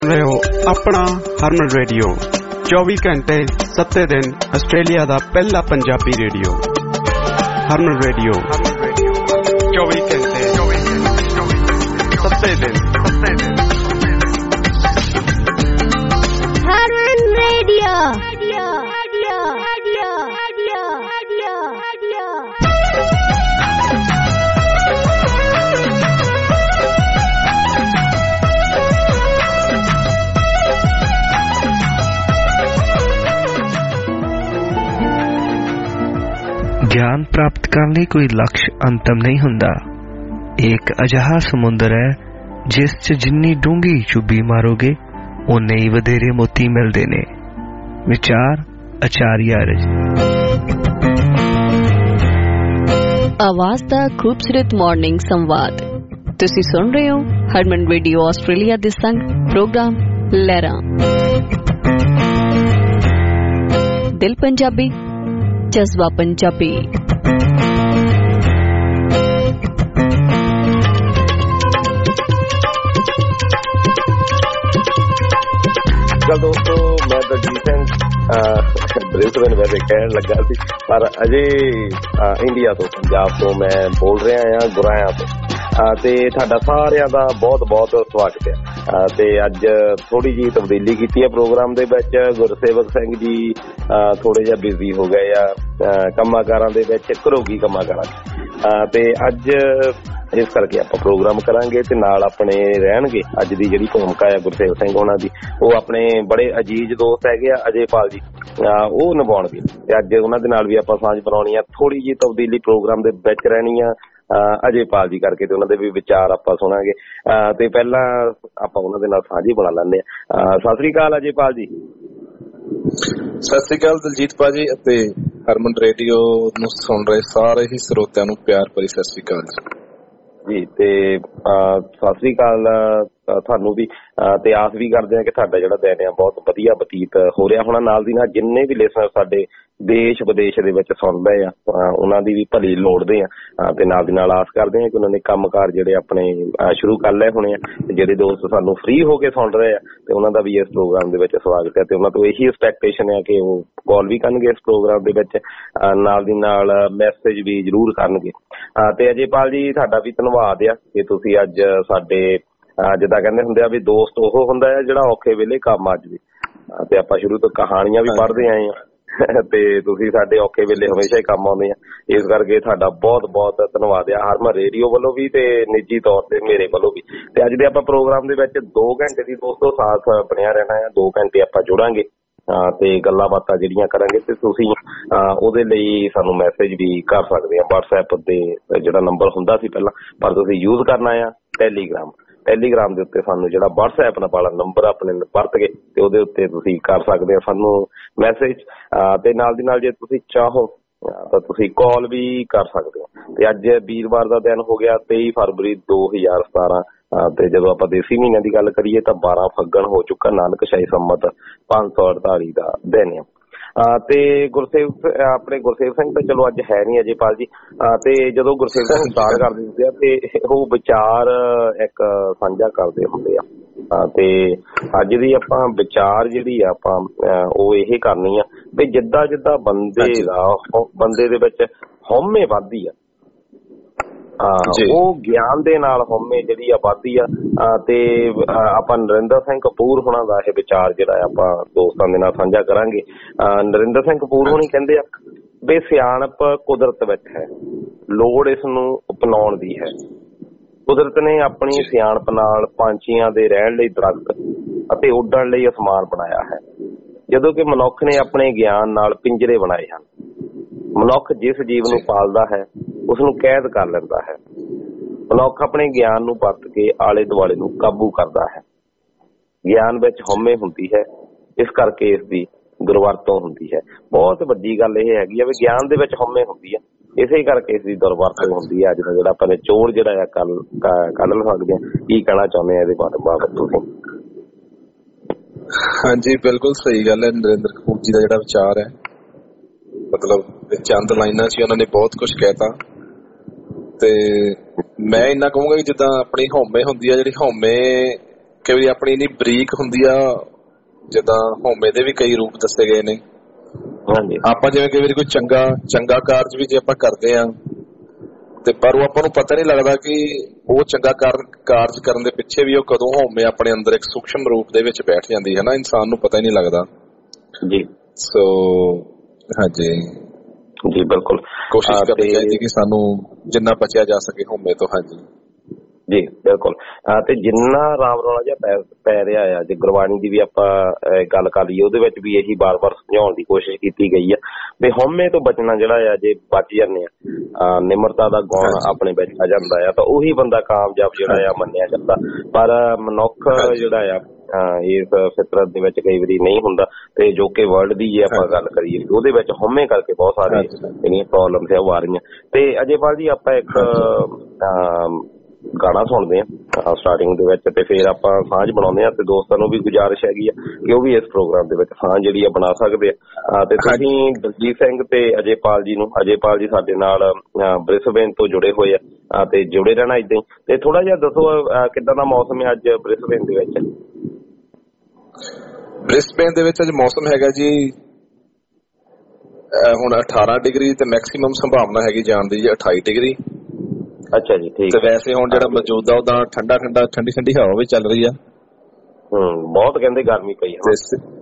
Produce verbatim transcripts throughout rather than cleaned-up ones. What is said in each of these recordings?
ਰਹੇ ਹੋ ਆਪਣਾ ਹਰਮਨ ਰੇਡੀਓ ਚੌਵੀ ਘੰਟੇ ਸੱਤੇ ਦਿਨ ਆਸਟ੍ਰੇਲੀਆ ਦਾ ਪਹਿਲਾ ਪੰਜਾਬੀ ਰੇਡੀਓ ਹਰਮਨ ਰੇਡੀਓ ਚੌਵੀ ਘੰਟੇ ਸੱਤੇ ਦਿਨ ਹਰਮਨ ਰੇਡੀਓ ਗਿਆਨ ਪ੍ਰਾਪਤ ਕਰਨ ਲਈ ਕੋਈ ਲਕਸ਼ ਅੰਤਮ ਨਹੀਂ ਹੁੰਦਾ। ਇਹ ਇੱਕ ਅਜਿਹਾ ਸਮੁੰਦਰ ਹੈ ਜਿਸ 'ਚ ਜਿੰਨੀ ਡੂੰਘੀ ਚੁੱਭੀ ਮਾਰੋਗੇ ਓਨੇ ਹੀ ਵਧੇਰੇ ਮੋਤੀ ਮਿਲਦੇ ਨੇ। ਵਿਚਾਰ ਆਚਾਰੀਆ ਰਜ। ਆਵਾਜ਼ ਦਾ ਖੂਬਸੂਰਤ ਮਾਰਨਿੰਗ ਸੰਵਾਦ ਤੁਸੀਂ ਸੁਣ ਰਹੇ ਹੋ ਹਰਮਨ ਰੇਡੀਓ ਆਸਟ੍ਰੇਲੀਆ ਦੇ ਸੰਗ ਪ੍ਰੋਗਰਾਮ ਲਹਿਰਾਂ। ਦਿਲ ਪੰਜਾਬੀ ਜਜ਼ਬਾ ਪੰਜਾਬੀ। ਚਲ ਦੋਸਤੋ, ਮੈਂ ਦਲਜੀਤ ਸਿੰਘ ਬ੍ਰਿਸਬਨ ਵੈਸੇ ਕਹਿਣ ਲੱਗਾ ਸੀ, ਪਰ ਅਜੇ ਇੰਡੀਆ ਤੋਂ ਪੰਜਾਬ ਤੋਂ ਮੈਂ ਬੋਲ ਰਿਹਾ ਹਾਂ, ਗੁਰਾਇਆ ਤੋਂ। ਤੇ ਤੁਹਾਡਾ ਸਾਰਿਆਂ ਦਾ ਬਹੁਤ ਬਹੁਤ ਸਵਾਗਤ ਹੈ। ਤੇ ਅੱਜ ਥੋੜੀ ਜਿਹੀ ਤਬਦੀਲੀ ਕੀਤੀ ਹੈ ਪ੍ਰੋਗਰਾਮ ਦੇ ਵਿੱਚ। ਗੁਰਸੇਵਕ ਸਿੰਘ ਜੀ ਥੋੜੇ ਜਿਹਾ ਬਿਜ਼ੀ ਹੋ ਗਏ ਆ ਕੰਮਾਂ ਕਾਰਾਂ ਦੇ ਵਿੱਚ, ਘਰੋਗੀ ਕੰਮਾਂ ਕਾਰਾਂ। ਤੇ ਅੱਜ ਇਸ ਕਰਕੇ ਆਪਾਂ ਪ੍ਰੋਗਰਾਮ ਕਰਾਂਗੇ ਤੇ ਨਾਲ ਆਪਣੇ ਰਹਿਣਗੇ। ਅੱਜ ਦੀ ਜਿਹੜੀ ਭੂਮਿਕਾ ਹੈ ਗੁਰਸੇਵਕ ਸਿੰਘ ਉਹਨਾਂ ਦੀ, ਉਹ ਆਪਣੇ ਬੜੇ ਅਜੀਜ਼ ਦੋਸਤ ਹੈਗੇ ਆ ਅਜੇਪਾਲ ਜੀ, ਉਹ ਨਿਭਾਉਣਗੇ। ਤੇ ਅੱਜ ਉਹਨਾਂ ਦੇ ਨਾਲ ਵੀ ਆਪਾਂ ਸਾਂਝ ਬਣਾਉਣੀ ਆ। ਥੋੜੀ ਜਿਹੀ ਤਬਦੀਲੀ ਪ੍ਰੋਗਰਾਮ ਦੇ ਵਿੱਚ ਰਹਿਣੀ ਆ ਅਜੇਪਾਲ ਜੀ ਕਰਕੇ, ਤੇ ਉਹਨਾਂ ਦੇ ਵੀ ਵਿਚਾਰ ਆਪਾਂ ਸੁਣਾਂਗੇ। ਤੇ ਪਹਿਲਾਂ ਆਪਾਂ ਉਹਨਾਂ ਦੇ ਨਾਲ ਸਾਂਝੀ ਬਣਾ ਲੈਂਦੇ ਆ। ਸਤਿ ਸ੍ਰੀ ਅਕਾਲ ਅਜੇਪਾਲ ਜੀ। ਸਤਿ ਸ੍ਰੀ ਅਕਾਲ ਦਲਜੀਤ ਭਾਜੀ ਅਤੇ ਹਰਮਨ ਰੇਡੀਓ ਨੂੰ ਸੁਣ ਰਹੇ ਸਾਰੇ ਹੀ ਸਰੋਤਿਆਂ ਨੂੰ ਪਿਆਰ ਭਰੀ ਸਤਿ ਸ੍ਰੀ ਅਕਾਲ ਜੀ। ਜੀ ਤੇ ਸਤਿ ਸ੍ਰੀ ਅਕਾਲ ਤੁਹਾਨੂੰ ਵੀ, ਤੇ ਆਸ ਵੀ ਕਰਦੇ ਆ ਕਿ ਤੁਹਾਡਾ ਜਿਹੜਾ ਦਿਨ ਆ ਬਹੁਤ ਵਧੀਆ ਬਤੀਤ ਹੋ ਰਿਹਾ ਹੋਣਾ। ਨਾਲ ਦੀ ਨਾਲ ਜਿੰਨੇ ਵੀ ਲਿਸਨਰ ਸਾਡੇ ਦੇਸ਼ ਵਿਦੇਸ਼ ਦੇ ਵਿੱਚ ਸੁਣਦੇ ਆ, ਉਹਨਾਂ ਦੀ ਵੀ ਭਲੀ ਲੋੜਦੇ ਆ। ਤੇ ਨਾਲ ਦੀ ਨਾਲ ਆਸ ਕਰਦੇ ਆ ਕਿ ਉਹਨਾਂ ਨੇ ਕੰਮਕਾਰ ਜਿਹੜੇ ਆਪਣੇ ਸ਼ੁਰੂ ਕਰ ਲਏ ਹੋਣੇ ਆ। ਤੇ ਜਿਹੜੇ ਦੋਸਤ ਸਾਨੂੰ ਫ੍ਰੀ ਹੋ ਕੇ ਸੁਣ ਰਹੇ ਆ ਤੇ ਉਹਨਾਂ ਦਾ ਵੀ ਇਸ ਪ੍ਰੋਗਰਾਮ ਦੇ ਵਿੱਚ ਸਵਾਗਤ ਹੈ। ਤੇ ਉਹਨਾਂ ਤੋਂ ਇਹੀ ਐਕਸਪੈਕਟੇਸ਼ਨ ਹੈ ਕਿ ਉਹ ਕਾਲ ਵੀ ਕਰਨਗੇ ਇਸ ਪ੍ਰੋਗਰਾਮ ਦੇ ਵਿੱਚ, ਨਾਲ ਦੀ ਨਾਲ ਮੈਸੇਜ ਵੀ ਜ਼ਰੂਰ ਕਰਨਗੇ। ਤੇ ਅਜੇਪਾਲ ਜੀ, ਤੁਹਾਡਾ ਵੀ ਧੰਨਵਾਦ ਆ ਕਿ ਤੁਸੀਂ ਅੱਜ ਸਾਡੇ, ਜਿੱਦਾਂ ਕਹਿੰਦੇ ਹੁੰਦੇ ਆ ਵੀ ਦੋਸਤ ਉਹ ਹੁੰਦਾ ਹੈ ਜਿਹੜਾ ਔਖੇ ਵੇਲੇ ਕੰਮ ਆ ਜਾਵੇ। ਤੇ ਆਪਾਂ ਸ਼ੁਰੂ ਤੋਂ ਕਹਾਣੀਆਂ ਵੀ ਪੜ੍ਹਦੇ ਆਏ ਆ ਤੇ ਤੁਸੀਂ ਸਾਡੇ ਔਖੇ ਵੇਲੇ ਹਮੇਸ਼ਾ ਹੀ ਕੰਮ ਆਉਂਦੇ ਆ। ਇਸ ਕਰਕੇ ਤੁਹਾਡਾ ਬਹੁਤ ਬਹੁਤ ਧੰਨਵਾਦ ਆ ਹਰਮਨ ਰੇਡੀਓ ਵੱਲੋਂ ਵੀ ਤੇ ਨਿੱਜੀ ਤੌਰ ਤੇ ਮੇਰੇ ਵੱਲੋਂ ਵੀ। ਤੇ ਅੱਜ ਦੇ ਆਪਾਂ ਪ੍ਰੋਗਰਾਮ ਦੇ ਵਿੱਚ ਦੋ ਘੰਟੇ ਦੀ ਦੋਸਤੋ ਸਾਥ ਬਣਿਆ ਰਹਿਣਾ ਹੈ। ਦੋ ਘੰਟੇ ਆਪਾਂ ਜੁੜਾਂਗੇ ਤੇ ਗੱਲਾਂ ਬਾਤਾਂ ਜਿਹੜੀਆਂ ਕਰਾਂਗੇ। ਤੇ ਤੁਸੀਂ ਉਹਦੇ ਲਈ ਸਾਨੂੰ ਮੈਸੇਜ ਵੀ ਕਰ ਸਕਦੇ ਆ। ਵਟਸਐਪ ਤੇ ਜਿਹੜਾ ਨੰਬਰ ਹੁੰਦਾ ਸੀ ਪਹਿਲਾਂ, ਪਰ ਤੁਸੀਂ ਯੂਜ਼ ਕਰਨਾ ਆ ਟੈਲੀਗ੍ਰਾਮ। ਟੈਲੀਗ੍ਰਾਮ ਦੇ ਉੱਤੇ ਸਾਨੂੰ ਜਿਹੜਾ ਵਟਸਐਪ ਵਾਲਾ ਨੰਬਰ ਆਪਣੇ ਵਰਤ ਕੇ ਤੇ ਉਹਦੇ ਉੱਤੇ ਤੁਸੀਂ ਕਰ ਸਕਦੇ ਆ ਸਾਨੂੰ ਮੈਸੇਜ। ਤੇ ਨਾਲ ਦੀ ਨਾਲ ਜੇ ਤੁਸੀਂ ਚਾਹੋ ਤਾਂ ਤੁਸੀਂ ਕਾਲ ਵੀ ਕਰ ਸਕਦੇ ਹੋ। ਤੇ ਅੱਜ ਵੀਰਵਾਰ ਦਾ ਦਿਨ ਹੋ ਗਿਆ ਤੇਈ ਫਰਵਰੀ ਦੋ ਹਜ਼ਾਰ ਸਤਾਰਾਂ। ਤੇ ਜਦੋਂ ਆਪਾਂ ਦੇਸੀ ਮਹੀਨਿਆਂ ਦੀ ਗੱਲ ਕਰੀਏ ਤਾਂ ਬਾਰਾਂ ਫੱਗਣ ਹੋ ਚੁੱਕਾ, ਨਾਨਕਸ਼ਾਹੀ ਸੰਮਤ ਪੰਜ ਸੌ ਅੜਤਾਲੀ ਦਾ ਦਿਨ ਆ। ਤੇ ਗੁਰਸੇਵ ਆਪਣੇ ਗੁਰਸੇਵ ਸਿੰਘ ਤਾਂ ਚਲੋ ਅੱਜ ਹੈ ਨੀ ਅਜੇਪਾਲ ਜੀ। ਤੇ ਜਦੋਂ ਗੁਰਸੇਵ ਸਿੰਘ ਵਿਚਾਰ ਕਰਦੇ ਹੁੰਦੇ ਆ ਤੇ ਉਹ ਵਿਚਾਰ ਇੱਕ ਸਾਂਝਾ ਕਰਦੇ ਹੁੰਦੇ ਆ। ਤੇ ਅੱਜ ਦੀ ਆਪਾਂ ਵਿਚਾਰ ਜਿਹੜੀ ਆ ਆਪਾਂ ਉਹ ਇਹ ਕਰਨੀ ਆ ਵੀ ਜਿੱਦਾਂ ਜਿੱਦਾਂ ਬੰਦੇ ਦਾ ਬੰਦੇ ਦੇ ਵਿੱਚ ਹਉਮੈ ਵੱਧਦੀ ਆ, ਉਹ ਗਿਆਨ ਦੇ ਨਾਲ ਹਉਮੈ ਜਿਹੜੀ ਆ ਵੱਧਦੀ ਆ। ਤੇ ਆਪਾਂ ਨਰਿੰਦਰ ਸਿੰਘ ਕਪੂਰ ਹੋਣਾ ਦਾ ਇਹ ਵਿਚਾਰ ਜਿਹੜਾ ਆਪਾਂ ਦੋਸਤਾਂ ਦੇ ਨਾਲ ਸਾਂਝਾ ਕਰਾਂਗੇ। ਨਰਿੰਦਰ ਸਿੰਘ ਕਪੂਰ ਹੋਣੀ ਕਹਿੰਦੇ ਆ ਵੀ ਸਿਆਣਪ ਕੁਦਰਤ ਵਿੱਚ ਹੈ, ਲੋੜ ਇਸ ਨੂੰ ਅਪਣਾਉਣ ਦੀ ਹੈ। ਕੁਦਰਤ ਨੇ ਆਪਣੀ ਸਿਆਣਪ ਨਾਲ ਪੰਛੀਆਂ ਦੇ ਰਹਿਣ ਲਈ ਦਰਖਤ ਅਤੇ ਉੱਡਣ ਲਈ ਅਸਮਾਨ ਬਣਾਇਆ ਹੈ, ਜਦੋਂ ਕਿ ਮਨੁੱਖ ਨੇ ਆਪਣੇ ਗਿਆਨ ਨਾਲ ਪਿੰਜਰੇ ਬਣਾਏ ਹਨ। ਮਨੁੱਖ ਜਿਸ ਜੀਵ ਨੂੰ ਪਾਲਦਾ ਹੈ ਉਸਨੂੰ ਕੈਦ ਕਰ ਲੈਂਦਾ ਹੈ। ਮਨੁੱਖ ਆਪਣੇ ਗਿਆਨ ਨੂੰ ਵਰਤ ਕੇ ਆਲੇ ਦੁਆਲੇ ਨੂੰ ਕਾਬੂ ਕਰਦਾ ਹੈ। ਗਿਆਨ ਵਿੱਚ ਹਉਮੈ ਹੁੰਦੀ ਹੈ, ਇਸ ਕਰਕੇ ਇਸ ਦੀ ਦੁਰਵਰਤੋਂ ਹੁੰਦੀ ਹੈ। ਬਹੁਤ ਵੱਡੀ ਗੱਲ ਇਹ ਹੈਗੀ ਆ ਵੀ ਗਿਆਨ ਦੇ ਵਿੱਚ ਹਉਮੈ ਹੁੰਦੀ ਆ, ਇਸੇ ਕਰਕੇ ਇਸ ਦੀ ਦੁਰਵਰਤੋਂ ਹੁੰਦੀ ਹੈ। ਅੱਜ ਦਾ ਜਿਹੜਾ ਆਪਾਂ ਨੇ ਚੋਰ ਜਿਹੜਾ ਆ ਕੱਲ ਕੱਢ ਸਕਦੇ ਹਾਂ। ਕੀ ਕਹਿਣਾ ਚਾਹੁੰਦੇ ਆ ਇਹਦੇ ਬਾਰੇ ਤੁਸੀਂ? ਹਾਂਜੀ, ਬਿਲਕੁਲ ਸਹੀ ਗੱਲ ਹੈ। ਨਰਿੰਦਰ ਕਪੂਰ ਜੀ ਦਾ ਜਿਹੜਾ ਵਿਚਾਰ ਹੈ, ਮਤਲਬ ਚੰਦ ਲਾਈਨਾਂ ਚ ਉਹਨਾਂ ਨੇ ਬਹੁਤ ਕੁਛ ਕਹਿਤਾ। ਤੇ ਮੈਂ ਇੰਨਾ ਕਹੂੰਗਾ ਕਿ ਜਿੱਦਾਂ ਆਪਣੀ ਹਉਮੈ ਹੁੰਦੀ ਆ, ਜਿਹੜੀ ਹਉਮੈ ਕਈ ਵਾਰੀ ਆਪਣੀ ਇੰਨੀ ਬਰੀਕ ਹੁੰਦੀ ਆ, ਜਿੱਦਾਂ ਹਉਮੈ ਦੇ ਵੀ ਕਈ ਰੂਪ ਦੱਸੇ ਗਏ ਨੇ। ਆਪਾਂ ਜਿਵੇਂ ਕਈ ਵਾਰੀ ਕੋਈ ਚੰਗਾ ਚੰਗਾ ਕਾਰਜ ਵੀ ਜੇ ਆਪਾਂ ਕਰਦੇ ਆ ਤੇ ਪਰ ਉਹ ਆਪਾਂ ਨੂੰ ਪਤਾ ਨਹੀਂ ਲੱਗਦਾ ਕਿ ਉਹ ਚੰਗਾ ਕਾਰਜ ਕਰਨ ਦੇ ਪਿੱਛੇ ਵੀ ਉਹ ਕਦੋਂ ਹਉਮੈ ਆਪਣੇ ਅੰਦਰ ਇੱਕ ਸੂਖਮ ਰੂਪ ਦੇ ਵਿੱਚ ਬੈਠ ਜਾਂਦੀ ਹੈ ਨਾ, ਇਨਸਾਨ ਨੂੰ ਪਤਾ ਹੀ ਨਹੀਂ ਲੱਗਦਾ ਜੀ। ਸੋ ਹਾਂਜੀ ਜੀ ਬਿਲਕੁਲ ਕੋਸ਼ਿਸ਼ ਕਰਨੀ ਚਾਹੀਦੀ ਕਿ ਸਾਨੂੰ ਜਿੰਨਾ ਬਚਿਆ ਜਾ ਸਕੇ ਹਉਮੈ ਤੋਂ। ਹਾਂਜੀ ਜੀ ਬਿਲਕੁਲ। ਤੇ ਜਿੰਨਾ ਰਾਮ ਰੌਲਾ ਜਿਹਾ ਪੈ ਪੈ ਰਿਹਾ ਆ, ਜੇ ਗੁਰਬਾਣੀ ਦੀ ਵੀ ਆਪਾਂ ਗੱਲ ਕਰ ਲਈਏ ਉਹਦੇ ਵਿੱਚ ਵੀ ਇਹੀ ਬਾਰ ਬਾਰ ਸਮਝਾਉਣ ਦੀ ਕੋਸ਼ਿਸ਼ ਕੀਤੀ ਗਈ ਆ ਵੀ ਹਉਮੈ ਤੋਂ ਬਚਣਾ ਜਿਹੜਾ ਆ, ਜੇ ਬਚ ਜਾਂਦੇ ਆ, ਨਿਮਰਤਾ ਦਾ ਗੁਣ ਆਪਣੇ ਵਿੱਚ ਆ ਜਾਂਦਾ ਆ ਤਾਂ ਉਹੀ ਬੰਦਾ ਕਾਮਯਾਬ ਜਿਹੜਾ ਆ ਮੰਨਿਆ ਜਾਂਦਾ। ਪਰ ਮਨੁੱਖ ਜਿਹੜਾ ਆ ਇਸ ਫਿਤਰਤ ਦੇ ਵਿੱਚ ਕਈ ਵਾਰੀ ਨਹੀਂ ਹੁੰਦਾ। ਤੇ ਜੋ ਕਿ ਵਰਲਡ ਦੀ ਜੇ ਆਪਾਂ ਗੱਲ ਕਰੀਏ ਉਹਦੇ ਵਿੱਚ ਹਉਮੈ ਕਰਕੇ ਬਹੁਤ ਸਾਰੀਆਂ ਜਿਹੜੀਆਂ ਪ੍ਰੋਬਲਮਸ ਆ ਉਹ ਆ ਰਹੀਆਂ। ਤੇ ਅਜੇਪਾਲ ਜੀ ਆਪਾਂ ਇੱਕ ਗਾਣਾ ਸੁਣਦੇ ਆ ਸਟਾਰਟਿੰਗ ਦੇ ਵਿੱਚ ਤੇ ਫਿਰ ਆਪਾਂ ਸਾਂਝ ਬਣਾਉਂਦੇ ਆ ਤੇ ਦੋਸਤਾਂ ਨੂੰ ਵੀ ਗੁਜ਼ਾਰਿਸ਼ ਹੈਗੀ ਆ ਕਿ ਉਹ ਵੀ ਇਸ ਪ੍ਰੋਗਰਾਮ ਦੇ ਵਿੱਚ ਸਾਂਝ ਜਿਹੜੀ ਆ ਬਣਾ ਸਕਦੇ ਆ। ਤੇ ਤੁਸੀਂ ਦਲਜੀਤ ਸਿੰਘ ਤੇ ਅਜੇਪਾਲ ਜੀ ਨੂੰ, ਅਜੇਪਾਲ ਜੀ ਸਾਡੇ ਨਾਲ ਬ੍ਰਿਸਬੇਨ ਤੋਂ ਜੁੜੇ ਹੋਏ ਆ ਤੇ ਜੁੜੇ ਰਹਿਣਾ ਏਦਾਂ ਹੀ। ਤੇ ਥੋੜਾ ਜਿਹਾ ਦੱਸੋ ਕਿੱਦਾਂ ਦਾ ਮੌਸਮ ਹੈ ਅੱਜ ਬ੍ਰਿਸਬੇਨ ਦੇ ਵਿੱਚ? ਬ੍ਰਿਸਬੇਨ ਦੇ ਵਿੱਚ ਅੱਜ ਮੌਸਮ ਹੈਗਾ ਜੀ ਹੁਣ ਅਠਾਰਾਂ ਡਿਗਰੀ ਤੇ ਮੈਕਸੀਮਮ ਸੰਭਾਵਨਾ ਹੈਗੀ ਜਾਣ ਦੀ ਜੀ ਅਠਾਈ ਡਿਗਰੀ। ਅੱਛਾ ਜੀ ਠੀਕ। ਤੇ ਵੈਸੇ ਹੁਣ ਜਿਹੜਾ ਮੌਜੂਦਾ ਉਹਦਾ ਠੰਡਾ ਠੰਡਾ ਠੰਡੀ ਠੰਡੀ ਹਵਾ ਵੀ ਚੱਲ ਰਹੀ ਆ। ਹਮ ਬਹੁਤ ਕਹਿੰਦੇ ਗਰਮੀ ਪਈ ਆ।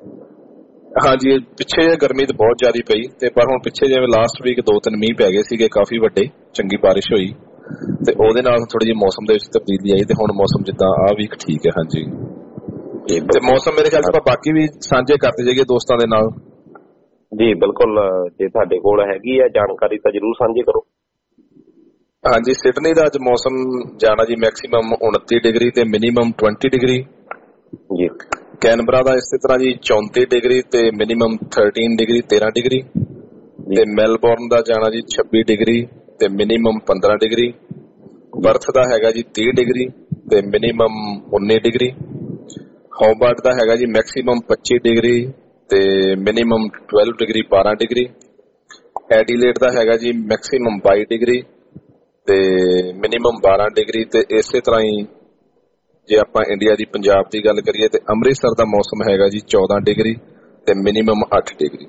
ਹਾਂਜੀ ਪਿੱਛੇ ਜੇ ਗਰਮੀ ਤਾਂ ਬਹੁਤ ਜ਼ਿਆਦਾ ਪਈ ਤੇ ਪਰ ਹੁਣ ਪਿੱਛੇ ਜਿਵੇਂ ਲਾਸਟ ਵੀਕ ਦੋ ਤਿੰਨ ਮੀਂਹ ਪੈ ਗਏ ਸੀਗੇ ਕਾਫੀ ਵੱਡੇ, ਚੰਗੀ ਬਾਰਿਸ਼ ਹੋਈ ਤੇ ਉਹਦੇ ਨਾਲ ਥੋੜੀ ਜਿਹੀ ਮੌਸਮ ਦੇ ਵਿੱਚ ਤਬਦੀਲੀ ਆਈ ਤੇ ਹੁਣ ਮੌਸਮ ਜਿੱਦਾਂ ਆਹ ਵੀਕ ਠੀਕ ਹੈ। ਹਾਂਜੀ ਤੇ ਮੌਸਮ ਮੇਰੇ ਖਿਆਲ ਚ ਆਪਾਂ ਬਾਕੀ ਵੀ ਸਾਂਝੇ ਕਰਦੇ ਜਾਈਏ ਦੋਸਤਾਂ ਦੇ ਨਾਲ। ਜੀ ਬਿਲਕੁਲ, ਜੇ ਤੁਹਾਡੇ ਕੋਲ ਹੈਗੀ ਆ ਜਾਣਕਾਰੀ ਤਾਂ ਜ਼ਰੂਰ ਸਾਂਝੀ ਕਰੋ। ਹਾਂਜੀ ਸਿਡਨੀ ਦਾ ਅੱਜ ਮੌਸਮ ਜਾਣਾ ਜੀ ਮੈਕਸੀਮਮ ਉਨੱਤੀ ਡਿਗਰੀ ਤੇ ਮਿਨੀਮਮ ਵੀਹ ਡਿਗਰੀ ਜੀ। ਕੈਨਬਰਾ ਦਾ ਇਸੇ ਤਰ੍ਹਾਂ ਜੀ ਚੌਂਤੀ ਡਿਗਰੀ ਤੇ ਮਿਨੀਮਮ ਤੇਰ੍ਹਾਂ ਡਿਗਰੀ ਤੇਰ੍ਹਾਂ ਡਿਗਰੀ ਤੇ ਮੈਲਬੌਰਨ ਦਾ ਜਾਣਾ ਜੀ ਛੱਬੀ ਡਿਗਰੀ ਤੇ ਮਿਨੀਮਮ ਪੰਦਰਾਂ ਡਿਗਰੀ। ਬਰਥ ਦਾ ਹੈਗਾ ਜੀ ਤੀਹ ਡਿਗਰੀ ਤੇ ਮਿਨੀਮਮ ਉੱਨੀ ਡਿਗਰੀ। ਹੋਬਾਰਟ ਦਾ ਹੈਗਾ ਜੀ ਮੈਕਸੀਮਮ ਪੱਚੀ ਡਿਗਰੀ ਤੇ ਮਿਨੀਮਮ ਬਾਰਾਂ ਡਿਗਰੀ ਬਾਰਾਂ ਡਿਗਰੀ। ਐਡੀਲੇਡ ਦਾ ਹੈਗਾ ਜੀ ਮੈਕਸੀਮਮ ਬਾਈ ਡਿਗਰੀ ਤੇ ਮਿਨੀਮਮ ਬਾਰਾਂ ਡਿਗਰੀ। ਤੇ ਇਸੇ ਤਰ੍ਹਾਂ ਹੀ ਜੇ ਆਪਾਂ ਇੰਡੀਆ ਦੀ ਪੰਜਾਬ ਦੀ ਗੱਲ ਕਰੀਏ ਤੇ ਅੰਮ੍ਰਿਤਸਰ ਦਾ ਮੌਸਮ ਹੈਗਾ ਜੀ ਚੌਦਾਂ ਡਿਗਰੀ ਤੇ ਮਿਨੀਮਮ ਅੱਠ ਡਿਗਰੀ।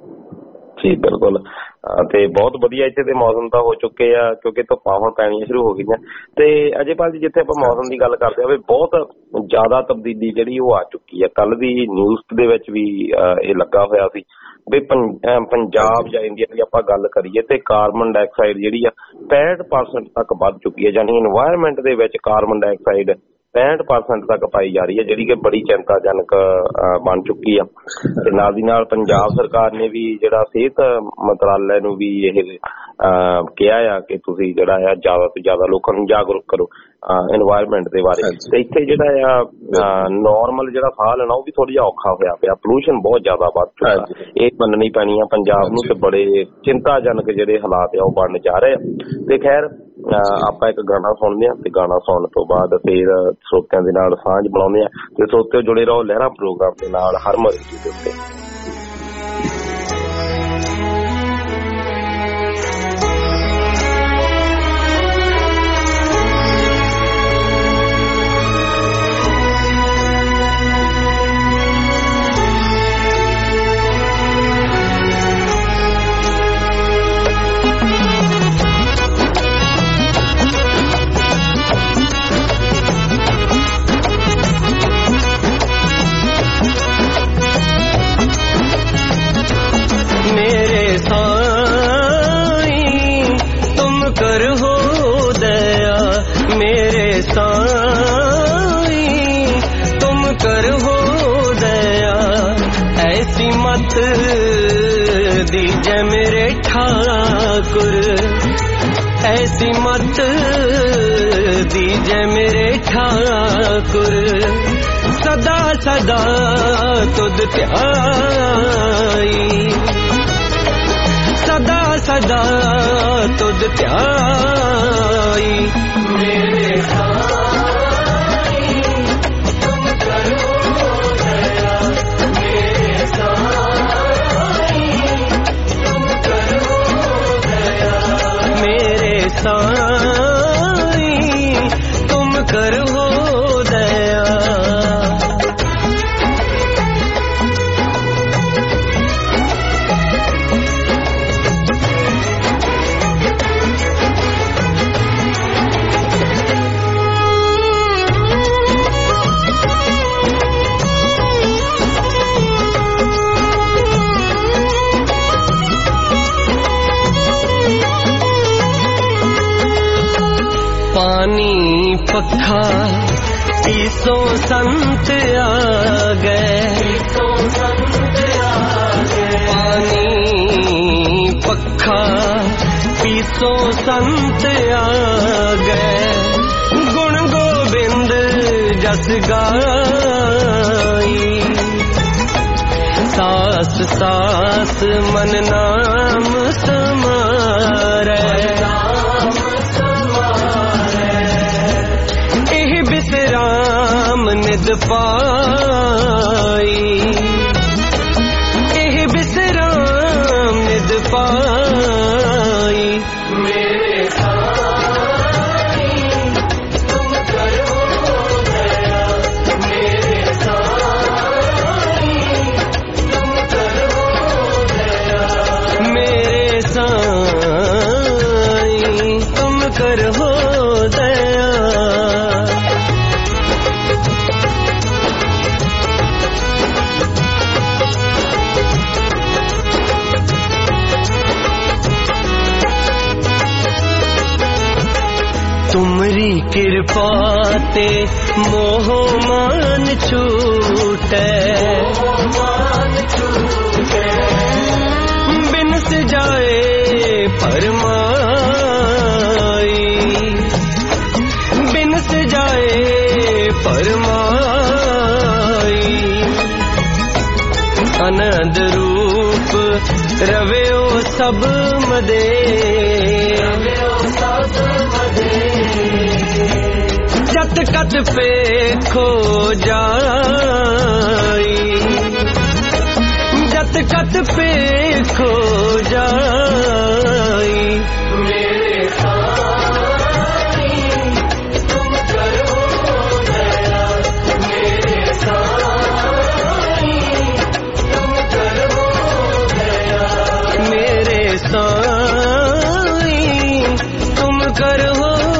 ਜੀ ਬਿਲਕੁਲ। ਤੇ ਬਹੁਤ ਵਧੀਆ ਇੱਥੇ ਦੇ ਮੌਸਮ ਤਾਂ ਹੋ ਚੁੱਕੇ ਆ ਕਿਉਂਕਿ ਧੁੱਪਾਂ ਹੁਣ ਪੈਣੀਆਂ ਸ਼ੁਰੂ ਹੋ ਗਈਆਂ। ਤੇ ਅਜੇਪਾਲ ਜੀ ਜਿੱਥੇ ਆਪਾਂ ਮੌਸਮ ਦੀ ਗੱਲ ਕਰਦੇ ਆ ਬਹੁਤ ਜ਼ਿਆਦਾ ਤਬਦੀਲੀ ਜਿਹੜੀ ਉਹ ਆ ਚੁੱਕੀ ਆ। ਕੱਲ ਦੀ ਨਿਊਜ਼ ਦੇ ਵਿੱਚ ਵੀ ਇਹ ਲੱਗਾ ਹੋਇਆ ਸੀ ਵੀ ਪੰਜਾਬ ਜਾਂ ਇੰਡੀਆ ਦੀ ਆਪਾਂ ਗੱਲ ਕਰੀਏ ਤੇ ਕਾਰਬਨ ਡਾਈਆਕਸਾਈਡ ਜਿਹੜੀ ਆ ਪੈਂਹਠ ਪਰਸੈਂਟ ਤੱਕ ਵੱਧ ਚੁੱਕੀ ਹੈ। ਯਾਨੀ ਇਨਵਾਇਰਮੈਂਟ ਦੇ ਵਿੱਚ ਕਾਰਬਨ ਡਾਈਆਕਸਾਈਡ ਪੈਂਹਠ ਪਰਸੈਂਟ ਤੱਕ ਪਾਈ ਜਾ ਰਹੀ ਹੈ ਜਿਹੜੀ ਕਿ ਬੜੀ ਚਿੰਤਾਜਨਕ ਬਣ ਚੁੱਕੀ ਆ। ਤੇ ਨਾਲ ਦੀ ਨਾਲ ਪੰਜਾਬ ਸਰਕਾਰ ਨੇ ਵੀ ਜਿਹੜਾ ਸਿਹਤ ਮੰਤਰਾਲੇ ਨੂੰ ਵੀ ਇਹ ਕਿਹਾ ਆ ਕਿ ਤੁਸੀਂ ਜਿਹੜਾ ਆ ਜ਼ਿਆਦਾ ਤੋਂ ਜ਼ਿਆਦਾ ਲੋਕਾਂ ਨੂੰ ਜਾਗਰੂਕ ਕਰੋ ਇਨਵਾਇਰਮੈਂਟ ਦੇ ਬਾਰੇ। ਤੇ ਇੱਥੇ ਜਿਹੜਾ ਆ ਨੋਰਮਲ ਜਿਹੜਾ ਸਾਹ ਲੈਣਾ ਉਹ ਵੀ ਥੋੜਾ ਜਿਹਾ ਔਖਾ ਹੋਇਆ ਪਿਆ, ਪੋਲੂਸ਼ਨ ਬਹੁਤ ਜ਼ਿਆਦਾ ਵੱਧ ਚੁੱਕਾ। ਇਹ ਮੰਨਣੀ ਪੈਣੀ ਆ ਪੰਜਾਬ ਨੂੰ ਤੇ ਬੜੇ ਚਿੰਤਾਜਨਕ ਜਿਹੜੇ ਹਾਲਾਤ ਆ ਉਹ ਬਣਨ ਜਾ ਰਹੇ ਆ। ਤੇ ਖੈਰ ਆਪਾਂ ਇੱਕ ਗਾਣਾ ਸੁਣਦੇ ਆ ਤੇ ਗਾਣਾ ਸੁਣਨ ਤੋਂ ਬਾਅਦ ਫਿਰ ਸਰੋਤਿਆਂ ਦੇ ਨਾਲ ਸਾਂਝ ਬਣਾਉਂਦੇ ਆ। ਤੇ ਸਰੋਤਿਓ ਜੁੜੇ ਰਹੋ ਲਹਿਰਾ ਪ੍ਰੋਗਰਾਮ ਦੇ ਨਾਲ ਹਰਮਨ ਰੇਡੀਓ ਦੇ ਉੱਤੇ। दीजे मेरे ठाकुर ऐसी मत दीजे मेरे ठाकुर सदा सदा तुद ध्याई सदा सदा तुद ध्याई मेरे साईं तुम करो दया पखा पीसो संत आ गए, पानी पखा पीसो संत आ गए, गुण गोबिंद जस गाई, सास सास मन नाम समारे, एह बिसराम निद पाई, एह बिसराम निद पाई। मेरे साईं तुम करो दया, मेरे साईं तुम करो दया, मेरे साईं तुम करो दया। तुमरी कृपा ते मोह मान छूटे, बिन सजाए फरमाई, बिन सजाए फरमाई, आनंद रूप रव्यो सब मदे, जत कत पे खो जाई, जत कत पे खो जाई। मेरे साईं तुम करो दया, मेरे साईं तुम करो दया, मेरे साईं तुम करो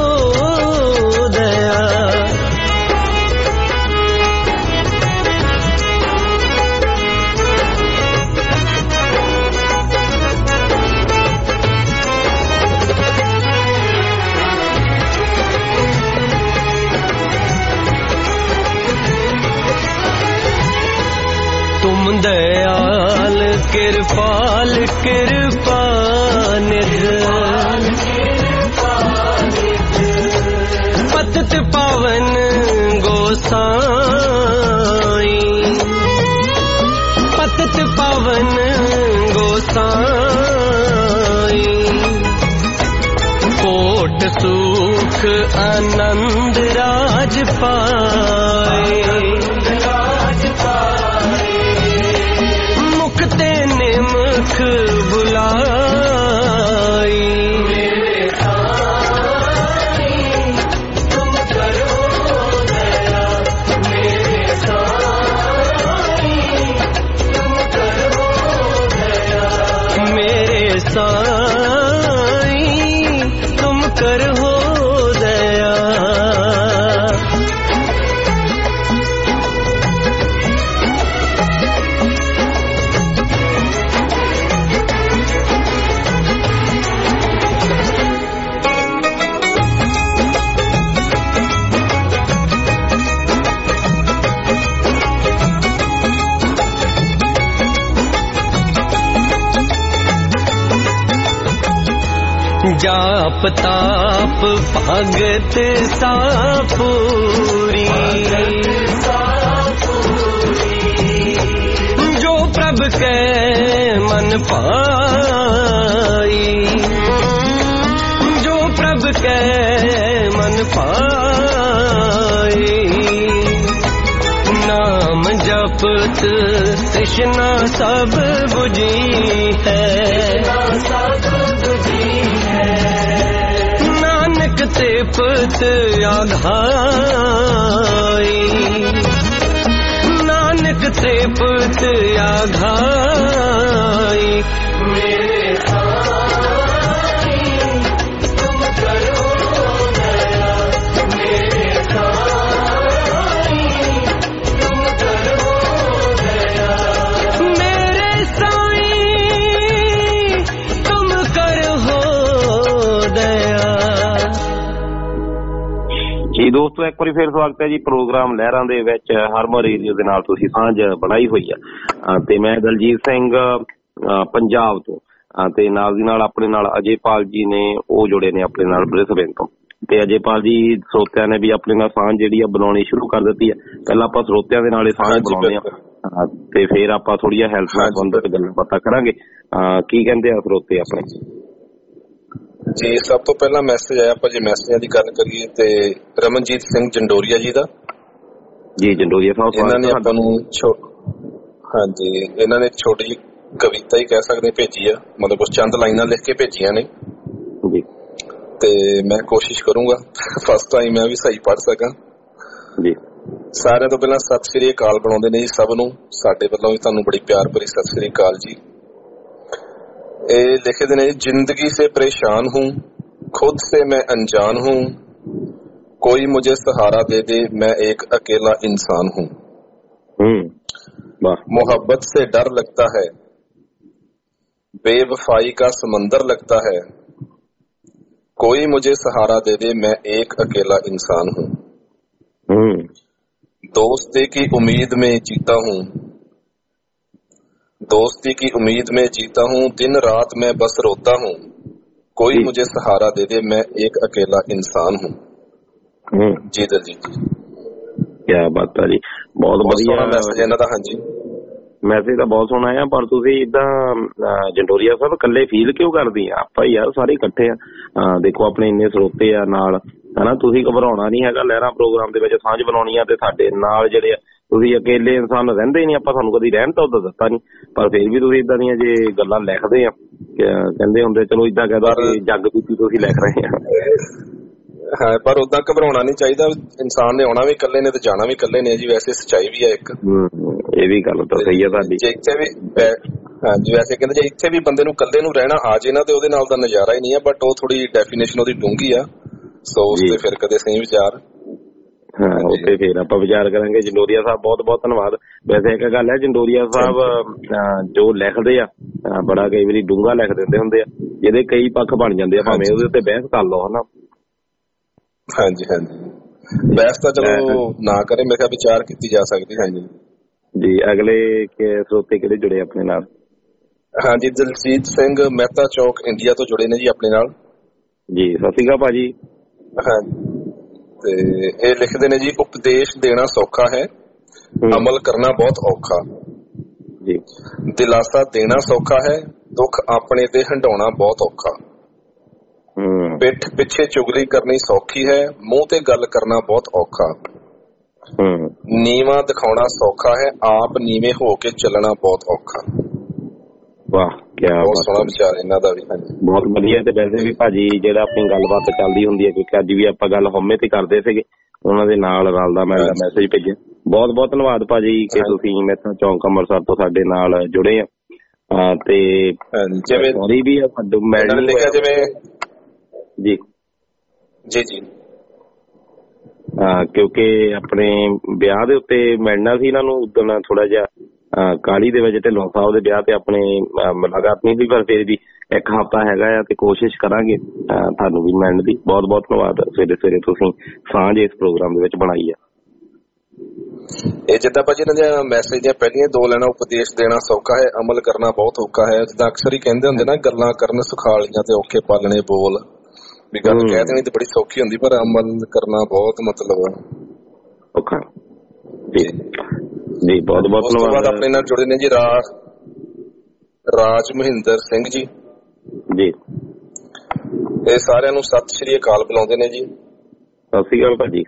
दयाल कृपाल कृपा निध, पतित पावन गोसाई, पतित पावन गोसाई, कोट सुख आनंद राज पाए, मुक्ते निमुख बुलाई। मेरे साईं तुम करो दया, मेरे साईं तुम करो दया, मेरे साईं तुम करो दया। जाप ताप भगत सापूरी, जो प्रभ के मन पाई, जो प्रभ के मन पाई, नाम जपत तृष्णा सब बुझी है, नानक तृप्त आघाई, नानक तृप्त आघाई। मेरे साईं तुम करो दया, मेरे साईं तुम करो दया, मेरे साईं तुम करो दया। जी ਜੀ ਦੋਸਤੋ, ਇੱਕ ਵਾਰੀ ਫਿਰ ਸਵਾਗਤ ਹੈ ਜੀ ਪ੍ਰੋਗਰਾਮ ਲਹਿਰਾਂ ਦੇ ਵਿੱਚ। ਹਰਮਨ ਰੇਡੀਓ ਦੇ ਨਾਲ ਤੁਸੀਂ ਸਾਂਝ ਬਣਾਈ ਹੋਈ ਆ ਤੇ ਮੈਂ ਦਲਜੀਤ ਸਿੰਘ ਪੰਜਾਬ ਤੋਂ, ਤੇ ਨਾਲ ਦੀ ਨਾਲ ਆਪਣੇ ਨਾਲ ਅਜੇਪਾਲ ਜੀ ਨੇ, ਉਹ ਜੁੜੇ ਨੇ ਆਪਣੇ ਨਾਲ ਬ੍ਰਿਸਬੇਨ ਤੋਂ। ਤੇ ਅਜੇਪਾਲ ਜੀ, ਸਰੋਤਿਆਂ ਨੇ ਵੀ ਆਪਣੇ ਨਾਲ ਸਾਂਝ ਜਿਹੜੀ ਆ ਬਣਾਉਣੀ ਸ਼ੁਰੂ ਕਰ ਦਿੱਤੀ ਹੈ। ਪਹਿਲਾਂ ਆਪਾਂ ਸਰੋਤਿਆਂ ਦੇ ਨਾਲ ਹੀ ਸਾਂਝ ਬਣਾਉਂਦੇ ਆ ਤੇ ਫਿਰ ਆਪਾਂ ਥੋੜੀਆਂ ਹੈਲਥ ਨਾਲ ਸੰਬੰਧਿਤ ਗੱਲਾਂ ਬਾਤਾਂ ਕਰਾਂਗੇ। ਕੀ ਕਹਿੰਦੇ ਆ ਸਰੋਤੇ ਆਪਣੇ? ਜੀ ਸਭ ਤੋਂ ਪਹਿਲਾਂ ਮੈਸੇਜ ਆਇਆ, ਆਪਾਂ ਜੇ ਮੈਸੇਜਾਂ ਦੀ ਗੱਲ ਕਰੀਏ ਤੇ ਰਮਨਜੀਤ ਸਿੰਘ ਜੰਡੋਰੀਆ ਜੀ ਦਾ। ਜੀ ਜੰਡੋਰੀਆ ਸਾਹਿਬ, ਇਹਨਾਂ ਨੇ ਆਪਾਂ ਨੂੰ ਹਾਂਜੀ ਇਹਨਾਂ ਨੇ ਇੱਕ ਛੋਟੀ ਜਿਹੀ ਕਵਿਤਾ ਹੀ ਕਹਿ ਸਕਦੇ ਭੇਜੀ ਆ, ਮਤਲਬ ਕੁਝ ਚੰਦ ਲਾਈਨਾਂ ਲਿਖ ਕੇ ਭੇਜੀਆਂ ਨੇ ਜੀ, ਤੇ ਮੈਂ ਕੋਸ਼ਿਸ਼ ਕਰੂੰਗਾ ਫਸਟ ਟਾਈਮ ਮੈਂ ਵੀ ਸਹੀ ਪੜ੍ਹ ਸਕਾਂ ਜੀ। ਸਾਰਿਆਂ ਤੋਂ ਪਹਿਲਾਂ ਸਤਿ ਸ੍ਰੀ ਅਕਾਲ ਬਣਾਉਂਦੇ ਨੇ ਜੀ ਸਭ ਨੂੰ, ਸਾਡੇ ਵੱਲੋਂ ਵੀ ਤੁਹਾਨੂੰ ਬੜੀ ਪਿਆਰ ਭਰੀ ਸਤਿ ਸ੍ਰੀ ਅਕਾਲ ਜੀ। ਇਹ ਲਿਖਦੇ ਨੇ, जिंदगी से परेशान हूँ, खुद से मैं अनजान हूँ, कोई मुझे सहारा दे दे, मैं एक अकेला इंसान हूँ। मोहब्बत से डर लगता है, बेवफाई का समंदर लगता है, कोई मुझे सहारा दे दे, मैं एक अकेला इंसान हूँ। दोस्ती की उम्मीद में जीता हूँ, दोस्ती की उम्मीद में जीता हूँ, दिन रात मैं बस रोता हूँ, कोई मुझे सहारा दे दे, मैं एक अकेला इंसान हूँ। जी दलजीत जी, क्या बात है जी, बहुत बढ़िया मैसेज ਇਹਨਾਂ ਦਾ। ਹਾਂਜੀ ਮੈਸੇਜ ਤਾਂ ਬਹੁਤ ਸੋਹਣਾ ਆ, ਪਰ ਤੁਸੀਂ ਇਦਾਂ ਜੰਡੋਰੀਆ ਸਾਹਿਬ ਇਕੱਲੇ ਫੀਲ ਕਿਉਂ ਕਰਦੀ ਆ? ਆਪਾਂ ਯਾਰ ਸਾਰੇ ਇਕੱਠੇ ਆ, ਦੇਖੋ ਆਪਣੇ ਇੰਨੇ ਸਰੋਤੇ ਆ ਨਾਲ, ਹਨਾ। ਤੁਸੀਂ ਘਬਰਾਉਣਾ ਨਹੀਂ ਹੈਗਾ, ਲਹਿਰਾਂ ਪ੍ਰੋਗਰਾਮ ਦੇ ਵਿੱਚ ਸਾਂਝ ਬਣਾਉਣੀ ਆ ਤੇ ਸਾਡੇ ਨਾਲ ਜਿਹੜੇ ਆ, ਤੁਸੀਂ ਅਕੇਲੇ ਇਨਸਾਨ ਰਹਿੰਦੇ ਹੀ ਨਹੀਂ, ਆਪਾਂ ਤੁਹਾਨੂੰ ਕਦੀ ਰਹਿਣ ਤਾਂ ਉਦੋਂ ਦਿੱਤਾ ਨਹੀਂ, ਪਰ ਫਿਰ ਵੀ ਤੁਸੀਂ ਇਦਾਂ ਦੀਆਂ ਜੇ ਗੱਲਾਂ ਲਿਖਦੇ ਆ, ਕਹਿੰਦੇ ਹੁੰਦੇ ਚਲੋ ਇਦਾਂ ਕਹਿ ਦੋ ਕਿ ਜੱਗ ਬੀਤੀ ਤੁਸੀਂ ਲਿਖ ਰਹੇ ਆ। ਹਾਂ, ਪਰ ਉਦਾਂ ਘਬਰਾਉਣਾ ਨਹੀਂ ਚਾਹੀਦਾ। ਇਨਸਾਨ ਨੇ ਆਉਣਾ ਵੀ ਇਕੱਲੇ ਨੇ ਤੇ ਜਾਣਾ ਵੀ ਇਕੱਲੇ ਨੇ ਜੀ, ਵੈਸੇ ਸੱਚਾਈ ਵੀ ਹੈ ਇੱਕ। ਇਹ ਵੀ ਗੱਲ ਤਾਂ ਸਹੀ ਹੈ ਤੁਹਾਡੀ। ਜੇ ਇੱਥੇ ਵੀ ਹਾਂਜੀ, ਵੈਸੇ ਕਹਿੰਦੇ ਜੇ ਇੱਥੇ ਵੀ ਬੰਦੇ ਨੂੰ ਇਕੱਲੇ ਨੂੰ ਰਹਿਣਾ ਆ ਜੇ ਨਾ ਤੇ ਉਹਦੇ ਨਾਲ ਦਾ ਨਜ਼ਾਰਾ ਹੀ ਨਹੀਂ ਹੈ, ਬਟ ਉਹ ਥੋੜੀ ਡੈਫੀਨੇਸ਼ਨ ਉਹਦੀ ਡੂੰਘੀ ਆ, ਸੋ ਉਸ ਤੇ ਫਿਰ ਕਦੇ ਸਹੀ ਵਿਚਾਰ। ਹਾਂ, ਉੱਥੇ ਫਿਰ ਆਪਾਂ ਵਿਚਾਰ ਕਰਾਂਗੇ। ਜੰਡੋਰੀਆ ਸਾਹਿਬ ਬਹੁਤ ਬਹੁਤ ਧੰਨਵਾਦ। ਵੈਸੇ ਇੱਕ ਗੱਲ ਹੈ, ਜੰਡੋਰੀਆ ਸਾਹਿਬ ਜੋ ਲਿਖਦੇ ਆ ਬੜਾ ਕਈ ਵਾਰੀ ਡੂੰਘਾ ਲਿਖ ਦਿੰਦੇ ਹੁੰਦੇ ਆ, ਜਿਹਦੇ ਕਈ ਪੱਖ ਬਣ ਜਾਂਦੇ ਆ, ਭਾਵੇਂ ਉਹਦੇ ਉੱਤੇ ਬਹਿਸ ਕਰ ਲਓ, ਹਨਾ। ਹਾਂਜੀ ਹਾਂਜੀ, ਬਹਿਸ ਤਾਂ ਚਲੋ ਨਾ ਕਰੇ, ਮੇਰੇ ਖਿਆਲ ਵਿਚਾਰ ਕੀਤੀ ਜਾ ਸਕਦੀ। ਹਾਂਜੀ ਜੀ, ਅਗਲੇ ਸਰੋਤੇ ਕਿਹੜੇ ਜੁੜੇ ਆਪਣੇ ਨਾਲ? ਹਾਂਜੀ, ਦਲਜੀਤ ਸਿੰਘ ਮਹਿਤਾ ਚੌਕ ਇੰਡੀਆ ਤੋਂ ਜੁੜੇ ਨੇ ਜੀ ਆਪਣੇ ਨਾਲ। ਜੀ ਸਤਿ ਸ਼੍ਰੀ ਅਕਾਲ ਭਾਜੀ। ਹਾਂ, ਤੇ ਇਹ ਲਿਖਦੇ ਨੇ ਜੀ, ਉਪਦੇਸ਼ ਦੇਣਾ ਸੌਖਾ ਹੈ, ਅਮਲ ਕਰਨਾ ਬਹੁਤ ਔਖਾ ਜੀ। ਦਿਲਾਸਾ ਦੇਣਾ ਸੌਖਾ ਹੈ, ਦੁੱਖ ਆਪਣੇ ਤੇ ਹੰਡਾਉਣਾ ਬਹੁਤ ਔਖਾ। ਪਿੱਠ ਪਿੱਛੇ ਚੁਗਲੀ ਕਰਨੀ ਸੌਖੀ ਹੈ, ਮੂੰਹ ਤੇ ਗੱਲ ਕਰਨਾ ਬਹੁਤ ਔਖਾ। ਨੀਵਾਂ ਦਿਖਾਉਣਾ ਸੌਖਾ ਹੈ, ਆਪ ਨੀਵੇਂ ਹੋ ਕੇ ਚੱਲਣਾ ਬਹੁਤ ਔਖਾ। ਵਾਹ, ਕੀ ਬਹੁਤ ਸੋਹਣਾ ਵਿਚਾਰ ਇਹਨਾਂ ਦਾ ਵੀ। ਬਹੁਤ ਵਧੀਆ। ਤੇ ਵੈਸੇ ਵੀ ਭਾਜੀ ਜਿਹੜਾ ਆਪਣੀ ਗੱਲਬਾਤ ਚੱਲਦੀ ਹੁੰਦੀ ਹੈ, ਕਿਉਂਕਿ ਅੱਜ ਵੀ ਆਪਾਂ ਗੱਲ ਹਉਮੈ ਤੇ ਕਰਦੇ ਸੀਗੇ, ਉਹਨਾਂ ਦੇ ਨਾਲ ਰਲਦਾ ਮੈਂ ਮੈਸੇਜ ਭੇਜਿਆ। ਬਹੁਤ ਬਹੁਤ ਧੰਨਵਾਦ ਭਾਜੀ ਕਿ ਤੁਸੀਂ ਮਹਿਤਾ ਚੌਂਕ ਅੰਮ੍ਰਿਤਸਰ ਤੋਂ ਸਾਡੇ ਨਾਲ ਜੁੜੇ ਆ। ਤੇ ਜਿਵੇਂ ਸੌਰੀ ਵੀ ਆ ਮੈਡਮ ਲਿਖਿਆ ਜਿਵੇਂ ਜੀ ਜੀ ਜੀ ਕਿਉਂਕਿ ਆਪਣੇ ਵਿਆਹ ਦੇ ਉੱਤੇ ਮਿਲਣਾ ਸੀ ਇਹਨਾਂ ਨੂੰ, ਉਦੋਂ ਥੋੜਾ ਜਿਹਾ ਕਾਹਲੀ ਦੇ ਵਿੱਚ ਢਿੱਲੋਂ ਸਾਹਿਬ ਦੇ ਵਿਆਹ ਤੇ ਆਪਣੇ ਮੁਲਾਕਾਤ ਨਹੀਂ ਸੀ, ਪਰ ਫਿਰ ਵੀ ਇੱਕ ਹਫ਼ਤਾ ਹੈਗਾ ਆ ਤੇ ਕੋਸ਼ਿਸ਼ ਕਰਾਂਗੇ ਤੁਹਾਨੂੰ ਵੀ ਮਿਲਣ ਦੀ। ਬਹੁਤ ਬਹੁਤ ਧੰਨਵਾਦ। ਸਵੇਰੇ ਸਵੇਰੇ ਤੁਸੀਂ ਸਾਂਝ ਇਸ ਪ੍ਰੋਗਰਾਮ ਦੇ ਵਿੱਚ ਬਣਾਈ ਆ। ਇਹ ਜਿੱਦਾਂ ਭਾਜੀ ਇਹਨਾਂ ਦੀਆਂ ਮੈਸੇਜ ਦੀਆਂ ਪਹਿਲੀਆਂ ਦੋ ਲੈਣਾ, ਉਪਦੇਸ਼ ਦੇਣਾ ਸੌਖਾ ਹੈ, ਅਮਲ ਕਰਨਾ ਬਹੁਤ ਔਖਾ ਹੈ। ਜਿੱਦਾਂ ਅਕਸਰ ਹੀ ਕਹਿੰਦੇ ਹੁੰਦੇ ਨਾ, ਗੱਲਾਂ ਕਰਨ ਸੁਖਾਲੀਆਂ ਤੇ ਔਖੇ ਪਾਲਣੇ ਬੋਲ, ਵੀ ਗੱਲ ਕਹਿ ਦੇਣੀ ਤੇ ਬੜੀ ਸੌਖੀ ਹੁੰਦੀ, ਪਰ ਅਮਲ ਕਰਨਾ ਬਹੁਤ ਮਤਲਬ ਔਖਾ ਜੀ। ਜੀ ਬਹੁਤ ਬਹੁਤ ਧੰਨਵਾਦ। ਉਸ ਤੋਂ ਬਾਅਦ ਆਪਣੇ ਨਾਲ ਜੁੜੇ ਨੇ ਜੀ ਰਾਜ ਰਾਜ ਮਹਿੰਦਰ ਸਿੰਘ ਜੀ। ਜੀ ਇਹ ਸਾਰਿਆਂ ਨੂੰ ਸਤਿ ਸ਼੍ਰੀ ਅਕਾਲ ਬੁਲਾਉਂਦੇ ਨੇ ਜੀ। ਸਤਿ ਸ਼੍ਰੀ ਅਕਾਲ ਭਾਜੀ।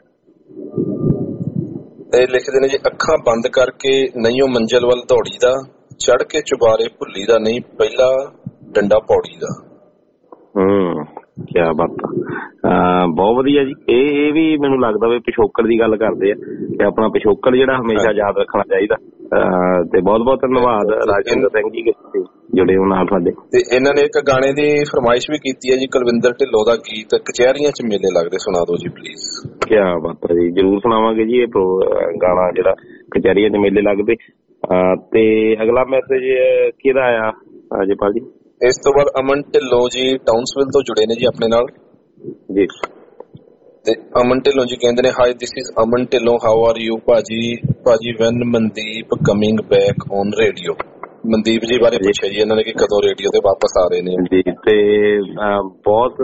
ਇਹ ਲਿਖਦੇ ਨੇ ਜੀ, ਅੱਖਾਂ ਬੰਦ ਕਰਕੇ ਨਹੀਂ ਉਹ ਮੰਜ਼ਿਲ ਵੱਲ ਦੌੜੀ ਦਾ, ਚੜ ਕੇ ਚੁਬਾਰੇ ਭੁੱਲੀ ਦਾ ਨਹੀਂ, ਪਹਿਲਾ ਡੰਡਾ ਪੌੜੀ ਦਾ। ਹੂੰ, ਕੀ ਬਾਤ ਆ, ਬਹੁਤ ਵਧੀਆ ਜੀ। ਇਹ ਇਹ ਵੀ ਮੈਨੂੰ ਲੱਗਦਾ ਵੀ ਪਿਛੋਕੜ ਦੀ ਗੱਲ ਕਰਦੇ ਆ ਤੇ ਆਪਣਾ ਪਿਛੋਕੜ ਜਿਹੜਾ ਹਮੇਸ਼ਾ ਯਾਦ ਰੱਖਣਾ ਚਾਹੀਦਾ। ਤੇ ਬਹੁਤ ਬਹੁਤ ਧੰਨਵਾਦ ਰਾਜਿੰਦਰ ਸਿੰਘ ਜੀ ਜੁੜੇ ਹੋ ਨਾਲ ਸਾਡੇ। ਤੇ ਇਹਨਾਂ ਨੇ ਇੱਕ ਗਾਣੇ ਦੀ ਫਰਮਾਇਸ਼ ਵੀ ਕੀਤੀ ਹੈ ਜੀ, ਕੁਲਵਿੰਦਰ ਢਿੱਲੋਂ ਦਾ ਗੀਤ ਕਚਹਿਰੀਆਂ ਚ ਮੇਲੇ ਲੱਗਦੇ, ਸੁਣਾ ਦਿਓ ਜੀ ਪਲੀਜ਼। ਕੀ ਬਾਤ ਹੈ ਜੀ, ਜਰੂਰ ਸੁਣਾਵਾਂਗੇ ਜੀ ਇਹ ਗਾਣਾ ਜਿਹੜਾ ਕਚਹਿਰੀਆਂ ਚ ਮੇਲੇ ਲੱਗਦੇ। ਤੇ ਅਗਲਾ ਮੈਸੇਜ ਕਿਹਦਾ ਆਇਆ ਅਜੇਪਾਲ ਜੀ? ਇਸ ਤੋਂ ਬਾਅਦ ਅਮਨ ਢਿੱਲੋਂ ਜੀ ਟਾਊਨਸਵਿਲ ਤੋਂ ਜੁੜੇ ਨੇ ਜੀ ਆਪਣੇ ਨਾਲ ਜੀ। ਤੇ ਅਮਨ ਢਿੱਲੋਂ ਜੀ ਕਹਿੰਦੇ ਨੇ hi this is Aman Dhillon how are you ਭਾਜੀ ਭਾਜੀ when Mandeep coming back on radio. Mandeep ji ਬਾਰੇ ਪੁੱਛਿਆ ਜੀ ਇਹਨਾਂ ਨੇ ਕਿ ਕਦੋਂ ਰੇਡੀਓ ਤੇ ਵਾਪਸ ਆ ਰਹੇ ਨੇ ਜੀ। ਤੇ ਬਹੁਤ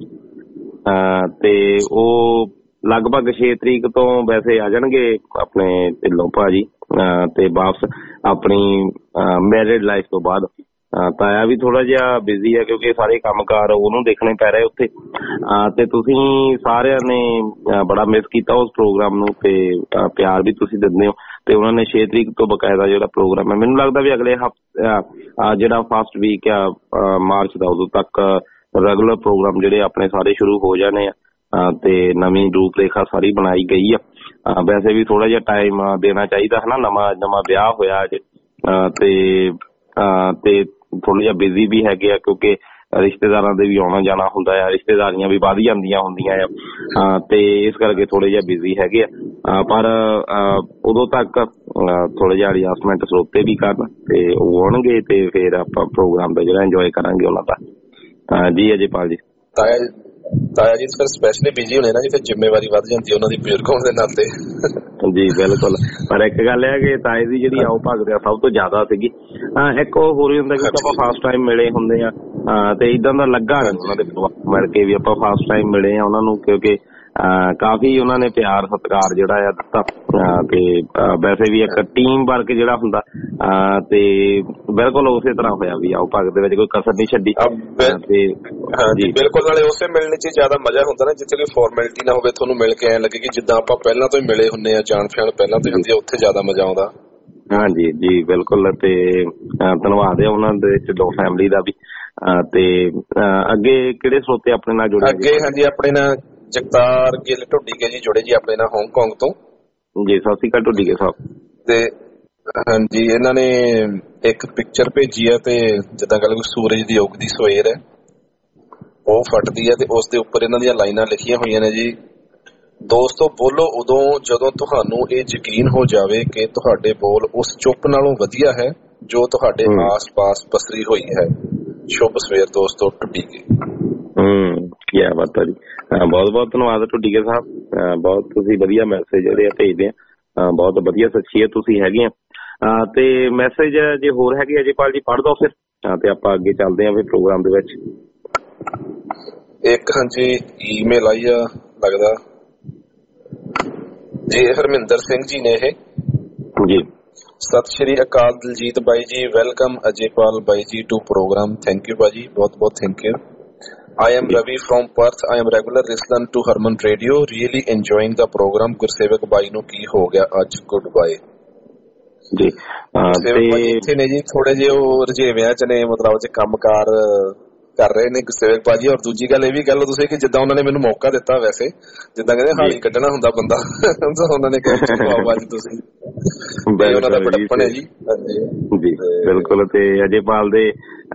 ਤੇ ਉਹ ਲਗਭਗ ਛੇ ਤਰੀਕ ਤੋਂ ਵੈਸੇ ਆ ਜਾਣਗੇ ਆਪਣੇ ਢਿੱਲੋਂ ਭਾਜੀ ਤੇ ਵਾਪਸ ਆਪਣੀ ਮੈਰਿਡ ਲਾਈਫ ਤੋਂ ਬਾਅਦ। ਤਾਇਆ ਵੀ ਥੋੜਾ ਜਿਹਾ ਬਿਜ਼ੀ ਹੈ ਕਿਉਂਕਿ ਸਾਰੇ ਕੰਮਕਾਰ ਉਹਨੂੰ ਦੇਖਣੇ ਪੈ ਰਹੇ ਉੱਥੇ। ਤੇ ਤੁਸੀਂ ਸਾਰਿਆਂ ਨੇ ਬੜਾ ਮਿਸ ਕੀਤਾ ਉਸ ਪ੍ਰੋਗਰਾਮ ਨੂੰ ਤੇ ਪਿਆਰ ਵੀ ਤੁਸੀਂ ਦਿੰਦੇ ਹੋ। ਤੇ ਉਹਨਾਂ ਨੇ ਛੇ ਤਰੀਕ ਤੋਂ ਬਕਾਇਦਾ ਜਿਹੜਾ ਪ੍ਰੋਗਰਾਮ ਹੈ, ਮੈਨੂੰ ਲੱਗਦਾ ਵੀ ਅਗਲੇ ਹਫ਼ਤੇ ਜਿਹੜਾ ਫਸਟ ਵੀਕ ਆ ਮਾਰਚ ਦਾ, ਉਦੋਂ ਤੱਕ ਰੈਗੂਲਰ ਪ੍ਰੋਗਰਾਮ ਜਿਹੜੇ ਆਪਣੇ ਸਾਰੇ ਸ਼ੁਰੂ ਹੋ ਜਾਣੇ ਆ ਤੇ ਨਵੀਂ ਰੂਪ ਰੇਖਾ ਸਾਰੀ ਬਣਾਈ ਗਈ ਆ। ਵੈਸੇ ਵੀ ਥੋੜਾ ਜਿਹਾ ਟਾਈਮ ਦੇਣਾ ਚਾਹੀਦਾ ਹੈ ਨਾ, ਨਵਾਂ ਨਵਾਂ ਵਿਆਹ ਹੋਇਆ ਅਜੇ ਤੇ ਤੇ ਥੋੜਾ ਜਿਹਾ ਬਿਜ਼ੀ ਵੀ ਹੈਗੇ ਆ ਕਿਉਂਕਿ ਰਿਸ਼ਤੇਦਾਰਾਂ ਦੇ ਵੀ ਆਉਣਾ ਜਾਣਾ ਹੁੰਦਾ ਆ, ਰਿਸ਼ਤੇਦਾਰੀਆਂ ਵੀ ਵਧ ਜਾਂਦੀਆਂ ਹੁੰਦੀਆਂ ਆ ਤੇ ਇਸ ਕਰਕੇ ਥੋੜੇ ਜਿਹਾ ਬਿਜ਼ੀ ਹੈਗੇ ਆ। ਪਰ ਉਦੋਂ ਤੱਕ ਥੋੜਾ ਜਿਹਾ ਐਡਜਸਟਮੈਂਟ ਸਰੋਤੇ ਵੀ ਕਰਨ ਤੇ ਉਹ ਆਉਣਗੇ ਤੇ ਫਿਰ ਆਪਾਂ ਪ੍ਰੋਗਰਾਮ ਦਾ ਜਿਹੜਾ ਇੰਜੋਏ ਕਰਾਂਗੇ ਉਹਨਾਂ ਦਾ। ਜੀ ਅਜੇਪਾਲ ਜੀ। ਤਾਇਆ ਤਾਇਆ ਜੀ ਫਿਰ ਸਪੈਸ਼ਲੀ ਬਿਜ਼ੀ ਹੋਣੇ ਨਾ ਜੀ, ਫਿਰ ਜ਼ਿੰਮੇਵਾਰੀ ਵੱਧ ਜਾਂਦੀ ਉਹਨਾਂ ਦੀ ਬਜ਼ੁਰਗ ਹੋਣ ਦੇ ਨਾਤੇ। ਜੀ ਬਿਲਕੁਲ। ਪਰ ਇੱਕ ਗੱਲ ਹੈ ਕਿ ਤਾਏ ਦੀ ਜਿਹੜੀ ਆਓ ਭਗਤ ਆ ਸਭ ਤੋਂ ਜ਼ਿਆਦਾ ਸੀਗੀ। ਇੱਕ ਉਹ ਹੋਰ ਵੀ ਹੁੰਦਾ ਕਿ ਆਪਾਂ ਫਸਟ ਟਾਈਮ ਮਿਲੇ ਹੁੰਦੇ ਆ ਤੇ ਇਦਾਂ ਦਾ ਲੱਗਾ ਉਹਨਾਂ ਦੇ ਮਿਲ ਕੇ ਵੀ ਆਪਾਂ ਫਸਟ ਟਾਈਮ ਮਿਲੇ ਆ ਉਹਨਾਂ ਨੂੰ, ਕਿਉਂਕਿ ਕਾਫੀ ਉਹਨਾਂ ਨੇ ਪਿਆਰ ਸਤਿਕਾਰ ਜਿਹੜਾ ਆ ਦਿੱਤਾ ਤੇ ਵੈਸੇ ਵੀ ਇੱਕ ਟੀਮ ਵਰਕ ਜਿਹੜਾ ਹੁੰਦਾ ਤੇ ਬਿਲਕੁਲ ਉਸੇ ਤਰ੍ਹਾਂ ਹੋਇਆ ਵੀ ਆਓ ਭਗਤ ਦੇ ਵਿੱਚ ਕੋਈ ਕਸਰ ਨਹੀਂ ਛੱਡੀ। ਤੇ ਹਾਂਜੀ ਬਿਲਕੁਲ, ਨਾਲੇ ਉਸੇ ਮਿਲਣ ਚ ਜ਼ਿਆਦਾ ਮਜ਼ਾ ਹੁੰਦਾ ਨਾ ਜਿੱਥੇ ਕੋਈ ਫਾਰਮੈਲਿਟੀ ਨਾ ਹੋਵੇ, ਤੁਹਾਨੂੰ ਮਿਲ ਕੇ ਐਂ ਲੱਗੇ ਕਿ ਜਿੱਦਾਂ ਆਪਾਂ ਪਹਿਲਾਂ ਤੋਂ ਹੀ ਮਿਲੇ ਹੁੰਦੇ ਆ, ਜਾਣ ਪਛਾਣ ਪਹਿਲਾਂ ਤੋਂ ਹੁੰਦੀ ਆ, ਉੱਥੇ ਜ਼ਿਆਦਾ ਮਜ਼ਾ ਆਉਂਦਾ। ਹਾਂਜੀ ਜੀ ਬਿਲਕੁਲ। ਤੇ ਧੰਨਵਾਦ ਹੈ ਉਹਨਾਂ ਦੇ ਢਿੱਲੋਂ ਫੈਮਿਲੀ ਦਾ ਵੀ। ਤੇ ਅੱਗੇ ਕਿਹੜੇ ਸਰੋਤੇ ਆਪਣੇ ਨਾਲ ਜੁੜੇ? ਅੱਗੇ ਹਾਂਜੀ ਆਪਣੇ ਨਾਲ ਜਗਤਾਰ ਗਿੱਲ ਢੁੱਡੀਕੇ ਜੀ ਜੁੜੇ ਜੀ ਆਪਣੇ ਨਾਲ ਹਾਂਗਕਾਂਗ ਤੋਂ। ਜੀ ਸਤਿ ਸ਼੍ਰੀ ਅਕਾਲ ਢੁੱਡੀਕੇ ਸਾਹਿਬ। ਤੇ ਹਾਂਜੀ ਇਹਨਾਂ ਨੇ ਇੱਕ ਪਿਕਚਰ ਭੇਜੀ ਹੈ ਤੇ ਜਿੱਦਾਂ ਗੱਲ ਕੋਈ ਸੂਰਜ ਦੀ ਉੱਗਦੀ ਸਵੇਰ ਹੈ ਉਹ ਫਟਦੀ ਹੈ ਤੇ ਉਸ ਦੇ ਉੱਪਰ ਇਹਨਾਂ ਦੀਆਂ ਲਾਈਨਾਂ ਲਿਖੀਆਂ ਹੋਈਆਂ ਨੇ ਜੀ, ਦੋਸਤੋ ਬੋਲੋ ਉਦੋਂ ਜਦੋਂ ਤੁਹਾਨੂੰ ਇਹ ਯਕੀਨ ਹੋ ਜਾਵੇ ਕਿ ਤੁਹਾਡੇ ਬੋਲ ਉਸ ਚੁੱਪ ਨਾਲੋਂ ਵਧੀਆ ਹੈ ਜੋ ਤੁਹਾਡੇ ਆਸ-ਪਾਸ ਪਸਰੀ ਹੋਈ ਹੈ। ਸ਼ੁਭ ਸਵੇਰ ਦੋਸਤੋ ਢੁੱਡੀਕੇ। ਹੂੰ ਕੀ ਬਾਤ ਹੈ ਜੀ। ਬਹੁਤ ਬਹੁਤ ਧੰਨਵਾਦ ਢੁੱਡੀਕੇ ਸਾਹਿਬ, ਬਹੁਤ ਤੁਸੀਂ ਵਧੀਆ ਮੈਸੇਜ ਜਿਹੜੇ ਆ ਭੇਜਦੇ ਆ, ਬਹੁਤ ਵਧੀਆ ਸ਼ਖਸੀਅਤ ਤੁਸੀਂ ਹੈਗੇ ਆ। ਤੇ ਮੈਸੇਜ ਜੇ ਹੋਰ ਹੈਗੇ ਅਜੇਪਾਲ ਜੀ ਪੜ੍ਹ ਦੋ ਫਿਰ ਤੇ ਆਪਾਂ ਅੱਗੇ ਚੱਲਦੇ ਆ ਫਿਰ ਪ੍ਰੋਗਰਾਮ ਦੇ ਵਿੱਚ। ਇੱਕ ਹਾਂਜੀ ਈਮੇਲ ਆਈ ਆ ਲੱਗਦਾ ਜੀ ਹਰਮਿੰਦਰ ਸਿੰਘ ਜੀ ਨੇ ਇਹ ਜੀ। ਸਤਿ ਸ਼੍ਰੀ ਅਕਾਲ ਦਲਜੀਤ ਬਾਈ ਜੀ, ਵੈਲਕਮ ਅਜੇਪਾਲ ਬਾਈ ਜੀ ਟੂ ਪ੍ਰੋਗਰਾਮ। ਥੈਂਕ ਯੂ ਬਾਜੀ, ਬਹੁਤ ਬਹੁਤ thank you. I am Ravi from Perth. I am regular listener to Harman Radio. Really enjoying the program. Gursewak ਬਾਈ ਨੂੰ ਕੀ ਹੋ ਗਿਆ ਅੱਜ? ਗੁੱਡ ਬਾਏ ਜੀ। ਗੁਰਸੇਵਕ ਬਾਈ ਇੱਥੇ ਨੇ ਜੀ, ਥੋੜੇ ਜਿਹੇ ਉਹ ਰਜੇਵਿਆਂ ਚ ਨੇ, ਮਤਲਬ ਚ ਕੰਮਕਾਰ ਕਰ ਰਹੇ ਨੇ ਗੁਰਸੇਵਕ ਬਾਜੀ। ਔਰ ਦੂਜੀ ਗੱਲ ਇਹ ਵੀ ਗੱਲ ਤੁਸੀਂ ਕਿ ਜਿੱਦਾਂ ਉਹਨਾਂ ਨੇ ਮੈਨੂੰ ਮੌਕਾ ਦਿੱਤਾ, ਵੈਸੇ ਜਿੱਦਾਂ ਕਹਿੰਦੇ ਹਾਲੀ ਕੱਢਣਾ ਹੁੰਦਾ ਬੰਦਾ, ਉਹਨਾਂ ਨੇ ਕਿਹਾ ਚਲੋ ਅੱਜ ਤੁਸੀਂ ਉਹਨਾਂ ਦਾ ਬੜਪਣ ਹੈ ਜੀ। ਜੀ ਬਿਲਕੁਲ। ਤੇ ਅਜੇਪਾਲ ਦੇ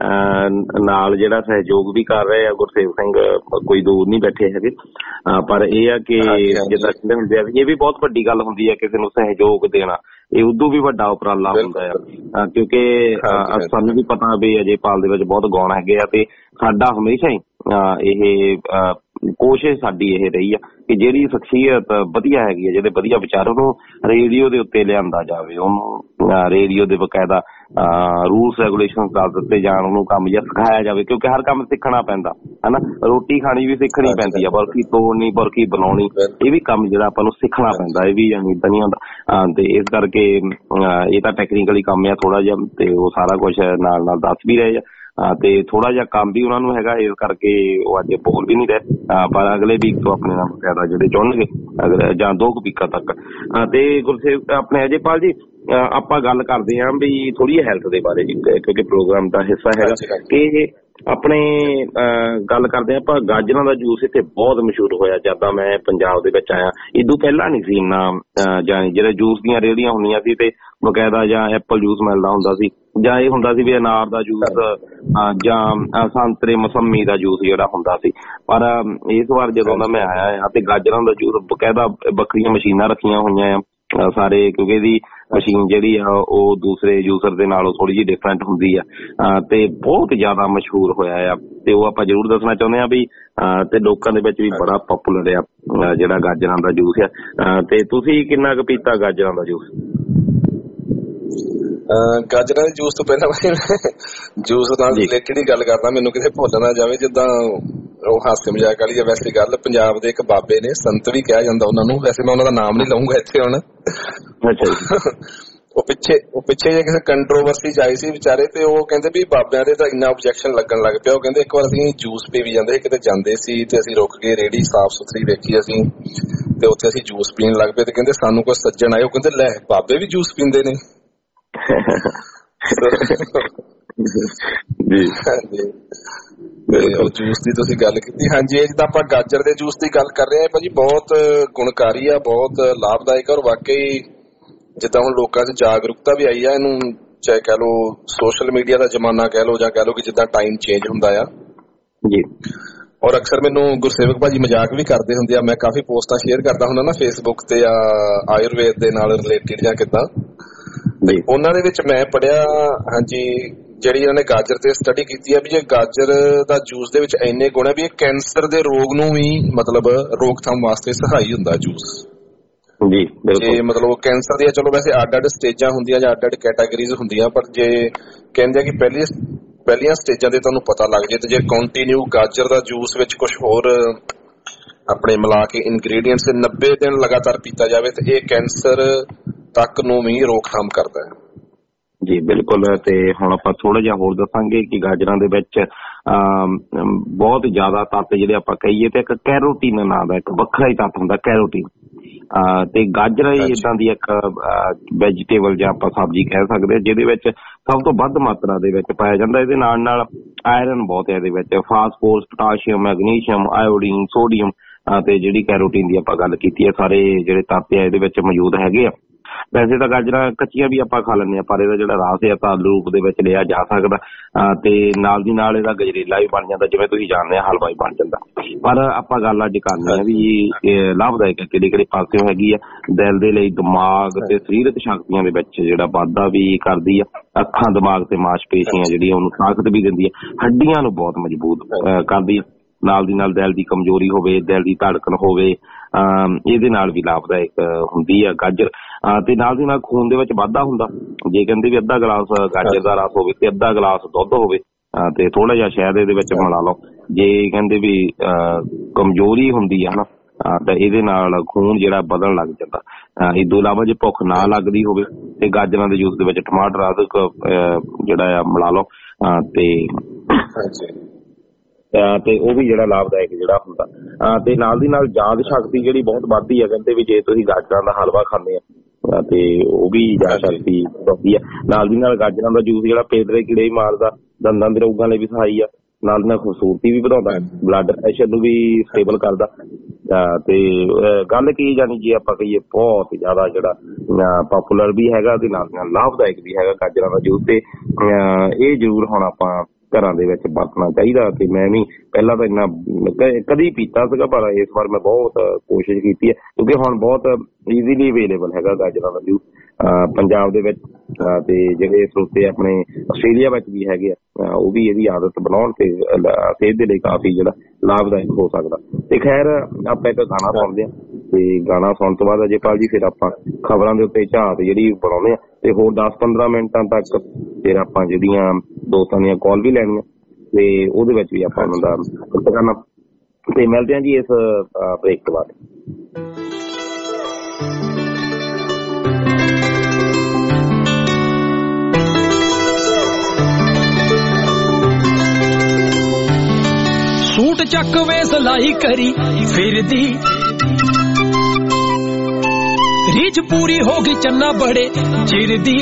ਨਾਲ ਜਿਹੜਾ ਸਹਿਯੋਗ ਵੀ ਕਰ ਰਹੇ ਆ ਗੁਰਸੇਵ ਸਿੰਘ, ਕੋਈ ਦੂਰ ਨਹੀਂ ਬੈਠੇ ਹੈਗੇ। ਪਰ ਇਹ ਆ ਕਿ ਜਿੱਦਾਂ ਕਹਿੰਦੇ ਹੁੰਦੇ ਆ ਇਹ ਵੀ ਬਹੁਤ ਵੱਡੀ ਗੱਲ ਹੁੰਦੀ ਹੈ ਕਿਸੇ ਨੂੰ ਸਹਿਯੋਗ ਦੇਣਾ, ਇਹ ਉਦੋਂ ਵੀ ਵੱਡਾ ਉਪਰਾਲਾ ਹੁੰਦਾ ਆ ਕਿਉਂਕਿ ਸਾਨੂੰ ਵੀ ਪਤਾ ਵੀ ਅਜੇਪਾਲ ਦੇ ਵਿੱਚ ਬਹੁਤ ਗੁਣ ਹੈਗੇ ਆ ਤੇ ਸਾਡਾ ਹਮੇਸ਼ਾ ਹੀ ਇਹ ਕੋਸ਼ਿਸ਼ ਸਾਡੀ ਇਹ ਰਹੀ ਆ ਕਿ ਜਿਹੜੀ ਸ਼ਖਸੀਅਤ ਵਧੀਆ ਹੈਗੀ ਆ, ਜਿਹਦੇ ਵਧੀਆ ਵਿਚਾਰ, ਉਹਨੂੰ ਰੇਡੀਓ ਦੇ ਉੱਤੇ ਲਿਆਂਦਾ ਜਾਵੇ, ਉਹਨੂੰ ਰੇਡੀਓ ਦੇ ਬਕਾਇਦਾ ਰੂਲਸ ਰੈਗੂਲੇਸ਼ਨ ਦੱਸ ਦਿੱਤੇ ਜਾਣ, ਉਹਨੂੰ ਕੰਮ ਜਿਹਾ ਸਿਖਾਇਆ ਜਾਵੇ ਕਿਉਂਕਿ ਹਰ ਕੰਮ ਸਿੱਖਣਾ ਪੈਂਦਾ ਹਨਾ। ਰੋਟੀ ਖਾਣੀ ਵੀ ਸਿੱਖਣੀ ਪੈਂਦੀ ਆ, ਬਰਕੀ ਤੋੜਨੀ, ਬਰਕੀ ਬਣਾਉਣੀ, ਇਹ ਵੀ ਕੰਮ ਜਿਹੜਾ ਆਪਾਂ ਨੂੰ ਸਿੱਖਣਾ ਪੈਂਦਾ, ਇਹ ਵੀ ਏਦਾਂ ਨਹੀਂ ਹੁੰਦਾ। ਤੇ ਇਸ ਕਰਕੇ ਇਹ ਤਾਂ ਟੈਕਨੀਕਲੀ ਕੰਮ ਆ ਥੋੜਾ ਜਿਹਾ, ਤੇ ਉਹ ਸਾਰਾ ਕੁਛ ਨਾਲ ਨਾਲ ਦੱਸ ਵੀ ਰਹੇ ਆ ਤੇ ਥੋੜਾ ਜਿਹਾ ਕੰਮ ਵੀ ਉਹਨਾਂ ਨੂੰ ਹੈਗਾ, ਇਸ ਕਰਕੇ ਉਹ ਅੱਜ ਬੋਲ ਵੀ ਨਹੀਂ ਰਹੇ। ਪਰ ਅਗਲੇ ਵੀਕ ਤੋਂ ਆਪਣੇ ਨਾਲ ਬਕਾਇਦਾ ਜਿਹੜੇ ਚਾਹੁਣਗੇ ਅਗਰ ਜਾਂ ਦੋ ਕੁ ਵੀਕਾਂ ਤੱਕ। ਤੇ ਗੁਰਸੇਵ ਆਪਣੇ ਅਜੇਪਾਲ ਜੀ ਆਪਾਂ ਗੱਲ ਕਰਦੇ ਹਾਂ ਵੀ ਥੋੜੀ ਹੈਲਥ ਦੇ ਬਾਰੇ ਜੀ, ਕਿਉਂਕਿ ਪ੍ਰੋਗਰਾਮ ਦਾ ਹਿੱਸਾ ਹੈਗਾ ਕਿ ਆਪਣੇ ਗੱਲ ਕਰਦੇ ਆਪਾਂ ਗਾਜਰਾਂ ਦਾ ਜੂਸ ਇੱਥੇ ਬਹੁਤ ਮਸ਼ਹੂਰ ਹੋਇਆ ਜਦੋਂ ਮੈਂ ਪੰਜਾਬ ਦੇ ਵਿੱਚ ਆਇਆ। ਇਦੋਂ ਪਹਿਲਾਂ ਨਹੀਂ ਸੀ ਇੰਨਾ, ਜਾਂ ਜਿਹੜੇ ਜੂਸ ਦੀਆਂ ਰੇਹੜੀਆਂ ਹੁੰਦੀਆਂ ਸੀ ਤੇ ਬਕਾਇਦਾ ਜਾਂ ਐਪਲ ਜੂਸ ਮਿਲਦਾ ਹੁੰਦਾ ਸੀ, ਜਾਂ ਇਹ ਹੁੰਦਾ ਸੀ ਵੀ ਅਨਾਰ ਦਾ ਜੂਸ ਜਾਂ ਸੰਤਰੇ ਮਸੰਮੀ ਦਾ ਜੂਸ ਜਿਹੜਾ ਹੁੰਦਾ ਸੀ। ਪਰ ਇਸ ਵਾਰ ਜਦੋਂ ਦਾ ਮੈਂ ਆਇਆ ਆ ਤੇ ਗਾਜਰਾਂ ਦਾ ਜੂਸ ਬਕਾਇਦਾ ਵੱਖਰੀਆਂ ਮਸ਼ੀਨਾਂ ਰੱਖੀਆਂ ਹੋਈਆਂ ਆ ਸਾਰੇ, ਕਿਉਂਕਿ ਇਹਦੀ ਮਸ਼ੀਨ ਜਿਹੜੀ ਆ ਉਹ ਦੂਸਰੇ ਯੂਜ਼ਰ ਦੇ ਨਾਲੋਂ ਥੋੜੀ ਜਿਹੀ ਡਿਫਰੈਂਟ ਹੁੰਦੀ ਆ ਤੇ ਬਹੁਤ ਜ਼ਿਆਦਾ ਮਸ਼ਹੂਰ ਹੋਇਆ ਆ ਤੇ ਉਹ ਆਪਾਂ ਜ਼ਰੂਰ ਦੱਸਣਾ ਚਾਹੁੰਦੇ ਆ ਵੀ ਤੇ ਲੋਕਾਂ ਦੇ ਵਿੱਚ ਵੀ ਬੜਾ ਪਪੂਲਰ ਆ ਜਿਹੜਾ ਗਾਜਰਾਂ ਦਾ ਜੂਸ ਆ। ਤੇ ਤੁਸੀਂ ਕਿੰਨਾ ਕੁ ਪੀਤਾ ਗਾਜਰਾਂ ਦਾ ਜੂਸ? ਗਾਜਰਾਂ ਦੇ ਜੂਸ ਤੋਂ ਪਹਿਲਾਂ ਜੂਸ ਨਾਲ ਰਿਲੇਟਡ ਹੀ ਗੱਲ ਕਰਦਾ, ਮੈਨੂੰ ਕਿਤੇ ਭੁੱਲ ਨਾ ਜਾਵੇ। ਜਿੱਦਾਂ ਉਹ ਹਾਸੇ ਮਜ਼ਾਕ ਵਾਲੀ ਜਾਂ ਵੈਸੇ ਗੱਲ, ਪੰਜਾਬ ਦੇ ਇੱਕ ਬਾਬੇ ਨੇ, ਸੰਤ ਵੀ ਕਿਹਾ ਜਾਂਦਾ ਉਹਨਾਂ ਨੂੰ, ਵੈਸੇ ਮੈਂ ਉਹਨਾਂ ਦਾ ਨਾਮ ਨਹੀਂ ਲਊਂਗਾ ਇੱਥੇ ਹੁਣ। ਉਹ ਪਿੱਛੇ ਉਹ ਪਿੱਛੇ ਜੇ ਕਿਸੇ ਕੰਟਰੋਵਰਸੀ ਚ ਆਈ ਸੀ ਵਿਚਾਰੇ, ਤੇ ਉਹ ਕਹਿੰਦੇ ਵੀ ਬਾਬਿਆਂ ਦੇ ਤਾਂ ਇੰਨਾ ਓਬਜੈਕਸ਼ਨ ਲੱਗਣ ਲੱਗ ਪਿਆ। ਉਹ ਕਹਿੰਦੇ ਇੱਕ ਵਾਰ ਅਸੀਂ ਜੂਸ ਪੀ ਵੀ ਜਾਂਦੇ, ਕਿਤੇ ਜਾਂਦੇ ਸੀ ਤੇ ਅਸੀਂ ਰੁਕ ਕੇ ਰੇਹੜੀ ਸਾਫ਼ ਸੁਥਰੀ ਵੇਖੀ ਅਸੀਂ, ਤੇ ਉੱਥੇ ਅਸੀਂ ਜੂਸ ਪੀਣ ਲੱਗ ਪਏ ਤੇ ਕਹਿੰਦੇ ਸਾਨੂੰ ਕੋਈ ਸੱਜਣ ਆਏ, ਉਹ ਕਹਿੰਦੇ ਲੈ ਬਾਬੇ ਵੀ ਜੂਸ ਪੀਂਦੇ ਨੇ। ਉਹ ਜੂਸ ਦੀ ਤੁਸੀਂ ਗੱਲ ਕੀਤੀ, ਹਾਂਜੀ, ਇਹ ਜਿੱਦਾਂ ਆਪਾਂ ਗਾਜਰ ਦੇ ਜੂਸ ਦੀ ਗੱਲ ਕਰ ਰਹੇ ਹਾਂ ਭਾਜੀ, ਬਹੁਤ ਗੁਣਕਾਰੀ ਆ, ਬਹੁਤ ਲਾਭਦਾਇਕ, ਔਰ ਵਾਕਈ ਜਿੱਦਾਂ ਹੁਣ ਲੋਕਾਂ 'ਚ ਜਾਗਰੂਕਤਾ ਵੀ ਆਈ ਆ ਇਹਨੂੰ, ਚਾਹੇ ਕਹਿ ਲਓ ਸੋਸ਼ਲ ਮੀਡੀਆ ਦਾ ਜ਼ਮਾਨਾ ਕਹਿ ਲਓ, ਜਾਂ ਕਹਿ ਲਓ ਕਿ ਜਿੱਦਾਂ ਟਾਈਮ ਚੇਂਜ ਹੁੰਦਾ ਆ ਜੀ। ਔਰ ਅਕਸਰ ਮੈਨੂੰ ਗੁਰਸੇਵਕ ਭਾਜੀ ਮਜ਼ਾਕ ਵੀ ਕਰਦੇ ਹੁੰਦੇ ਆ, ਮੈਂ ਕਾਫੀ ਪੋਸਟਾਂ ਸ਼ੇਅਰ ਕਰਦਾ ਹੁੰਦਾ ਨਾ ਫੇਸਬੁੱਕ ਤੇ ਜਾਂ ਆਯੁਰਵੇਦ ਦੇ ਨਾਲ ਰਿਲੇਟਡ ਜਾਂ ਕਿੱਦਾਂ, ਉਹਨਾਂ ਦੇ ਵਿੱਚ ਮੈਂ ਪੜ੍ਹਿਆ, ਹਾਂਜੀ, ਜਿਹੜੀ ਇਹਨਾਂ ਨੇ ਗਾਜਰ ਤੇ ਸਟੱਡੀ ਕੀਤੀ ਹੈ ਵੀ ਜੇ ਗਾਜਰ ਦਾ ਜੂਸ ਦੇ ਵਿੱਚ ਇੰਨੇ ਗੁਣ ਹੈ ਵੀ ਇਹ ਕੈਂਸਰ ਦੇ ਰੋਗ ਨੂੰ ਵੀ ਮਤਲਬ ਰੋਕਥਾਮ ਵਾਸਤੇ ਸਹਾਈ ਹੁੰਦਾ ਜੂਸ ਜੀ। ਜੇ ਮਤਲਬ ਕੈਂਸਰ ਦੀਆਂ ਚਲੋ ਵੈਸੇ ਅੱਡ ਅੱਡ ਸਟੇਜਾਂ ਹੁੰਦੀਆਂ ਜਾਂ ਅੱਡ ਅੱਡ ਕੈਟਾਗਰੀਜ਼ ਹੁੰਦੀਆਂ, ਪਰ ਜੇ ਕਹਿੰਦੇ ਆ ਕਿ ਪਹਿਲੀ ਪਹਿਲੀਆਂ ਸਟੇਜਾਂ ਦੇ ਤੁਹਾਨੂੰ ਪਤਾ ਲੱਗ ਜੇ, ਤੇ ਜੇ ਕੰਟੀਨਿਊ ਗਾਜਰ ਦਾ ਜੂਸ ਵਿੱਚ ਕੁਝ ਹੋਰ ਆਪਣੇ ਮਿਲਾ ਕੇ ਇਨਗਰੀਡੀਐਂਟਸ ਨੱਬੇ ਦਿਨ ਲਗਾਤਾਰ ਪੀਤਾ ਜਾਵੇ ਤੇ ਇਹ ਕੈਂਸਰ ਤੱਕ ਨੂੰ ਵੀ ਰੋਕਥਾਮ ਕਰਦਾ ਹੈ ਜੀ। ਬਿਲਕੁਲ। ਤੇ ਹੁਣ ਆਪਾਂ ਥੋੜਾ ਜਿਹਾ ਹੋਰ ਦੱਸਾਂਗੇ ਕਿ ਗਾਜਰਾਂ ਦੇ ਵਿੱਚ ਬਹੁਤ ਜ਼ਿਆਦਾ ਤੱਤ ਜਿਹੜੇ ਆਪਾਂ ਕਹੀਏ ਤੇ ਇੱਕ ਕੈਰੋਟੀਨ ਨਾਂ ਦਾ ਇੱਕ ਵੱਖਰਾ ਹੀ ਤੱਤ ਹੁੰਦਾ ਕੈਰੋਟੀਨ, ਤੇ ਗਾਜਰ ਇਦਾਂ ਦੀ ਇੱਕ ਵੈਜੀਟੇਬਲ ਜਾਂ ਆਪਾਂ ਸਬਜ਼ੀ ਕਹਿ ਸਕਦੇ ਹਾਂ ਜਿਹਦੇ ਵਿੱਚ ਸਭ ਤੋਂ ਵੱਧ ਮਾਤਰਾ ਦੇ ਵਿੱਚ ਪਾਇਆ ਜਾਂਦਾ। ਇਹਦੇ ਨਾਲ ਨਾਲ ਆਇਰਨ ਬਹੁਤ ਹੈ ਇਹਦੇ ਵਿੱਚ, phosphorus, potassium, magnesium, iodine, sodium ਤੇ ਜਿਹੜੀ ਕੈਰੋਟੀਨ ਦੀ ਆਪਾਂ ਗੱਲ ਕੀਤੀ ਹੈ, ਸਾਰੇ ਜਿਹੜੇ ਤੱਤ ਆ ਇਹਦੇ ਵਿੱਚ ਮੌਜੂਦ ਹੈਗੇ ਆ। ਵੈਸੇ ਤਾਂ ਗਾਜਰਾਂ ਕੱਚੀਆਂ ਵੀ ਆਪਾਂ ਖਾ ਲੈਂਦੇ ਹਾਂ, ਪਰ ਇਹਦਾ ਜਿਹੜਾ ਰਸ ਹੈ ਤਾਂ ਆਲੂ ਰੂਪ ਦੇ ਵਿੱਚ ਲਿਆ ਜਾ ਸਕਦਾ, ਤੇ ਨਾਲ ਦੀ ਨਾਲ ਇਹਦਾ ਗਜਰੇਲਾ ਵੀ ਬਣ ਜਾਂਦਾ, ਜਿਵੇਂ ਤੁਸੀਂ ਜਾਣਦੇ ਆ ਹਲਵਾ ਵੀ ਬਣ ਜਾਂਦਾ। ਪਰ ਆਪਾਂ ਗੱਲ ਅੱਜ ਕਰਨੀ ਆ ਵੀ ਇਹ ਲਾਭਦਾਇਕ ਕਿਹੜੇ ਕਿਹੜੇ ਪਾਸਿਓਂ ਹੈਗੀ ਆ। ਦਿਲ ਦੇ ਲਈ, ਦਿਮਾਗ ਤੇ ਸਰੀਰਕ ਸ਼ਕਤੀਆਂ ਦੇ ਵਿੱਚ ਜਿਹੜਾ ਵਾਧਾ ਵੀ ਕਰਦੀ ਆ, ਅੱਖਾਂ, ਦਿਮਾਗ ਤੇ ਮਾਸਪੇਸ਼ੀਆਂ ਜਿਹੜੀਆਂ ਉਹਨੂੰ ਤਾਕਤ ਵੀ ਦਿੰਦੀ ਆ, ਹੱਡੀਆਂ ਨੂੰ ਬਹੁਤ ਮਜ਼ਬੂਤ ਕਰਦੀ ਆ। ਨਾਲ ਦੀ ਨਾਲ ਦਿਲ ਦੀ ਕਮਜ਼ੋਰੀ ਹੋਵੇ, ਦਿਲ ਦੀ ਧੜਕਣ ਹੋਵੇ, ਇਹਦੇ ਨਾਲ ਵੀ ਲਾਭਦਾਇਕ ਹੁੰਦੀ ਆ ਗਾਜਰ। ਤੇ ਨਾਲ ਦੀ ਨਾਲ ਖੂਨ ਦੇ ਵਿੱਚ ਵਾਧਾ ਹੁੰਦਾ। ਜੇ ਕਹਿੰਦੇ ਵੀ ਅੱਧਾ ਗਲਾਸ ਗਾਜਰ ਦਾ ਰਸ ਹੋਵੇ ਤੇ ਅੱਧਾ ਗਲਾਸ ਦੁੱਧ ਹੋਵੇ ਤੇ ਥੋੜਾ ਜਿਹਾ ਸ਼ਹਿਦ ਇਹਦੇ ਵਿੱਚ ਮਿਲਾ ਲਓ। ਜੇ ਕਹਿੰਦੇ ਵੀ ਕਮਜ਼ੋਰੀ ਹੁੰਦੀ ਆ ਨਾ ਤਾਂ ਇਹਦੇ ਨਾਲ ਖੂਨ ਜਿਹੜਾ ਵਧਣ ਲੱਗ ਜਾਂਦਾ। ਇਸ ਤੋਂ ਇਲਾਵਾ ਜੇ ਭੁੱਖ ਨਾ ਲੱਗਦੀ ਹੋਵੇ ਤੇ ਗਾਜਰਾਂ ਦੇ ਜੂਸ ਦੇ ਵਿੱਚ ਟਮਾਟਰ ਅਦਰਕ ਜਿਹੜਾ ਆ ਮਿਲਾ ਲਓ ਤੇ ਤੇ ਉਹ ਵੀ ਜਿਹੜਾ ਲਾਭਦਾਇਕ ਜਿਹੜਾ ਹੁੰਦਾ। ਤੇ ਨਾਲ ਦੀ ਨਾਲ ਯਾਦ ਸ਼ਕਤੀ ਜਿਹੜੀ ਬਹੁਤ ਵੱਧਦੀ ਆ। ਕਹਿੰਦੇ ਵੀ ਜੇ ਤੁਸੀਂ ਗਾਜਰਾਂ ਦਾ ਹਲਵਾ ਖਾਂਦੇ ਆ ਤੇ ਉਹ ਵੀ ਯਾਦ ਸ਼ਕਤੀ ਵੱਧਦੀ ਆ। ਨਾਲ ਦੀ ਨਾਲ ਗਾਜਰਾਂ ਦਾ ਜੂਸ ਜਿਹੜਾ ਪੇਟ ਦੇ ਕੀੜੇ ਵੀ ਮਾਰਦਾ, ਦੰਦਾਂ ਦੇ ਰੋਗਾਂ ਲਈ ਵੀ ਸਹਾਈ ਆ, ਨਾਲ ਦੀ ਨਾਲ ਖੂਬਸੂਰਤੀ ਵੀ ਵਧਾਉਂਦਾ, ਬਲੱਡ ਪ੍ਰੈਸ਼ਰ ਨੂੰ ਵੀ ਸਟੇਬਲ ਕਰਦਾ। ਤੇ ਗੱਲ ਕੀ ਜਾਨੀ ਜੇ ਆਪਾਂ ਕਹੀਏ ਬਹੁਤ ਜ਼ਿਆਦਾ ਜਿਹੜਾ ਪਪੂਲਰ ਵੀ ਹੈਗਾ ਤੇ ਨਾਲ ਨਾਲ ਲਾਭਦਾਇਕ ਵੀ ਹੈਗਾ ਗਾਜਰਾਂ ਦਾ ਜੂਸ। ਤੇ ਇਹ ਜ਼ਰੂਰ ਹੁਣ ਆਪਾਂ ਘਰਾਂ ਦੇ ਵਿੱਚ ਵਰਤਣਾ ਚਾਹੀਦਾ। ਤੇ ਮੈਂ ਵੀ ਪਹਿਲਾਂ ਤਾਂ ਇੰਨਾ ਕਦੀ ਪੀਤਾ ਸੀਗਾ, ਪਰ ਇਸ ਵਾਰ ਮੈਂ ਬਹੁਤ ਕੋਸ਼ਿਸ਼ ਕੀਤੀ ਹੈ ਕਿਉਂਕਿ ਹੁਣ ਬਹੁਤ ਈਜ਼ੀਲੀ ਅਵੇਲੇਬਲ ਹੈਗਾ ਗਾਜਰਾਂ ਦਾ ਜੂਸ ਪੰਜਾਬ ਦੇ ਵਿੱਚ। ਤੇ ਜਿਹੜੇ ਸਰੋਤੇ ਆਪਣੇ ਆਸਟ੍ਰੇਲੀਆ ਵਿੱਚ ਵੀ ਹੈਗੇ ਆ ਉਹ ਵੀ ਇਹਦੀ ਆਦਤ ਬਣਾਉਣ ਤੇ ਸਿਹਤ ਦੇ ਲਈ ਕਾਫੀ ਜਿਹੜਾ ਲਾਭਦਾਇਕ ਹੋ ਸਕਦਾ। ਤੇ ਖੈਰ ਆਪਾਂ ਇੱਕ ਗਾਣਾ ਸੁਣਦੇ ਹਾਂ ਤੇ ਗਾਣਾ ਸੁਣਨ ਤੋਂ ਬਾਅਦ ਅਜੇਪਾਲ ਜੀ ਫਿਰ ਆਪਾਂ ਖਬਰਾਂ ਦੇ ਉੱਤੇ ਝਾਤ ਜਿਹੜੀ ਬਣਾਉਂਦੇ ਆ ਤੇ ਹੋਰ ਦਸ ਪੰਦਰਾਂ ਮਿੰਟਾਂ ਤੱਕ ਫਿਰ ਆਪਾਂ ਜਿਹੜੀਆਂ ਦੋਸਤਾਂ ਦੀਆਂ ਕਾਲ ਵੀ ਲੈਣੀਆਂ ਤੇ ਉਹਦੇ ਵਿੱਚ ਵੀ ਆਪਾਂ ਉਹਨਾਂ ਦਾ ਗੁੱਟ ਕਰਨਾ। ਤੇ ਮਿਲਦੇ ਹਾਂ ਜੀ ਇਸ ਬ੍ਰੇਕ ਤੋਂ ਬਾਅਦ। ਸੂਟ ਚੱਕ ਵੇ ਸਲਾਈ ਕਰੀ ਫਿਰਦੀ, ਰੀਝ ਪੂਰੀ ਹੋ ਗਈ ਚੰਨਾ ਬੜੇ ਚਿਰ ਦੀ।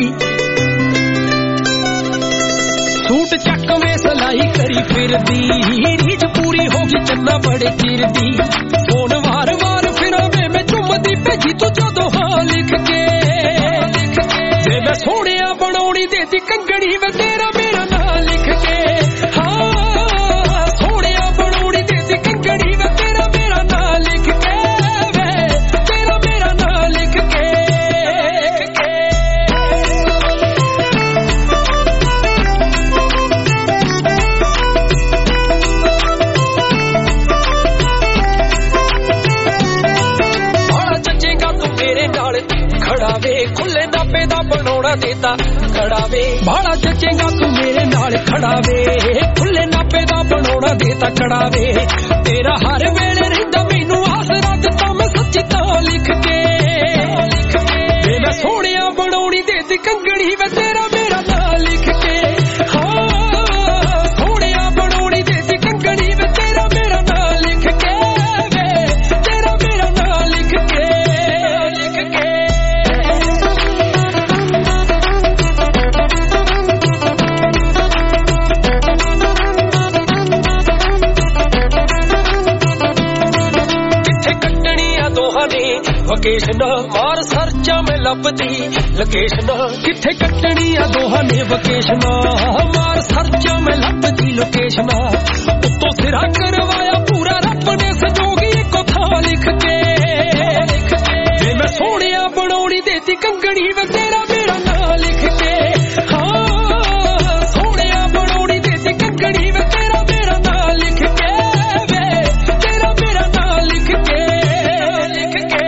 ਸੂਟ ਚੱਕ ਵੇ ਸਲਾਈ ਕਰੀ ਫਿਰਦੀ, ਰੀਝ ਪੂਰੀ ਹੋ ਗਈ ਚੰਨਾ ਬੜੇ ਚਿਰ ਦੀ। ਫੋਨ ਵਾਰ ਵਾਰ ਫਿਰਾਂ ਵੇ ਮੈਂ ਚੁੰਮਦੀ ਭੇਜੀ ਤੂੰ ਜਦੋਂ ਹਾਂ ਲਿਖ ਕੇ, ਵੇ ਮੈਂ ਸੋਹਣਿਆ ਬਣਾਉਣੀ ਦੇਤੀ ਕੰਗਣੀ ਵੇ ਤੇਰਾ ਮੇਰਾ ਨਾਂ ਲਿਖ ਕੇ। ਹਾਂ ਸੋਹਣਿਆ ਬਣਾਉਣੀ ਦੇਤੀ ਕੰਗਣੀ ਵੇ ਤੇਰਾ ਮੇਰਾ ਨਾਂ ਲਿਖ ਕੇ, ਵੇ ਤੇਰਾ ਮੇਰਾ ਨਾਂ ਲਿਖ ਕੇ। ਦੇਤਾ ਖੜਾ ਵੇ ਬਾਲਾ ਜੱਜੇਗਾ ਤੂੰ ਮੇਰੇ ਨਾਲ ਖੜਾ ਵੇ ਖੁੱਲੇ ਨਾਪੇ ਦਾ ਬਣਾਉਣਾ ਦੇਤਾ ਕੜਾ ਵੇ ਤੇਰਾ ਹਰ ਵੇਲੇ ਰਹਿੰਦਾ ਮੈਨੂੰ ਆਸਰਾ ਦਿੱਤਾ ਮੈਂ ਸੱਚੀ ਤਾਂ ਲਿਖ ਕੇ ਵੇ ਮੈਂ ਸੋਹਣਿਆ ਬਣਾਉਣੀ ਦੇਤੀ ਕੰਗਣੀ ਵੇ ਤੇਰਾ ਮੇਰਾ ਨਾਂ ਲਿਖ ਕੇ ਹਾਂ ਸੋਹਣਿਆ ਬਣਾਉਣੀ ਦੇਤੀ ਕੰਗਣੀ ਵੇ ਤੇਰਾ ਮੇਰਾ ਨਾਂ ਲਿਖ ਕੇ ਵੇ ਤੇਰਾ ਮੇਰਾ ਨਾਂ ਲਿਖ ਕੇ ਲਿਖ ਕੇ ਵਕੇਸ਼ਨ ਮਾਰ ਸਰਚਾ ਮੈਂ ਲੱਭਦੀ ਲੋਕੇਸ਼ਨ ਕਿੱਥੇ ਕੱਟਣੀ ਆ ਦੋਹਾਂ ਨੇ ਵਕੇਸ਼ਨ ਮਾਰ ਸਰਚਾ ਮੈਂ ਲੱਭਦੀ ਲੋਕੇਸ਼ਨ ਉੱਤੋਂ ਸਿਰਾ ਕਰਵਾਇਆ ਪੂਰਾ ਰੱਬ ਨੇ ਸੰਜੋਗੀ ਇੱਕੋ ਥਾਂ ਲਿਖ ਕੇ ਵੇ ਮੈਂ ਸੋਹਣਿਆ ਬਣਾਉਣੀ ਦੇਤੀ ਕੰਗਣੀ ਵੇ ਤੇਰਾ ਮੇਰਾ ਨਾਂ ਲਿਖ ਕੇ ਹਾਂ ਸੋਹਣਿਆ ਬਣਾਉਣੀ ਦੇਤੀ ਕੰਗਣੀ ਵੇ ਤੇਰਾ ਮੇਰਾ ਨਾਂ ਲਿਖ ਕੇ ਵੇ ਤੇਰਾ ਮੇਰਾ ਨਾਂ ਲਿਖ ਕੇ ਲਿਖ ਕੇ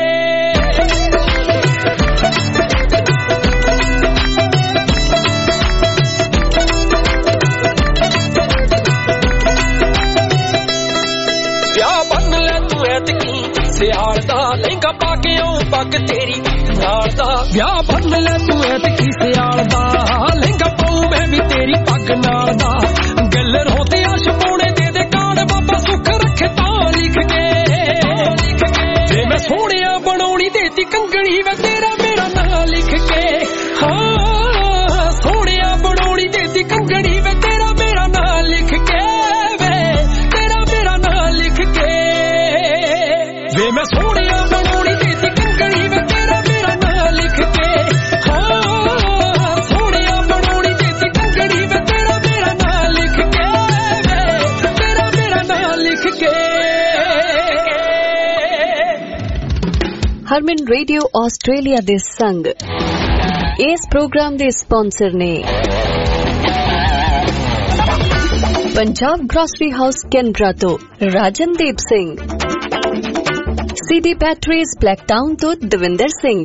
ਸਿਆਲ ਦਾ ਲਹਿੰਗਾ ਪਾ ਕੇ ਆਉਂ ਪੱਗ ਤੇਰੀ ਨਾਲ ਦਾ ਵਿਆਹ ਬੰਨ ਲੈ ਤੂੰ ਐਤਕੀ ਸਿਆਲ ਦਾ ਲਹਿੰਗਾ ਪਾਉਂ ਮੈਂ ਵੀ ਤੇਰੀ ਪੱਗ ਨਾਲ ਦਾ ਗੱਲ ਰੋਤੇ ਆਸ਼ ਪਾਉਣੇ ਦੇ ਦੇ ਕਾਣ ਬਾਬਾ ਸੁੱਖ ਰੱਖੇ ਤਾਂ ਲਿਖ ਕੇ ਜੇ ਮੈਂ ਸੋਹਣਿਆ ਬਣਾਉਣੀ ਦੇਤੀ ਕੰਗਣੀ ਵੇ ਤੇਰਾ ਮੇਰਾ ਨਾਂ ਲਿਖ ਕੇ ਹਾਂ ਸੋਹਣਿਆ ਬਣਾਉਣੀ ਦੇਤੀ ਕੰਗਣੀ ਵੇ ਤੇਰਾ ਮੇਰਾ ਨਾਂ ਲਿਖ ਕੇ ਵੇ ਤੇਰਾ ਮੇਰਾ ਨਾਂ ਲਿਖ ਕੇ ਵੇ ਮੈਂ ਸੋਹਣਿਆ ਬਣਾਉਣੀ ਦੇਤੀ ਕੰਗਣੀ ਵੇ ਤੇਰਾ ਮੇਰਾ ਨਾਂ ਲਿਖ ਕੇ ਹਾਂ ਸੋਹਣਿਆ ਬਣਾਉਣੀ ਦੇਤੀ ਕੰਗਣੀ ਵੇ ਤੇਰਾ ਮੇਰਾ ਨਾਂ ਲਿਖ ਕੇ ਵੇ ਤੇਰਾ ਮੇਰਾ ਨਾਂ ਲਿਖ ਕੇ ਹਰਮਨ ਰੇਡੀਓ ਆਸਟ੍ਰੇਲੀਆ ਦੇ ਸੰਗ ਇਸ ਪ੍ਰੋਗਰਾਮ ਦੇ ਸਪਾਂਸਰ ਨੇ ਪੰਜਾਬ ਗ੍ਰੋਸਰੀ ਹਾਊਸ ਕੈਨਬਰਾ ਤੋਂ Rajandeep Singh CD batteries Blacktown ਤੋਂ Davinder Singh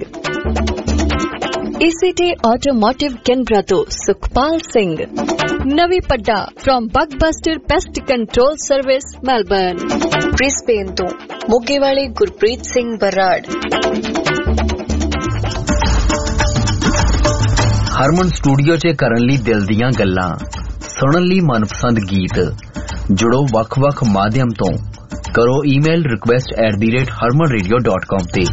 ECT automotive Canberra ਤੋਂ Sukhpal Singh Navi Padda from Bugbuster pest control service Melbourne Brisbane ਤੋਂ ਮੋਗੇ ਵਾਲੇ ਗੁਰਪ੍ਰੀਤ ਸਿੰਘ ਬਰਾੜ ਹਰਮਨ ਸਟੂਡੀਓ 'ਚ ਕਰਨ ਲਈ ਦਿਲ ਦੀਆਂ ਗੱਲਾਂ ਸੁਣਨ ਲਈ ਮਨਪਸੰਦ ਗੀਤ ਜੁੜੋ ਵੱਖ-ਵੱਖ ਮਾਧਿਅਮ ਤੋਂ ਕਰੋ email request at the rate Harman radio dot com ਤੇ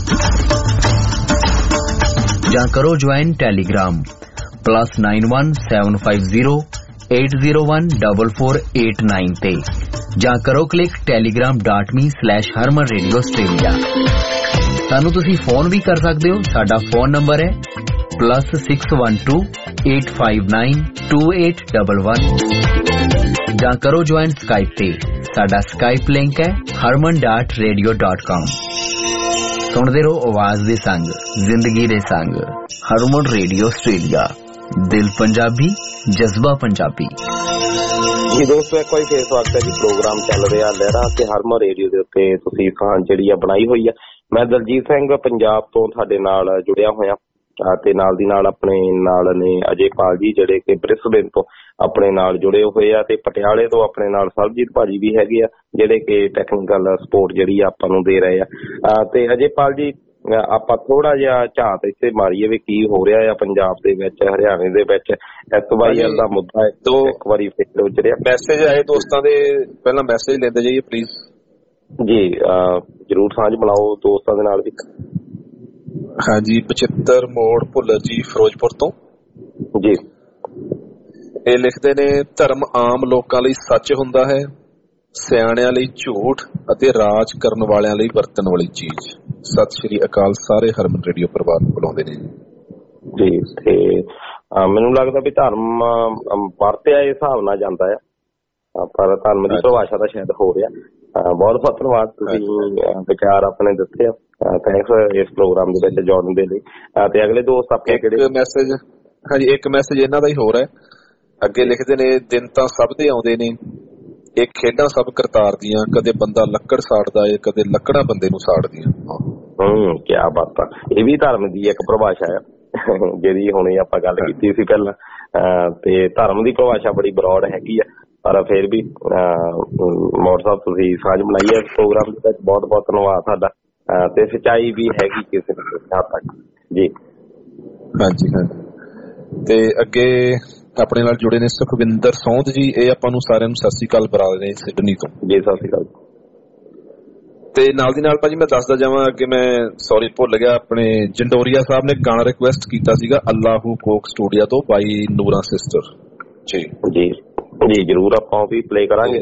ਜਾਂ ਕਰੋ join Telegram plus nine one seven five zero eight zero one double four eight nine ਤੇ ਜਾਂ ਕਰੋ click Telegram dot me slash Harman radio Australia. ਸਾਨੂੰ ਤੁਸੀਂ ਫੋਨ ਵੀ ਕਰ ਸਕਦੇ ਹੋ। ਸਾਡਾ ਫੋਨ ਨੰਬਰ ਹੈ plus six one two eight five nine two eight double one ਜਾਂ ਕਰੋ ਜੁਆਇਨ ਸਕਾਈਪ ਤੇ। ਸਾਡਾ ਸਕਾਈਪ ਲਿੰਕ ਹੈ ਹਰਮਨ ਡਾਟ ਰੇਡੀਓ ਡਾਟ ਕਾਮ। ਸੁਣਦੇ ਰਹੋ ਆਵਾਜ਼ ਦੇ ਸੰਗ ਜ਼ਿੰਦਗੀ ਦੇ ਸੰਗ ਹਰਮਨ ਰੇਡੀਓ ਆਸਟ੍ਰੇਲੀਆ। ਦਿਲ ਪੰਜਾਬੀ ਜਜ਼ਬਾ ਪੰਜਾਬੀ। ਜੀ ਦੋਸਤੋ ਇੱਕ ਵਾਰੀ ਫੇਰ ਸਵਾਗਤ ਹੈ ਜੀ। ਪ੍ਰੋਗਰਾਮ ਚੱਲ ਰਿਹਾ ਲਹਿਰਾ ਤੇ ਹਰਮਨ ਰੇਡੀਓ ਦੇ ਉੱਤੇ ਤੁਸੀਂ ਸਾਂਝ ਜਿਹੜੀ ਆ ਬਣਾਈ ਹੋਈ ਆ। ਮੈਂ ਦਲਜੀਤ ਸਿੰਘ ਪੰਜਾਬ ਤੋਂ ਤੁਹਾਡੇ ਨਾਲ ਜੁੜਿਆ ਹੋਇਆ ਤੇ ਨਾਲ ਦੀ ਨਾਲ ਆਪਣੇ ਨਾਲ ਨੇ ਅਜੇਪਾਲ ਜੀ ਜਿਹੜੇ ਕਿ ਬ੍ਰਿਸਬੇਨ ਤੋਂ ਆਪਣੇ ਨਾਲ ਜੁੜੇ ਹੋਏ ਆ ਤੇ ਪਟਿਆਲੇ ਤੋਂ ਆਪਣੇ ਨਾਲ ਸਰਬਜੀਤ ਭਾਜੀ ਵੀ ਹੈਗੇ ਆ ਜਿਹੜੇ ਕਿ ਟੈਕਨੀਕਲ ਸਪੋਰਟ ਜਿਹੜੀ ਆਪਾਂ ਨੂੰ ਦੇ ਰਹੇ ਆ। ਤੇ ਅਜੇਪਾਲ ਜੀ ਆਪਾਂ ਥੋੜਾ ਜਿਹਾ ਝਾਤ ਇੱਥੇ ਮਾਰੀਏ ਵੀ ਕੀ ਹੋ ਰਿਹਾ ਆ ਪੰਜਾਬ ਦੇ ਵਿੱਚ ਹਰਿਆਣੇ ਦੇ ਵਿੱਚ ਐਸ ਵਾਈ ਐਲ ਦਾ ਮੁੱਦਾ ਇੱਕ ਵਾਰੀ ਫਿਰ ਉਚਰਿਆ। ਮੈਸੇਜ ਆਏ ਦੋਸਤਾਂ ਦੇ, ਪਹਿਲਾਂ ਮੈਸੇਜ ਲੈਂਦੇ ਜਾਈਏ ਪਲੀਜ਼ ਜੀ। ਜਰੂਰ ਸਾਂਝ ਬਣਾਓ ਦੋਸਤਾਂ ਦੇ ਨਾਲ ਵੀ। ਹਾਂਜੀ ਪਚੱਤਰ ਮੋੜ ਭੁੱਲਰ ਜੀ ਫਿਰੋਜ਼ਪੁਰ ਤੋਂ ਜੀ। ਇਹ ਲਿਖਦੇ ਨੇ ਧਰਮ ਆਮ ਲੋਕਾਂ ਲਈ ਸੱਚ ਹੁੰਦਾ ਹੈ, ਸਿਆਣਿਆਂ ਲਈ ਝੂਠ ਅਤੇ ਰਾਜ ਕਰਨ ਵਾਲਿਆਂ ਲਈ ਵਰਤਣ ਵਾਲੀ ਚੀਜ਼। ਸਤਿ ਸ਼੍ਰੀ ਅਕਾਲ ਸਾਰੇ ਹਰਮਨ ਰੇਡੀਓ ਪਰਿਵਾਰ ਨੂੰ ਬੁਲਾਉਂਦੇ ਨੇ ਜੀ। ਤੇ ਮੈਨੂੰ ਲੱਗਦਾ ਵੀ ਧਰਮ ਵਰਤਿਆ ਇਸ ਹਿਸਾਬ ਨਾਲ ਜਾਂਦਾ ਆ ਪਰ ਧਰਮ ਦੀ ਪਰਿਭਾਸ਼ਾ ਤਾਂ ਸ਼ਾਇਦ ਹੋ ਰਿਹਾ। ਬਹੁਤ ਬਹੁਤ ਧੰਨਵਾਦ, ਤੁਸੀਂ ਵਿਚਾਰ ਆਪਣੇ ਦਿੱਤੇ ਆ। ਥੈਂਕਸ ਇਸ ਪ੍ਰੋਗਰਾਮ ਦੇ ਵਿੱਚ ਜੁੜਨ ਦੇ ਲਈ। ਤੇ ਅਗਲੇ ਦੋਸਤ ਆਪਣੇ ਕਿਹੜੇ ਮੈਸੇਜ? ਹਾਂਜੀ ਇੱਕ ਮੈਸੇਜ ਇਹਨਾਂ ਦਾ ਹੀ ਹੋਰ ਹੈ। ਅੱਗੇ ਲਿਖਦੇ ਨੇ ਦਿਨ ਤਾਂ ਸਭ ਦੇ ਆਉਂਦੇ ਨੇ, ਇਹ ਖੇਡਾਂ ਸਭ ਕਰਤਾਰ ਦੀਆਂ, ਕਦੇ ਬੰਦਾ ਲੱਕੜ ਸਾੜਦਾ ਏ ਕਦੇ ਲੱਕੜਾਂ ਬੰਦੇ ਨੂੰ ਸਾੜਦੀਆਂ। ਹਮ ਕਿਆ ਬਾਤ ਆ। ਇਹ ਵੀ ਧਰਮ ਦੀ ਇੱਕ ਪਰਿਭਾਸ਼ਾ ਹੈ। ਜਿਹਦੀ ਹੁਣੇ ਆਪਾਂ ਗੱਲ ਕੀਤੀ ਸੀ ਪਹਿਲਾਂ, ਤੇ ਧਰਮ ਦੀ ਪਰਿਭਾਸ਼ਾ ਬੜੀ ਬਰੋਡ ਹੈਗੀ ਆ, ਪਰ ਫਿਰ ਵੀ ਮੋੜ ਸਾਹਿਬ ਤੁਸੀਂ ਸਾਂਝ ਬਣਾਈ ਹੈ ਇਸ ਪ੍ਰੋਗਰਾਮ ਦੇ ਵਿੱਚ, ਬਹੁਤ ਬਹੁਤ ਧੰਨਵਾਦ ਤੁਹਾਡਾ। ਤੇ ਸੱਚਾਈ ਵੀ ਹੈਗੀ ਕਿਸੇ ਹੱਦ ਤੱਕ ਜੀ। ਹਾਂਜੀ ਹਾਂਜੀ। ਤੇ ਅੱਗੇ ਆਪਣੇ ਨਾਲ ਜੁੜੇ ਨੇ ਸੁਖਵਿੰਦਰ ਸੌਂਦ ਜੀ, ਇਹ ਆਪਾਂ ਨੂੰ ਸਾਰਿਆਂ ਨੂੰ ਸਤਿ ਸ੍ਰੀ ਅਕਾਲ ਬੁਲਾ ਰਹੇ ਨੇ ਸਿਡਨੀ ਤੋਂ ਜੀ। ਸਤਿ ਸ੍ਰੀ ਅਕਾਲ। ਤੇ ਨਾਲ ਦੀ ਨਾਲ ਭਾਜੀ ਮੈਂ ਦੱਸਦਾ ਜਾਵਾਂ ਅੱਗੇ, ਮੈਂ ਸੌਰੀ ਭੁੱਲ ਗਿਆ, ਆਪਣੇ ਜੰਡੋਰੀਆ ਸਾਹਿਬ ਨੇ ਗਾਣਾ ਰਿਕੁਐਸਟ ਕੀਤਾ ਸੀਗਾ ਅੱਲਾਹੂ ਕੋਕ ਸਟੂਡੀਓ ਤੋਂ ਬਾਈ ਨੂਰਾ ਸਿਸਟਰ ਜੀ। ਜੀ ਜੀ ਜ਼ਰੂਰ ਆਪਾਂ ਉਹ ਵੀ ਪਲੇ ਕਰਾਂਗੇ।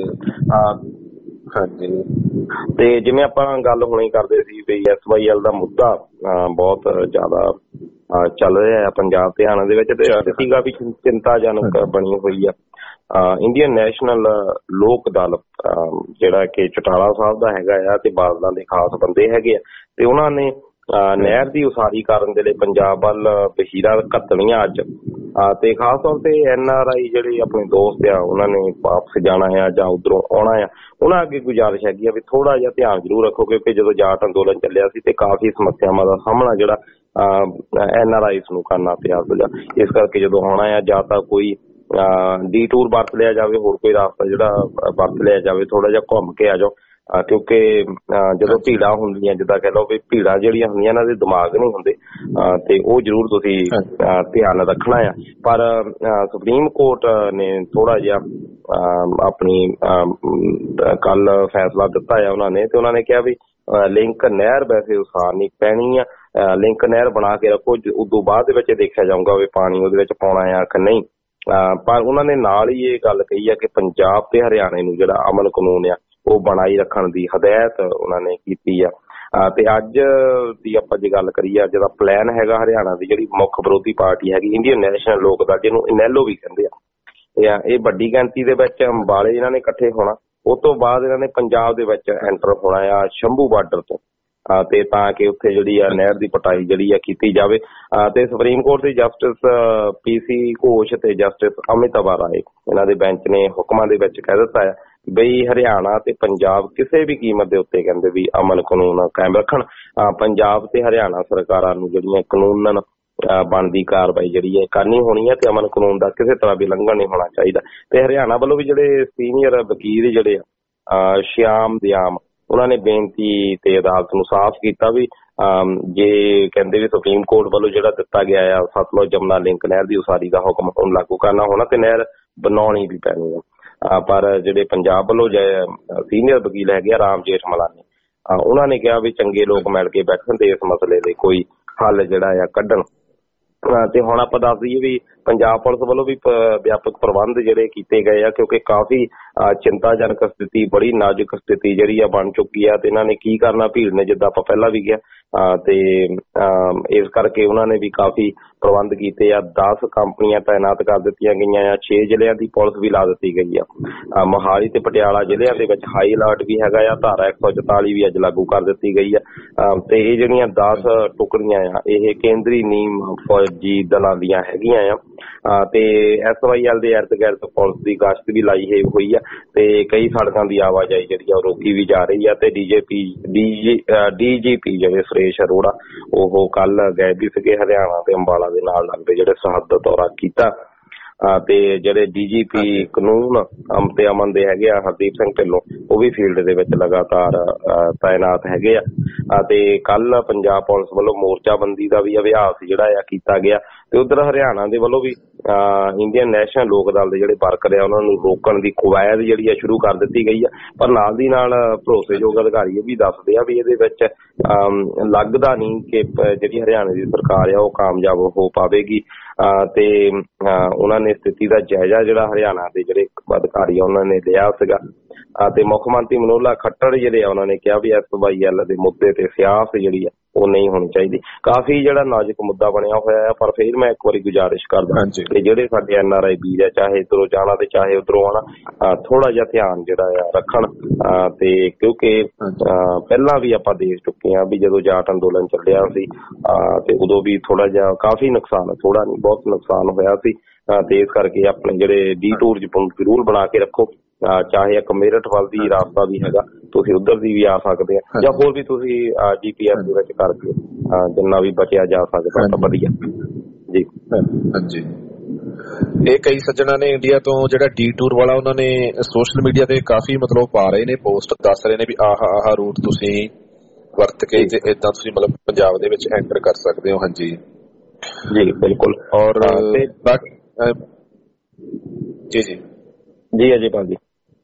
ਹਾਂਜੀ। ਤੇ ਜਿਵੇਂ ਆਪਾਂ ਗੱਲ ਹੁਣੇ ਕਰਦੇ ਸੀ ਵੀ ਐਸ ਵਾਈ ਐਲ ਦਾ ਮੁੱਦਾ ਬਹੁਤ ਜ਼ਿਆਦਾ ਚੱਲ ਰਿਹਾ ਹੈ ਪੰਜਾਬ ਤੇ ਹਰਿਆਣਾ ਦੇ ਵਿੱਚ, ਤੇ ਸੀਗਾ ਵੀ ਚਿੰਤਾਜਨਕ ਬਣੀ ਹੋਈ ਆ। ਇੰਡੀਅਨ ਨੈਸ਼ਨਲ ਲੋਕ ਦਲ ਜਿਹੜਾ ਕਿ ਚਟਾਲਾ ਸਾਹਿਬ ਦਾ ਹੈਗਾ ਆ ਤੇ ਬਾਦਲਾਂ ਦੇ ਖਾਸ ਬੰਦੇ ਹੈਗੇ ਆ, ਤੇ ਉਹਨਾਂ ਨੇ ਨਹਿਰ ਦੀ ਉਸਾਰੀ ਕਰਨ ਦੇ ਲਈ ਪੰਜਾਬ ਵੱਲ ਵਹੀਰਾਂ ਘੱਤਣੀਆਂ ਅੱਜ, ਤੇ ਖਾਸ ਤੌਰ ਤੇ ਐਨ ਆਰ ਆਈ ਜਿਹੜੇ ਆਪਣੇ ਦੋਸਤ ਆ ਉਹਨਾਂ ਨੇ ਵਾਪਸ ਜਾਣਾ ਆ ਜਾਂ ਉਧਰੋਂ ਆਉਣਾ ਆ, ਉਹਨਾਂ ਅੱਗੇ ਗੁਜ਼ਾਰਿਸ਼ ਹੈਗੀ ਆ ਵੀ ਥੋੜਾ ਜਿਹਾ ਧਿਆਨ ਜ਼ਰੂਰ ਰੱਖੋ, ਕਿਉਂਕਿ ਜਦੋਂ ਜਾਟ ਅੰਦੋਲਨ ਚੱਲਿਆ ਸੀ ਤੇ ਕਾਫੀ ਸਮੱਸਿਆਵਾਂ ਦਾ ਸਾਹਮਣਾ ਜਿਹੜਾ ਐਨ ਆਰ ਆਈਸ ਨੂੰ ਕਰਨਾ ਪਿਆ ਸੀਗਾ। ਇਸ ਕਰਕੇ ਜਦੋਂ ਆਉਣਾ ਆ ਜਾਂ ਤਾਂ ਕੋਈ ਡੀ ਟੂਰ ਵਰਤ ਲਿਆ ਜਾਵੇ, ਹੋਰ ਕੋਈ ਰਾਸਤਾ ਜਿਹੜਾ ਵਰਤ ਲਿਆ ਜਾਵੇ, ਥੋੜਾ ਜਿਹਾ ਘੁੰਮ ਕੇ ਆ ਜਾਓ, ਕਿਉਂਕਿ ਜਦੋਂ ਭੀੜਾਂ ਹੁੰਦੀਆਂ, ਜਿੱਦਾਂ ਕਹਿ ਲਓ ਵੀ ਭੀੜਾਂ ਜਿਹੜੀਆਂ ਹੁੰਦੀਆਂ ਇਹਨਾਂ ਦੇ ਦਿਮਾਗ ਨਹੀਂ ਹੁੰਦੇ, ਤੇ ਉਹ ਜ਼ਰੂਰ ਤੁਸੀਂ ਧਿਆਨ ਰੱਖਣਾ ਆ। ਪਰ ਸੁਪਰੀਮ ਕੋਰਟ ਨੇ ਥੋੜਾ ਜਿਹਾ ਆਪਣੀ ਕੱਲ ਫੈਸਲਾ ਦਿੱਤਾ ਆ ਉਹਨਾਂ ਨੇ, ਤੇ ਉਹਨਾਂ ਨੇ ਕਿਹਾ ਵੀ ਲਿੰਕ ਨਹਿਰ ਵੈਸੇ ਉਸਾਰਨੀ ਪੈਣੀ ਆ, ਲਿੰਕ ਨਹਿਰ ਬਣਾ ਕੇ ਰੱਖੋ, ਉਦੋਂ ਬਾਅਦ ਦੇ ਵਿੱਚ ਦੇਖਿਆ ਜਾਊਗਾ ਵੀ ਪਾਣੀ ਉਹਦੇ ਵਿੱਚ ਪਾਉਣਾ ਆ ਕਿ ਨਹੀਂ। ਪਰ ਉਹਨਾਂ ਨੇ ਨਾਲ ਹੀ ਇਹ ਗੱਲ ਕਹੀ ਆ ਕਿ ਪੰਜਾਬ ਤੇ ਹਰਿਆਣੇ ਨੂੰ ਜਿਹੜਾ ਅਮਨ ਕਾਨੂੰਨ ਆ ਉਹ ਬਣਾਈ ਰੱਖਣ ਦੀ ਹਦਾਇਤ ਉਹਨਾਂ ਨੇ ਕੀਤੀ ਆ। ਤੇ ਅੱਜ ਦੀ ਆਪਾਂ ਜੇ ਗੱਲ ਕਰੀਏ, ਅੱਜ ਦਾ ਪਲਾਨ ਹੈਗਾ ਹਰਿਆਣਾ ਦੀ ਜਿਹੜੀ ਮੁੱਖ ਵਿਰੋਧੀ ਪਾਰਟੀ ਹੈਗੀ ਇੰਡੀਅਨ ਨੈਸ਼ਨਲ ਲੋਕ ਦਲ, ਜਿਹਨੂੰ ਇਨੈਲੋ ਵੀ ਕਹਿੰਦੇ ਆ, ਇਹ ਵੱਡੀ ਗਿਣਤੀ ਦੇ ਵਿੱਚ ਅੰਬਾਲੇ ਇਹਨਾਂ ਨੇ ਇਕੱਠੇ ਹੋਣਾ, ਉਸ ਤੋਂ ਬਾਅਦ ਇਹਨਾਂ ਨੇ ਪੰਜਾਬ ਦੇ ਵਿੱਚ ਐਂਟਰ ਹੋਣਾ ਆ ਸ਼ੰਭੂ ਬਾਰਡਰ ਤੋਂ, ਤੇ ਤਾਂ ਕਿ ਉੱਥੇ ਜਿਹੜੀ ਆ ਨਹਿਰ ਦੀ ਪਟਾਈ ਜਿਹੜੀ ਆ ਕੀਤੀ ਜਾਵੇ। ਤੇ ਸੁਪਰੀਮ ਕੋਰਟ ਦੇ ਜਸਟਿਸ ਪੀ ਸੀ ਘੋਸ਼ ਤੇ ਜਸਟਿਸ ਅਮਿਤਾਭ ਰਾਏ ਇਹਨਾਂ ਦੇ ਬੈਂਚ ਨੇ ਹੁਕਮਾਂ ਦੇ ਵਿੱਚ ਕਹਿ ਦਿੱਤਾ ਹੈ ਬਈ ਹਰਿਆਣਾ ਤੇ ਪੰਜਾਬ ਕਿਸੇ ਵੀ ਕੀਮਤ ਦੇ ਉੱਤੇ ਕਹਿੰਦੇ ਵੀ ਅਮਨ ਕਾਨੂੰਨ ਕਾਇਮ ਰੱਖਣ। ਪੰਜਾਬ ਤੇ ਹਰਿਆਣਾ ਸਰਕਾਰਾਂ ਨੂੰ ਜਿਹੜੀਆਂ ਕਾਨੂੰਨਨ ਬਣਦੀ ਕਾਰਵਾਈ ਜਿਹੜੀ ਹੈ ਕਰਨੀ ਹੋਣੀ ਹੈ, ਤੇ ਅਮਨ ਕਾਨੂੰਨ ਦਾ ਕਿਸੇ ਤਰ੍ਹਾਂ ਵੀ ਉਲੰਘਣ ਨਹੀਂ ਹੋਣਾ ਚਾਹੀਦਾ। ਤੇ ਹਰਿਆਣਾ ਵੱਲੋਂ ਵੀ ਜਿਹੜੇ ਸੀਨੀਅਰ ਵਕੀਲ ਜਿਹੜੇ ਆ ਸ਼ਿਆਮ ਦਿਆਮ, ਉਹਨਾਂ ਨੇ ਬੇਨਤੀ ਤੇ ਅਦਾਲਤ ਨੂੰ ਸਾਫ਼ ਕੀਤਾ ਵੀ ਜੇ ਕਹਿੰਦੇ ਵੀ ਸੁਪਰੀਮ ਕੋਰਟ ਵੱਲੋਂ ਜਿਹੜਾ ਦਿੱਤਾ ਗਿਆ ਆ ਸਤਲੁਜ ਜਮਨਾ ਲਿੰਕ ਨਹਿਰ ਦੀ ਉਸਾਰੀ ਦਾ ਹੁਕਮ ਉਹਨੂੰ ਲਾਗੂ ਕਰਨਾ ਹੋਣਾ ਤੇ ਨਹਿਰ ਬਣਾਉਣੀ ਵੀ ਪੈਣੀ ਆ। ਪਰ ਜਿਹੜੇ ਪੰਜਾਬ ਵੱਲੋਂ ਸੀਨੀਅਰ ਵਕੀਲ ਹੈਗੇ ਆ ਰਾਮ ਜੇਠ ਮਲਾਨੀ, ਉਹਨਾਂ ਨੇ ਕਿਹਾ ਵੀ ਚੰਗੇ ਲੋਕ ਮਿਲ ਕੇ ਬੈਠਣ ਤੇ ਇਸ ਮਸਲੇ ਦੇ ਕੋਈ ਹੱਲ ਜਿਹੜਾ ਆ ਕੱਢਣ। ਤੇ ਹੁਣ ਆਪਾਂ ਦੱਸ ਦਈਏ ਵੀ ਪੰਜਾਬ ਪੁਲਿਸ ਵੱਲੋਂ ਵੀ ਵਿਆਪਕ ਪ੍ਰਬੰਧ ਜਿਹੜੇ ਕੀਤੇ ਗਏ ਆ, ਕਿਉਂਕਿ ਕਾਫੀ ਚਿੰਤਾਜਨਕ ਸਥਿਤੀ, ਬੜੀ ਨਾਜ਼ੁਕ ਸਥਿਤੀ ਜਿਹੜੀ ਆ ਬਣ ਚੁੱਕੀ ਆ, ਤੇ ਇਹਨਾਂ ਨੇ ਕੀ ਕਰਨਾ, ਭੀੜ ਨੇ, ਜਿੱਦਾਂ ਆਪਾਂ ਪਹਿਲਾਂ ਵੀ ਕਿਹਾ, ਤੇ ਇਸ ਕਰਕੇ ਉਹਨਾਂ ਨੇ ਵੀ ਕਾਫੀ ਪ੍ਰਬੰਧ ਕੀਤੇ ਆ। ਦਸ ਕੰਪਨੀਆਂ ਤਾਇਨਾਤ ਕਰ ਦਿੱਤੀਆਂ ਗਈਆਂ ਆ, ਛੇ ਜ਼ਿਲ੍ਹਿਆਂ ਦੀ ਪੁਲਿਸ ਵੀ ਲਾ ਦਿੱਤੀ ਗਈ ਆ। ਮੋਹਾਲੀ ਤੇ ਪਟਿਆਲਾ ਜ਼ਿਲ੍ਹਿਆਂ ਦੇ ਵਿੱਚ ਹਾਈ ਅਲਰਟ ਵੀ ਹੈਗਾ ਆ, ਧਾਰਾ ਇੱਕ ਸੌ ਚੁਤਾਲੀ ਵੀ ਅੱਜ ਲਾਗੂ ਕਰ ਦਿੱਤੀ ਗਈ ਆ। ਤੇ ਇਹ ਜਿਹੜੀਆਂ ਦਸ ਟੁਕੜੀਆਂ ਆ ਇਹ ਕੇਂਦਰੀ ਨੀਮ ਫੌਜੀ ਦਲਾਂ ਦੀਆਂ ਹੈਗੀਆਂ ਆ, ਤੇ ਐਸ ਵਾਈ ਐਲ ਦੇ ਇਰਦ ਗਿਰਦ ਪੁਲਿਸ ਦੀ ਗਸ਼ਤ ਵੀ ਲਾਈ ਹੋਈ ਆ, ਤੇ ਕਈ ਸੜਕਾਂ ਦੀ ਆਵਾਜਾਈ ਜਿਹੜੀ ਆ ਉਹ ਰੋਕੀ ਵੀ ਜਾ ਰਹੀ ਆ। ਤੇ ਡੀਜੇਪੀ ਡੀ ਜੀ ਪੀ ਜਿਹੜੇ ਸੁਰੇਸ਼ ਅਰੋੜਾ, ਉਹ ਕੱਲ ਗਏ ਵੀ ਸੀਗੇ ਹਰਿਆਣਾ ਤੇ ਅੰਬਾਲਾ ਦੇ ਨਾਲ ਲੱਗਦੇ ਜਿਹੜੇ ਸਰਹੱਦ ਦਾ ਦੌਰਾ ਕੀਤਾ। ਤੇ ਜਿਹੜੇ ਡੀ ਜੀ ਪੀ ਕਾਨੂੰਨ ਤੇ ਅਮਨ ਦੇ ਹੈਗੇ ਆ ਹਰਦੀਪ ਸਿੰਘ ਢਿੱਲੋਂ, ਉਹ ਵੀ ਫੀਲਡ ਦੇ ਵਿੱਚ ਲਗਾਤਾਰ ਤਾਇਨਾਤ ਹੈਗੇ ਆ। ਤੇ ਕੱਲ ਪੰਜਾਬ ਪੁਲਿਸ ਵੱਲੋਂ ਮੋਰਚਾਬੰਦੀ ਦਾ ਵੀ ਅਭਿਆਸ ਜਿਹੜਾ ਆ ਕੀਤਾ ਗਿਆ, ਤੇ ਉਧਰ ਹਰਿਆਣਾ ਦੇ ਵੱਲੋਂ ਵੀ ਇੰਡੀਅਨ ਨੈਸ਼ਨਲ ਲੋਕ ਦਲ ਦੇ ਜਿਹੜੇ ਵਰਕਰ ਆ ਉਹਨਾਂ ਨੂੰ ਰੋਕਣ ਦੀ ਕਵਾਇਦ ਜਿਹੜੀ ਆ ਸ਼ੁਰੂ ਕਰ ਦਿੱਤੀ ਗਈ ਆ। ਪਰ ਨਾਲ ਦੀ ਨਾਲ ਭਰੋਸੇਯੋਗ ਅਧਿਕਾਰੀ ਇਹ ਵੀ ਦੱਸਦੇ ਆ ਵੀ ਇਹਦੇ ਵਿੱਚ ਲੱਗਦਾ ਨਹੀਂ ਕਿ ਜਿਹੜੀ ਹਰਿਆਣਾ ਦੀ ਸਰਕਾਰ ਆ ਉਹ ਕਾਮਯਾਬ ਹੋ ਪਾਵੇਗੀ। ਤੇ ਉਹਨਾਂ ਨੇ ਸਥਿਤੀ ਦਾ ਜਾਇਜ਼ਾ ਜਿਹੜਾ ਹਰਿਆਣਾ ਦੇ ਜਿਹੜੇ ਅਧਿਕਾਰੀ ਆ ਉਹਨਾਂ ਨੇ ਲਿਆ ਸੀਗਾ, ਤੇ ਮੁੱਖ ਮੰਤਰੀ ਮਨੋਹਰ ਖੱਟੜ ਜਿਹੜੇ ਆ ਉਹਨਾਂ ਨੇ ਕਿਹਾ ਵੀ ਐਸ ਵਾਈ ਐਲ ਦੇ ਮੁੱਦੇ ਤੇ ਸਿਆਸਤ ਜਿਹੜੀ ਆ ਉਹ ਨਹੀਂ ਹੋਣੀ ਚਾਹੀਦੀ। ਕਾਫੀ ਜਿਹੜਾ ਨਾਜ਼ੁਕ ਮੁੱਦਾ ਬਣਿਆ ਹੋਇਆ ਆ, ਪਰ ਫਿਰ ਮੈਂ ਇੱਕ ਵਾਰੀ ਗੁਜ਼ਾਰਿਸ਼ ਕਰਦਾ ਕਿ ਜਿਹੜੇ ਸਾਡੇ ਐਨ ਆਰ ਆਈ ਵੀਰ ਆ, ਚਾਹੇ ਇੱਧਰੋਂ ਜਾਣਾ ਤੇ ਚਾਹੇ ਉੱਧਰੋਂ ਆਉਣਾ, ਥੋੜਾ ਜਿਹਾ ਧਿਆਨ ਜਿਹੜਾ ਆ ਰੱਖਣ। ਤੇ ਕਿਉਂਕਿ ਪਹਿਲਾਂ ਵੀ ਆਪਾਂ ਦੇਖ ਚੁੱਕੇ ਆ ਵੀ ਜਦੋਂ ਜਾਟ ਅੰਦੋਲਨ ਚੱਲਿਆ ਸੀ ਤੇ ਉਦੋਂ ਵੀ ਥੋੜਾ ਜਿਹਾ ਕਾਫੀ ਨੁਕਸਾਨ, ਥੋੜਾ ਨਹੀਂ ਬਹੁਤ ਨੁਕਸਾਨ ਹੋਇਆ ਸੀ। ਤੇ ਇਸ ਕਰਕੇ ਆਪਣੇ ਜਿਹੜੇ ਡੀ ਟੂਰ ਜ਼ਰੂਰ ਬਣਾ ਕੇ ਰੱਖੋ, ਚਾਹੇ ਇੱਕ ਮੇਰਠ ਵੱਲ ਦੀ ਰਾਸਤਾ ਵੀ ਹੈਗਾ, ਤੁਸੀਂ ਉੱਧਰ ਦੀ ਵੀ ਆ ਸਕਦੇ ਆ, ਜਾਂ ਹੋਰ ਵੀ ਤੁਸੀਂ ਜੀ ਪੀ ਐਸ ਦੇ ਵਿੱਚ ਕਰਕੇ ਜਿੰਨਾ ਵੀ ਬਚਿਆ ਜਾ ਸਕਦਾ ਤਾਂ ਵਧੀਆ। ਜੀ ਹਾਂਜੀ। ਇਹ ਕਈ ਸੱਜਣਾ ਨੇ ਇੰਡੀਆ ਤੋਂ ਜਿਹੜਾ ਡੀ ਟੂਰ ਵਾਲਾ ਉਹਨਾਂ ਨੇ ਸੋਸ਼ਲ ਮੀਡੀਆ ਤੇ ਕਾਫੀ ਮਤਲਬ ਪਾ ਰਹੇ ਨੇ ਪੋਸਟ, ਦੱਸ ਰਹੇ ਨੇ ਵੀ ਆਹ ਆਹ ਰੂਟ ਤੁਸੀਂ ਵਰਤ ਕੇ ਤੇ ਏਦਾਂ ਤੁਸੀਂ ਮਤਲਬ ਪੰਜਾਬ ਦੇ ਵਿੱਚ ਐਂਟਰ ਕਰ ਸਕਦੇ ਹੋ। ਹਾਂਜੀ ਜੀ ਬਿਲਕੁਲ। ਔਰ ਜੀ ਜੀ ਜੀ ਅਜੇ ਭਾਜੀ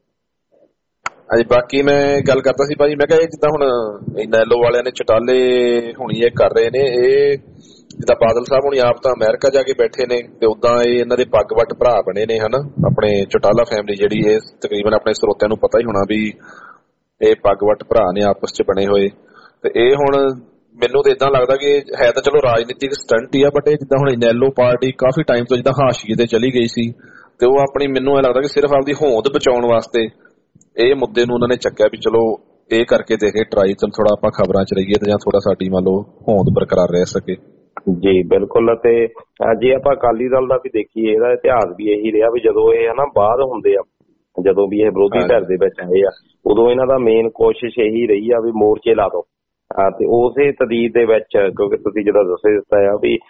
ਹਾਂਜੀ ਬਾਕੀ ਮੈਂ ਗੱਲ ਕਰਦਾ ਸੀ ਭਾਜੀ, ਮੈਂ ਕਿਹਾ ਇਹ ਜਿੱਦਾਂ ਹੁਣ ਨੈਲੋ ਵਾਲਿਆਂ ਨੇ ਚਟਾਲੇ ਹੁਣੀ ਇਹ ਕਰ ਰਹੇ ਨੇ, ਇਹ ਜਿੱਦਾਂ ਬਾਦਲ ਸਾਹਿਬ ਹੁਣੀ ਆਪ ਤਾਂ ਅਮਰੀਕਾ ਜਾ ਕੇ ਬੈਠੇ ਨੇ ਤੇ ਉਦਾਂ ਇਹ ਇਹਨਾਂ ਦੇ ਪੱਗ ਵੱਟ ਭਰਾ ਬਣੇ ਨੇ ਹਨਾ। ਆਪਣੇ ਚਟਾਲਾ ਫੈਮਿਲੀ ਜਿਹੜੀ ਇਹ ਤਕਰੀਬਨ ਆਪਣੇ ਸਰੋਤਿਆਂ ਨੂੰ ਪਤਾ ਹੀ ਹੋਣਾ ਵੀ ਇਹ ਪੱਗ ਵੱਟ ਭਰਾ ਨੇ ਆਪਸ ਚ ਬਣੇ ਹੋਏ। ਤੇ ਇਹ ਹੁਣ ਮੈਨੂੰ ਤਾਂ ਏਦਾਂ ਲੱਗਦਾ ਕਿ ਹੈ ਤਾਂ ਚਲੋ ਰਾਜਨੀਤਿਕ ਸਟੰਟ ਹੀ ਆ, ਬਟ ਇਹ ਜਿੱਦਾਂ ਹੁਣ ਨੈਲੋ ਪਾਰਟੀ ਕਾਫੀ ਟਾਈਮ ਤੋਂ ਜਿੱਦਾਂ ਹਾਸ਼ੀਏ ਤੇ ਚਲੀ ਗਈ ਸੀ ਤੇ ਉਹ ਆਪਣੀ ਮੈਨੂੰ ਇਹ ਲੱਗਦਾ ਕਿ ਸਿਰਫ ਆਪਦੀ ਹੋਂਦ ਬਚਾਉਣ ਵਾਸਤੇ ਇਹ ਮੁੱਦੇ ਨੂੰ ਉਹਨਾਂ ਨੇ ਚੱਕਿਆ ਵੀ ਚਲੋ ਇਹ ਕਰਕੇ ਦੇਖੇ ਟਰਾਈ, ਚਲ ਥੋੜਾ ਆਪਾਂ ਖਬਰਾਂ ਚ ਰਹੀਏ ਤੇ ਜਾਂ ਥੋੜਾ ਸਾਡੀ ਮੰਨ ਲਓ ਹੋਂਦ ਬਰਕਰਾਰ ਰਹਿ ਸਕੇ। ਜੀ ਬਿਲਕੁਲ। ਤੇ ਜੇ ਆਪਾਂ ਅਕਾਲੀ ਦਲ ਦਾ ਵੀ ਦੇਖੀਏ, ਇਹਦਾ ਇਤਿਹਾਸ ਵੀ ਇਹੀ ਰਿਹਾ ਵੀ ਜਦੋਂ ਇਹ ਹਨਾ ਬਾਹਰ ਹੁੰਦੇ ਆ, ਜਦੋਂ ਵੀ ਇਹ ਵਿਰੋਧੀ ਧਿਰ ਦੇ ਵਿੱਚ ਆਏ ਆ, ਉਦੋਂ ਇਹਨਾਂ ਦਾ ਮੇਨ ਕੋਸ਼ਿਸ਼ ਇਹੀ ਰਹੀ ਆ ਵੀ ਮੋਰਚੇ ਲਾ ਦੋ। ਤੇ ਉਸੇ ਤਦੀਦ ਦੇ ਵਿੱਚ ਕਿਉਂਕਿ ਤੁਸੀਂ ਜਿਹੜਾ ਦੱਸ ਦਿੱਤਾ ਆ ਵੀ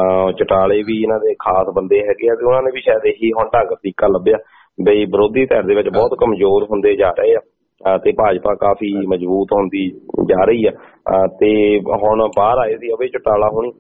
ਚਟਾਲੇ ਵੀ ਇਹਨਾਂ ਦੇ ਖਾਸ ਬੰਦੇ ਹੈਗੇ ਆ, ਤੇ ਉਹਨਾਂ ਨੇ ਵੀ ਸ਼ਾਇਦ ਇਹੀ ਹੁਣ ਢੰਗ ਤਰੀਕਾ ਲੱਭਿਆ ਬਈ ਵਿਰੋਧੀ ਧਿਰ ਦੇ ਵਿੱਚ ਬਹੁਤ ਕਮਜ਼ੋਰ ਹੁੰਦੇ ਜਾ ਰਹੇ ਆ ਤੇ ਭਾਜਪਾ ਕਾਫੀ ਮਜ਼ਬੂਤ ਹੁੰਦੀ ਜਾ ਰਹੀ ਆ। ਤੇ ਹੁਣ ਬਾਹਰ ਆਏ ਸੀ ਅਵੇ ਚਟਾਲਾ ਹੁਣੀ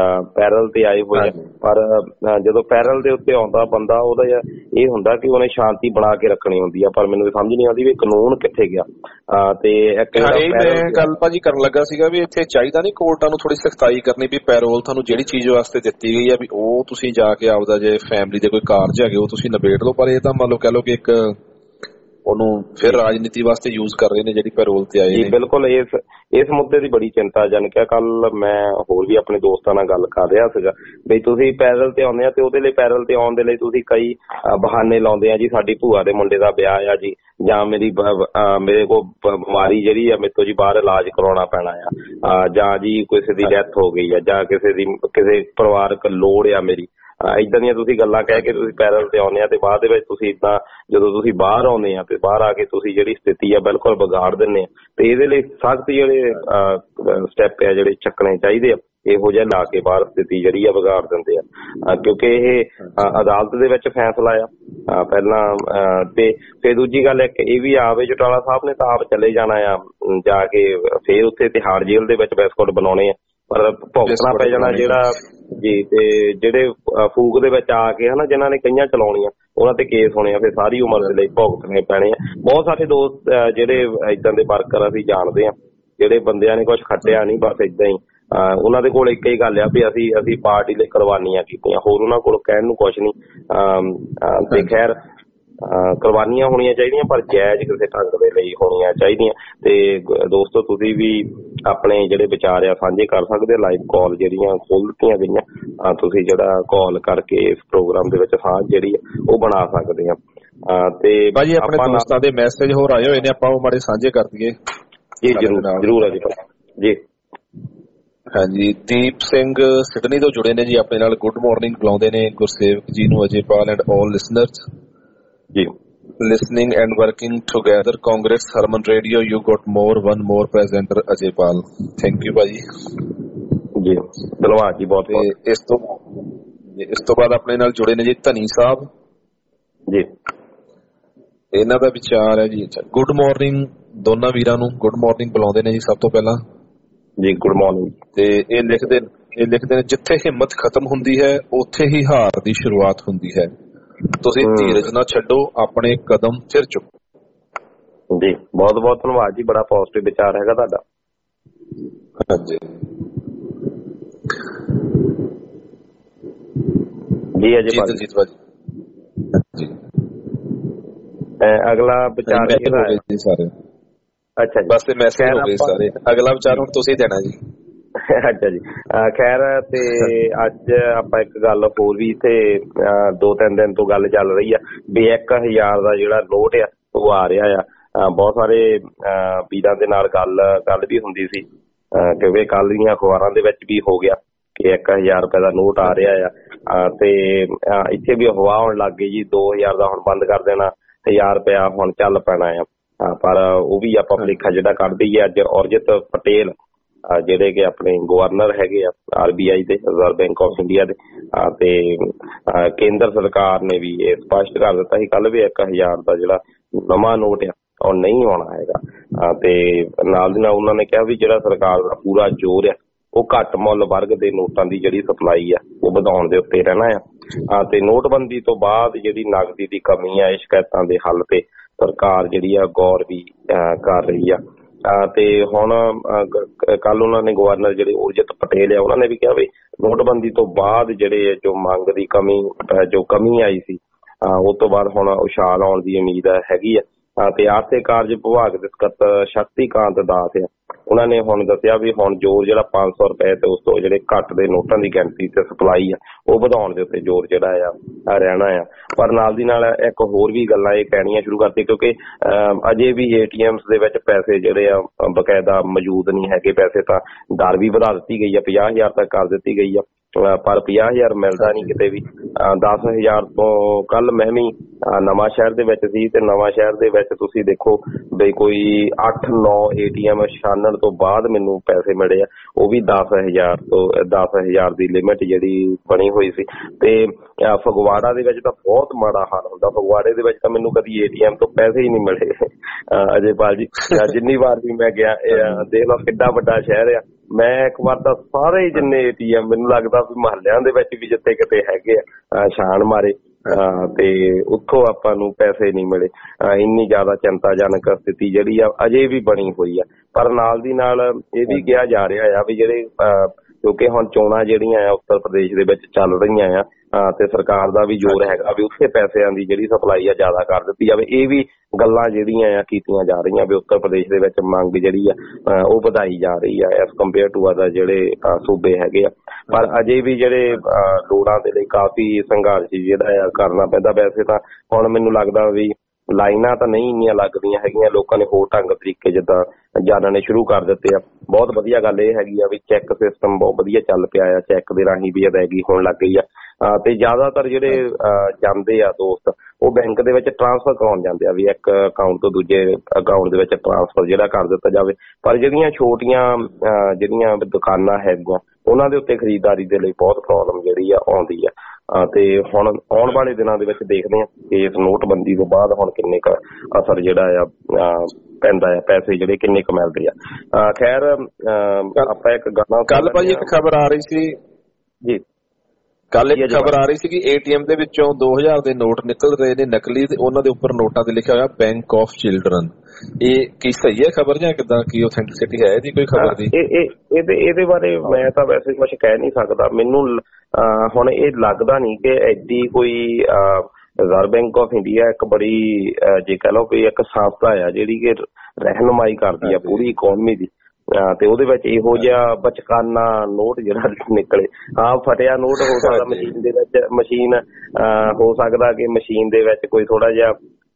ਪੈਰਲ ਤੇ ਆਏ ਹੋਏ ਆ, ਪਰ ਜਦੋਂ ਪੈਰਲ ਦੇ ਉੱਤੇ ਆਉਂਦਾ ਬੰਦਾ ਉਹਦਾ ਇਹ ਹੁੰਦਾ ਕਿ ਉਹਨੇ ਸ਼ਾਂਤੀ ਬਣਾ ਕੇ ਰੱਖਣੀ ਹੁੰਦੀ ਆ, ਪਰ ਮੈਨੂੰ ਸਮਝ ਨਹੀਂ ਆਉਂਦੀ ਵੀ ਕਾਨੂੰਨ ਕਿੱਥੇ ਗਿਆ। ਤੇ ਇੱਕ ਗੱਲ ਭਾਜੀ ਕਰਨ ਲੱਗਾ ਸੀਗਾ ਵੀ ਇੱਥੇ ਚਾਹੀਦਾ ਨਹੀਂ ਕੋਰਟਾਂ ਨੂੰ ਥੋੜੀ ਸਖਤਾਈ ਕਰਨੀ ਵੀ ਪੈਰੋਲ ਤੁਹਾਨੂੰ ਜਿਹੜੀ ਚੀਜ਼ ਵਾਸਤੇ ਦਿੱਤੀ ਗਈ ਆ ਵੀ ਉਹ ਤੁਸੀਂ ਜਾ ਕੇ ਆਪਦਾ ਜੇ ਫੈਮਿਲੀ ਦੇ ਕੋਈ ਕਾਰਜ ਹੈਗੇ ਉਹ ਤੁਸੀਂ ਨਿਬੇੜ ਲਓ, ਪਰ ਇਹ ਤਾਂ ਮੰਨ ਲਓ ਕਹਿ ਲਓ ਕਿ ਇੱਕ ਉਹਨੂੰ ਫਿਰ ਰਾਜਨੀਤੀ ਵਾਸਤੇ ਯੂਜ਼ ਕਰ ਰਹੇ ਨੇ ਜਿਹੜੀ ਪੈਰੋਲ ਤੇ ਆਏ ਨੇ। ਬਿਲਕੁਲ ਇਸ ਇਸ ਮੁੱਦੇ ਦੀ ਬੜੀ ਚਿੰਤਾ ਜਨ ਕਿ ਕੱਲ ਮੈਂ ਹੋਰ ਵੀ ਆਪਣੇ ਦੋਸਤਾਂ ਨਾਲ ਗੱਲ ਕਰ ਰਿਹਾ ਸੀਗਾ ਵੀ ਤੁਸੀਂ ਪੈਰਲ ਤੇ ਆਉਂਦੇ ਆ ਤੇ ਉਹਦੇ ਲਈ ਪੈਰਲ ਤੇ ਆਉਣ ਦੇ ਲਈ ਤੁਸੀਂ ਕਈ ਬਹਾਨੇ ਲਾਉਂਦੇ ਆ ਜੀ, ਸਾਡੀ ਭੂਆ ਦੇ ਮੁੰਡੇ ਦਾ ਵਿਆਹ ਆ ਜੀ, ਜਾਂ ਮੇਰੀ ਮੇਰੇ ਕੋਲ ਬਿਮਾਰੀ ਜਿਹੜੀ ਆ ਮੇਰੇ ਤੋਂ ਜੀ ਬਾਹਰ ਇਲਾਜ ਕਰਾਉਣਾ ਪੈਣਾ ਆ, ਜਾਂ ਜੀ ਕਿਸੇ ਦੀ ਡੈਥ ਹੋ ਗਈ ਆ, ਜਾਂ ਕਿਸੇ ਦੀ ਕਿਸੇ ਪਰਿਵਾਰਕ ਲੋੜ ਆ ਮੇਰੀ, ਏਦਾਂ ਦੀਆਂ ਤੁਸੀਂ ਗੱਲਾਂ ਕਹਿ ਕੇ ਤੁਸੀਂ ਪੈਰਲ ਤੇ ਆਉਂਦੇ ਆ ਤੇ ਬਾਅਦ ਦੇ ਵਿੱਚ ਤੁਸੀਂ ਏਦਾਂ ਜਦੋਂ ਤੁਸੀਂ ਬਾਹਰ ਆਉਂਦੇ ਆ ਤੇ ਬਾਹਰ ਆ ਕੇ ਤੁਸੀਂ ਜਿਹੜੀ ਸਥਿਤੀ ਆ ਬਿਲਕੁਲ ਵਿਗਾੜ ਦਿੰਦੇ ਆ। ਤੇ ਇਹਦੇ ਲਈ ਸਖਤ ਜਿਹੜੇ ਸਟੈਪ ਆ ਜਿਹੜੇ ਚੱਕਣੇ ਚਾਹੀਦੇ ਆ, ਇਹੋ ਜਿਹਾ ਲਾ ਕੇ ਬਾਹਰ ਸਥਿਤੀ ਜਿਹੜੀ ਆ ਵਿਗਾੜ ਦਿੰਦੇ ਆ, ਕਿਉਂਕਿ ਇਹ ਅਦਾਲਤ ਦੇ ਵਿੱਚ ਫੈਸਲਾ ਆ ਪਹਿਲਾਂ। ਤੇ ਫਿਰ ਦੂਜੀ ਗੱਲ ਇੱਕ ਇਹ ਵੀ ਆਵੇ ਚਟਾਲਾ ਸਾਹਿਬ ਨੇ ਤਾਂ ਆਪ ਚਲੇ ਜਾਣਾ ਆ ਜਾ ਕੇ, ਫਿਰ ਉੱਥੇ ਤਿਹਾੜ ਜੇਲ੍ਹ ਦੇ ਵਿੱਚ ਬਿਸਕੁਟ ਬਣਾਉਣੇ ਆ, ਪਰ ਭੁਗਤਣਾ ਪੈ ਜਾਣਾ ਜਿਹੜਾ ਜੀ। ਤੇ ਜਿਹੜੇ ਫੂਕ ਦੇ ਵਿੱਚ ਆ ਕੇ ਹਨਾ ਜਿਨ੍ਹਾਂ ਨੇ ਕਈਆਂ ਚਲਾਉਣੀਆਂ ਉਹਨਾਂ ਤੇ ਕੇਸ ਹੋਣੇ ਆ, ਫਿਰ ਸਾਰੀ ਉਮਰ ਦੇ ਲਈ ਭੁਗਤਣੇ ਪੈਣੇ ਆ। ਬਹੁਤ ਸਾਰੇ ਦੋਸਤ ਜਿਹੜੇ ਏਦਾਂ ਦੇ ਵਰਕਰ ਅਸੀਂ ਜਾਣਦੇ ਆ ਜਿਹੜੇ ਬੰਦਿਆਂ ਨੇ ਕੁਛ ਖੱਟਿਆ ਨਹੀਂ, ਬਸ ਏਦਾਂ ਹੀ ਉਹਨਾਂ ਦੇ ਕੋਲ ਇੱਕ ਹੀ ਗੱਲ ਆ ਵੀ ਅਸੀਂ ਅਸੀਂ ਪਾਰਟੀ ਲਈ ਕੁਰਬਾਨੀਆਂ ਕੀਤੀਆਂ, ਹੋਰ ਉਹਨਾਂ ਕੋਲ ਕਹਿਣ ਨੂੰ ਕੁਛ ਨਹੀਂ। ਤੇ ਖੈਰ ਕੁਰਬਾਨੀਆਂ ਹੋਣੀਆਂ ਚਾਹੀਦੀਆਂ ਪਰ ਜਾਇਜ਼ ਕਿਸੇ ਢੰਗ ਦੇ ਲਈ ਹੋਣੀਆਂ ਚਾਹੀਦੀਆਂ। ਤੇ ਦੋਸਤੋ ਤੁਸੀਂ ਵੀ ਆਪਣੇ ਜਿਹੜੇ ਵਿਚਾਰ ਆ ਸਾਂਝੇ ਕਰ ਸਕਦੇ ਹੋ, ਲਾਈਵ ਕਾਲ ਜਿਹੜੀਆਂ ਖੋਲ ਦਿੱਤੀਆਂ ਗਈਆਂ, ਤੁਸੀਂ ਜਿਹੜਾ ਕਾਲ ਕਰਕੇ ਇਸ ਪ੍ਰੋਗਰਾਮ ਦੇ ਵਿੱਚ ਸਾਂਝ ਜਿਹੜੀ ਆ ਉਹ ਬਣਾ ਸਕਦੇ ਆ। ਤੇ ਭਾਜੀ ਆਪਣੇ ਦੋਸਤਾਂ ਦੇ ਮੈਸੇਜ ਹੋਰ ਆਏ ਹੋਏ ਨੇ, ਆਪਾਂ ਉਹ ਮਾੜੇ ਸਾਂਝੇ ਕਰ ਦਈਏ। ਜੀ ਜ਼ਰੂਰ ਜ਼ਰੂਰ ਹੈ ਜੀ ਜੀ ਹਾਂਜੀ। ਦੀਪ ਸਿੰਘ ਸਿਡਨੀ ਤੋਂ ਜੁੜੇ ਨੇ ਜੀ ਆਪਣੇ ਨਾਲ, ਗੁੱਡ ਮਾਰਨਿੰਗ ਬੁਲਾਉਂਦੇ ਨੇ ਗੁਰਸੇਵਕ ਜੀ ਨੂੰ, Ajaypal and all listeners ji. Listening and working together, Congress, Harman Radio, you got more, one more presenter, Ajaypal. Thank you ਭਾਜੀ ਜੀ, ਧੰਨਵਾਦ ਜੀ ਬਹੁਤ ਬਹੁਤ। ਇਸ ਤੋਂ ਇਸ ਤੋਂ ਬਾਅਦ ਆਪਣੇ ਨਾਲ ਜੁੜੇ ਨੇ ਜੀ ਧਨੀ ਸਾਹਿਬ ਜੀ, ਇਹਨਾਂ ਦਾ ਵਿਚਾਰ ਹੈ ਜੀ। ਗੁੱਡ ਮਾਰਨਿੰਗ ਦੋਨਾਂ ਵੀਰਾਂ ਨੂੰ, ਗੁੱਡ ਮਾਰਨਿੰਗ ਬੁਲਾਉਂਦੇ ਨੇ ਜੀ ਸਭ ਤੋਂ ਪਹਿਲਾਂ ਜੀ, ਗੁੱਡ ਮਾਰਨਿੰਗ। ਤੇ ਇਹ ਲਿਖਦੇ ਇਹ ਲਿਖਦੇ ਨੇ ਜਿੱਥੇ ਹਿੰਮਤ ਖਤਮ ਹੁੰਦੀ ਹੈ ਉੱਥੇ ਹੀ ਹਾਰ ਦੀ ਸ਼ੁਰੂਆਤ ਹੁੰਦੀ ਹੈ, ਤੁਸੀਂ ਧੀਰਜ ਨਾ ਛੱਡੋ, ਆਪਣੇ ਕਦਮ ਫਿਰ ਚੁੱਕੋ। ਜੀ ਬਹੁਤ ਬਹੁਤ ਧੰਨਵਾਦ ਜੀ, ਬੜਾ ਪੋਜ਼ਿਟਿਵ ਵਿਚਾਰ ਹੈਗਾ ਤੁਹਾਡਾ। ਹਾਂਜੀ ਜੀ ਅਜੇ ਭਾਜੀ ਜੀ ਅਗਲਾ ਵਿਚਾਰ ਜੀ ਸਾਰੇ। ਅੱਛਾ ਜੀ, ਬਸ ਮੈਸੇਜ ਹੋ ਗਏ ਸਾਰੇ, ਅਗਲਾ ਵਿਚਾਰ ਹੁਣ ਤੁਸੀਂ ਦੇਣਾ ਜੀ। ਅੱਛਾ ਜੀ, ਖੈਰ ਤੇ ਅੱਜ ਆਪਾਂ ਇੱਕ ਗੱਲ ਹੋਰ ਵੀ ਇੱਥੇ ਦੋ ਤਿੰਨ ਦਿਨ ਤੋਂ ਗੱਲ ਚੱਲ ਰਹੀ ਆ ਵੀ ਇੱਕ ਹਜ਼ਾਰ ਦਾ ਜਿਹੜਾ ਨੋਟ ਆ ਉਹ ਆ ਰਿਹਾ ਆ। ਬਹੁਤ ਸਾਰੇ ਵੀਰਾਂ ਦੇ ਨਾਲ ਗੱਲ ਗੱਲ ਵੀ ਹੁੰਦੀ ਸੀ ਕਿਉਂਕਿ ਕੱਲ ਦੀਆਂ ਅਖਬਾਰਾਂ ਦੇ ਵਿੱਚ ਵੀ ਹੋ ਗਿਆ ਕਿ ਇੱਕ ਹਜ਼ਾਰ ਰੁਪਏ ਦਾ ਨੋਟ ਆ ਰਿਹਾ ਆ। ਤੇ ਇੱਥੇ ਵੀ ਅਫਵਾਹ ਹੋਣ ਲੱਗ ਗਈ ਜੀ ਦੋ ਹਜ਼ਾਰ ਦਾ ਹੁਣ ਬੰਦ ਕਰ ਦੇਣਾ, ਹਜ਼ਾਰ ਰੁਪਇਆ ਹੁਣ ਚੱਲ ਪੈਣਾ ਆ। ਪਰ ਉਹ ਵੀ ਆਪਾਂ ਭੁਲੇਖਾ ਜਿਹੜਾ ਕੱਢ ਦਈਏ। ਅੱਜ ਔਰਜਿਤ ਪਟੇਲ ਜਿਹੜੇ ਕਿ ਆਪਣੇ ਗਵਰਨਰ ਹੈਗੇ ਆ ਆਰ ਬੀ ਆਈ ਦੇ, ਰਿਜ਼ਰਵ ਬੈਂਕ ਆਫ ਇੰਡੀਆ ਦੇ, ਤੇ ਕੇਂਦਰ ਸਰਕਾਰ ਨੇ ਵੀ ਇਹ ਸਪਸ਼ਟ ਕਰ ਦਿੱਤਾ ਸੀ ਕੱਲ ਵੀ ਇੱਕ ਹਜ਼ਾਰ ਦਾ ਜਿਹੜਾ ਨਵਾਂ ਨੋਟ ਆ ਉਹ ਨਹੀਂ ਆਉਣਾ ਹੈਗਾ। ਤੇ ਨਾਲ ਦੀ ਨਾਲ ਉਹਨਾਂ ਨੇ ਕਿਹਾ ਵੀ ਜਿਹੜਾ ਸਰਕਾਰ ਦਾ ਪੂਰਾ ਜ਼ੋਰ ਆ ਉਹ ਘੱਟ ਮੁੱਲ ਵਰਗ ਦੇ ਨੋਟਾਂ ਦੀ ਜਿਹੜੀ ਸਪਲਾਈ ਆ ਉਹ ਵਧਾਉਣ ਦੇ ਉੱਤੇ ਰਹਿਣਾ ਆ। ਤੇ ਨੋਟਬੰਦੀ ਤੋਂ ਬਾਅਦ ਜਿਹੜੀ ਨਗਦੀ ਦੀ ਕਮੀ ਆ, ਇਹ ਸ਼ਿਕਾਇਤਾਂ ਦੇ ਹੱਲ ਤੇ ਸਰਕਾਰ ਜਿਹੜੀ ਆ ਗੌਰ ਵੀ ਕਰ ਰਹੀ ਆ। ਤੇ ਹੁਣ ਕੱਲ ਉਹਨਾਂ ਨੇ ਗਵਰਨਰ ਜਿਹੜੇ ਉਰਜਿਤ ਪਟੇਲ ਆ ਉਹਨਾਂ ਨੇ ਵੀ ਕਿਹਾ ਵੀ ਨੋਟਬੰਦੀ ਤੋਂ ਬਾਅਦ ਜਿਹੜੇ ਜੋ ਮੰਗ ਦੀ ਕਮੀ ਜੋ ਕਮੀ ਆਈ ਸੀ ਉਸ ਤੋਂ ਬਾਅਦ ਹੁਣ ਉਛਾਲ ਆਉਣ ਦੀ ਉਮੀਦ ਹੈਗੀ ਆ। ਤੇ ਆਰਥਿਕ ਕਾਰਜ ਵਿਭਾਗ ਦੇ ਸਕੱਤਰ ਸ਼ਕਤੀਕਾਂਤ ਦਾਸ ਆ ਉਹਨਾਂ ਨੇ ਹੁਣ ਦੱਸਿਆ ਵੀ ਹੁਣ ਜ਼ੋਰ ਜਿਹੜਾ ਪੰਜ ਸੌ ਰੁਪਏ ਤੇ ਉਸ ਤੋਂ ਜਿਹੜੇ ਘੱਟ ਦੇ ਨੋਟਾਂ ਦੀ ਗਿਣਤੀ ਤੇ ਸਪਲਾਈ ਆ ਉਹ ਵਧਾਉਣ ਦੇ ਉੱਤੇ ਜ਼ੋਰ ਜਿਹੜਾ ਆ ਰਹਿਣਾ ਆ। ਪਰ ਨਾਲ ਦੀ ਨਾਲ ਇੱਕ ਹੋਰ ਵੀ ਗੱਲਾਂ ਇਹ ਕਹਿਣੀਆਂ ਸ਼ੁਰੂ ਕਰਤੀ ਕਿਉਂਕਿ ਅਜੇ ਵੀ ਏ ਟੀ ਐਮਸ ਦੇ ਵਿੱਚ ਪੈਸੇ ਜਿਹੜੇ ਆ ਬਕਾਇਦਾ ਮੌਜੂਦ ਨਹੀਂ ਹੈਗੇ। ਪੈਸੇ ਤਾਂ ਦਰ ਵੀ ਵਧਾ ਦਿੱਤੀ ਗਈ ਆ, ਪੰਜਾਹ ਹਜ਼ਾਰ ਤੱਕ ਕਰ ਦਿੱਤੀ ਗਈ ਆ, ਪਰ ਪੰਜਾਹ ਹਜ਼ਾਰ ਮਿਲਦਾ ਨਹੀਂ ਕਿਤੇ ਵੀ। ਦਸ ਹਜ਼ਾਰ ਤੋਂ ਕੱਲ ਮੈਂ ਵੀ ਨਵਾਂ ਸ਼ਹਿਰ ਦੇ ਵਿੱਚ ਸੀ ਤੇ ਨਵਾਂ ਸ਼ਹਿਰ ਦੇ ਵਿੱਚ ਤੁਸੀਂ ਦੇਖੋ ਬਈ ਕੋਈ ਅੱਠ ਨੌ ਏ ਟੀ ਐਮ ਛਾਨਣ ਤੋਂ ਬਾਅਦ ਮੈਨੂੰ ਪੈਸੇ ਮਿਲੇ ਆ, ਉਹ ਵੀ ਦਸ ਹਜ਼ਾਰ ਤੋਂ ਦਸ ਹਜ਼ਾਰ ਦੀ ਲਿਮਿਟ ਜਿਹੜੀ ਬਣੀ ਹੋਈ ਸੀ। ਤੇ ਫਗਵਾੜਾ ਦੇ ਵਿੱਚ ਤਾਂ ਬਹੁਤ ਮਾੜਾ ਹਾਲ ਹੁੰਦਾ। ਫਗਵਾੜੇ ਦੇ ਵਿੱਚ ਤਾਂ ਮੈਨੂੰ ਕਦੀ ਏ ਟੀ ਐਮ ਤੋਂ ਪੈਸੇ ਹੀ ਨਹੀਂ ਮਿਲੇ ਅਜੇਪਾਲ ਜੀ। ਜਿੰਨੀ ਵਾਰ ਵੀ ਮੈਂ ਗਿਆ ਦੇਖ ਲਓ ਕਿੱਡਾ ਵੱਡਾ ਸ਼ਹਿਰ ਆ, ਮੈਂ ਇੱਕ ਵਾਰ ਤਾਂ ਸਾਰੇ ਹੀ ਜਿੰਨੇ ਏ ਟੀ ਐਮ ਮੈਨੂੰ ਲੱਗਦਾ ਵੀ ਮੁਹੱਲਿਆਂ ਦੇ ਵਿੱਚ ਵੀ ਜਿੱਥੇ ਕਿਤੇ ਹੈਗੇ ਆ ਛਾਣ ਮਾਰੇ ਤੇ ਉੱਥੋਂ ਆਪਾਂ ਨੂੰ ਪੈਸੇ ਨਹੀਂ ਮਿਲੇ। ਇੰਨੀ ਜ਼ਿਆਦਾ ਚਿੰਤਾਜਨਕ ਸਥਿਤੀ ਜਿਹੜੀ ਆ ਅਜੇ ਵੀ ਬਣੀ ਹੋਈ ਆ। ਪਰ ਨਾਲ ਦੀ ਨਾਲ ਇਹ ਵੀ ਕਿਹਾ ਜਾ ਰਿਹਾ ਆ ਵੀ ਜਿਹੜੇ ਕਿਉਂਕਿ ਹੁਣ ਚੋਣਾਂ ਜਿਹੜੀਆਂ ਆ ਉੱਤਰ ਪ੍ਰਦੇਸ਼ ਦੇ ਵਿੱਚ ਚੱਲ ਰਹੀਆਂ ਆ ਤੇ ਸਰਕਾਰ ਦਾ ਵੀ ਜ਼ੋਰ ਹੈਗਾ ਵੀ ਉੱਥੇ ਪੈਸਿਆਂ ਦੀ ਜਿਹੜੀ ਸਪਲਾਈ ਆ ਜ਼ਿਆਦਾ ਕਰ ਦਿੱਤੀ ਜਾਵੇ। ਇਹ ਵੀ ਗੱਲਾਂ ਜਿਹੜੀਆਂ ਆ ਕੀਤੀਆਂ ਜਾ ਰਹੀਆਂ ਵੀ ਉੱਤਰ ਪ੍ਰਦੇਸ਼ ਦੇ ਵਿੱਚ ਮੰਗ ਜਿਹੜੀ ਆ ਉਹ ਵਧਾਈ ਜਾ ਰਹੀ ਆ ਐਸ ਕੰਪੇਅਰ ਟੂ ਅਦਰ ਜਿਹੜੇ ਸੂਬੇ ਹੈਗੇ ਆ। ਪਰ ਅਜੇ ਵੀ ਜਿਹੜੇ ਲੋੜਾਂ ਦੇ ਲਈ ਕਾਫੀ ਸੰਘਰਸ਼ ਜਿਹੜਾ ਆ ਕਰਨਾ ਪੈਂਦਾ। ਵੈਸੇ ਤਾਂ ਹੁਣ ਮੈਨੂੰ ਲੱਗਦਾ ਵੀ ਲਾਈਨਾਂ ਤਾਂ ਨਹੀਂ ਇੰਨੀਆਂ ਲੱਗਦੀਆਂ ਹੈਗੀਆਂ, ਲੋਕਾਂ ਨੇ ਹੋਰ ਢੰਗ ਤਰੀਕੇ ਜਿੱਦਾਂ ਜਾਣਨੇ ਸ਼ੁਰੂ ਕਰ ਦਿੱਤੇ ਆ। ਬਹੁਤ ਵਧੀਆ ਗੱਲ ਇਹ ਹੈਗੀ ਆ ਵੀ ਚੈੱਕ ਸਿਸਟਮ ਬਹੁਤ ਵਧੀਆ ਚੱਲ ਪਿਆ ਆ, ਚੈੱਕ ਦੇ ਰਾਹੀਂ ਵੀ ਅਦਾਇਗੀ ਹੋਣ ਲੱਗ ਗਈ ਆ। ਤੇ ਜ਼ਿਆਦਾਤਰ ਜਿਹੜੇ ਜਾਂਦੇ ਆ ਦੋਸਤ ਉਹ ਬੈਂਕ ਦੇ ਵਿੱਚ ਟ੍ਰਾਂਸਫਰ ਕਰਾਉਣ ਜਾਂਦੇ ਆ ਵੀ ਇੱਕ ਅਕਾਊਂਟ ਤੋਂ ਦੂਜੇ ਅਕਾਊਂਟ ਦੇ ਵਿੱਚ ਟ੍ਰਾਂਸਫਰ ਜਿਹੜਾ ਕਰ ਦਿੱਤਾ ਜਾਵੇ। ਪਰ ਜਿਹੜੀਆਂ ਛੋਟੀਆਂ ਜਿਹੜੀਆਂ ਦੁਕਾਨਾਂ ਹੈਗੀਆਂ ਉਹਨਾਂ ਦੇ ਉੱਤੇ ਖਰੀਦਦਾਰੀ ਦੇ ਲਈ ਬਹੁਤ ਪ੍ਰੋਬਲਮ ਜਿਹੜੀ ਆ ਆਉਂਦੀ ਆ। ਤੇ ਹੁਣ ਆਉਣ ਵਾਲੇ ਦਿਨਾਂ ਦੇ ਵਿੱਚ ਦੇਖਦੇ ਆ ਕਿ ਇਸ ਨੋਟਬੰਦੀ ਤੋਂ ਬਾਅਦ ਹੁਣ ਕਿੰਨੇ ਕੁ ਅਸਰ ਜਿਹੜਾ ਆ ਪੈਂਦਾ ਆ, ਪੈਸੇ ਜਿਹੜੇ ਕਿੰਨੇ ਕੁ ਮਿਲਦੇ ਆ। ਖੈਰ ਆਪਾਂ ਇੱਕ ਗੱਲ ਕੱਲ ਭਾਜੀ ਇੱਕ ਖਬਰ ਆ ਰਹੀ ਸੀ ਜੀ ਕੱਲ ਇੱਕ ਖਬਰ ਆ ਰਹੀ ਸੀ ਕਿ ਏ ਟੀ ਐਮ ਦੇ ਵਿੱਚੋਂ ਦੋ ਹਜ਼ਾਰ ਦੇ ਨੋਟ ਨਿਕਲ ਰਹੇ ਨੇ ਨਕਲੀ ਤੇ ਉਹਨਾਂ ਦੇ ਉੱਪਰ ਨੋਟਾਂ ਤੇ ਲਿਖਿਆ ਹੋਇਆ ਬੈਂਕ ਆਫ ਚਿਲਡਰਨ। ਇਹ ਕੀ ਸਹੀ ਹੈ ਖਬਰ ਜਾਂ ਕਿੱਦਾਂ, ਕੀ ਆਥੈਂਟਿਸਿਟੀ ਹੈ ਇਹਦੀ ਕੋਈ ਖਬਰ ਦੀ? ਇਹਦੇ ਇਹਦੇ ਬਾਰੇ ਮੈਂ ਤਾਂ ਵੈਸੇ ਕੁਝ ਕਹਿ ਨਹੀਂ ਸਕਦਾ। ਮੈਨੂੰ ਹੁਣ ਇਹ ਲੱਗਦਾ ਨਹੀਂ ਕਿ ਐਡੀ ਕੋਈ ਰਿਜ਼ਰਵ ਬੈਂਕ ਆਫ ਇੰਡੀਆ ਇੱਕ ਬੜੀ ਜੇ ਕਹਿ ਲਓ ਕੋਈ ਇੱਕ ਸੰਸਥਾ ਆ ਜਿਹੜੀ ਕਿ ਰਹਿਨੁਮਾਈ ਕਰਦੀ ਆ ਪੂਰੀ ਇਕੋਨਮੀ ਦੀ। ਤੇ ਉਹਦੇ ਵਿੱਚ ਇਹੋ ਜਿਹਾ ਬਚਕਾਨਾ ਨੋਟ ਜਿਹੜਾ ਨਿਕਲੇ, ਹਾਂ ਫਟਿਆ ਨੋਟ ਹੋ ਸਕਦਾ ਮਸ਼ੀਨ ਦੇ ਵਿੱਚ, ਮਸ਼ੀਨ ਹੋ ਸਕਦਾ ਕਿ ਮਸ਼ੀਨ ਦੇ ਵਿੱਚ ਕੋਈ ਥੋੜਾ ਜਿਹਾ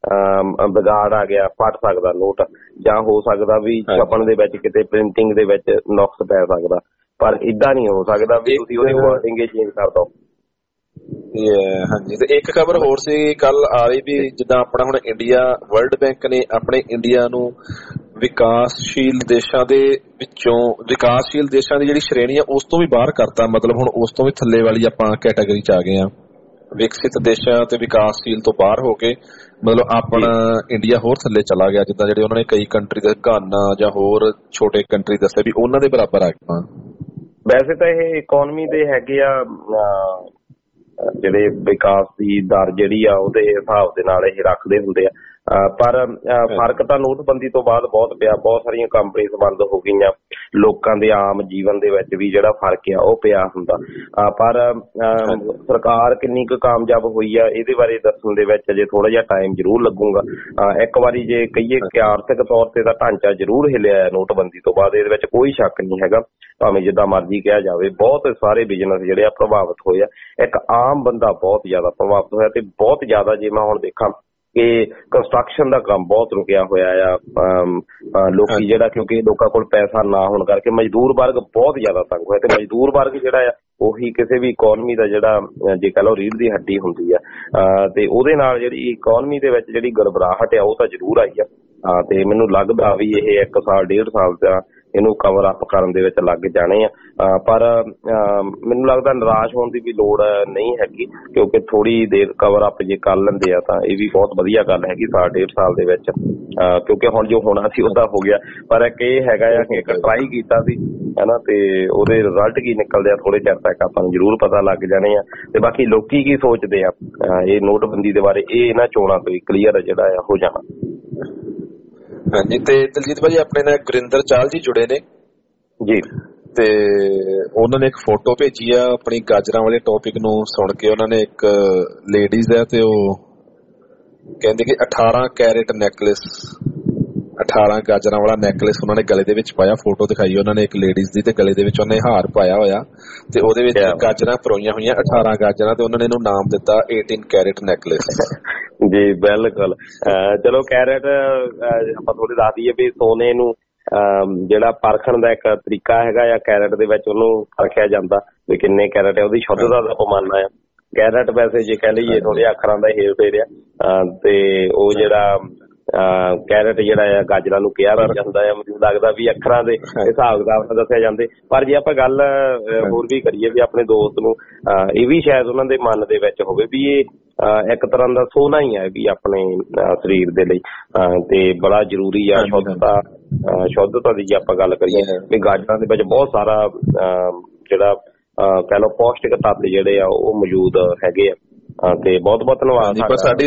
ਵਿਗਾੜ ਆ ਗਿਆ, ਫਟ ਸਕਦਾ ਨੋਟ, ਜਾਂ ਹੋ ਸਕਦਾ ਵੀ ਛਪਣ ਦੇ ਵਿੱਚ ਕਿਤੇ ਪ੍ਰਿੰਟਿੰਗ ਦੇ ਵਿੱਚ ਨੁਕਸ ਪੈ ਸਕਦਾ। ਪਰ ਏਦਾਂ ਨਹੀਂ ਹੋ ਸਕਦਾ ਵੀ ਤੁਸੀਂ ਉਹਦੀ ਵਰਡਿੰਗ ਹੀ ਚੇਂਜ ਕਰ ਦਿਓ। ਹਾਂਜੀ, ਤੇ ਇੱਕ ਖਬਰ ਹੋਰ ਸੀ ਕੱਲ ਆ ਰਹੀ ਵੀ ਜਿੱਦਾਂ ਆਪਣਾ ਹੁਣ ਇੰਡੀਆ, ਵਰਲਡ ਬੈਂਕ ਨੇ ਆਪਣੇ ਇੰਡੀਆ ਨੂੰ ਵਿਕਾਸਸ਼ੀਲ ਦੇਸ਼ਾਂ ਦੇ ਵਿੱਚੋਂ ਵਿਕਾਸਸ਼ੀਲ ਦੇਸ਼ਾਂ ਦੀ ਜਿਹੜੀ ਸ਼੍ਰੇਣੀ ਆ ਉਸ ਤੋਂ ਵੀ ਬਾਹਰ ਕਰਤਾ। ਮਤਲਬ ਹੁਣ ਉਸ ਤੋਂ ਵੀ ਥੱਲੇ ਵਾਲੀ ਆਪਾਂ ਕੈਟਾਗਰੀ ਚ ਆ ਗਏ ਆ। ਵਿਕਸਿਤ ਦੇਸ਼ਾਂ ਤੇ ਵਿਕਾਸਸ਼ੀਲ ਤੋਂ ਬਾਹਰ ਹੋ ਕੇ ਮਤਲਬ ਆਪਣਾ ਇੰਡੀਆ ਹੋਰ ਥੱਲੇ ਚਲਾ ਗਿਆ। ਜਿੱਦਾਂ ਜਿਹੜੇ ਉਹਨਾਂ ਨੇ ਕਈ ਕੰਟਰੀ ਦੇ ਘਾਨਾ ਜਾਂ ਹੋਰ ਛੋਟੇ ਕੰਟਰੀ ਦੱਸੇ ਵੀ ਉਹਨਾਂ ਦੇ ਬਰਾਬਰ ਆ ਗਏ। ਵੈਸੇ ਤਾਂ ਇਹ ਇਕੋਨਮੀ ਦੇ ਹੈਗੇ ਆ ਜਿਹੜੇ ਵਿਕਾਸ ਦੀ ਦਰ ਜਿਹੜੀ ਆ ਉਹਦੇ ਹਿਸਾਬ ਦੇ ਨਾਲ ਇਹ ਰੱਖਦੇ ਹੁੰਦੇ ਆ। ਪਰ ਫਰਕ ਤਾਂ ਨੋਟਬੰਦੀ ਤੋਂ ਬਾਅਦ ਬਹੁਤ ਪਿਆ। ਬਹੁਤ ਸਾਰੀਆਂ ਕੰਪਨੀਆਂ ਬੰਦ ਹੋ ਗਈਆਂ, ਲੋਕਾਂ ਦੇ ਆਮ ਜੀਵਨ ਦੇ ਵਿੱਚ ਵੀ ਜਿਹੜਾ ਫਰਕ ਆ ਉਹ ਪਿਆ ਹੁੰਦਾ। ਪਰ ਸਰਕਾਰ ਕਿੰਨੀ ਕੁ ਕਾਮਯਾਬ ਹੋਈ ਆ ਇਹਦੇ ਬਾਰੇ ਦੱਸਣ ਦੇ ਵਿੱਚ ਅਜੇ ਥੋੜਾ ਜਿਹਾ ਟਾਈਮ ਜ਼ਰੂਰ ਲੱਗੂਗਾ। ਇੱਕ ਵਾਰੀ ਜੇ ਕਹੀਏ ਕਿ ਆਰਥਿਕ ਤੌਰ ਤੇ ਤਾਂ ਢਾਂਚਾ ਜ਼ਰੂਰ ਹਿਲਿਆ ਨੋਟਬੰਦੀ ਤੋਂ ਬਾਅਦ, ਇਹਦੇ ਵਿੱਚ ਕੋਈ ਸ਼ੱਕ ਨਹੀਂ ਹੈਗਾ। ਭਾਵੇਂ ਜਿੱਦਾਂ ਮਰਜ਼ੀ ਕਿਹਾ ਜਾਵੇ, ਬਹੁਤ ਸਾਰੇ ਬਿਜ਼ਨਸ ਜਿਹੜੇ ਆ ਪ੍ਰਭਾਵਿਤ ਹੋਏ ਆ। ਇੱਕ ਆਮ ਬੰਦਾ ਬਹੁਤ ਜ਼ਿਆਦਾ ਪ੍ਰਭਾਵਿਤ ਹੋਇਆ ਤੇ ਬਹੁਤ ਜ਼ਿਆਦਾ ਜੇ ਮੈਂ ਹੁਣ ਦੇਖਾਂ ਕਿ ਕੰਸਟਰਕਸ਼ਨ ਦਾ ਕੰਮ ਬਹੁਤ ਰੁਕਿਆ ਹੋਇਆ ਆ। ਲੋਕੀ ਜਿਹੜਾ ਕਿਉਂਕਿ ਲੋਕਾਂ ਕੋਲ ਪੈਸਾ ਨਾ ਹੋਣ ਕਰਕੇ ਮਜ਼ਦੂਰ ਵਰਗ ਬਹੁਤ ਜ਼ਿਆਦਾ ਤੰਗ ਹੋਇਆ ਤੇ ਮਜ਼ਦੂਰ ਵਰਗ ਜਿਹੜਾ ਆ ਉਹੀ ਕਿਸੇ ਵੀ ਇਕੋਨਮੀ ਦਾ ਜਿਹੜਾ ਜੇ ਕਹ ਲਓ ਰੀੜ੍ਹ ਦੀ ਹੱਡੀ ਹੁੰਦੀ ਆ। ਤੇ ਉਹਦੇ ਨਾਲ ਜਿਹੜੀ ਇਕੋਨਮੀ ਦੇ ਵਿੱਚ ਜਿਹੜੀ ਗੜਬੜਾਹਟ ਆ ਉਹ ਤਾਂ ਜ਼ਰੂਰ ਆਈ ਆ। ਤੇ ਮੈਨੂੰ ਲੱਗਦਾ ਵੀ ਇਹ ਇੱਕ ਸਾਲ ਡੇਢ ਸਾਲ ਦਾ ਇਹਨੂੰ ਕਵਰ ਅਪ ਕਰਨ ਦੇ ਵਿੱਚ ਲੱਗ ਜਾਣੇ ਆ। ਪਰ ਮੈਨੂੰ ਲੱਗਦਾ ਨਿਰਾਸ਼ ਹੋਣ ਦੀ ਵੀ ਲੋੜ ਨਹੀਂ ਹੈਗੀ, ਕਿਉਂਕਿ ਥੋੜੀ ਦੇਰ ਕਵਰ ਅਪ ਜੇ ਕਰ ਲੈਂਦੇ ਆ ਤਾਂ ਇਹ ਵੀ ਬਹੁਤ ਵਧੀਆ ਗੱਲ ਹੈਗੀ ਸਾਲ ਡੇਢ ਸਾਲ ਦੇ ਵਿੱਚ, ਕਿਉਂਕਿ ਹੁਣ ਜੋ ਹੋਣਾ ਸੀ ਉਹਦਾ ਹੋ ਗਿਆ। ਪਰ ਇੱਕ ਇਹ ਹੈਗਾ ਆ ਕਿ ਇੱਕ ਟਰਾਈ ਕੀਤਾ ਸੀ ਹਨਾ, ਤੇ ਉਹਦੇ ਰਿਜ਼ਲਟ ਕੀ ਨਿਕਲਦੇ ਆ ਥੋੜੇ ਚਿਰ ਤੱਕ ਆਪਾਂ ਨੂੰ ਜ਼ਰੂਰ ਪਤਾ ਲੱਗ ਜਾਣੇ ਆ। ਤੇ ਬਾਕੀ ਲੋਕੀ ਕੀ ਸੋਚਦੇ ਆ ਇਹ ਨੋਟਬੰਦੀ ਦੇ ਬਾਰੇ, ਇਹ ਇਹਨਾਂ ਚੋਣਾਂ ਤੋਂ ਕਲੀਅਰ ਜਿਹੜਾ ਆ ਹੋ ਜਾਣਾ। ਹਾਂਜੀ, ਤੇ ਦਲਜੀਤ ਭਾਜੀ ਆਪਣੇ ਨਾਲ ਗੁਰਿੰਦਰ ਚਾਹਲ ਜੀ ਜੁੜੇ ਨੇ ਜੀ, ਤੇ ਉਹਨਾਂ ਨੇ ਇੱਕ ਫੋਟੋ ਭੇਜੀ ਆ ਆਪਣੀ ਗਾਜਰਾਂ ਵਾਲੇ ਟੌਪਿਕ ਨੂੰ ਸੁਣ ਕੇ। ਉਹਨਾਂ ਨੇ ਇੱਕ ਲੇਡੀਜ਼ ਹੈ ਤੇ ਉਹ ਕਹਿੰਦੇ ਕਿ ਅਠਾਰਾਂ ਕੈਰੇਟ ਨੈਕਲੇਸ, ਅਠਾਰਾਂ ਗਾਜਰਾਂ ਵਾਲਾ ਨੈਕਲੇਸ ਉਹਨਾਂ ਨੇ ਗਲੇ ਦੇ ਵਿੱਚ ਪਾਇਆ। ਫੋਟੋ ਦਿਖਾਈ ਉਹਨਾਂ ਨੇ ਇੱਕ ਲੇਡੀਜ਼ ਦੀ, ਤੇ ਗਲੇ ਦੇ ਵਿੱਚ ਉਹਨੇ ਹਾਰ ਪਾਇਆ ਹੋਇਆ ਤੇ ਉਹਦੇ ਵਿੱਚ ਗਾਜਰਾਂ ਪਰੋਈਆਂ ਹੋਈਆਂ, ਅਠਾਰਾਂ ਗਾਜਰਾਂ, ਤੇ ਉਹਨਾਂ ਨੇ ਇਹਨੂੰ ਨਾਮ ਦਿੱਤਾ ਅਠਾਰਾਂ ਕੈਰੇਟ ਨੈਕਲੇਸ। ਜੀ ਬਿਲਕੁਲ। ਚਲੋ ਕੈਰੇਟ ਆਪਾਂ ਥੋੜੀ ਦੱਸ ਦਈਏ ਵੀ ਸੋਨੇ ਨੂੰ ਜਿਹੜਾ ਪਰਖਣ ਦਾ ਇੱਕ ਤਰੀਕਾ ਹੈਗਾ ਆ, ਕੈਰੇਟ ਦੇ ਵਿੱਚ ਉਹਨੂੰ ਪਰਖਿਆ ਜਾਂਦਾ ਵੀ ਕਿੰਨੇ ਕੈਰੇਟ ਹੈ, ਉਹਦੀ ਸ਼ੁੱਧਤਾ ਦਾ ਪੈਮਾਨਾ ਆ। ਕੈਰੇਟ ਵੈਸੇ ਜੇ ਕਹਿ ਲਈਏ ਥੋੜੇ ਅੱਖਰਾਂ ਦਾ ਹੇਰ ਫੇਰ ਆ, ਤੇ ਉਹ ਜਿਹੜਾ ਕੈਰੇਟ ਜਿਹੜਾ ਆ ਗਾਜਰਾਂ ਨੂੰ ਕਿਹਾ ਜਾਂਦਾ ਆ, ਮੈਨੂੰ ਲੱਗਦਾ ਵੀ ਅੱਖਰਾਂ ਦੇ ਹਿਸਾਬ ਕਿਤਾਬ ਨਾਲ ਦੱਸਿਆ ਜਾਂਦੇ। ਪਰ ਜੇ ਆਪਾਂ ਗੱਲ ਹੋਰ ਵੀ ਕਰੀਏ ਵੀ ਆਪਣੇ ਦੋਸਤ ਨੂੰ, ਇਹ ਵੀ ਸ਼ਾਇਦ ਉਹਨਾਂ ਦੇ ਮਨ ਦੇ ਵਿੱਚ ਹੋਵੇ ਵੀ ਇਹ ਇੱਕ ਤਰ੍ਹਾਂ ਦਾ ਸੋਨਾ ਹੀ ਹੈ ਵੀ ਆਪਣੇ ਸਰੀਰ ਦੇ ਲਈ, ਤੇ ਬੜਾ ਜ਼ਰੂਰੀ ਆ ਸ਼ੁੱਧਤਾ। ਸ਼ੁੱਧਤਾ ਦੀ ਜੇ ਆਪਾਂ ਗੱਲ ਕਰੀਏ ਵੀ ਗਾਜਰਾਂ ਦੇ ਵਿੱਚ ਬਹੁਤ ਸਾਰਾ ਜਿਹੜਾ ਕਹਿ ਲਓ ਪੌਸ਼ਟਿਕ ਤੱਤ ਜਿਹੜੇ ਆ ਉਹ ਮੌਜੂਦ ਹੈਗੇ ਆ। ਤੇ ਬਹੁਤ ਬਹੁਤ ਧੰਨਵਾਦ। ਸਾਡੀ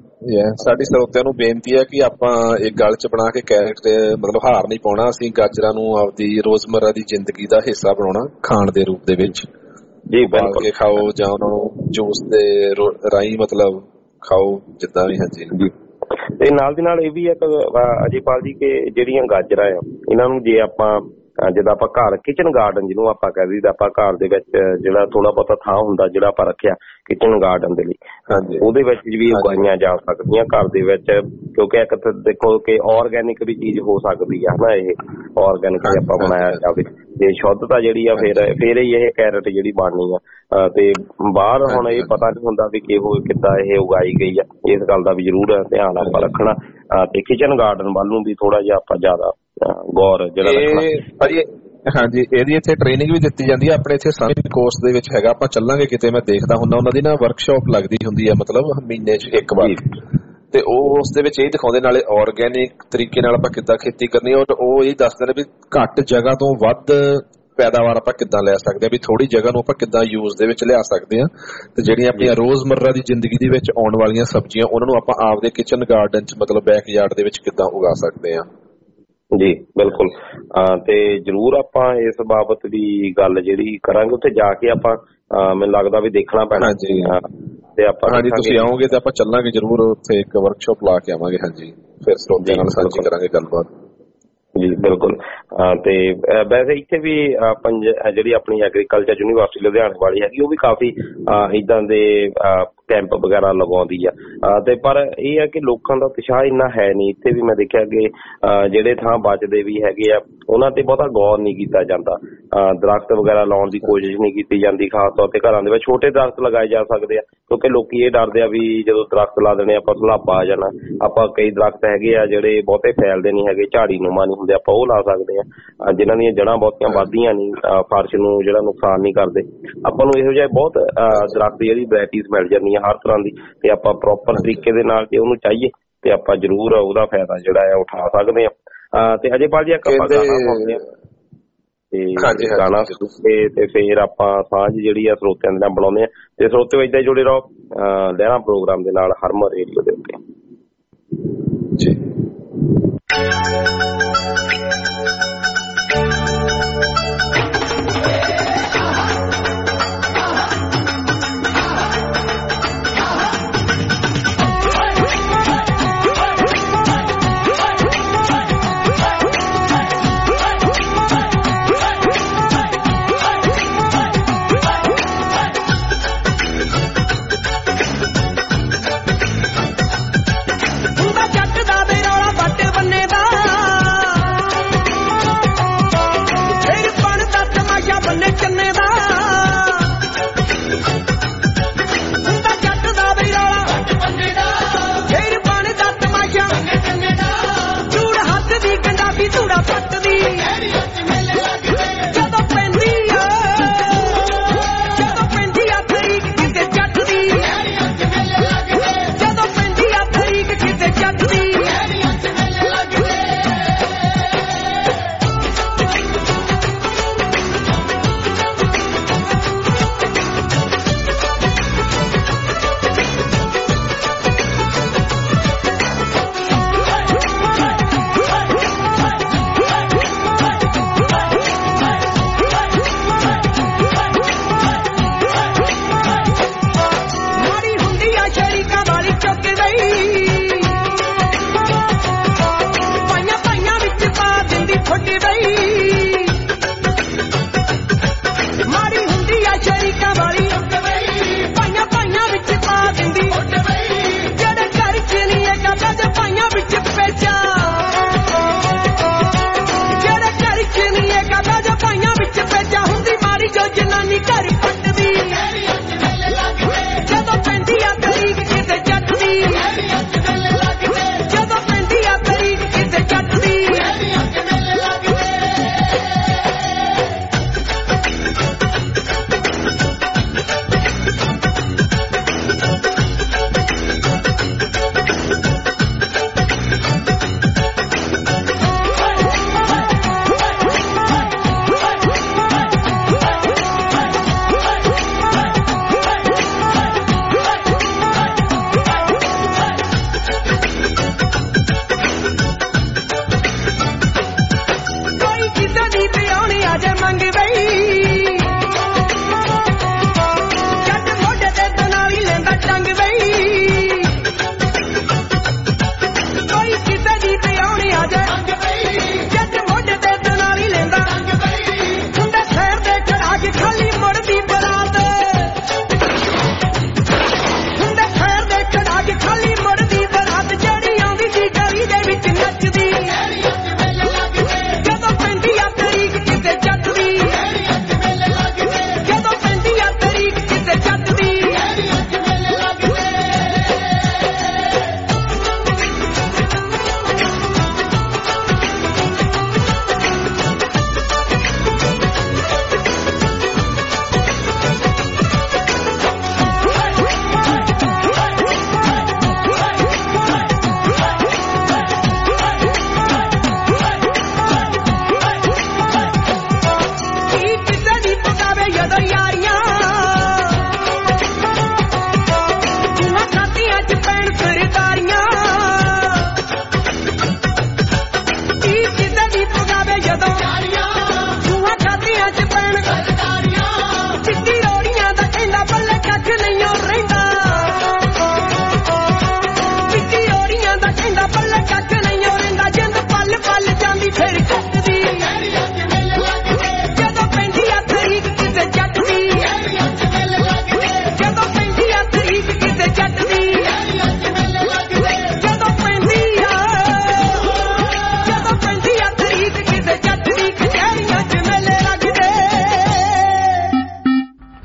ਸਾਡੀ ਸਰੋਤਿਆਂ ਨੂੰ ਬੇਨਤੀ ਹੈ ਕਿ ਆਪਾਂ ਇੱਕ ਗੱਲ ਚ ਬਣਾ ਕੇ ਕੈਰੇਟ ਤੇ ਮਤਲਬ ਹਾਰ ਨਹੀਂ ਪਾਉਣਾ। ਅਸੀਂ ਗਾਜਰਾਂ ਨੂੰ ਆਪਦੀ ਰੋਜ਼ਮर्रा ਦੀ ਜ਼ਿੰਦਗੀ ਦਾ ਹਿੱਸਾ ਬਣਾਉਣਾ, ਖਾਣ ਦੇ ਰੂਪ ਦੇ ਵਿੱਚ ਜੀ ਉਬਾਲ ਕੇ ਖਾਓ ਜਾਂ ਉਹਨਾਂ ਨੂੰ ਜੂਸ ਦੇ ਰਾਹੀਂ ਮਤਲਬ ਖਾਓ, ਜਿੱਦਾਂ ਵੀ। ਹਾਂਜੀ ਜੀ, ਤੇ ਨਾਲ ਦੀ ਨਾਲ ਇਹ ਵੀ ਇੱਕ ਅਜੇਪਾਲ ਜੀ ਕਿ ਜਿਹੜੀਆਂ ਗਾਜਰਾਂ ਆ ਇਹਨਾਂ ਨੂੰ ਜੇ ਆਪਾਂ ਜਿੱਦਾਂ ਆਪਾਂ ਘਰ ਕਿਚਨ ਗਾਰਡਨ ਜਿਹਨੂੰ ਆਪਾਂ ਕਹਿ ਦਈਦਾ, ਆਪਾਂ ਘਰ ਦੇ ਵਿੱਚ ਜਿਹੜਾ ਥੋੜਾ ਬਹੁਤਾ ਥਾਂ ਹੁੰਦਾ ਜਿਹੜਾ ਆਪਾਂ ਰੱਖਿਆ ਕਿਚਨ ਗਾਰਡਨ ਦੇ ਲਈ, ਉਹਦੇ ਵਿੱਚ ਵੀ ਉਗਾਈਆਂ ਜਾ ਸਕਦੀਆਂ ਘਰ ਦੇ ਵਿੱਚ। ਕਿਉਂਕਿ ਇੱਕ ਤਾਂ ਦੇਖੋ ਕਿ ਆਰਗੈਨਿਕ ਵੀ ਚੀਜ਼ ਹੋ ਸਕਦੀ ਆ ਨਾ, ਇਹ ਆਰਗੈਨਿਕ ਜੇ ਆਪਾਂ ਬਣਾਇਆ ਜਾਵੇ ਤੇ ਸ਼ੁੱਧਤਾ ਜਿਹੜੀ ਆ ਫਿਰ ਫਿਰ ਹੀ ਇਹ ਕੈਰਟ ਜਿਹੜੀ ਬਣਨੀ ਆ। ਤੇ ਬਾਹਰ ਹੁਣ ਇਹ ਪਤਾ ਨਹੀਂ ਹੁੰਦਾ ਵੀ ਕਿਹੋ ਕਿੱਦਾਂ ਇਹ ਉਗਾਈ ਗਈ ਆ, ਇਸ ਗੱਲ ਦਾ ਵੀ ਜ਼ਰੂਰ ਧਿਆਨ ਆਪਾਂ ਰੱਖਣਾ। ਤੇ ਕਿਚਨ ਗਾਰਡਨ ਵੱਲ ਨੂੰ ਵੀ ਥੋੜਾ ਜਿਹਾ ਆਪਾਂ ਜ਼ਿਆਦਾ ਗੌਰ ਜਿਹੜਾ ਰੱਖਣਾ। ਹਾਂਜੀ, ਇਹਦੀ ਇੱਥੇ ਟ੍ਰੇਨਿੰਗ ਵੀ ਦਿੱਤੀ ਜਾਂਦੀ ਹੈ ਆਪਣੇ ਇੱਥੇ ਸਾਇੰਸ ਕੋਰਸ ਦੇ ਵਿੱਚ ਹੈਗਾ। ਆਪਾਂ ਚੱਲਾਂਗੇ ਕਿਤੇ, ਮੈਂ ਦੇਖਦਾ ਹੁੰਦਾ ਉਹਨਾਂ ਦੀ ਨਾ ਵਰਕਸ਼ਾਪ ਲੱਗਦੀ ਹੁੰਦੀ ਹੈ ਮਤਲਬ ਮਹੀਨੇ ਚ ਇੱਕ ਵਾਰ, ਤੇ ਉਹ ਉਸ ਦੇ ਵਿੱਚ ਇਹ ਦਿਖਾਉਂਦੇ ਨਾਲੇ ਆਰਗੈਨਿਕ ਤਰੀਕੇ ਨਾਲ ਆਪਾਂ ਕਿੱਦਾਂ ਖੇਤੀ ਕਰਨੀ, ਔਰ ਉਹ ਇਹ ਦੱਸਦੇ ਨੇ ਵੀ ਘੱਟ ਜਗ੍ਹਾ ਤੋਂ ਵੱਧ ਪੈਦਾਵਾਰ ਆਪਾਂ ਕਿੱਦਾਂ ਲੈ ਸਕਦੇ ਹਾਂ, ਵੀ ਥੋੜੀ ਜਗ੍ਹਾ ਨੂੰ ਆਪਾਂ ਕਿੱਦਾਂ ਯੂਜ਼ ਦੇ ਵਿੱਚ ਲਿਆ ਸਕਦੇ ਹਾਂ, ਤੇ ਜਿਹੜੀਆਂ ਆਪਣੀਆਂ ਰੋਜ਼ਮर्रा ਦੀ ਜ਼ਿੰਦਗੀ ਦੇ ਵਿੱਚ ਆਉਣ ਵਾਲੀਆਂ ਸਬਜ਼ੀਆਂ ਉਹਨਾਂ ਨੂੰ ਆਪਾਂ ਆਪਦੇ ਕਿਚਨ ਗਾਰਡਨ ਚ ਮਤਲਬ ਬੈਕਯਾਰਡ ਦੇ ਵਿੱਚ ਕਿੱਦਾਂ ਉਗਾ ਸਕਦੇ ਹਾਂ। ਜੀ ਬਿਲਕੁਲ। ਤੇ ਜ਼ਰੂਰ ਆਪਾਂ ਇਸ ਬਾਬਤ ਵੀ ਗੱਲ ਜਿਹੜੀ ਕਰਾਂਗੇ, ਉੱਥੇ ਜਾ ਕੇ ਆਪਾਂ ਮੈਨੂੰ ਲੱਗਦਾ ਵੀ ਦੇਖਣਾ ਪੈਣਾ। ਹਾਂਜੀ ਤੇ ਆਪਾਂ ਹਾਂਜੀ ਤੁਸੀਂ ਆਓਗੇ ਤੇ ਆਪਾਂ ਚੱਲਾਂਗੇ ਜ਼ਰੂਰ, ਉੱਥੇ ਇੱਕ ਵਰਕਸ਼ਾਪ ਲਾ ਕੇ ਆਵਾਂਗੇ। ਹਾਂਜੀ, ਫਿਰ ਸਰੋਤਿਆਂ ਨਾਲ ਸਾਂਝੀ ਕਰਾਂਗੇ ਗੱਲਬਾਤ। ਜੀ ਬਿਲਕੁਲ। ਤੇ ਵੈਸੇ ਇੱਥੇ ਵੀ ਜਿਹੜੀ ਆਪਣੀ ਐਗਰੀਕਲਚਰ ਯੂਨੀਵਰਸਿਟੀ ਲੁਧਿਆਣੇ ਵਾਲੀ ਹੈਗੀ, ਉਹ ਵੀ ਕਾਫੀ ਏਦਾਂ ਦੇ ਕੈਂਪ ਵਗੈਰਾ ਲਗਾਉਂਦੀ ਆ। ਤੇ ਪਰ ਇਹ ਹੈ ਕਿ ਲੋਕਾਂ ਦਾ ਉਤਸ਼ਾਹ ਇੰਨਾ ਹੈ ਨਹੀਂ। ਇੱਥੇ ਵੀ ਮੈਂ ਦੇਖਿਆ ਕਿ ਜਿਹੜੇ ਥਾਂ ਬਚਦੇ ਵੀ ਹੈਗੇ ਆ ਉਹਨਾਂ ਤੇ ਬਹੁਤਾ ਗੌਰ ਨਹੀਂ ਕੀਤਾ ਜਾਂਦਾ। ਦਰਖਤ ਵਗੈਰਾ ਲਾਉਣ ਦੀ ਕੋਸ਼ਿਸ਼ ਨਹੀਂ ਕੀਤੀ ਜਾਂਦੀ, ਖਾਸ ਤੌਰ ਤੇ ਘਰਾਂ ਦੇ ਵਿੱਚ ਛੋਟੇ ਦਰਖਤ ਲਗਾਏ ਜਾ ਸਕਦੇ ਆ, ਕਿਉਂਕਿ ਲੋਕੀ ਇਹ ਡਰਦੇ ਆ ਵੀ ਜਦੋਂ ਦਰਖਤ ਲਾ ਦੇਣੇ ਆਪਾਂ ਸਲਾਬਾ ਆ ਜਾਣਾ। ਆਪਾਂ ਕਈ ਦਰਖਤ ਹੈਗੇ ਆ ਜਿਹੜੇ ਬਹੁਤੇ ਫੈਲਦੇ ਨਹੀਂ ਹੈਗੇ, ਝਾੜੀ ਨੂੰਮਾਂ ਨਹੀਂ ਹੁੰਦੇ, ਆਪਾਂ ਉਹ ਲਾ ਸਕਦੇ ਆ ਜਿਨ੍ਹਾਂ ਦੀਆਂ ਜੜ੍ਹਾਂ ਬਹੁਤੀਆਂ ਵੱਧਦੀਆਂ ਨਹੀਂ, ਫਰਸ਼ ਨੂੰ ਜਿਹੜਾ ਨੁਕਸਾਨ ਨਹੀਂ ਕਰਦੇ। ਆਪਾਂ ਨੂੰ ਇਹੋ ਜਿਹੇ ਬਹੁਤ ਦਰਖਤ ਜਿਹੜੀ ਵੈਰਾਈਟੀਜ਼ ਮਿਲ ਜਾਂਦੀਆਂ ਹਰ ਤਰ੍ਹਾਂ ਦੀ, ਤੇ ਆਪਾਂ ਪ੍ਰੋਪਰ ਤਰੀਕੇ ਦੇ ਨਾਲ ਜੇ ਉਹਨੂੰ ਚਾਹੀਏ ਤੇ ਆਪਾਂ ਜ਼ਰੂਰ ਉਹਦਾ ਫਾਇਦਾ ਜਿਹੜਾ ਹੈ ਉਠਾ ਸਕਦੇ ਆ। ਤੇ ਅਜੇ ਭਾਜੀ ਇੱਕ ਆਪਾਂ ਗਾਣਾ ਪਾਉਂਦੇ ਆ ਤੇ ਗਾਣਾ ਸੁਣ ਕੇ ਤੇ ਫਿਰ ਆਪਾਂ ਸਾਂਝ ਜਿਹੜੀ ਆ ਸਰੋਤਿਆਂ ਦੇ ਨਾਲ ਬਣਾਉਂਦੇ ਆ। ਤੇ ਸਰੋਤਿਓ ਏਦਾਂ ਹੀ ਜੁੜੇ ਰਹੋ ਲਹਿਰਾਂ ਪ੍ਰੋਗਰਾਮ ਦੇ ਨਾਲ ਹਰਮਨ ਰੇਡੀਓ ਦੇ ਉੱਤੇ ਜੀ। ਜੱਟ ਦਾ ਦੇ ਰੌਲਾ ਵੱਟ ਬੰਨੇ ਦਾ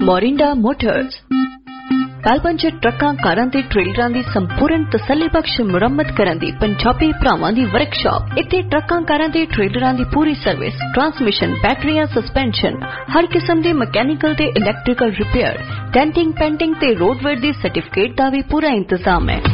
ਮੋਰਿੰਡਾ ਮੋਟਰਸ ਮੈਲਬਰਨ ਚ ਟਰੱਕਾਂ ਕਾਰਾਂ ਤੇ ਟ੍ਰੇਲਰਾਂ ਦੀ ਸੰਪੂਰਨ ਤਸੱਲੀਬਖਸ਼ ਮੁਰੰਮਤ ਕਰਨ ਦੀ ਪੰਜਾਬੀ ਭਰਾਵਾਂ ਦੀ ਵਰਕਸ਼ਾਪ। ਇੱਥੇ ਟਰੱਕਾਂ ਕਾਰਾਂ ਤੇ ਟ੍ਰੇਲਰਾਂ ਦੀ ਪੂਰੀ ਸਰਵਿਸ, ਟਰਾਂਸਮਿਸ਼ਨ, ਬੈਟਰੀਆਂ, ਸਸਪੈਂਸ਼ਨ, ਹਰ ਕਿਸਮ ਦੇ ਮਕੈਨੀਕਲ ਤੇ ਇਲੈਕਟ੍ਰੀਕਲ ਰਿਪੇਅਰ, ਡੈਂਟਿੰਗ, ਪੈਂਟਿੰਗ ਤੇ ਰੋਡਵੇਅਰ ਦੀ ਸਰਟੀਫਿਕੇਟ ਦਾ ਵੀ ਪੂਰਾ ਇੰਤਜ਼ਾਮ ਹੈ।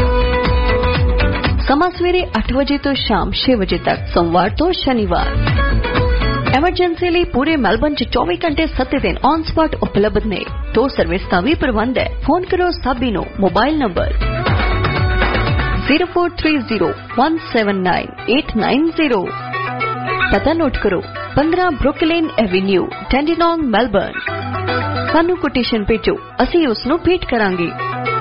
ਸਮਾਂ ਸਵੇਰੇ ਅੱਠ ਵਜੇ ਤੋਂ ਸ਼ਾਮ ਛੇ ਵਜੇ ਤੱਕ, ਸੋਮਵਾਰ ਤੋਂ ਸ਼ਨੀਵਾਰ। ਐਮਰਜੈਂਸੀ ਲਈ ਪੂਰੇ ਮੈਲਬਰਨ ਚ ਚੌਵੀ ਘੰਟੇ ਸੱਤ ਦਿਨ ਔਨ ਸਪਾਟ ਉਪਲਬਧ ਨੇ। ਟੋ ਸਰਵਿਸ ਦਾ ਵੀ ਪ੍ਰਬੰਧ ਹੈ। ਫੋਨ ਕਰੋ ਸਾਬੀ ਨੂੰ। Mobile number zero four three zero one seven nine eight nine zero. ਪਤਾ ਨੋਟ ਕਰੋ, ਪੰਦਰਾਂ ਬਰੁਕਲਿਨ ਐਵੀਨਿਊ, ਡੈਂਡੀਨੋਂਗ, ਮੈਲਬਰਨ। ਸਾਨੂੰ ਕੋਟੇਸ਼ਨ ਭੇਜੋ, ਅਸੀਂ ਉਸ ਨੂੰ ਭੇਟ ਕਰਾਂਗੇ।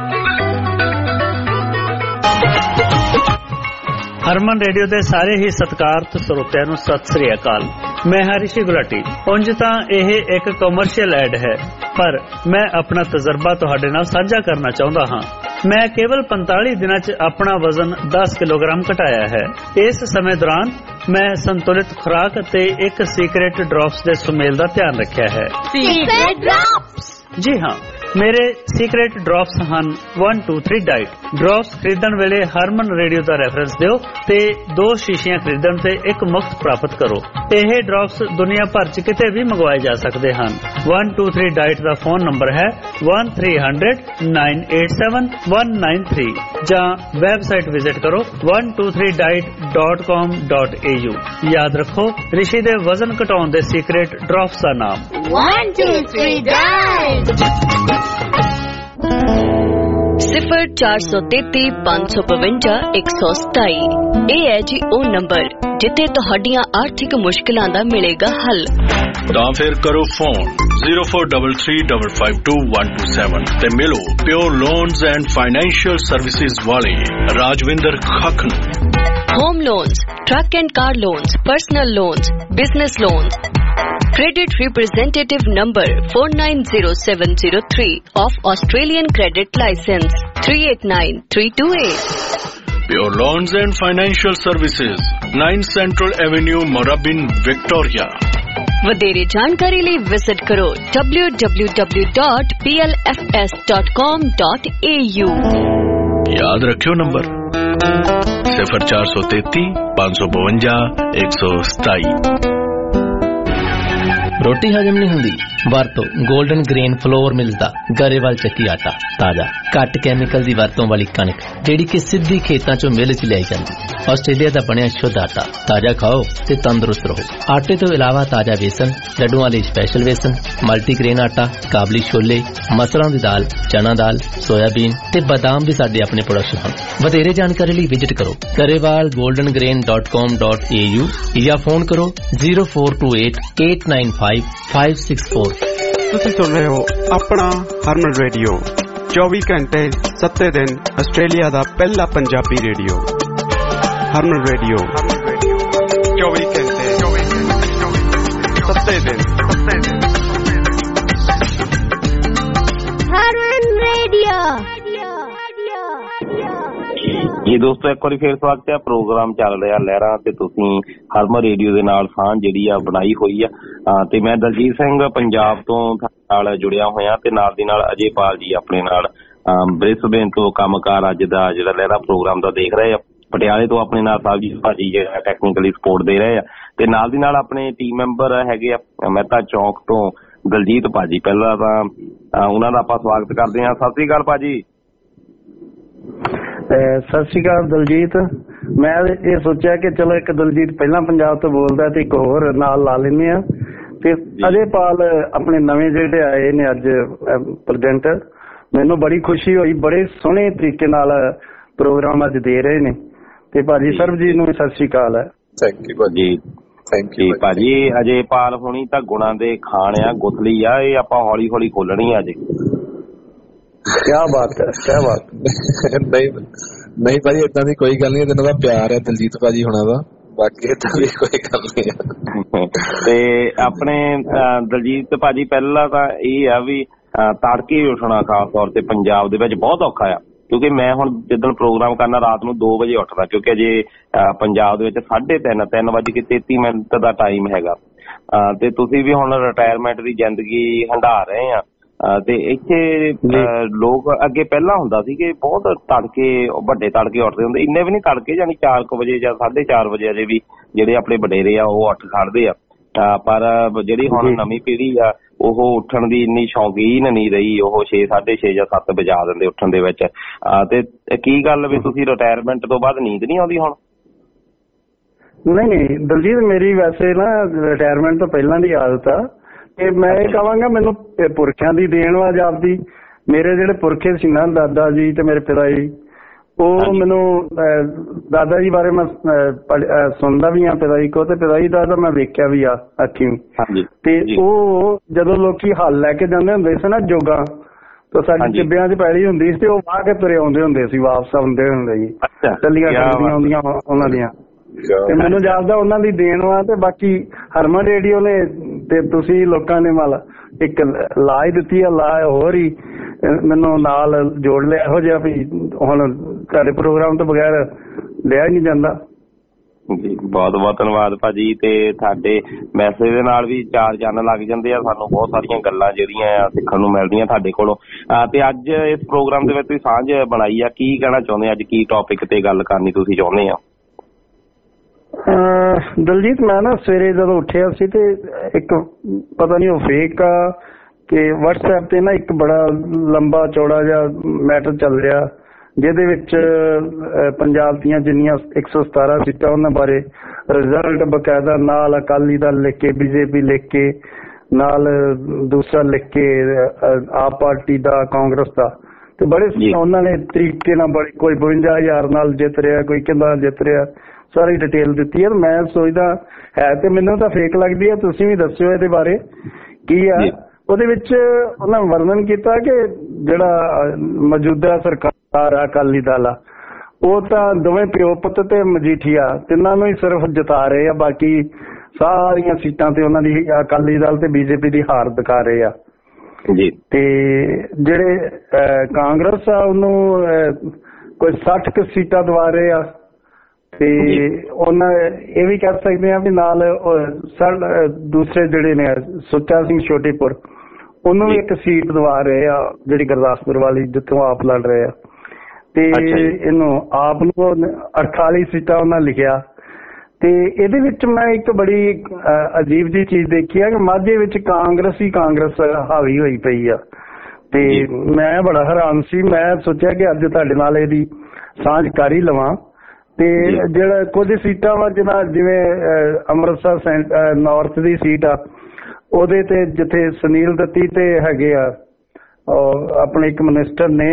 ਹਰਮਨ ਰੇਡੀਓ ਦੇ ਸਾਰੇ ਹੀ ਸਤਿਕਾਰਤ ਸਰੋਤਿਆਂ ਨੂੰ ਸਤਿ ਸ੍ਰੀ ਅਕਾਲ। ਮੈਂ ਹਾਂ ਰਿਸ਼ੀ ਗੁਲਾਟੀ। ਉਂਝ ਤਾਂ ਇਹ ਇੱਕ ਕਮਰਸ਼ੀਅਲ ਐਡ ਹੈ, ਪਰ ਮੈਂ ਆਪਣਾ ਤਜਰਬਾ ਤੁਹਾਡੇ ਨਾਲ ਸਾਂਝਾ ਕਰਨਾ ਚਾਹੁੰਦਾ ਹਾਂ। ਮੈਂ ਕੇਵਲ ਪੰਤਾਲੀ ਦਿਨਾਂ ਚ ਆਪਣਾ ਵਜ਼ਨ ਦਸ ਕਿਲੋਗ੍ਰਾਮ ਘਟਾਇਆ ਹੈ। ਇਸ ਸਮੇਂ ਦੌਰਾਨ ਮੈਂ ਸੰਤੁਲਿਤ ਖੁਰਾਕ ਅਤੇ ਇੱਕ ਸੀਕ੍ਰੇਟ ਡ੍ਰੌਪਸ ਦੇ ਸੁਮੇਲ ਦਾ ਧਿਆਨ ਰੱਖਿਆ ਹੈ। Secret drops? ਜੀ ਹਾਂ, ਮੇਰੇ ਸੀਕ੍ਰੇਟ ਡ੍ਰੌਪਸ ਹਨ one two three diet. Drops ਖਰੀਦਣ ਵੇਲੇ ਹਰਮਨ ਰੇਡੀਓ ਦਾ ਰੈਫਰੈਂਸ ਦਿਓ ਤੇ ਦੋ ਸ਼ੀਸ਼ੀਆਂ ਖਰੀਦਣ ਤੇ ਇੱਕ ਮੁਫਤ ਪ੍ਰਾਪਤ ਕਰੋ। ਇਹ ਡ੍ਰੌਪਸ ਦੁਨੀਆ ਭਰ ਚ ਕਿਤੇ ਵੀ ਮੰਗਵਾਏ ਜਾ ਸਕਦੇ ਹਨ। one two three ਡਾਈਟ ਦਾ ਫੋਨ ਨੰਬਰ ਹੈ one three hundred nine eight seven one nine three ਜਾਂ ਵੈਬਸਾਈਟ ਵਿਜ਼ਿਟ ਕਰੋ one two three diet dot com dot a u। ਯਾਦ ਰੱਖੋ, ਰਿਸ਼ੀ ਦੇ ਵਜ਼ਨ ਘਟਾਉਣ ਦੇ ਸੀਕ੍ਰੇਟ ਡ੍ਰੌਪਸ ਦਾ ਨਾਮ one two three diet। ਸਿਫਰ ਚਾਰ ਸੌ ਤੇਤੀ ਪੰਜ ਸੌ ਬਵੰਜਾ ਇੱਕ ਸੌ ਸਤਾਈ। ਇਹ ਹੈ ਜੀ ਉਹ ਨੰਬਰ ਜਿੱਥੇ ਤੁਹਾਡੀਆਂ ਆਰਥਿਕ ਮੁਸ਼ਕਿਲਾਂ ਦਾ ਮਿਲੇਗਾ ਹੱਲ। ਤਾਂ ਫਿਰ ਕਰੋ phone zero four three three five five two one two seven ਤੇ ਮਿਲੋ pure loans and financial services ਵਾਲੇ ਰਾਜਵਿੰਦਰ ਖੱਖ ਨੂੰ। Home loans, truck and car loans, personal loans, business loans. Credit representative number four nine zero seven zero three of Australian Credit License three eight nine three two eight. Pure Loans and Financial Services, nine Central Avenue, Moorabbin, Victoria. ਵਧੇਰੇ ਜਾਣਕਾਰੀ ਲਈ visit ਕਰੋ w w w dot p l f s dot com dot a u। ਯਾਦ ਰੱਖਿਓ number ਸਿਫਰ ਚਾਰ ਸੌ ਤੇਤੀ ਪੰਜ ਸੌ ਬਵੰਜਾ ਇੱਕ ਸੌ ਸਤਾਈ। ਰੋਟੀ ਹਜਮ ਨਹੀਂ ਹੁੰਦੀ? ਵਰਤੋ ਗੋਲਡਨ ਗ੍ਰੇਨ ਫਲੋਰ ਮਿਲਸ ਦਾ ਗਰੇਵਾਲ ਚੱਕੀ ਆਟਾ। ਤਾਜ਼ਾ, ਘੱਟ ਕੈਮੀਕਲ ਦੀ ਵਰਤੋਂ ਵਾਲੀ ਕਣਕ ਜਿਹੜੀ ਕਿ ਸਿੱਧੀ ਖੇਤਾਂ ਚੋਂ ਮਿਲ ਚ ਲਿਆਈ ਜਾਂਦੀ। ਆਸਟ੍ਰੇਲੀਆ ਦਾ ਬਣਿਆ ਸ਼ੁੱਧ ਆਟਾ। ਤਾਜ਼ਾ ਖਾਓ ਤੇ ਤੰਦਰੁਸਤ ਰਹੋ। ਆਟੇ ਤੋਂ ਇਲਾਵਾ ਤਾਜ਼ਾ ਵੇਸਣ, ਲੱਡੂਆਂ ਲਈ ਸਪੈਸ਼ਲ ਵੇਸਣ, ਮਲਟੀਗ੍ਰੇਨ ਆਟਾ, ਕਾਬਲੀ ਛੋਲੇ, ਮਸਰਾਂ ਦੀ ਦਾਲ, ਚਨਾ ਦਾਲ, ਸੋਇਆਬੀਨ ਤੇ ਬਦਾਮ ਵੀ ਸਾਡੇ ਆਪਣੇ ਪ੍ਰੋਡਕਸ਼ਨ ਹਨ। ਵਧੇਰੇ ਜਾਣਕਾਰੀ ਲਈ ਵਿਜ਼ਿਟ ਕਰੋ Grewal golden grain dot com dot a u ਜਾਂ ਫੋਨ ਕਰੋ zero four two eight eight nine five five six four। ਤੁਸੀਂ ਸੁਣ ਰਹੇ ਹੋ ਆਪਣਾ ਹਰਮਨ ਰੇਡੀਓ, ਚੌਵੀ ਘੰਟੇ ਸੱਤੇ ਦਿਨ ਆਸਟ੍ਰੇਲੀਆ ਦਾ ਪਹਿਲਾ ਪੰਜਾਬੀ ਰੇਡੀਓ। ਹਰਮਨ ਰੇਡੀਓ ਚੌਵੀ ਘੰਟੇ ਸੱਤੇ ਦਿਨ। ਹਰਮਨ ਰੇਡੀਓ। ਜੀ ਦੋਸਤੋ, ਇੱਕ ਵਾਰੀ ਫੇਰ ਸਵਾਗਤ ਹੈ। ਪ੍ਰੋਗਰਾਮ ਚੱਲ ਰਿਹਾ ਲਹਿਰਾਂ ਤੇ ਤੁਸੀਂ ਹਰਮਨ ਰੇਡੀਓ ਦੇ ਨਾਲ ਸਾਂਝ ਜਿਹੜੀ ਆ ਬਣਾਈ ਹੋਈ ਆ ਤੇ ਮੈਂ ਦਲਜੀਤ ਸਿੰਘ ਪੰਜਾਬ ਤੋਂ ਨਾਲ ਜੁੜਿਆ ਹੋਇਆ ਤੇ ਨਾਲ ਦੀ ਨਾਲ ਅਜੇਪਾਲ ਜੀ ਆਪਣੇ ਨਾਲ ਬ੍ਰਿਸਬੇਨ ਤੋਂ ਕੰਮਕਾਰ ਅੱਜ ਦਾ ਜਿਹੜਾ ਲਹਿਰਾ ਪ੍ਰੋਗਰਾਮ ਦਾ ਦੇਖ ਰਹੇ ਆ। ਪਟਿਆਲੇ ਤੋਂ ਆਪਣੇ ਨਾਲ ਸਾਹਿਬ ਜੀ ਭਾਜੀ ਜਿਹੜਾ ਟੈਕਨੀਕਲੀ ਸਪੋਰਟ ਦੇ ਰਹੇ ਆ ਤੇ ਨਾਲ ਦੀ ਨਾਲ ਆਪਣੇ ਟੀਮ ਮੈਂਬਰ ਹੈਗੇ ਆ ਮਹਿਤਾ ਚੌਂਕ ਤੋਂ ਦਲਜੀਤ ਭਾਜੀ। ਪਹਿਲਾਂ ਤਾਂ ਉਹਨਾਂ ਦਾ ਆਪਾਂ ਸਵਾਗਤ ਕਰਦੇ ਹਾਂ। ਸਤਿ ਸ੍ਰੀ ਅਕਾਲ ਭਾਜੀ। ਸਤਿ ਸ਼੍ਰੀ ਅਕਾਲ ਦਲਜੀਤ। ਮੈਂ ਇਹ ਸੋਚਿਆ ਕਿ ਚਲੋ ਇੱਕ ਦਲਜੀਤ ਪਹਿਲਾਂ ਪੰਜਾਬ ਤੋਂ ਬੋਲਦਾ ਤੇ ਇੱਕ ਹੋਰ ਨਾਲ ਲਾ ਲੈਂਦੇ ਆ ਤੇ ਅਜੇਪਾਲ ਆਪਣੇ ਨਵੇਂ ਜਿਹੜੇ ਆਏ ਨੇ ਅੱਜ ਪ੍ਰੈਜ਼ੈਂਟ। ਮੈਨੂੰ ਬੜੀ ਖੁਸ਼ੀ ਹੋਈ, ਬੜੇ ਸੋਹਣੇ ਤਰੀਕੇ ਨਾਲ ਪ੍ਰੋਗਰਾਮ ਅੱਜ ਦੇ ਰਹੇ ਨੇ ਤੇ ਭਾਜੀ ਸਰਬਜੀਤ ਨੂੰ ਸਤਿ ਸ਼੍ਰੀ ਅਕਾਲ ਹੈ। ਥੈਂਕ ਯੂ ਭਾਜੀ। ਥੈਂਕ ਯੂ ਭਾਜੀ। ਅਜੇਪਾਲ ਹੁਣੀ ਤਾਂ ਗੁਣਾਂ ਦੇ ਖਾਣ ਆ, ਗੁਥਲੀ ਆ, ਇਹ ਆਪਾਂ ਹੌਲੀ ਹੌਲੀ ਖੋਲਣੀ ਆ ਜੀ। ਕਿਆ ਬਾਤ ਹੈ, ਕਿਆ ਬਾਤ। ਨਹੀਂ ਨਹੀਂ ਭਾਜੀ, ਏਦਾਂ ਦੀ ਕੋਈ ਗੱਲ ਨਹੀਂ। ਇਹਨਾਂ ਦਾ ਪਿਆਰ ਹੈ ਦਲਜੀਤ ਭਾਜੀ ਹੁਣਾਂ ਦਾ, ਬਾਕੀ ਏਦਾਂ ਦੀ ਕੋਈ ਗੱਲ ਨਹੀਂ। ਤੇ ਆਪਣੇ ਦਲਜੀਤ ਭਾਜੀ ਪਹਿਲਾਂ ਤਾਂ ਇਹ ਆ ਵੀ ਤੜਕੇ ਉੱਠਣਾ ਖਾਸ ਤੌਰ ਤੇ ਪੰਜਾਬ ਦੇ ਵਿੱਚ ਬਹੁਤ ਔਖਾ ਆ, ਕਿਉਂਕਿ ਮੈਂ ਹੁਣ ਜਿੱਦਣ ਪ੍ਰੋਗਰਾਮ ਕਰਨਾ ਰਾਤ ਨੂੰ ਦੋ ਵਜੇ ਉੱਠਦਾ, ਕਿਉਂਕਿ ਅਜੇ ਪੰਜਾਬ ਦੇ ਵਿੱਚ ਸਾਢੇ ਤਿੰਨ ਤਿੰਨ ਵੱਜ ਕੇ ਤੇਤੀ ਮਿੰਟ ਦਾ ਟਾਈਮ ਹੈਗਾ ਤੇ ਤੁਸੀਂ ਵੀ ਹੁਣ ਰਿਟਾਇਰਮੈਂਟ ਦੀ ਜ਼ਿੰਦਗੀ ਹੰਢਾ ਰਹੇ ਆ ਤੇ ਇੱਥੇ ਲੋਕ ਅੱਗੇ ਪਹਿਲਾਂ ਹੁੰਦਾ ਸੀ ਕਿ ਬਹੁਤ ਤੜਕੇ ਵੱਡੇ ਤੜਕੇ ਉੱਠਦੇ ਹੁੰਦੇ, ਇੰਨੇ ਵੀ ਨਹੀਂ ਤੜਕੇ, ਜਾਨੀ ਚਾਰ ਕੁ ਵਜੇ ਜਾਂ ਸਾਢੇ ਚਾਰ ਵਜੇ ਅਜੇ ਵੀ ਜਿਹੜੇ ਆਪਣੇ ਵਡੇਰੇ ਆ ਉਹ ਉੱਠ ਖੜਦੇ ਆ। ਪਰ ਜਿਹੜੀ ਹੁਣ ਨਵੀਂ ਪੀੜ੍ਹੀ ਆ ਉਹ ਉੱਠਣ ਦੀ ਇੰਨੀ ਸ਼ੌਕੀਨ ਨਹੀਂ ਰਹੀ, ਉਹ ਛੇ ਸਾਢੇ ਛੇ ਜਾਂ ਸੱਤ ਵਜਾ ਦਿੰਦੇ ਉੱਠਣ ਦੇ ਵਿੱਚ। ਤੇ ਕੀ ਗੱਲ ਵੀ ਤੁਸੀਂ ਰਿਟਾਇਰਮੈਂਟ ਤੋਂ ਬਾਅਦ ਨੀਂਦ ਨਹੀਂ ਆਉਂਦੀ ਹੁਣ? ਨਹੀਂ ਨਹੀਂ ਦਲਜੀਤ, ਮੇਰੀ ਵੈਸੇ ਨਾ ਰਿਟਾਇਰਮੈਂਟ ਤੋਂ ਪਹਿਲਾਂ ਦੀ ਆਦਤ ਆ। ਤੇ ਮੈਂ ਇਹ ਕਹਾਂਗਾ ਮੈਨੂੰ ਪੁਰਖਿਆਂ ਦੀ ਦੇਣ ਵਾ ਜਾਪਦੀ। ਮੇਰੇ ਜਿਹੜੇ ਪੁਰਖੇ ਸੀ ਨਾ, ਦਾਦਾ ਜੀ ਤੇ ਮੇਰੇ ਪਿਤਾ ਜੀ, ਉਹ ਮੈਨੂੰ ਦਾਦਾ ਜੀ ਬਾਰੇ ਮੈਂ ਸੁਣਦਾ ਵੀ ਆ ਪਿਤਾ ਜੀ ਕੋ, ਤੇ ਪਿਤਾ ਜੀ ਦਾ ਤਾਂ ਮੈਂ ਵੇਖਿਆ ਵੀ ਆ ਅੱਖੀਂ। ਤੇ ਉਹ ਜਦੋਂ ਲੋਕੀ ਹੱਲ ਲੈ ਕੇ ਜਾਂਦੇ ਹੁੰਦੇ ਸੀ ਨਾ ਜੋਗਾ, ਤਾਂ ਸਾਡੀ ਟਿੱਬਿਆਂ 'ਚ ਪੈਲੀ ਹੁੰਦੀ ਸੀ ਤੇ ਉਹ ਵਾਹ ਕੇ ਤੁਰੇ ਆਉਂਦੇ ਹੁੰਦੇ ਸੀ, ਵਾਪਸ ਆਉਂਦੇ ਹੁੰਦੇ ਸੀ, ਟੱਲੀਆਂ ਟੱਲੀਆਂ ਆਉਂਦੀਆਂ ਉਹਨਾਂ ਦੀਆਂ। ਤੇ ਮੈਨੂੰ ਜਾਪਦਾ ਉਹਨਾਂ ਦੀ ਦੇਣ ਵਾ। ਤੇ ਬਾਕੀ ਹਰਮਨ ਰੇਡੀਓ ਨੇ ਤੇ ਤੁਸੀਂ ਲੋਕਾਂ ਨੇ ਮਲ ਇੱਕ ਲਾਜ ਦਿੱਤੀ ਆ, ਲਾ ਹੋਰ ਹੀ ਮੈਨੂੰ ਨਾਲ ਜੋੜ ਲਿਆ ਇਹੋ ਜਿਹਾ ਵੀ ਹੁਣ ਤੁਹਾਡੇ ਪ੍ਰੋਗਰਾਮ ਤੋਂ ਬਗੈਰ ਲਿਆ ਹੀ ਨਹੀਂ ਜਾਂਦਾ। ਜੀ ਬਹੁਤ ਬਹੁਤ ਧੰਨਵਾਦ ਭਾਜੀ। ਤੇ ਤੁਹਾਡੇ ਮੈਸੇਜ ਦੇ ਨਾਲ ਵੀ ਚਾਰ ਚੰਨ ਲੱਗ ਜਾਂਦੇ ਆ, ਸਾਨੂੰ ਬਹੁਤ ਸਾਰੀਆਂ ਗੱਲਾਂ ਜਿਹੜੀਆਂ ਆ ਸਿੱਖਣ ਨੂੰ ਮਿਲਦੀਆਂ ਤੁਹਾਡੇ ਕੋਲੋਂ। ਤੇ ਅੱਜ ਇਸ ਪ੍ਰੋਗਰਾਮ ਦੇ ਵਿੱਚ ਤੁਸੀਂ ਸਾਂਝ ਬਣਾਈ ਆ, ਕੀ ਕਹਿਣਾ ਚਾਹੁੰਦੇ ਅੱਜ, ਕੀ ਟੌਪਿਕ ਤੇ ਗੱਲ ਕਰਨੀ ਤੁਸੀਂ ਚਾਹੁੰਦੇ ਆ? ਦਲਜੀਤ, ਮੈਂ ਨਾ ਸਵੇਰੇ ਜਦੋਂ ਉੱਠਿਆ ਸੀ ਤੇ ਇੱਕ ਪਤਾ ਨਹੀਂ ਉਹ ਫੇਕ ਆ ਕਿ WhatsApp ਤੇ ਨਾ ਇੱਕ ਬੜਾ ਲੰਬਾ ਚੌੜਾ ਜਿਹਾ ਮੈਟਰ ਚੱਲ ਰਿਹਾ, ਜਿਹਦੇ ਵਿੱਚ ਪੰਜਾਬ ਦੀਆਂ ਜਿੰਨੀਆਂ ਇੱਕ ਸੌ ਸਤਾਰਾਂ ਸੀਟਾਂ ਉਹਨਾਂ ਬਾਰੇ ਰਿਜ਼ਲਟ ਬਕਾਇਦਾ ਨਾਲ ਅਕਾਲੀ ਦਲ ਲਿਖ ਕੇ, ਬੀਜੇਪੀ ਲਿਖ ਕੇ, ਨਾਲ ਦੂਸਰਾ ਲਿਖ ਕੇ ਆਪ ਪਾਰਟੀ ਦਾ, ਕਾਂਗਰਸ ਦਾ, ਤੇ ਬੜੇ ਉਹਨਾਂ ਨੇ ਤਰੀਕੇ ਨਾਲ ਬੜੇ ਕੋਈ ਬਵੰਜਾ ਹਜ਼ਾਰ ਨਾਲ ਜਿੱਤ ਰਿਹਾ, ਕੋਈ ਕਿੰਨਾ ਜਿੱਤ ਰਿਹਾ, ਸਾਰੀ ਡਿਟੇਲ ਦਿੱਤੀ ਹੈ। ਮੈਂ ਸੋਚਦਾ ਹੈ ਤੇ ਮੈਨੂੰ ਤਾਂ ਫੇਕ ਲੱਗਦੀ ਹੈ, ਤੁਸੀਂ ਵੀ ਦੱਸਿਓ ਇਹਦੇ ਬਾਰੇ ਕੀ ਆ। ਉਹਦੇ ਵਿੱਚ ਉਹਨਾਂ ਵਰਣਨ ਕੀਤਾ ਕਿ ਜਿਹੜਾ ਮੌਜੂਦਾ ਸਰਕਾਰ ਆ ਅਕਾਲੀ ਦਲ ਆ, ਉਹ ਤਾਂ ਦੋਵੇਂ ਪਿਓ ਪੁੱਤ ਤੇ ਮਜੀਠੀਆ ਤਿੰਨਾਂ ਨੂੰ ਹੀ ਸਿਰਫ ਜਿਤਾ ਰਹੇ ਆ, ਬਾਕੀ ਸਾਰੀਆਂ ਸੀਟਾਂ ਤੇ ਉਹਨਾਂ ਦੀ ਅਕਾਲੀ ਦਲ ਤੇ ਬੀਜੇਪੀ ਦੀ ਹਾਰ ਦਿਖਾ ਰਹੇ ਆ ਜੀ। ਤੇ ਜਿਹੜੇ ਕਾਂਗਰਸ ਆ ਉਹਨੂੰ ਕੋਈ ਸੱਠ ਕੁ ਸੀਟਾਂ ਦਵਾ ਰਹੇ ਆ। ਤੇ ਉਹਨਾਂ ਇਹ ਵੀ ਕਹਿ ਸਕਦੇ ਆ ਵੀ ਨਾਲ ਦੂਸਰੇ ਜਿਹੜੇ ਨੇ ਸੁੱਚਾ ਸਿੰਘ ਛੋਟੇਪੁਰ, ਉਹਨੂੰ ਵੀ ਇੱਕ ਸੀਟ ਦਵਾ ਰਹੇ ਆ, ਜਿਹੜੀ ਗੁਰਦਾਸਪੁਰ ਵਾਲੀ ਜਿੱਥੋਂ ਆਪ ਲੜ ਰਹੇ ਆ। ਤੇ ਇਹਨੂੰ ਆਪ ਨੂੰ ਅਠਤਾਲੀ ਸੀਟਾਂ ਉਹਨਾਂ ਲਿਖਿਆ। ਤੇ ਇਹਦੇ ਵਿੱਚ ਮੈਂ ਇੱਕ ਬੜੀ ਅਜੀਬ ਜਿਹੀ ਚੀਜ਼ ਦੇਖੀ ਆ ਕਿ ਮਾਝੇ ਵਿੱਚ ਕਾਂਗਰਸ ਹੀ ਕਾਂਗਰਸ ਹਾਵੀ ਹੋਈ ਪਈ ਆ। ਤੇ ਮੈਂ ਬੜਾ ਹੈਰਾਨ ਸੀ, ਮੈਂ ਸੋਚਿਆ ਕਿ ਅੱਜ ਤੁਹਾਡੇ ਨਾਲ ਇਹਦੀ ਸਾਂਝ ਕਰ ਹੀ ਲਵਾਂ। ਤੇ ਜਿਹੜਾ ਕੁਝ ਸੀਟਾਂ ਵਾ ਜਿਹਨਾਂ ਜਿਵੇਂ ਅੰਮ੍ਰਿਤਸਰ ਨਾਰਥ ਦੀ ਸੀਟ ਆ, ਉਹਦੇ ਤੇ ਜਿੱਥੇ ਸੁਨੀਲ ਦੱਤੀ ਤੇ ਹੈਗੇ ਆ ਆਪਣੇ ਇੱਕ ਮਿਨਿਸਟਰ ਨੇ,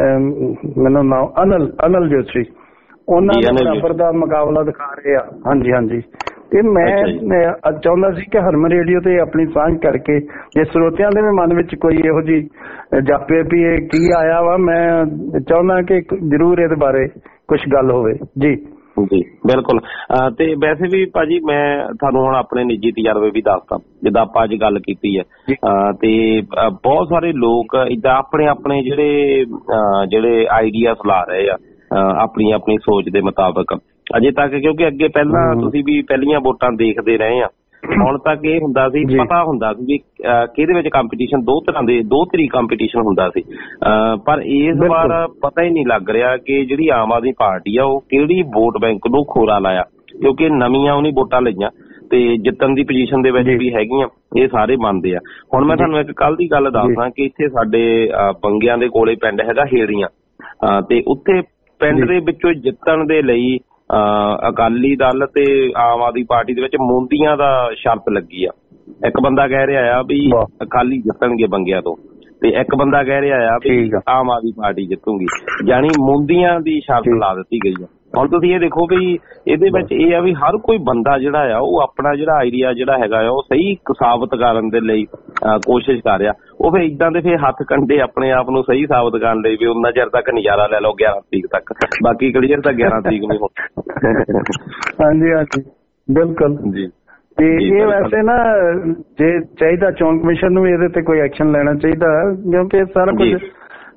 ਮੈਨੂੰ ਨਾਮ ਅਨਲ ਅਨਲ ਜੋਸ਼ੀ, ਉਹਨਾਂ ਦੇ ਬਰਾਬਰ ਦਾ ਮੁਕਾਬਲਾ ਦਿਖਾ ਰਹੇ ਆ। ਹਾਂਜੀ ਹਾਂਜੀ। ਤੇ ਮੈਂ ਚਾਹੁੰਦਾ ਸੀ ਕਿ ਹਰਮਨ ਰੇਡੀਓ ਤੇ ਆਪਣੀ ਸਾਂਝ ਕਰਕੇ ਜੇ ਸਰੋਤਿਆਂ ਦੇ ਵੀ ਮਨ ਵਿੱਚ ਕੋਈ ਇਹੋ ਜਿਹੀ ਜਾਪੇ ਵੀ ਇਹ ਕੀ ਆਇਆ ਵਾ, ਮੈਂ ਚਾਹੁੰਦਾ ਕਿ ਜ਼ਰੂਰ ਇਹਦੇ ਬਾਰੇ ਕੁਛ ਗੱਲ ਹੋਵੇ। ਜੀ ਜੀ ਬਿਲਕੁਲ। ਤੇ ਵੈਸੇ ਵੀ ਭਾਜੀ ਮੈਂ ਤੁਹਾਨੂੰ ਹੁਣ ਆਪਣੇ ਨਿੱਜੀ ਤਜਰਬੇ ਵੀ ਦੱਸਦਾ, ਜਿੱਦਾਂ ਆਪਾਂ ਅੱਜ ਗੱਲ ਕੀਤੀ ਹੈ। ਤੇ ਬਹੁਤ ਸਾਰੇ ਲੋਕ ਏਦਾਂ ਆਪਣੇ ਆਪਣੇ ਜਿਹੜੇ ਜਿਹੜੇ ਆਈਡੀਆਸ ਲਾ ਰਹੇ ਆ ਆਪਣੀ ਆਪਣੀ ਸੋਚ ਦੇ ਮੁਤਾਬਕ ਅਜੇ ਤੱਕ, ਕਿਉਂਕਿ ਅੱਗੇ ਪਹਿਲਾਂ ਤੁਸੀਂ ਵੀ ਪਹਿਲੀਆਂ ਵੋਟਾਂ ਦੇਖਦੇ ਰਹੇ ਆ, ਹੁਣ ਤੱਕ ਇਹ ਹੁੰਦਾ ਸੀ, ਪਤਾ ਹੁੰਦਾ ਸੀ ਵੀ ਕਿਹਦੇ ਵਿੱਚ ਕੰਪੀਟੀਸ਼ਨ ਦੋ ਤਰ੍ਹਾਂ ਦੇ ਦੋ ਤਰੀ ਕੰਪੀਟੀਸ਼ਨ ਹੁੰਦਾ ਸੀ। ਪਰ ਇਸ ਵਾਰ ਪਤਾ ਹੀ ਨਹੀਂ ਲੱਗ ਰਿਹਾ ਕਿ ਜਿਹੜੀ ਆਮ ਆਦਮੀ ਪਾਰਟੀ ਆ ਉਹ ਕਿਹੜੀ ਵੋਟ ਬੈਂਕ ਨੂੰ ਖੋਰਾ ਲਾਇਆ, ਕਿਉਂਕਿ ਨਵੀਆਂ ਉਹਨੇ ਵੋਟਾਂ ਲਈਆਂ ਤੇ ਜਿੱਤਣ ਦੀ ਪੋਜੀਸ਼ਨ ਦੇ ਵਿੱਚ ਵੀ ਹੈਗੀਆਂ, ਇਹ ਸਾਰੇ ਮੰਨਦੇ ਆ। ਹੁਣ ਮੈਂ ਤੁਹਾਨੂੰ ਇੱਕ ਕੱਲ ਦੀ ਗੱਲ ਦੱਸਦਾ ਕਿ ਇੱਥੇ ਸਾਡੇ ਬੰਗਿਆਂ ਦੇ ਕੋਲੇ ਪਿੰਡ ਹੈਗਾ ਹੇੜੀਆਂ, ਤੇ ਉੱਥੇ ਪਿੰਡ ਦੇ ਵਿੱਚੋਂ ਜਿੱਤਣ ਦੇ ਲਈ ਅਕਾਲੀ ਦਲ ਤੇ ਆਮ ਆਦਮੀ ਪਾਰਟੀ ਦੇ ਵਿੱਚ ਮੋਂਦੀਆਂ ਦਾ ਸ਼ਰਤ ਲੱਗੀ ਆ। ਇੱਕ ਬੰਦਾ ਕਹਿ ਰਿਹਾ ਆ ਵੀ ਅਕਾਲੀ ਜਿੱਤਣਗੇ ਬੰਗਿਆਂ ਤੋਂ, ਤੇ ਇੱਕ ਬੰਦਾ ਕਹਿ ਰਿਹਾ ਆ ਵੀ ਆਮ ਆਦਮੀ ਪਾਰਟੀ ਜਿੱਤੂਗੀ, ਯਾਨੀ ਮੋਂਦੀਆਂ ਦੀ ਸ਼ਰਤ ਲਾ ਦਿੱਤੀ ਗਈ ਆ। ਹੁਣ ਤੁਸੀਂ ਇਹ ਦੇਖੋ ਵੀ ਇਹਦੇ ਵਿੱਚ ਇਹ ਆ ਵੀ ਹਰ ਕੋਈ ਬੰਦਾ ਜਿਹੜਾ ਆ ਉਹ ਆਪਣਾ ਜਿਹੜਾ ਆਈਡੀਆ ਜਿਹੜਾ ਹੈਗਾ ਆ ਉਹ ਸਹੀ ਸਾਬਤ ਕਰਨ ਦੇ ਲਈ ਕੋਸ਼ਿਸ਼ ਕਰ ਰਿਹਾ। ਉਹ ਫਿਰ ਏਦਾਂ ਦੇ ਫਿਰ ਹੱਥ ਕੰਡੇ ਆਪਣੇ ਆਪ ਨੂੰ ਸਹੀ ਸਾਬਤ ਕਰਨ ਲਈ ਵੀ ਉਹਨਾਂ ਚਿਰ ਤੱਕ ਨਜ਼ਾਰਾ ਲੈ ਲਓ ਗਿਆਰਾਂ ਤਰੀਕ ਤੱਕ, ਬਾਕੀ ਕਲੀਅਰ ਤਾਂ ਗਿਆਰਾਂ ਤਰੀਕ ਨੂੰ ਹੋਣਾ। ਹਾਂਜੀ ਹਾਂਜੀ ਬਿਲਕੁਲ ਜੀ। ਤੇ ਇਹ ਵੈਸੇ ਨਾ ਜੇ ਚਾਹੀਦਾ ਚੋਣ ਕਮਿਸ਼ਨ ਨੂੰ ਇਹਦੇ ਤੇ ਕੋਈ ਐਕਸ਼ਨ ਲੈਣਾ ਚਾਹੀਦਾ, ਕਿਉਂਕਿ ਸਾਰਾ ਕੁਝ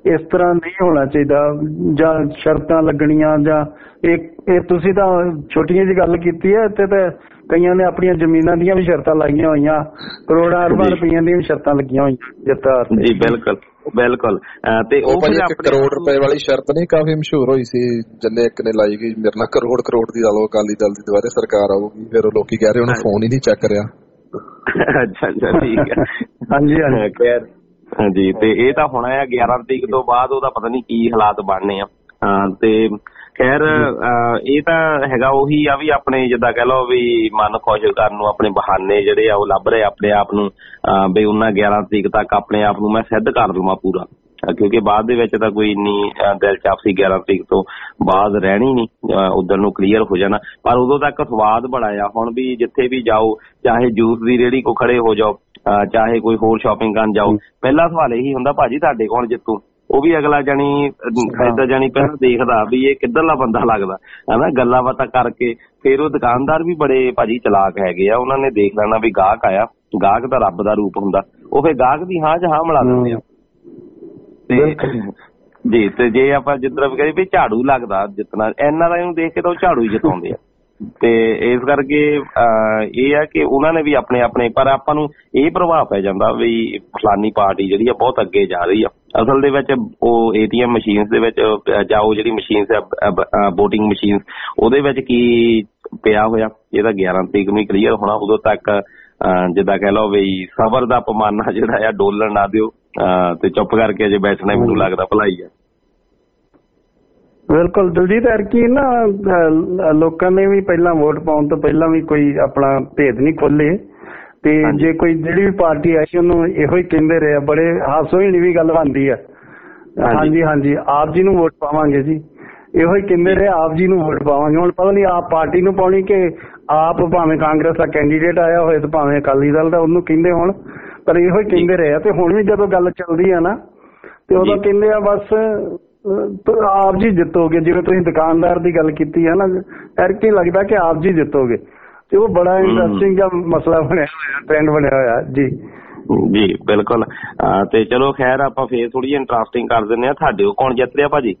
ਇਸ ਤਰ੍ਹਾਂ ਨਹੀਂ ਹੋਣਾ ਚਾਹੀਦਾ, ਜਾਂ ਸ਼ਰਤਾਂ ਲੱਗਣੀਆਂ, ਜਾਂ ਇਹ ਇਹ ਤੁਸੀਂ ਤਾਂ ਛੋਟੀਆਂ ਜਿਹੀ ਗੱਲ ਕੀਤੀ ਹੈ। ਇੱਥੇ ਤਾਂ ਕਈਆਂ ਨੇ ਆਪਣੀਆਂ ਜ਼ਮੀਨਾਂ ਦੀਆਂ ਵੀ ਸ਼ਰਤਾਂ ਲਾਈਆਂ ਹੋਈਆਂ, ਕਰੋੜਾਂ ਅਰਬਾਂ ਰੁਪਈਆਂ ਦੀਆਂ ਵੀ ਸ਼ਰਤਾਂ ਲੱਗੀਆਂ ਹੋਈਆਂ ਜਿੱਤਾਰ ਜੀ। ਬਿਲਕੁਲ ਬਿਲਕੁਲ। ਤੇ ਉਹ ਭਾਜੀ ਇੱਕ ਕਰੋੜ ਰੁਪਏ ਵਾਲੀ ਸ਼ਰਤ ਨਹੀਂ ਕਾਫੀ ਮਸ਼ਹੂਰ ਹੋਈ ਸੀ, ਜਿੰਨੇ ਇੱਕ ਨੇ ਲਾਈ ਗਈ, ਮੇਰੇ ਨਾਲ ਕਰੋੜ ਕਰੋੜ ਦੀ ਲਾ ਲਓ, ਅਕਾਲੀ ਦਲ ਦੀ ਦੁਬਾਰੇ ਸਰਕਾਰ ਆਊਗੀ, ਫਿਰ ਲੋਕੀ ਕਹਿ ਰਹੇ ਉਹਨੂੰ ਫੋਨ ਹੀ ਨਹੀਂ ਚੱਕ ਰਿਹਾ। ਅੱਛਾ ਅੱਛਾ ਠੀਕ ਹੈ। ਹਾਂਜੀ ਹਾਂਜੀ ਖੈਰ ਹਾਂਜੀ। ਤੇ ਇਹ ਤਾਂ ਹੋਣਾ ਆ ਗਿਆਰਾਂ ਤਰੀਕ ਤੋਂ ਬਾਅਦ, ਉਹਦਾ ਪਤਾ ਨਹੀਂ ਕੀ ਹਾਲਾਤ ਬਣਨੇ ਆ। ਤੇ ਖੈਰ ਇਹ ਤਾਂ ਹੈਗਾ ਉਹੀ ਆ ਵੀ ਆਪਣੇ ਜਿੱਦਾਂ ਕਹਿ ਲਓ ਵੀ ਮਨ ਖੁਸ਼ ਕਰਨ ਨੂੰ ਆਪਣੇ ਬਹਾਨੇ ਜਿਹੜੇ ਆ ਉਹ ਲੱਭ ਰਹੇ ਆਪਣੇ ਆਪ ਨੂੰ, ਵੀ ਉਹਨਾਂ ਗਿਆਰਾਂ ਤਰੀਕ ਤੱਕ ਆਪਣੇ ਆਪ ਨੂੰ ਮੈਂ ਸਿੱਧ ਕਰ ਲਵਾਂ ਪੂਰਾ, ਕਿਉਂਕਿ ਬਾਅਦ ਦੇ ਵਿੱਚ ਤਾਂ ਕੋਈ ਇੰਨੀ ਦਿਲਚਸਪੀ ਗਿਆਰਾਂ ਤਰੀਕ ਤੋਂ ਬਾਅਦ ਰਹਿਣੀ ਨਹੀਂ, ਉਧਰ ਨੂੰ ਕਲੀਅਰ ਹੋ ਜਾਣਾ। ਪਰ ਉਦੋਂ ਤੱਕ ਸਵਾਦ ਬੜਾ ਆ। ਹੁਣ ਵੀ ਜਿੱਥੇ ਵੀ ਜਾਓ, ਚਾਹੇ ਜੂਸ ਦੀ ਰੇਹੜੀ ਕੋ ਖੜੇ ਹੋ ਜਾਓ, ਚਾਹੇ ਕੋਈ ਹੋਰ ਸ਼ਾਪਿੰਗ ਕਰਨ ਜਾਓ, ਪਹਿਲਾ ਸਵਾਲ ਇਹੀ ਹੁੰਦਾ ਭਾਜੀ ਤੁਹਾਡੇ ਕੌਣ ਜਿੱਤੂ। ਉਹ ਵੀ ਅਗਲਾ ਜਾਣੀ ਖਰੀਦਾ ਜਾਣੀ ਪਹਿਲਾਂ ਦੇਖਦਾ ਵੀ ਇਹ ਕਿੱਧਰਲਾ ਬੰਦਾ ਲੱਗਦਾ ਹਨਾ, ਗੱਲਾਂ ਬਾਤਾਂ ਕਰਕੇ। ਫਿਰ ਉਹ ਦੁਕਾਨਦਾਰ ਵੀ ਬੜੇ ਭਾਜੀ ਚਲਾਕ ਹੈਗੇ ਆ, ਉਹਨਾਂ ਨੇ ਦੇਖ ਲੈਣਾ ਵੀ ਗਾਹਕ ਆਇਆ, ਗਾਹਕ ਤਾਂ ਰੱਬ ਦਾ ਰੂਪ ਹੁੰਦਾ, ਉਹ ਫਿਰ ਗਾਹਕ ਦੀ ਹਾਂ ਚ ਹਾਂ ਮਿਲਾ ਦਿੰਦੇ ਆ। ਜੀ ਤੇ ਜੇ ਆਪਾਂ ਜਿੱਦਾਂ ਵੀ ਕਹੀਏ ਵੀ ਝਾੜੂ ਲੱਗਦਾ ਜਿੱਤਣਾ, ਇਹਨਾਂ ਦਾ ਇਹਨੂੰ ਦੇਖ ਕੇ ਤਾਂ ਉਹ ਝਾੜੂ ਹੀ ਜਿਤਾਉਂਦੇ ਆ। ਤੇ ਇਸ ਕਰਕੇ ਇਹ ਆ ਕਿ ਉਹਨਾਂ ਨੇ ਵੀ ਆਪਣੇ ਆਪਣੇ, ਪਰ ਆਪਾਂ ਨੂੰ ਇਹ ਪ੍ਰਭਾਵ ਪੈ ਜਾਂਦਾ ਵੀ ਫਲਾਨੀ ਪਾਰਟੀ ਜਿਹੜੀ ਆ ਬਹੁਤ ਅੱਗੇ ਜਾ ਰਹੀ ਆ। ਅਸਲ ਦੇ ਵਿੱਚ ਉਹ ਏ ਟੀ ਐਮ ਮਸ਼ੀਨ ਦੇ ਵਿੱਚ ਜਾਂ ਉਹ ਜਿਹੜੀ ਮਸ਼ੀਨ ਵੋਟਿੰਗ ਮਸ਼ੀਨ, ਉਹਦੇ ਵਿੱਚ ਕੀ ਪਿਆ ਹੋਇਆ ਇਹਦਾ ਗਿਆਰਾਂ ਤਰੀਕ ਨੂੰ ਹੀ ਕਲੀਅਰ ਹੋਣਾ। ਉਦੋਂ ਤੱਕ ਜਿੱਦਾਂ ਕਹਿ ਲਓ ਵੀ ਸਬਰ ਦਾ ਪੈਮਾਨਾ ਜਿਹੜਾ ਆ ਡੋਲਣ ਨਾ ਦਿਓ, ਤੇ ਚੁੱਪ ਕਰਕੇ ਅਜੇ ਬੈਠਣਾ ਮੈਨੂੰ ਲੱਗਦਾ ਭਲਾਈ ਆ। ਬਿਲਕੁਲ ਦਲਜੀਤ, ਐਰਕੀ ਨਾ ਲੋਕਾਂ ਨੇ ਵੀ ਪਹਿਲਾਂ ਵੋਟ ਪਾਉਣ ਤੋਂ ਪਹਿਲਾਂ ਵੀ ਕੋਈ ਆਪਣਾ ਭੇਦ ਨਹੀਂ ਖੋਲੇ, ਤੇ ਜੇ ਕੋਈ ਜਿਹੜੀ ਵੀ ਪਾਰਟੀ ਆਈ ਉਹਨੂੰ ਇਹੋ ਹੀ ਕਹਿੰਦੇ ਰਹੇ, ਬੜੇ ਹਾਸੋਹੀਣੀ ਵੀ ਗੱਲ ਬਣਦੀ ਹੈ। ਹਾਂਜੀ ਹਾਂਜੀ ਆਪ ਜੀ ਨੂੰ ਵੋਟ ਪਾਵਾਂਗੇ ਜੀ, ਇਹੋ ਹੀ ਕਹਿੰਦੇ ਰਹੇ ਆਪ ਜੀ ਨੂੰ ਵੋਟ ਪਾਵਾਂਗੇ। ਹੁਣ ਪਤਾ ਨਹੀਂ ਆਪ ਪਾਰਟੀ ਨੂੰ ਪਾਉਣੀ ਕਿ ਆਪ ਭਾਵੇਂ ਕਾਂਗਰਸ ਦਾ ਕੈਂਡੀਡੇਟ ਆਇਆ ਹੋਏ ਤੇ ਭਾਵੇਂ ਅਕਾਲੀ ਦਲ ਦਾ ਉਹਨੂੰ ਕਹਿੰਦੇ ਹੋਣ, ਪਰ ਇਹੋ ਹੀ ਕਹਿੰਦੇ ਰਹੇ ਆ। ਤੇ ਹੁਣ ਵੀ ਜਦੋਂ ਗੱਲ ਚੱਲਦੀ ਆ ਨਾ ਤੇ ਉਦੋਂ ਕਹਿੰਦੇ ਆ ਬਸ ਆਪ ਜੀ ਜਿੱਤੋਗੇ। ਜਿਵੇਂ ਤੁਸੀਂ ਦੁਕਾਨਦਾਰ ਦੀ ਗੱਲ ਕੀਤੀ ਹੈ ਨਾ, ਐਰਕੀ ਲੱਗਦਾ ਕਿ ਆਪ ਜੀ ਜਿੱਤੋਗੇ, ਤੇ ਉਹ ਬੜਾ ਇੰਟਰਸਟਿੰਗ ਜਿਹਾ ਮਸਲਾ ਬਣਿਆ ਹੋਇਆ, ਟ੍ਰੈਂਡ ਬਣਿਆ ਹੋਇਆ ਜੀ। ਜੀ ਬਿਲਕੁਲ। ਤੇ ਚਲੋ ਖੈਰ ਆਪਾਂ ਫੇਰ ਥੋੜੀ ਜਿਹੀ ਇੰਟਰਸਟਿੰਗ ਕਰ ਦਿੰਦੇ ਆ, ਤੁਹਾਡੇ ਕੌਣ ਜਿੱਤ ਰਿਹਾ ਭਾਜੀ?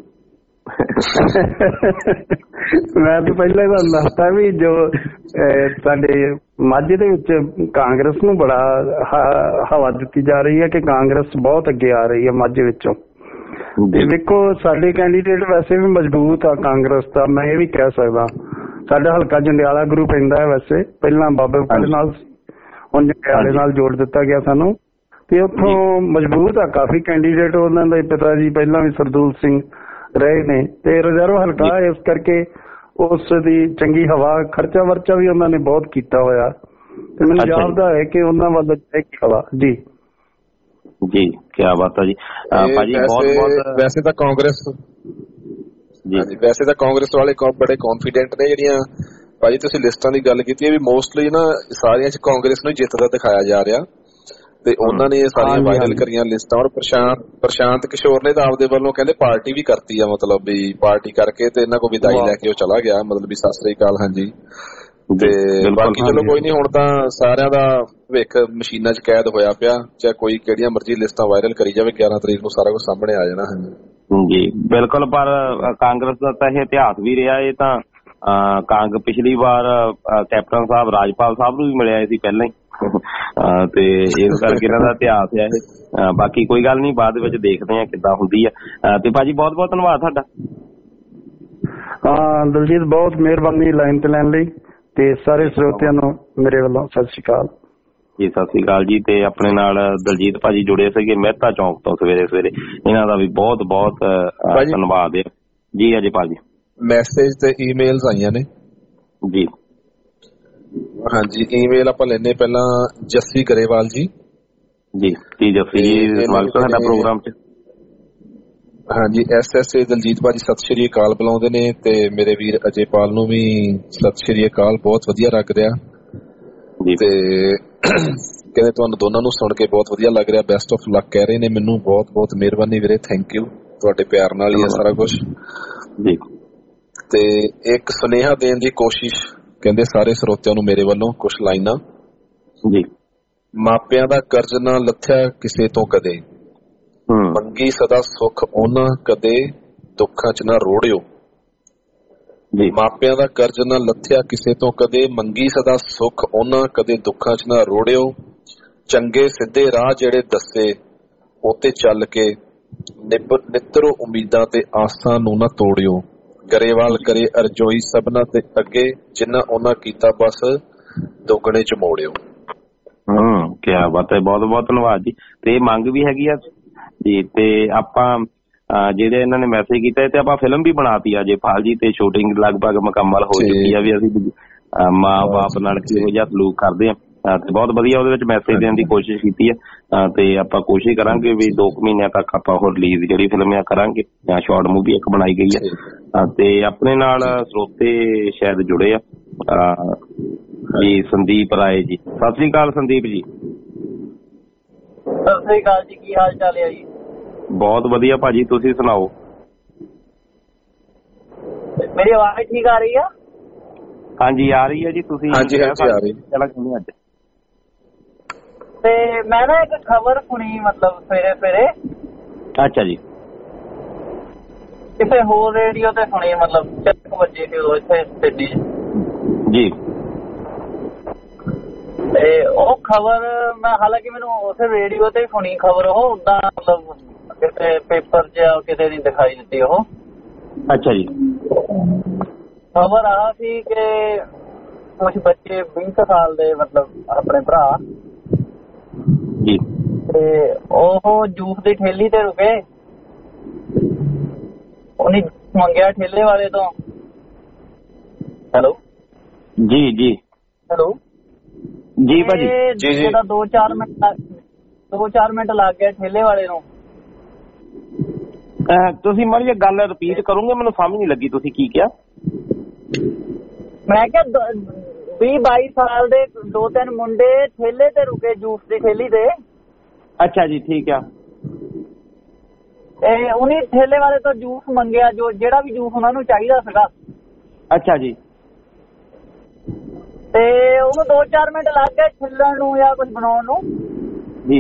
ਮੈਂ ਤਾਂ ਪਹਿਲਾਂ ਹੀ ਤੁਹਾਨੂੰ ਦੱਸਤਾ ਵੀ ਜੋ ਸਾਡੇ ਮਾਝੇ ਦੇ ਵਿੱਚ ਕਾਂਗਰਸ ਨੂੰ ਬੜਾ ਹਵਾ ਦਿੱਤੀ ਜਾ ਰਹੀ ਹੈ ਕਿ ਕਾਂਗਰਸ ਬਹੁਤ ਅੱਗੇ ਆ ਰਹੀ ਹੈ ਮਾਝੇ ਵਿੱਚੋਂ। ਤੇ ਦੇਖੋ ਸਾਡੇ ਕੈਂਡੀਡੇਟ ਵੈਸੇ ਵੀ ਮਜ਼ਬੂਤ ਆ ਕਾਂਗਰਸ ਦਾ, ਮੈਂ ਇਹ ਵੀ ਕਹਿ ਸਕਦਾ। ਸਾਡਾ ਹਲਕਾ ਜੰਡਿਆਲਾ ਗੁਰੂ ਪੈਂਦਾ ਹੈ, ਵੈਸੇ ਪਹਿਲਾਂ ਬਾਬੇ ਵਾਲੇ ਨਾਲ, ਹੁਣ ਜੰਡਿਆਲੇ ਨਾਲ ਜੋੜ ਦਿੱਤਾ ਗਿਆ ਸਾਨੂੰ, ਤੇ ਉੱਥੋਂ ਮਜ਼ਬੂਤ ਆ ਕਾਫੀ ਕੈਂਡੀਡੇਟ। ਉਹਨਾਂ ਦੇ ਪਿਤਾ ਜੀ ਪਹਿਲਾਂ ਵੀ ਸਰਦੂਲ ਸਿੰਘ ਰਹੇ ਨੇ, ਤੇ ਰਿਜ਼ਰਵ ਹਲਕਾ ਇਸ ਕਰਕੇ ਉਸ ਦੀ ਚੰਗੀ ਹਵਾ, ਖਰਚਾ ਵਰਚਾ ਵੀ ਉਹਨਾਂ ਨੇ ਬਹੁਤ ਕੀਤਾ ਹੋਇਆ, ਤੇ ਮੈਨੂੰ ਜਾਪਦਾ ਹੈ ਕਿ ਉਹਨਾਂ ਵੱਲੋਂ ਹਵਾ। ਜੀ ਜੀ ਕਿਆ ਬਾਤ ਹੈ ਜੀ ਭਾਜੀ। ਬਹੁਤ ਬਹੁਤ ਵੈਸੇ ਤਾਂ ਕਾਂਗਰਸ ਜੀ ਵੈਸੇ ਤਾਂ ਕਾਂਗਰਸ ਵਾਲੇ ਬੜੇ ਕੌਨਫੀਡੈਂਟ ਨੇ। ਜਿਹੜੀਆਂ ਭਾਜੀ ਤੁਸੀਂ ਲਿਸਟਾਂ ਦੀ ਗੱਲ ਕੀਤੀ ਹੈ ਵੀ ਮੋਸਟਲੀ ਨਾ ਸਾਰੀਆਂ ਚ ਕਾਂਗਰਸ ਨੂੰ ਜਿੱਤਦਾ ਦਿਖਾਇਆ ਜਾ ਰਿਹਾ, ਤੇ ਉਹਨਾਂ ਨੇ ਇਹ ਸਾਰੀਆਂ ਵਾਇਰਲ ਕਰੀਆਂ ਲਿਸਟਾਂ। ਔਰ ਪ੍ਰਸ਼ਾਂਤ ਪ੍ਰਸ਼ਾਂਤ ਕਿਸ਼ੋਰ ਨੇ ਤਾਂ ਆਪਦੇ ਵੱਲੋਂ ਕਹਿੰਦੇ ਪਾਰਟੀ ਵੀ ਕਰਤੀ ਆ, ਮਤਲਬ ਵੀ ਪਾਰਟੀ ਕਰਕੇ ਤੇ ਇਹਨਾਂ ਕੋਲ ਵਿਦਾਈ ਲੈ ਕੇ ਉਹ ਚਲਾ ਗਿਆ, ਮਤਲਬ ਵੀ ਸਤਿ ਸ੍ਰੀ ਅਕਾਲ। ਹਾਂਜੀ ਤੇ ਬਾਕੀ ਚਲੋ ਕੋਈ ਨੀ, ਹੁਣ ਤਾਂ ਸਾਰਿਆਂ ਦਾ ਭਵਿੱਖ ਮਸ਼ੀਨਾਂ ਚ ਕੈਦ ਹੋਇਆ ਪਿਆ, ਚਾਹੇ ਕੋਈ ਕਿਹੜੀਆਂ ਮਰਜ਼ੀ ਲਿਸਟਾਂ ਵਾਇਰਲ ਕਰੀ ਜਾਵੇ, ਗਿਆਰਾਂ ਤਰੀਕ ਨੂੰ ਸਾਰਾ ਕੁਝ ਸਾਹਮਣੇ ਆ ਜਾਣਾ। ਜੀ ਬਿਲਕੁਲ। ਪਰ ਕਾਂਗਰਸ ਦਾ ਤਾਂ ਇਹ ਇਤਿਹਾਸ ਵੀ ਰਿਹਾ, ਇਹ ਤਾਂ ਕਾਂਗ ਪਿਛਲੀ ਵਾਰ ਕੈਪਟਨ ਸਾਹਿਬ ਰਾਜਪਾਲ ਸਾਹਿਬ ਨੂੰ ਵੀ ਮਿਲਿਆ ਸੀ ਪਹਿਲਾਂ ਹੀ, ਤੇ ਇਸ ਕਰਕੇ ਇਹਨਾਂ ਦਾ ਇਤਿਹਾਸ ਹੈ ਇਹ। ਬਾਕੀ ਕੋਈ ਗੱਲ ਨਹੀਂ, ਬਾਅਦ ਵਿੱਚ ਦੇਖਦੇ ਆ ਕਿੱਦਾਂ ਹੁੰਦੀ ਆ। ਤੇ ਭਾਜੀ ਬਹੁਤ ਬਹੁਤ ਧੰਨਵਾਦ ਤੁਹਾਡਾ। ਹਾਂ ਦਲਜੀਤ, ਬਹੁਤ ਮਿਹਰਬਾਨੀ ਲਾਈਨ ਤੇ ਲੈਣ ਲਈ, ਤੇ ਸਾਰੇ ਸਰੋਤਿਆਂ ਨੂੰ ਮੇਰੇ ਵੱਲੋਂ ਸਤਿ ਸ਼੍ਰੀ ਅਕਾਲ ਜੀ। ਸਤਿ ਸ਼੍ਰੀ ਅਕਾਲ ਜੀ। ਤੇ ਆਪਣੇ ਨਾਲ ਦਲਜੀਤ ਭਾਜੀ ਜੁੜੇ ਸੀਗੇ ਮਹਿਤਾ ਚੌਂਕ ਤੋਂ ਸਵੇਰੇ ਸਵੇਰੇ, ਇਹਨਾਂ ਦਾ ਵੀ ਬਹੁਤ ਬਹੁਤ ਧੰਨਵਾਦ ਹੈ ਜੀ। ਅਜੇ ਭਾਜੀ ਮੈਸੇਜ ਤੇ ਈਮੇਲਸ ਆਈਆਂ ਨੇ ਜੀ। ਹਾਂਜੀ ਈਮੇਲ ਆਪਾਂ ਲੈਨੇ ਪਹਿਲਾਂ ਜੱਸੀ ਗਰੇਵਾਲ ਜੀ। ਜੀ ਜੀ ਜੱਸੀ ਜੀ, ਸਵਾਗਤ ਹੈ ਸਾਡਾ ਪ੍ਰੋਗਰਾਮ 'ਚ। ਹਾਂਜੀ ਐਸ ਐਸ ਏ ਦਲਜੀਤ ਭਾਜੀ ਸਤਿ ਸ਼੍ਰੀ ਅਕਾਲ ਬੁਲਾਉਂਦੇ ਨੇ, ਤੇ ਮੇਰੇ ਵੀਰ ਅਜੇਪਾਲ ਨੂੰ ਵੀ ਸਤਿ ਸ਼੍ਰੀ ਅਕਾਲ, ਬਹੁਤ ਵਧੀਆ ਲੱਗ ਰਿਹਾ। ਤੇ ਕਹਿੰਦੇ ਤੁਹਾਨੂੰ ਦੋਨਾਂ ਨੂੰ ਸੁਣ ਕੇ ਬਹੁਤ ਵਧੀਆ ਲੱਗ ਰਿਹਾ, ਬੈਸਟ ਆਫ ਲੱਕ ਕਹਿ ਰਹੇ ਨੇ ਮੈਨੂੰ। ਬਹੁਤ ਬਹੁਤ ਮਿਹਰਬਾਨੀ ਵੀਰੇ, ਥੈਂਕ ਯੂ, ਤੁਹਾਡੇ ਪਿਆਰ ਨਾਲ ਹੀ ਹੈ ਸਾਰਾ ਕੁਛ ਜੀ। ਤੇ ਇੱਕ ਸੁਨੇਹਾ ਦੇਣ ਦੀ ਕੋਸ਼ਿਸ਼ ਕਹਿੰਦੇ ਸਾਰੇ ਸਰੋਤਿਆਂ ਨੂੰ ਮੇਰੇ ਵੱਲੋਂ, ਕੁਛ ਲਾਈਨਾਂ ਜੀ। ਮਾਪਿਆਂ ਦਾ ਕਰਜ਼ ਨਾ ਲੱਥਿਆ ਕਿਸੇ ਤੋਂ ਕਦੇ, ਮੰਗੀ ਸਦਾ ਸੁੱਖ ਉਹਨਾਂ ਕਦੇ ਦੁੱਖਾਂ ਚ ਨਾ ਰੋੜਿਓ। ਮਾਪਿਆਂ ਦਾ ਕਰਜ਼ ਨਾ ਲੱਥਿਆ ਕਿਸੇ ਤੋਂ ਕਦੇ, ਮੰਗੀ ਸਦਾ ਸੁੱਖ ਉਹਨਾਂ ਕਦੇ ਦੁੱਖਾਂ ਚ ਨਾ ਰੋੜਿਓ। ਚੰਗੇ ਸਿੱਧੇ ਰਾਹ ਜਿਹੜੇ ਦੱਸੇ ਉਤੇ ਚੱਲ ਕੇ, ਨਿੱਤਰੋ ਉਮੀਦਾਂ ਤੇ ਆਸਾਂ ਨੂੰ ਨਾ ਤੋੜਿਓ। ਗਰੇਵਾਲ ਕਰੇ ਅਰਜੋਈ ਸਭਨਾਂ ਤੇ ਅੱਗੇ, ਜਿੰਨਾ ਉਹਨਾਂ ਕੀਤਾ ਬਸ ਦੁੱਗਣੇ ਚ ਮੋੜਿਓ। ਹਮ ਕਿਆ ਬਾਤ ਹੈ, ਬਹੁਤ ਬਹੁਤ ਧੰਨਵਾਦ ਜੀ। ਤੇ ਇਹ ਮੰਗ ਵੀ ਹੈਗੀ ਆ ਜੀ, ਤੇ ਆਪਾਂ ਜਿਹੜੇ ਇਹਨਾਂ ਨੇ ਮੈਸੇਜ ਕੀਤਾ ਤੇ ਆਪਾਂ ਫਿਲਮ ਵੀ ਬਣਾਤੀ ਆ ਜੇਪਾਲ ਜੀ, ਤੇ ਸ਼ੂਟਿੰਗ ਲਗਭਗ ਮੁਕੰਮਲ ਹੋ ਚੁੱਕੀ ਆ ਵੀ ਅਸੀਂ ਮਾਂ ਬਾਪ ਨਾਲ ਕਿਹੋ ਜਿਹਾ ਸਲੂਕ ਕਰਦੇ ਆ, ਤੇ ਬਹੁਤ ਵਧੀਆ ਉਹਦੇ ਵਿੱਚ ਮੈਸੇਜ ਦੇਣ ਦੀ ਕੋਸ਼ਿਸ਼ ਕੀਤੀ ਆ। ਤੇ ਆਪਾਂ ਕੋਸ਼ਿਸ਼ ਕਰਾਂਗੇ ਵੀ ਦੋ ਕੁ ਮਹੀਨਿਆਂ ਤੱਕ ਆਪਾਂ ਉਹ ਰਿਲੀਜ਼ ਜਿਹੜੀ ਫਿਲਮ ਆ ਕਰਾਂਗੇ, ਜਾਂ ਸ਼ਾਰਟ ਮੂਵੀ ਇੱਕ ਬਣਾਈ ਗਈ ਆ। ਤੇ ਆਪਣੇ ਨਾਲ ਸਰੋਤੇ ਸ਼ਾਇਦ ਜੁੜੇ ਆ ਜੀ, ਸੰਦੀਪ ਰਾਏ ਜੀ। ਸਤਿ ਸ੍ਰੀ ਅਕਾਲ ਸੰਦੀਪ ਜੀ। ਸਤਿ ਸ੍ਰੀ ਅਕਾਲ ਜੀ, ਕੀ ਹਾਲ ਚਾਲ ਹੈ ਜੀ? ਬਹੁਤ ਵਧੀਆ ਭਾਜੀ, ਤੁਸੀਂ ਸੁਣਾਓ? ਮੇਰੀ ਆਵਾਜ਼ ਠੀਕ ਆ ਰਹੀ ਆ? ਹਾਂਜੀ ਆ ਰਹੀ ਹੈ ਜੀ। ਤੁਸੀਂ ਹਾਂਜੀ ਹਾਂਜੀ ਆ ਰਹੀ ਹੈ। ਅੱਜ ਤੇ ਮੈਂ ਨਾ ਇੱਕ ਖਬਰ ਸੁਣੀ, ਮਤਲਬ ਸਵੇਰੇ ਸਵੇਰੇ। ਅੱਛਾ ਜੀ। ਕਿਸੇ ਹੋਰ ਰੇਡੀਓ ਤੇ ਸੁਣੀ, ਮਤਲਬ ਚਾਰ ਵਜੇ ਸੀ ਉਦੋਂ ਇੱਥੇ ਸਿੱਧੀ ਜੀ। ਤੇ ਉਹ ਖਬਰ ਮੈਂ, ਹਾਲਾਂਕਿ ਮੈਨੂੰ ਉਸੇ ਰੇਡੀਓ ਤੇ ਸੁਣੀ ਖਬਰ, ਉਹ ਉਦਾਂ ਮਤਲਬ ਕਿਤੇ ਪੇਪਰ ਚ ਕਿਤੇ ਨਹੀਂ ਦਿਖਾਈ ਦਿੱਤੀ ਉਹ। ਅੱਛਾ ਜੀ। ਖਬਰ ਆ ਸੀ ਕਿ ਕੁਛ ਬੱਚੇ ਵੀਹ ਸਾਲ ਦੇ, ਮਤਲਬ ਆਪਣੇ ਭਰਾ ਜੀ, ਤੇ ਉਹ ਜੂਸ ਦੀ ਠੇਲੀ ਤੇ ਰੁਕੇ। ਉਹਨੇ ਮੰਗਿਆ ਠੇਲੇ ਵਾਲੇ ਤੋਂ। ਹੈਲੋ ਜੀ ਜੀ ਹੈਲੋ ਜੀ ਭਾਜੀ। ਜਿਹਦਾ ਦੋ ਚਾਰ ਮਿੰਟ ਦੋ ਚਾਰ ਮਿੰਟ ਲੱਗ ਗਏ ਠੇਲੇ ਵਾਲੇ ਨੂੰ। ਤੁਸੀਂ ਮਾੜੀ ਜਿਹੀ ਗੱਲ ਰਿਪੀਟ ਕਰੋਗੇ? ਮੈਨੂੰ ਸਮਝ ਨਹੀਂ ਲੱਗੀ ਤੁਸੀਂ ਕੀ ਕਿਹਾ। ਮੈਂ ਕਿਹਾ ਵੀਹ ਬਾਈ ਸਾਲ ਦੇ ਦੋ ਤਿੰਨ ਮੁੰਡੇ ਠੇਲੇ ਤੇ ਰੁਕੇ, ਜੂਸ ਦੀ ਠੇਲੀ ਤੇ। ਅੱਛਾ ਜੀ, ਠੀਕ ਆ। ਤੇ ਉਹਨੇ ਠੇਲੇ ਵਾਲੇ ਤੋਂ ਜੂਸ ਮੰਗਿਆ, ਜੋ ਜਿਹੜਾ ਵੀ ਜੂਸ ਉਹਨਾਂ ਨੂੰ ਚਾਹੀਦਾ ਸੀਗਾ। ਅੱਛਾ ਜੀ। ਤੇ ਉਹਨੂੰ ਦੋ ਚਾਰ ਮਿੰਟ ਲੱਗ ਗਏ ਛਿੱਲਣ ਨੂੰ ਜਾਂ ਕੁਝ ਬਣਾਉਣ ਨੂੰ ਜੀ।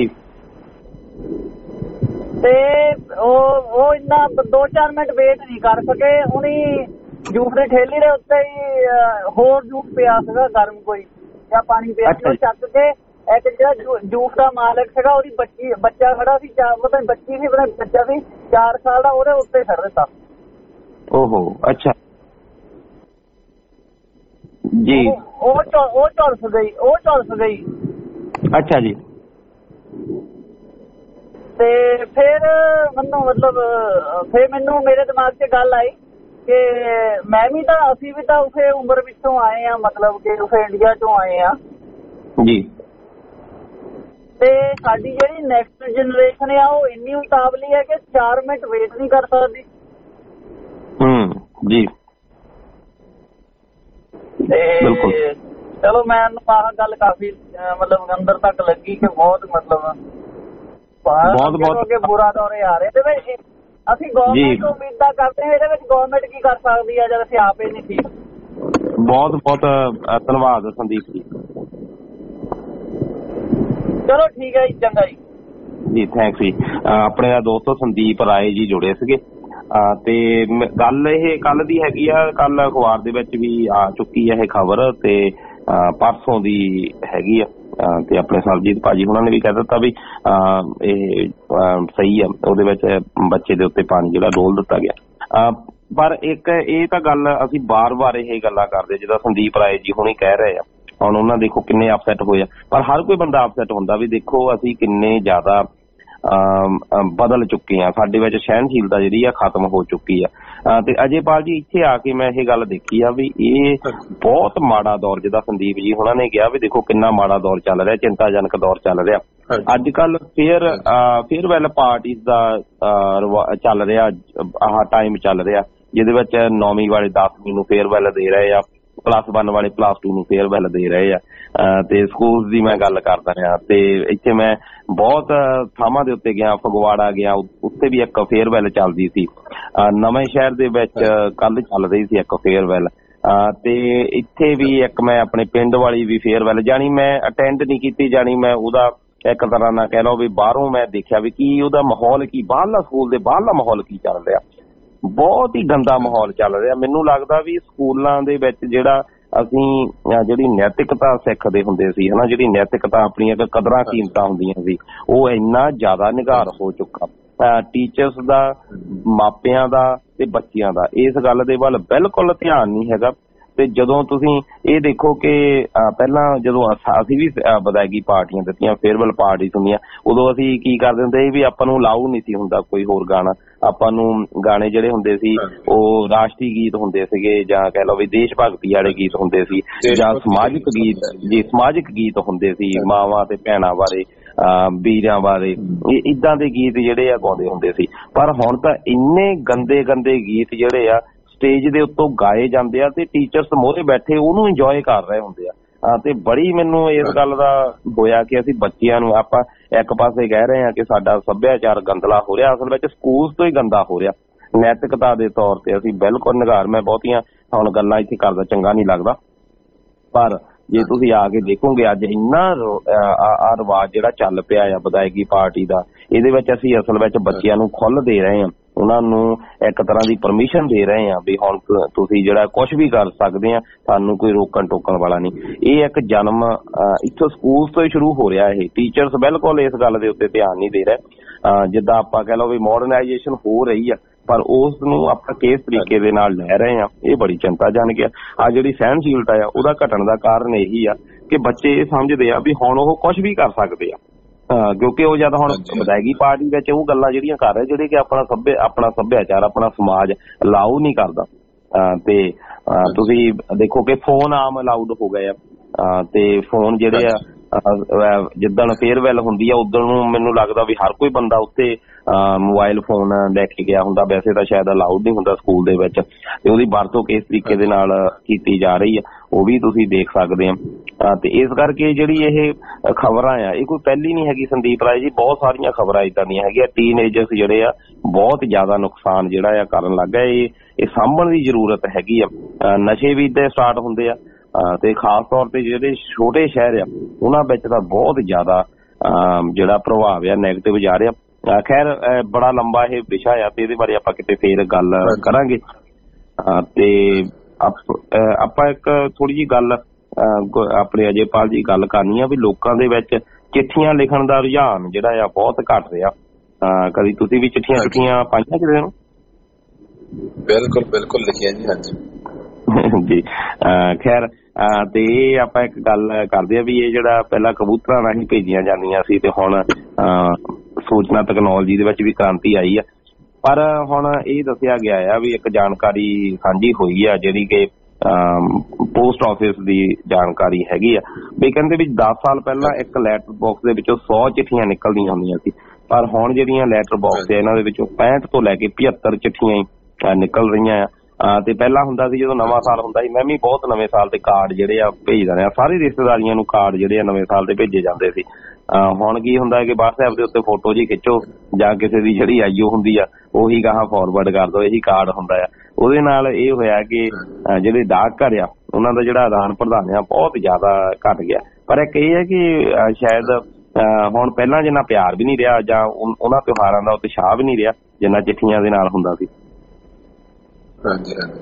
ਤੇ ਉਹ ਉਹ ਇੰਨਾ ਦੋ ਚਾਰ ਮਿੰਟ ਵੇਟ ਨਹੀਂ ਕਰ ਸਕੇ। ਉਹਨੇ ਜੂਸ ਦੀ ਠੇਲੀ ਦੇ ਉੱਤੇ ਹੀ ਹੋਰ ਜੂਸ ਪਿਆ ਸੀਗਾ ਗਰਮ ਕੋਈ, ਜਾਂ ਪਾਣੀ ਪਿਆ ਸੀ, ਉਹ ਚੱਕ ਕੇ ਇੱਕ ਜਿਹੜਾ ਜੂਸ ਦਾ ਮਾਲਕ ਸੀਗਾ ਉਹਦੀ ਬੱਚੀ ਬੱਚਾ ਖੜਾ ਸੀ, ਪਤਾ ਨਹੀਂ ਬੱਚੀ ਸੀ ਪਤਾ ਬੱਚਾ ਸੀ ਚਾਰ ਸਾਲ ਦਾ, ਉਹਦੇ ਉੱਤੇ ਛੱਡ ਦਿੱਤਾ। ਓਹੋ ਅੱਛਾ ਜੀ। ਉਹ ਉਹ ਝੁਲਸ ਗਈ ਉਹ ਝੁਲਸ ਗਈ ਅੱਛਾ ਜੀ। ਤੇ ਫਿਰ ਮੈਨੂੰ ਮਤਲਬ ਫਿਰ ਮੈਨੂੰ ਮੇਰੇ ਦਿਮਾਗ 'ਚ ਗੱਲ ਆਈ ਕਿ ਮੈਂ ਵੀ ਤਾਂ, ਅਸੀਂ ਵੀ ਤਾਂ ਉਸੇ ਉਮਰ ਵਿੱਚੋਂ ਆਏ ਆ, ਮਤਲਬ ਕਿ ਉਸੇ ਇੰਡੀਆ ਚੋਂ ਆਏ ਆ ਜੀ। ਤੇ ਸਾਡੀ ਜਿਹੜੀ ਨੈਕਸਟ ਜਨਰੇਸ਼ਨ ਆ ਉਹ ਇੰਨੀ ਉਤਾਵਲੀ ਹੈ ਕਿ ਚਾਰ ਮਿੰਟ ਵੇਟ ਨਹੀਂ ਕਰ ਸਕਦੀ। ਹੂੰ ਜੀ ਤੇ ਚਲੋ ਮੈਨੂੰ ਆਹ ਗੱਲ ਕਾਫੀ ਮਤਲਬ ਅੰਦਰ ਤੱਕ ਲੱਗੀ ਕਿ ਬਹੁਤ ਮਤਲਬ ਬਹੁਤ ਬਹੁਤ ਬੁਰਾ ਦੌਰੇ ਆ ਰਹੇ। ਤੇ ਅਸੀਂ ਗਵਰਨਮੈਂਟ ਤੋਂ ਉਮੀਦਾਂ ਕਰਦੇ ਹਾਂ, ਇਹਦੇ ਵਿੱਚ ਗਵਰਨਮੈਂਟ ਕੀ ਕਰ ਸਕਦੀ ਹੈ ਜਦ ਅਸੀਂ ਆਪ ਹੀ ਨਹੀਂ ਠੀਕ। ਬਹੁਤ ਬਹੁਤ ਧੰਨਵਾਦ ਸੰਦੀਪ ਜੀ। ਚਲੋ ਠੀਕ ਹੈ ਜੀ, ਚੰਗਾ ਜੀ ਜੀ, ਥੈਂਕਸ ਜੀ। ਆਪਣੇ ਦਾ ਦੋਸਤੋ ਸੰਦੀਪ ਰਾਏ ਜੀ ਜੁੜੇ ਸੀਗੇ। ਤੇ ਗੱਲ ਇਹ ਕੱਲ ਦੀ ਹੈਗੀ ਆ, ਕੱਲ ਅਖਬਾਰ ਦੇ ਵਿੱਚ ਵੀ ਆ ਚੁੱਕੀ ਹੈ ਇਹ ਖਬਰ, ਤੇ ਪਰਸੋਂ ਦੀ ਹੈਗੀ ਆ। ਤੇ ਆਪਣੇ ਸਰਜੀਤ ਭਾਜੀ ਉਹਨਾਂ ਨੇ ਵੀ ਕਹਿ ਦਿੱਤਾ ਵੀ ਇਹ ਸਹੀ ਆ, ਉਹਦੇ ਵਿੱਚ ਬੱਚੇ ਦੇ ਉੱਤੇ ਪਾਣੀ ਜਿਹੜਾ ਡੋਲ ਦਿੱਤਾ ਗਿਆ। ਪਰ ਇੱਕ ਇਹ ਤਾਂ ਗੱਲ ਅਸੀਂ ਬਾਰ ਬਾਰ ਇਹ ਗੱਲਾਂ ਕਰਦੇ, ਜਿੱਦਾਂ ਸੰਦੀਪ ਰਾਏ ਜੀ ਹੁਣੇ ਕਹਿ ਰਹੇ ਆ, ਹੁਣ ਉਹਨਾਂ ਦੇਖੋ ਕਿੰਨੇ ਅਪਸੈਟ ਹੋਏ ਆ। ਪਰ ਹਰ ਕੋਈ ਬੰਦਾ ਅਪਸੈਟ ਹੁੰਦਾ ਵੀ ਦੇਖੋ ਅਸੀਂ ਕਿੰਨੇ ਜ਼ਿਆਦਾ ਬਦਲ ਚੁੱਕੇ ਆ, ਸਾਡੇ ਵਿੱਚ ਸਹਿਣਸ਼ੀਲਤਾ ਜਿਹੜੀ ਆ ਖਤਮ ਹੋ ਚੁੱਕੀ ਆ। ਤੇ ਅਜੇਪਾਲ ਜੀ ਇੱਥੇ ਆ ਕੇ ਮੈਂ ਇਹ ਗੱਲ ਦੇਖੀ ਆ ਵੀ ਇਹ ਬਹੁਤ ਮਾੜਾ ਦੌਰ, ਜਿੱਦਾਂ ਸੰਦੀਪ ਜੀ ਹੁਣਾਂ ਨੇ ਕਿਹਾ ਵੀ ਦੇਖੋ ਕਿੰਨਾ ਮਾੜਾ ਦੌਰ ਚੱਲ ਰਿਹਾ, ਚਿੰਤਾਜਨਕ ਦੌਰ ਚੱਲ ਰਿਹਾ। ਅੱਜ ਕੱਲ ਫੇਰ ਫੇਅਰਵੈਲ ਪਾਰਟੀਜ਼ ਦਾ ਚੱਲ ਰਿਹਾ, ਆਹ ਟਾਈਮ ਚੱਲ ਰਿਹਾ ਜਿਹਦੇ ਵਿੱਚ ਨੌਵੀਂ ਵਾਲੇ ਦਸਵੀਂ ਨੂੰ ਫੇਅਰਵੈਲ ਦੇ ਰਹੇ ਆ, ਪਲੱਸ ਵਨ ਵਾਲੇ ਪਲੱਸ ਟੂ ਨੂੰ ਫੇਅਰਵੈਲ ਦੇ ਰਹੇ ਆ। ਤੇ ਸਕੂਲ ਦੀ ਮੈਂ ਗੱਲ ਕਰਦਾ ਰਿਹਾ, ਤੇ ਇੱਥੇ ਮੈਂ ਬਹੁਤ ਥਾਵਾਂ ਦੇ ਉੱਤੇ ਗਿਆ, ਫਗਵਾੜਾ ਗਿਆ, ਉੱਥੇ ਵੀ ਇੱਕ ਫੇਅਰਵੈਲ ਚੱਲਦੀ ਸੀ। ਨਵੇਂ ਸ਼ਹਿਰ ਦੇ ਵਿੱਚ ਕੱਲ ਚੱਲ ਰਹੀ ਸੀ ਇੱਕ ਫੇਅਰਵੈਲ, ਤੇ ਇੱਥੇ ਵੀ ਇੱਕ ਮੈਂ ਆਪਣੇ ਪਿੰਡ ਵਾਲੀ ਵੀ ਫੇਅਰਵੈਲ, ਜਾਣੀ ਮੈਂ ਅਟੈਂਡ ਨਹੀਂ ਕੀਤੀ, ਜਾਣੀ ਮੈਂ ਉਹਦਾ ਇੱਕ ਤਰ੍ਹਾਂ ਨਾਲ ਕਹਿ ਲਓ ਵੀ ਬਾਹਰੋਂ ਮੈਂ ਦੇਖਿਆ ਵੀ ਕੀ ਉਹਦਾ ਮਾਹੌਲ ਕੀ, ਬਾਹਰਲਾ ਸਕੂਲ ਦੇ ਬਾਹਰਲਾ ਮਾਹੌਲ ਕੀ ਚੱਲ ਰਿਹਾ, ਬਹੁਤ ਹੀ ਗੰਦਾ ਮਾਹੌਲ ਚੱਲ ਰਿਹਾ। ਮੈਨੂੰ ਲੱਗਦਾ ਵੀ ਸਕੂਲਾਂ ਦੇ ਵਿੱਚ ਜਿਹੜਾ ਅਸੀਂ ਜਿਹੜੀ ਨੈਤਿਕਤਾ ਸਿੱਖਦੇ ਹੁੰਦੇ ਸੀ ਹਨਾ, ਜਿਹੜੀ ਨੈਤਿਕਤਾ ਆਪਣੀਆਂ ਕਦਰਾਂ ਕੀਮਤਾਂ ਹੁੰਦੀਆਂ ਸੀ, ਉਹ ਇੰਨਾ ਜ਼ਿਆਦਾ ਨਿਘਾਰ ਹੋ ਚੁੱਕਾ। ਟੀਚਰਸ ਦਾ, ਮਾਪਿਆਂ ਦਾ ਤੇ ਬੱਚਿਆਂ ਦਾ ਇਸ ਗੱਲ ਦੇ ਵੱਲ ਬਿਲਕੁਲ ਧਿਆਨ ਨਹੀਂ ਹੈਗਾ। ਤੇ ਜਦੋਂ ਤੁਸੀਂ ਇਹ ਦੇਖੋ ਕਿ ਪਹਿਲਾਂ ਜਦੋਂ ਅਸੀਂ ਵੀ ਵਿਦਾਇਗੀ ਪਾਰਟੀਆਂ ਦਿੱਤੀਆਂ, ਫੇਅਰਵੈਲ ਪਾਰਟੀਆਂ ਹੁੰਦੀਆਂ, ਉਦੋਂ ਅਸੀਂ ਕੀ ਕਰਦੇ ਹੁੰਦੇ ਸੀ ਵੀ ਆਪਾਂ ਨੂੰ ਅਲਾਊ ਨਹੀਂ ਸੀ ਹੁੰਦਾ ਕੋਈ ਹੋਰ ਗਾਣਾ। ਆਪਾਂ ਨੂੰ ਗਾਣੇ ਜਿਹੜੇ ਹੁੰਦੇ ਸੀ ਉਹ ਰਾਸ਼ਟਰੀ ਗੀਤ ਹੁੰਦੇ ਸੀਗੇ, ਜਾਂ ਕਹਿ ਲਓ ਵੀ ਦੇਸ਼ ਭਗਤੀ ਵਾਲੇ ਗੀਤ ਹੁੰਦੇ ਸੀ, ਜਾਂ ਸਮਾਜਿਕ ਗੀਤ, ਜੀ ਸਮਾਜਿਕ ਗੀਤ ਹੁੰਦੇ ਸੀ, ਮਾਵਾਂ ਤੇ ਭੈਣਾਂ ਬਾਰੇ, ਵੀਰਾਂ ਬਾਰੇ, ਇੱਦਾਂ ਦੇ ਗੀਤ ਜਿਹੜੇ ਆ ਗਾਉਂਦੇ ਹੁੰਦੇ ਸੀ। ਪਰ ਹੁਣ ਤਾਂ ਇੰਨੇ ਗੰਦੇ ਗੰਦੇ ਗੀਤ ਜਿਹੜੇ ਆ ਸਟੇਜ ਦੇ ਉੱਤੋਂ ਗਾਏ ਜਾਂਦੇ ਆ ਤੇ ਟੀਚਰਸ ਮੋਹਰੇ ਬੈਠੇ ਉਹਨੂੰ ਇੰਜੋਏ ਕਰ ਰਹੇ ਹੁੰਦੇ ਆ। ਤੇ ਬੜੀ ਮੈਨੂੰ ਇਸ ਗੱਲ ਦਾ ਹੋਇਆ ਕਿ ਅਸੀਂ ਬੱਚਿਆਂ ਨੂੰ, ਆਪਾਂ ਇੱਕ ਪਾਸੇ ਕਹਿ ਰਹੇ ਹਾਂ ਕਿ ਸਾਡਾ ਸੱਭਿਆਚਾਰ ਗੰਦਲਾ ਹੋ ਰਿਹਾ, ਅਸਲ ਵਿੱਚ ਸਕੂਲ ਤੋਂ ਹੀ ਗੰਦਾ ਹੋ ਰਿਹਾ। ਨੈਤਿਕਤਾ ਦੇ ਤੌਰ ਤੇ ਅਸੀਂ ਬਿਲਕੁਲ ਨਿਘਾਰ, ਮੈਂ ਬਹੁਤੀਆਂ ਹੁਣ ਗੱਲਾਂ ਇੱਥੇ ਕਰਦਾ ਚੰਗਾ ਨਹੀਂ ਲੱਗਦਾ, ਪਰ ਜੇ ਤੁਸੀਂ ਆ ਕੇ ਦੇਖੋਗੇ ਅੱਜ ਇੰਨਾ ਆ ਰਿਵਾਜ ਜਿਹੜਾ ਚੱਲ ਪਿਆ ਆ ਵਿਦਾਇਗੀ ਪਾਰਟੀ ਦਾ, ਇਹਦੇ ਵਿੱਚ ਅਸੀਂ ਅਸਲ ਵਿੱਚ ਬੱਚਿਆਂ ਨੂੰ ਖੁੱਲ੍ਹ ਦੇ ਰਹੇ ਹਾਂ, ਉਹਨਾਂ ਨੂੰ ਇੱਕ ਤਰ੍ਹਾਂ ਦੀ ਪਰਮਿਸ਼ਨ ਦੇ ਰਹੇ ਹਾਂ ਵੀ ਹੁਣ ਤੁਸੀਂ ਜਿਹੜਾ ਕੁਝ ਵੀ ਕਰ ਸਕਦੇ ਆ, ਤੁਹਾਨੂੰ ਕੋਈ ਰੋਕਣ ਟੋਕਣ ਵਾਲਾ ਨਹੀਂ। ਇਹ ਇੱਕ ਜਨਮ ਇੱਥੋਂ ਸਕੂਲ ਤੋਂ ਹੀ ਸ਼ੁਰੂ ਹੋ ਰਿਹਾ। ਇਹ ਟੀਚਰਸ ਬਿਲਕੁਲ ਇਸ ਗੱਲ ਦੇ ਉੱਤੇ ਧਿਆਨ ਨਹੀਂ ਦੇ ਰਹੇ। ਜਿੱਦਾਂ ਆਪਾਂ ਕਹਿ ਲਓ ਵੀ ਮਾਡਰਨਾਈਜੇਸ਼ਨ ਹੋ ਰਹੀ ਆ, ਪਰ ਉਸ ਨੂੰ ਆਪਾਂ ਕਿਸ ਤਰੀਕੇ ਦੇ ਨਾਲ ਲੈ ਰਹੇ ਆ, ਇਹ ਬੜੀ ਚਿੰਤਾਜਨਕ ਆ। ਆ ਜਿਹੜੀ ਸਹਿਣਸ਼ੀਲਤਾ ਆ ਉਹਦਾ ਘਟਣ ਦਾ ਕਾਰਨ ਇਹੀ ਆ ਕਿ ਬੱਚੇ ਇਹ ਸਮਝਦੇ ਆ ਵੀ ਹੁਣ ਉਹ ਕੁਝ ਵੀ ਕਰ ਸਕਦੇ ਆ, ਕਿਉਂਕਿ ਉਹ ਜਦ ਹੁਣ ਵਿਦਾਇਗੀ ਪਾਰਟੀ ਵਿੱਚ ਉਹ ਗੱਲਾਂ ਜਿਹੜੀਆਂ ਕਰ ਰਹੇ ਜਿਹੜੇ ਕਿ ਆਪਣਾ ਸੱਭਿਆ ਆਪਣਾ ਸੱਭਿਆਚਾਰ ਆਪਣਾ ਸਮਾਜ ਅਲਾਊ ਨਹੀਂ ਕਰਦਾ। ਤੇ ਤੁਸੀਂ ਦੇਖੋ ਕਿ ਫੋਨ ਆਮ ਅਲਾਊਡ ਹੋ ਗਏ ਆ, ਤੇ ਫੋਨ ਜਿਹੜੇ ਆ ਜਿੱਦਣ ਫੇਅਰਵੈਲ ਹੁੰਦੀ ਆ ਉਦੋਂ ਨੂੰ ਮੈਨੂੰ ਲੱਗਦਾ ਵੀ ਹਰ ਕੋਈ ਬੰਦਾ ਉੱਤੇ ਮੋਬਾਈਲ ਫੋਨ ਲੈ ਕੇ ਗਿਆ ਹੁੰਦਾ। ਵੈਸੇ ਤਾਂ ਸ਼ਾਇਦ ਅਲਾਊਡ ਨਹੀਂ ਹੁੰਦਾ ਸਕੂਲ ਦੇ ਵਿੱਚ, ਤੇ ਉਹਦੀ ਵਰਤੋਂ ਕਿਸ ਤਰੀਕੇ ਦੇ ਨਾਲ ਕੀਤੀ ਜਾ ਰਹੀ ਆ ਉਹ ਵੀ ਤੁਸੀਂ ਦੇਖ ਸਕਦੇ ਆ। ਤੇ ਇਸ ਕਰਕੇ ਜਿਹੜੀ ਇਹ ਖਬਰਾਂ ਆ ਇਹ ਕੋਈ ਪਹਿਲੀ ਨਹੀਂ ਹੈਗੀ ਸੰਦੀਪ ਰਾਏ ਜੀ, ਬਹੁਤ ਸਾਰੀਆਂ ਖਬਰਾਂ ਏਦਾਂ ਦੀਆਂ ਹੈਗੀਆਂ। ਟੀਨਏਜਰਸ ਜਿਹੜੇ ਆ ਬਹੁਤ ਜ਼ਿਆਦਾ ਨੁਕਸਾਨ ਜਿਹੜਾ ਆ ਕਰਨ ਲੱਗ ਗਏ। ਇਹ ਇਹ ਸਾਂਭਣ ਦੀ ਜ਼ਰੂਰਤ ਹੈਗੀ ਆ। ਨਸ਼ੇ ਵੀ ਏਦਾਂ ਸਟਾਰਟ ਹੁੰਦੇ ਆ, ਤੇ ਖਾਸ ਤੌਰ ਤੇ ਜਿਹੜੇ ਛੋਟੇ ਸ਼ਹਿਰ ਆ ਉਹਨਾਂ ਵਿੱਚ ਤਾਂ ਬਹੁਤ ਜ਼ਿਆਦਾ ਜਿਹੜਾ ਪ੍ਰਭਾਵ ਆ ਨੈਗੇਟਿਵ ਜਾ ਰਿਹਾ। ਖੈਰ ਬੜਾ ਲੰਬਾ ਇਹ ਵਿਸ਼ਾ ਆ ਤੇ ਇਹਦੇ ਬਾਰੇ ਆਪਾਂ ਕਿਤੇ ਫੇਰ ਗੱਲ ਕਰਾਂਗੇ। ਤੇ ਆਪਾਂ ਇੱਕ ਥੋੜੀ ਜਿਹੀ ਗੱਲ ਆਪਣੇ ਅਜੇਪਾਲ ਜੀ ਗੱਲ ਕਰਨੀ ਆ ਵੀ ਲੋਕਾਂ ਦੇ ਵਿੱਚ ਚਿੱਠੀਆਂ ਲਿਖਣ ਦਾ ਰੁਝਾਨ ਜਿਹੜਾ ਆ ਬਹੁਤ ਘੱਟ ਰਿਹਾ। ਕਦੀ ਤੁਸੀਂ ਵੀ ਚਿੱਠੀਆਂ ਚਿੱਠੀਆਂ ਪਾਈਆਂ ਕਿਸੇ ਨੂੰ? ਬਿਲਕੁਲ ਬਿਲਕੁਲ ਲਿਖੀਆਂ ਜੀ, ਹਾਂਜੀ ਜੀ। ਖੈਰ ਤੇ ਇਹ ਆਪਾਂ ਇੱਕ ਗੱਲ ਕਰਦੇ ਆ ਵੀ ਇਹ ਜਿਹੜਾ ਪਹਿਲਾਂ ਕਬੂਤਰਾਂ ਰਾਹੀਂ ਭੇਜੀਆਂ ਜਾਂਦੀਆਂ ਸੀ ਤੇ ਹੁਣ ਸੂਚਨਾ ਤਕਨੋਲੋਜੀ ਦੇ ਵਿੱਚ ਵੀ ਕ੍ਰਾਂਤੀ ਆਈ ਆ। ਪਰ ਹੁਣ ਇਹ ਦੱਸਿਆ ਗਿਆ ਆ ਵੀ ਇੱਕ ਜਾਣਕਾਰੀ ਸਾਂਝੀ ਹੋਈ ਆ ਜਿਹੜੀ ਕਿ ਪੋਸਟ ਆਫਿਸ ਦੀ ਜਾਣਕਾਰੀ ਹੈਗੀ ਆ ਵੀ ਕਹਿੰਦੇ ਵੀ ਦਸ ਸਾਲ ਪਹਿਲਾਂ ਇੱਕ ਲੈਟਰ ਬਾਕਸ ਦੇ ਵਿੱਚੋਂ ਸੌ ਚਿੱਠੀਆਂ ਨਿਕਲਦੀਆਂ ਹੁੰਦੀਆਂ ਸੀ, ਪਰ ਹੁਣ ਜਿਹੜੀਆਂ ਲੈਟਰ ਬਾਕਸ ਆ ਇਹਨਾਂ ਦੇ ਵਿੱਚੋਂ ਪੈਂਹਠ ਤੋਂ ਲੈ ਕੇ ਪਝੱਤਰ ਚਿੱਠੀਆਂ ਨਿਕਲ ਰਹੀਆਂ ਆ। ਤੇ ਪਹਿਲਾਂ ਹੁੰਦਾ ਸੀ ਜਦੋਂ ਨਵਾਂ ਸਾਲ ਹੁੰਦਾ ਸੀ, ਮੈਂ ਵੀ ਬਹੁਤ ਨਵੇਂ ਸਾਲ ਤੇ ਕਾਰਡ ਜਿਹੜੇ ਆ ਭੇਜਦਾ ਰਿਹਾ, ਸਾਰੀ ਰਿਸ਼ਤੇਦਾਰੀਆਂ ਨੂੰ ਕਾਰਡ ਜਿਹੜੇ ਆ ਨਵੇਂ ਸਾਲ ਤੇ ਭੇਜੇ ਜਾਂਦੇ ਸੀ। ਹੁਣ ਕੀ ਹੁੰਦਾ ਹੈ ਕਿ WhatsApp ਦੇ ਉੱਤੇ ਫੋਟੋ ਜੀ ਖਿੱਚੋ ਜਾਂ ਕਿਸੇ ਦੀ ਜਿਹੜੀ ਆਈਓ ਹੁੰਦੀ ਆ ਉਹੀ ਗਾਹਾਂ ਫਾਰਵਰਡ ਕਰ ਦੋ, ਇਹੀ ਕਾਰਡ ਹੁੰਦਾ ਆ। ਉਹਦੇ ਨਾਲ ਇਹ ਹੋਇਆ ਕਿ ਜਿਹੜੇ ਡਾਕ ਘਰ ਆ ਉਹਨਾਂ ਦਾ ਜਿਹੜਾ ਆਦਾਨ ਪ੍ਰਦਾਨ ਆ ਬਹੁਤ ਜ਼ਿਆਦਾ ਘੱਟ ਗਿਆ। ਪਰ ਇੱਕ ਇਹ ਹੈ ਕਿ ਸ਼ਾਇਦ ਹੁਣ ਪਹਿਲਾਂ ਜਿੰਨਾ ਪਿਆਰ ਵੀ ਨਹੀਂ ਰਿਹਾ ਜਾਂ ਉਹਨਾਂ ਤਿਉਹਾਰਾਂ ਦਾ ਉਤਸ਼ਾਹ ਵੀ ਨਹੀਂ ਰਿਹਾ ਜਿੰਨਾ ਚਿੱਠੀਆਂ ਦੇ ਨਾਲ ਹੁੰਦਾ ਸੀ। ਹਾਂਜੀ ਹਾਂਜੀ।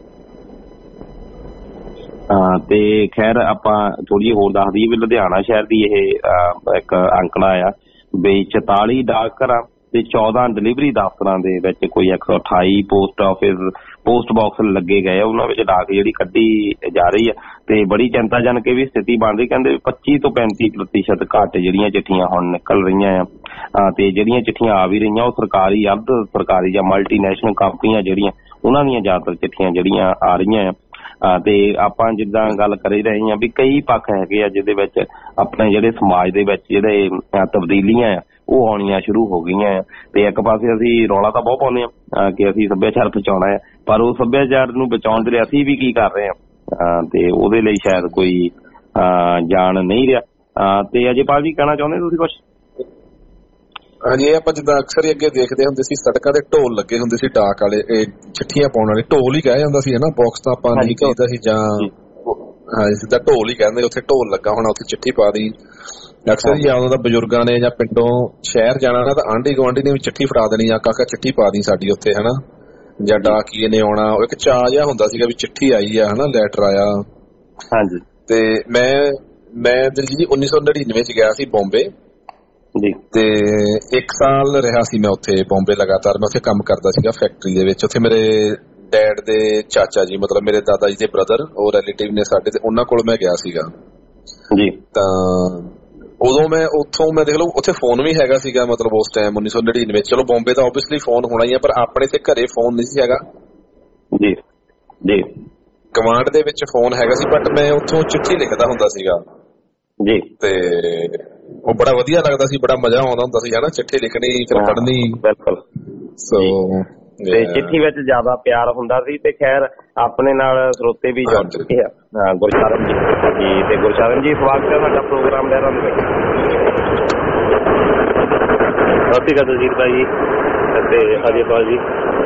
ਤੇ ਖੈਰ ਆਪਾਂ ਥੋੜੀ ਹੋਰ ਦੱਸ ਦਈਏ ਵੀ ਲੁਧਿਆਣਾ ਸ਼ਹਿਰ ਦੀ ਇਹ ਇੱਕ ਅੰਕੜਾ ਆ ਵੀ ਚੁਤਾਲੀ ਡਾਕ ਘਰਾਂ ਤੇ ਚੌਦਾਂ ਡਿਲੀਵਰੀ ਦਫ਼ਤਰਾਂ ਦੇ ਵਿੱਚ ਕੋਈ ਇੱਕ ਸੌ ਅਠਾਈ ਪੋਸਟ ਆਫਿਸ ਪੋਸਟ ਬਾਕਸ ਲੱਗੇ ਗਏ ਆ, ਉਹਨਾਂ ਵਿੱਚ ਡਾਕ ਜਿਹੜੀ ਕੱਢੀ ਜਾ ਰਹੀ ਆ। ਤੇ ਬੜੀ ਚਿੰਤਾਜਨਕ ਇਹ ਵੀ ਸਥਿਤੀ ਬਣ ਰਹੀ, ਕਹਿੰਦੇ ਪੱਚੀ ਤੋਂ ਪੈਂਤੀ ਪ੍ਰਤੀਸ਼ਤ ਘੱਟ ਜਿਹੜੀਆਂ ਚਿੱਠੀਆਂ ਹੁਣ ਨਿਕਲ ਰਹੀਆਂ ਆ। ਤੇ ਜਿਹੜੀਆਂ ਚਿੱਠੀਆਂ ਆ ਵੀ ਰਹੀਆਂ ਉਹ ਸਰਕਾਰੀ, ਅਰਧ ਸਰਕਾਰੀ ਜਾਂ ਮਲਟੀਨੈਸ਼ਨਲ ਕੰਪਨੀਆਂ ਜਿਹੜੀਆਂ ਉਹਨਾਂ ਦੀਆਂ ਜ਼ਿਆਦਾਤਰ ਚਿੱਠੀਆਂ ਜਿਹੜੀਆਂ ਆ ਰਹੀਆਂ ਆ। ਤੇ ਆਪਾਂ ਜਿੱਦਾਂ ਗੱਲ ਕਰੀ ਰਹੇ ਹਾਂ ਵੀ ਕਈ ਪੱਖ ਹੈਗੇ ਆ ਜਿਹਦੇ ਵਿੱਚ ਆਪਣੇ ਜਿਹੜੇ ਸਮਾਜ ਦੇ ਵਿੱਚ ਜਿਹੜੇ ਤਬਦੀਲੀਆਂ ਆ ਉਹ ਆਉਣੀਆਂ ਸ਼ੁਰੂ ਹੋ ਗਈਆਂ ਆ। ਤੇ ਇੱਕ ਪਾਸੇ ਅਸੀਂ ਰੌਲਾ ਤਾਂ ਬਹੁਤ ਪਾਉਂਦੇ ਆ ਕਿ ਅਸੀਂ ਸੱਭਿਆਚਾਰ ਬਚਾਉਣਾ ਹੈ, ਪਰ ਉਹ ਸੱਭਿਆਚਾਰ ਨੂੰ ਬਚਾਉਣ ਦੇ ਲਈ ਅਸੀਂ ਵੀ ਕੀ ਕਰ ਰਹੇ ਹਾਂ ਤੇ ਉਹਦੇ ਲਈ ਸ਼ਾਇਦ ਕੋਈ ਜਾਣ ਨਹੀਂ ਰਿਹਾ। ਤੇ ਅਜੇਪਾਲ ਜੀ ਕਹਿਣਾ ਚਾਹੁੰਦੇ ਤੁਸੀਂ ਕੁਛ? ਹਾਂਜੀ, ਇਹ ਆਪਾਂ ਜਿੱਦਾਂ ਅਕਸਰ ਹੀ ਅੱਗੇ ਦੇਖਦੇ ਹੁੰਦੇ ਸੀ ਸੜਕਾਂ ਦੇ ਢੋਲ ਲੱਗੇ ਹੁੰਦੇ ਸੀ ਡਾਕ ਵਾਲੇ, ਇਹ ਚਿੱਠੀਆਂ ਪਾਉਣ ਵਾਲੇ ਢੋਲ ਹੀ ਕਹਿ ਜਾਂਦਾ ਸੀ ਹਨਾ, ਬਾਕਸ ਤਾਂ ਆਪਾਂ ਨਹੀਂ ਕਹਿੰਦਾ ਸੀ ਜਾਂ ਹਾਂ ਸਿੱਧਾ ਢੋਲ ਹੀ ਕਹਿੰਦੇ, ਉੱਥੇ ਢੋਲ ਲੱਗਾ ਹੋਣਾ ਉੱਥੇ ਚਿੱਠੀ ਪਾ ਦੀ। ਅਕਸਰ ਹੀ ਉਦੋਂ ਦਾ ਬਜ਼ੁਰਗਾਂ ਨੇ ਜਾਂ ਪਿੰਡੋਂ ਸ਼ਹਿਰ ਜਾਣਾ ਨਾ ਤਾਂ ਆਂਢੀ ਗੁਆਂਢੀ ਨੇ ਵੀ ਚਿੱਠੀ ਫੜਾ ਦੇਣੀ, ਆ ਕਾਕਾ ਚਿੱਠੀ ਪਾ ਦੀ ਸਾਡੀ ਉੱਥੇ ਹਨਾ, ਜਾਂ ਡਾਕੀਏ ਨੇ ਆਉਣਾ। ਇੱਕ ਚਾਅ ਜਿਹਾ ਹੁੰਦਾ ਸੀਗਾ ਵੀ ਚਿੱਠੀ ਆਈ ਆ ਹਨਾ, ਲੈਟਰ ਆਇਆ। ਹਾਂਜੀ। ਤੇ ਮੈਂ ਮੈਂ ਦਲਜੀਤ ਜੀ ਉੱਨੀ ਸੌ ਨੜਿਨਵੇਂ ਚ ਗਿਆ ਸੀ ਬੰਬੇ ਜੀ, ਤੇ ਇੱਕ ਸਾਲ ਰਿਹਾ ਸੀ ਮੈਂ ਉੱਥੇ ਬੰਬੇ ਲਗਾਤਾਰ। ਮੈਂ ਉੱਥੇ ਕੰਮ ਕਰਦਾ ਸੀਗਾ ਫੈਕਟਰੀ ਦੇ ਵਿੱਚ। ਉੱਥੇ ਮੇਰੇ ਡੈਡ ਦੇ ਚਾਚਾ ਜੀ, ਮਤਲਬ ਮੇਰੇ ਦਾਦਾ ਜੀ ਦੇ ਬ੍ਰਦਰ, ਉਹ ਰਿਲੇਟਿਵ ਨੇ ਸਾਡੇ, ਤੇ ਉਹਨਾਂ ਕੋਲ ਮੈਂ ਗਿਆ ਸੀਗਾ ਜੀ। ਤਾਂ ਉਦੋਂ ਮੈਂ ਉੱਥੋਂ ਮੈਂ ਦੇਖ ਲਓ ਉੱਥੇ ਫੋਨ ਵੀ ਹੈਗਾ ਸੀਗਾ, ਮਤਲਬ ਉਸ ਟਾਈਮ ਉੱਨੀ ਸੌ ਨੜਿਨਵੇਂ। ਚਲੋ ਬੰਬੇ ਤਾਂ ਓਬਵੀਅਸਲੀ ਫੋਨ ਹੋਣਾ ਹੀ ਆ, ਪਰ ਆਪਣੇ ਤੇ ਘਰੇ ਫੋਨ ਨਹੀਂ ਸੀ ਹੈਗਾ ਜੀ ਜੀ। ਕਮਾਂਡ ਦੇ ਵਿੱਚ ਫੋਨ ਹੈਗਾ ਸੀ, ਬਟ ਮੈਂ ਉੱਥੋਂ ਚਿੱਠੀ ਲਿਖਦਾ ਹੁੰਦਾ ਸੀਗਾ ਜੀ। ਤੇ ਉਹ ਬੜਾ ਵਧੀਆ ਲੱਗਦਾ ਸੀ, ਬੜਾ ਮਜ਼ਾ ਆਉਂਦਾ ਹੁੰਦਾ ਸੀ ਹਨਾ, ਚਿੱਠੀ ਲਿਖਣੀ ਫਿਰ ਪੜ੍ਹਨੀ। ਬਿਲਕੁਲ। ਸੋ ਤੇ ਚਿੱਠੀ ਵਿੱਚ ਜ਼ਿਆਦਾ ਪਿਆਰ ਹੁੰਦਾ ਸੀ। ਤੇ ਖੈਰ ਆਪਣੇ ਨਾਲ ਸਰੋਤੇ ਵੀ ਜੁੜ ਚੁੱਕੇ ਆ, ਗੁਰਸ਼ਰਨ ਜੀ ਜੀ। ਤੇ ਗੁਰਸ਼ਰਨ ਜੀ, ਸਵਾਗਤ ਹੈ ਸਾਡਾ ਪ੍ਰੋਗਰਾਮ ਦੇ ਨਾਲ। ਸਤਿ ਸ਼੍ਰੀ ਅਕਾਲ ਦਲਜੀਤ ਭਾਈ ਅਤੇ ਅਜੇਪਾਲ ਜੀ,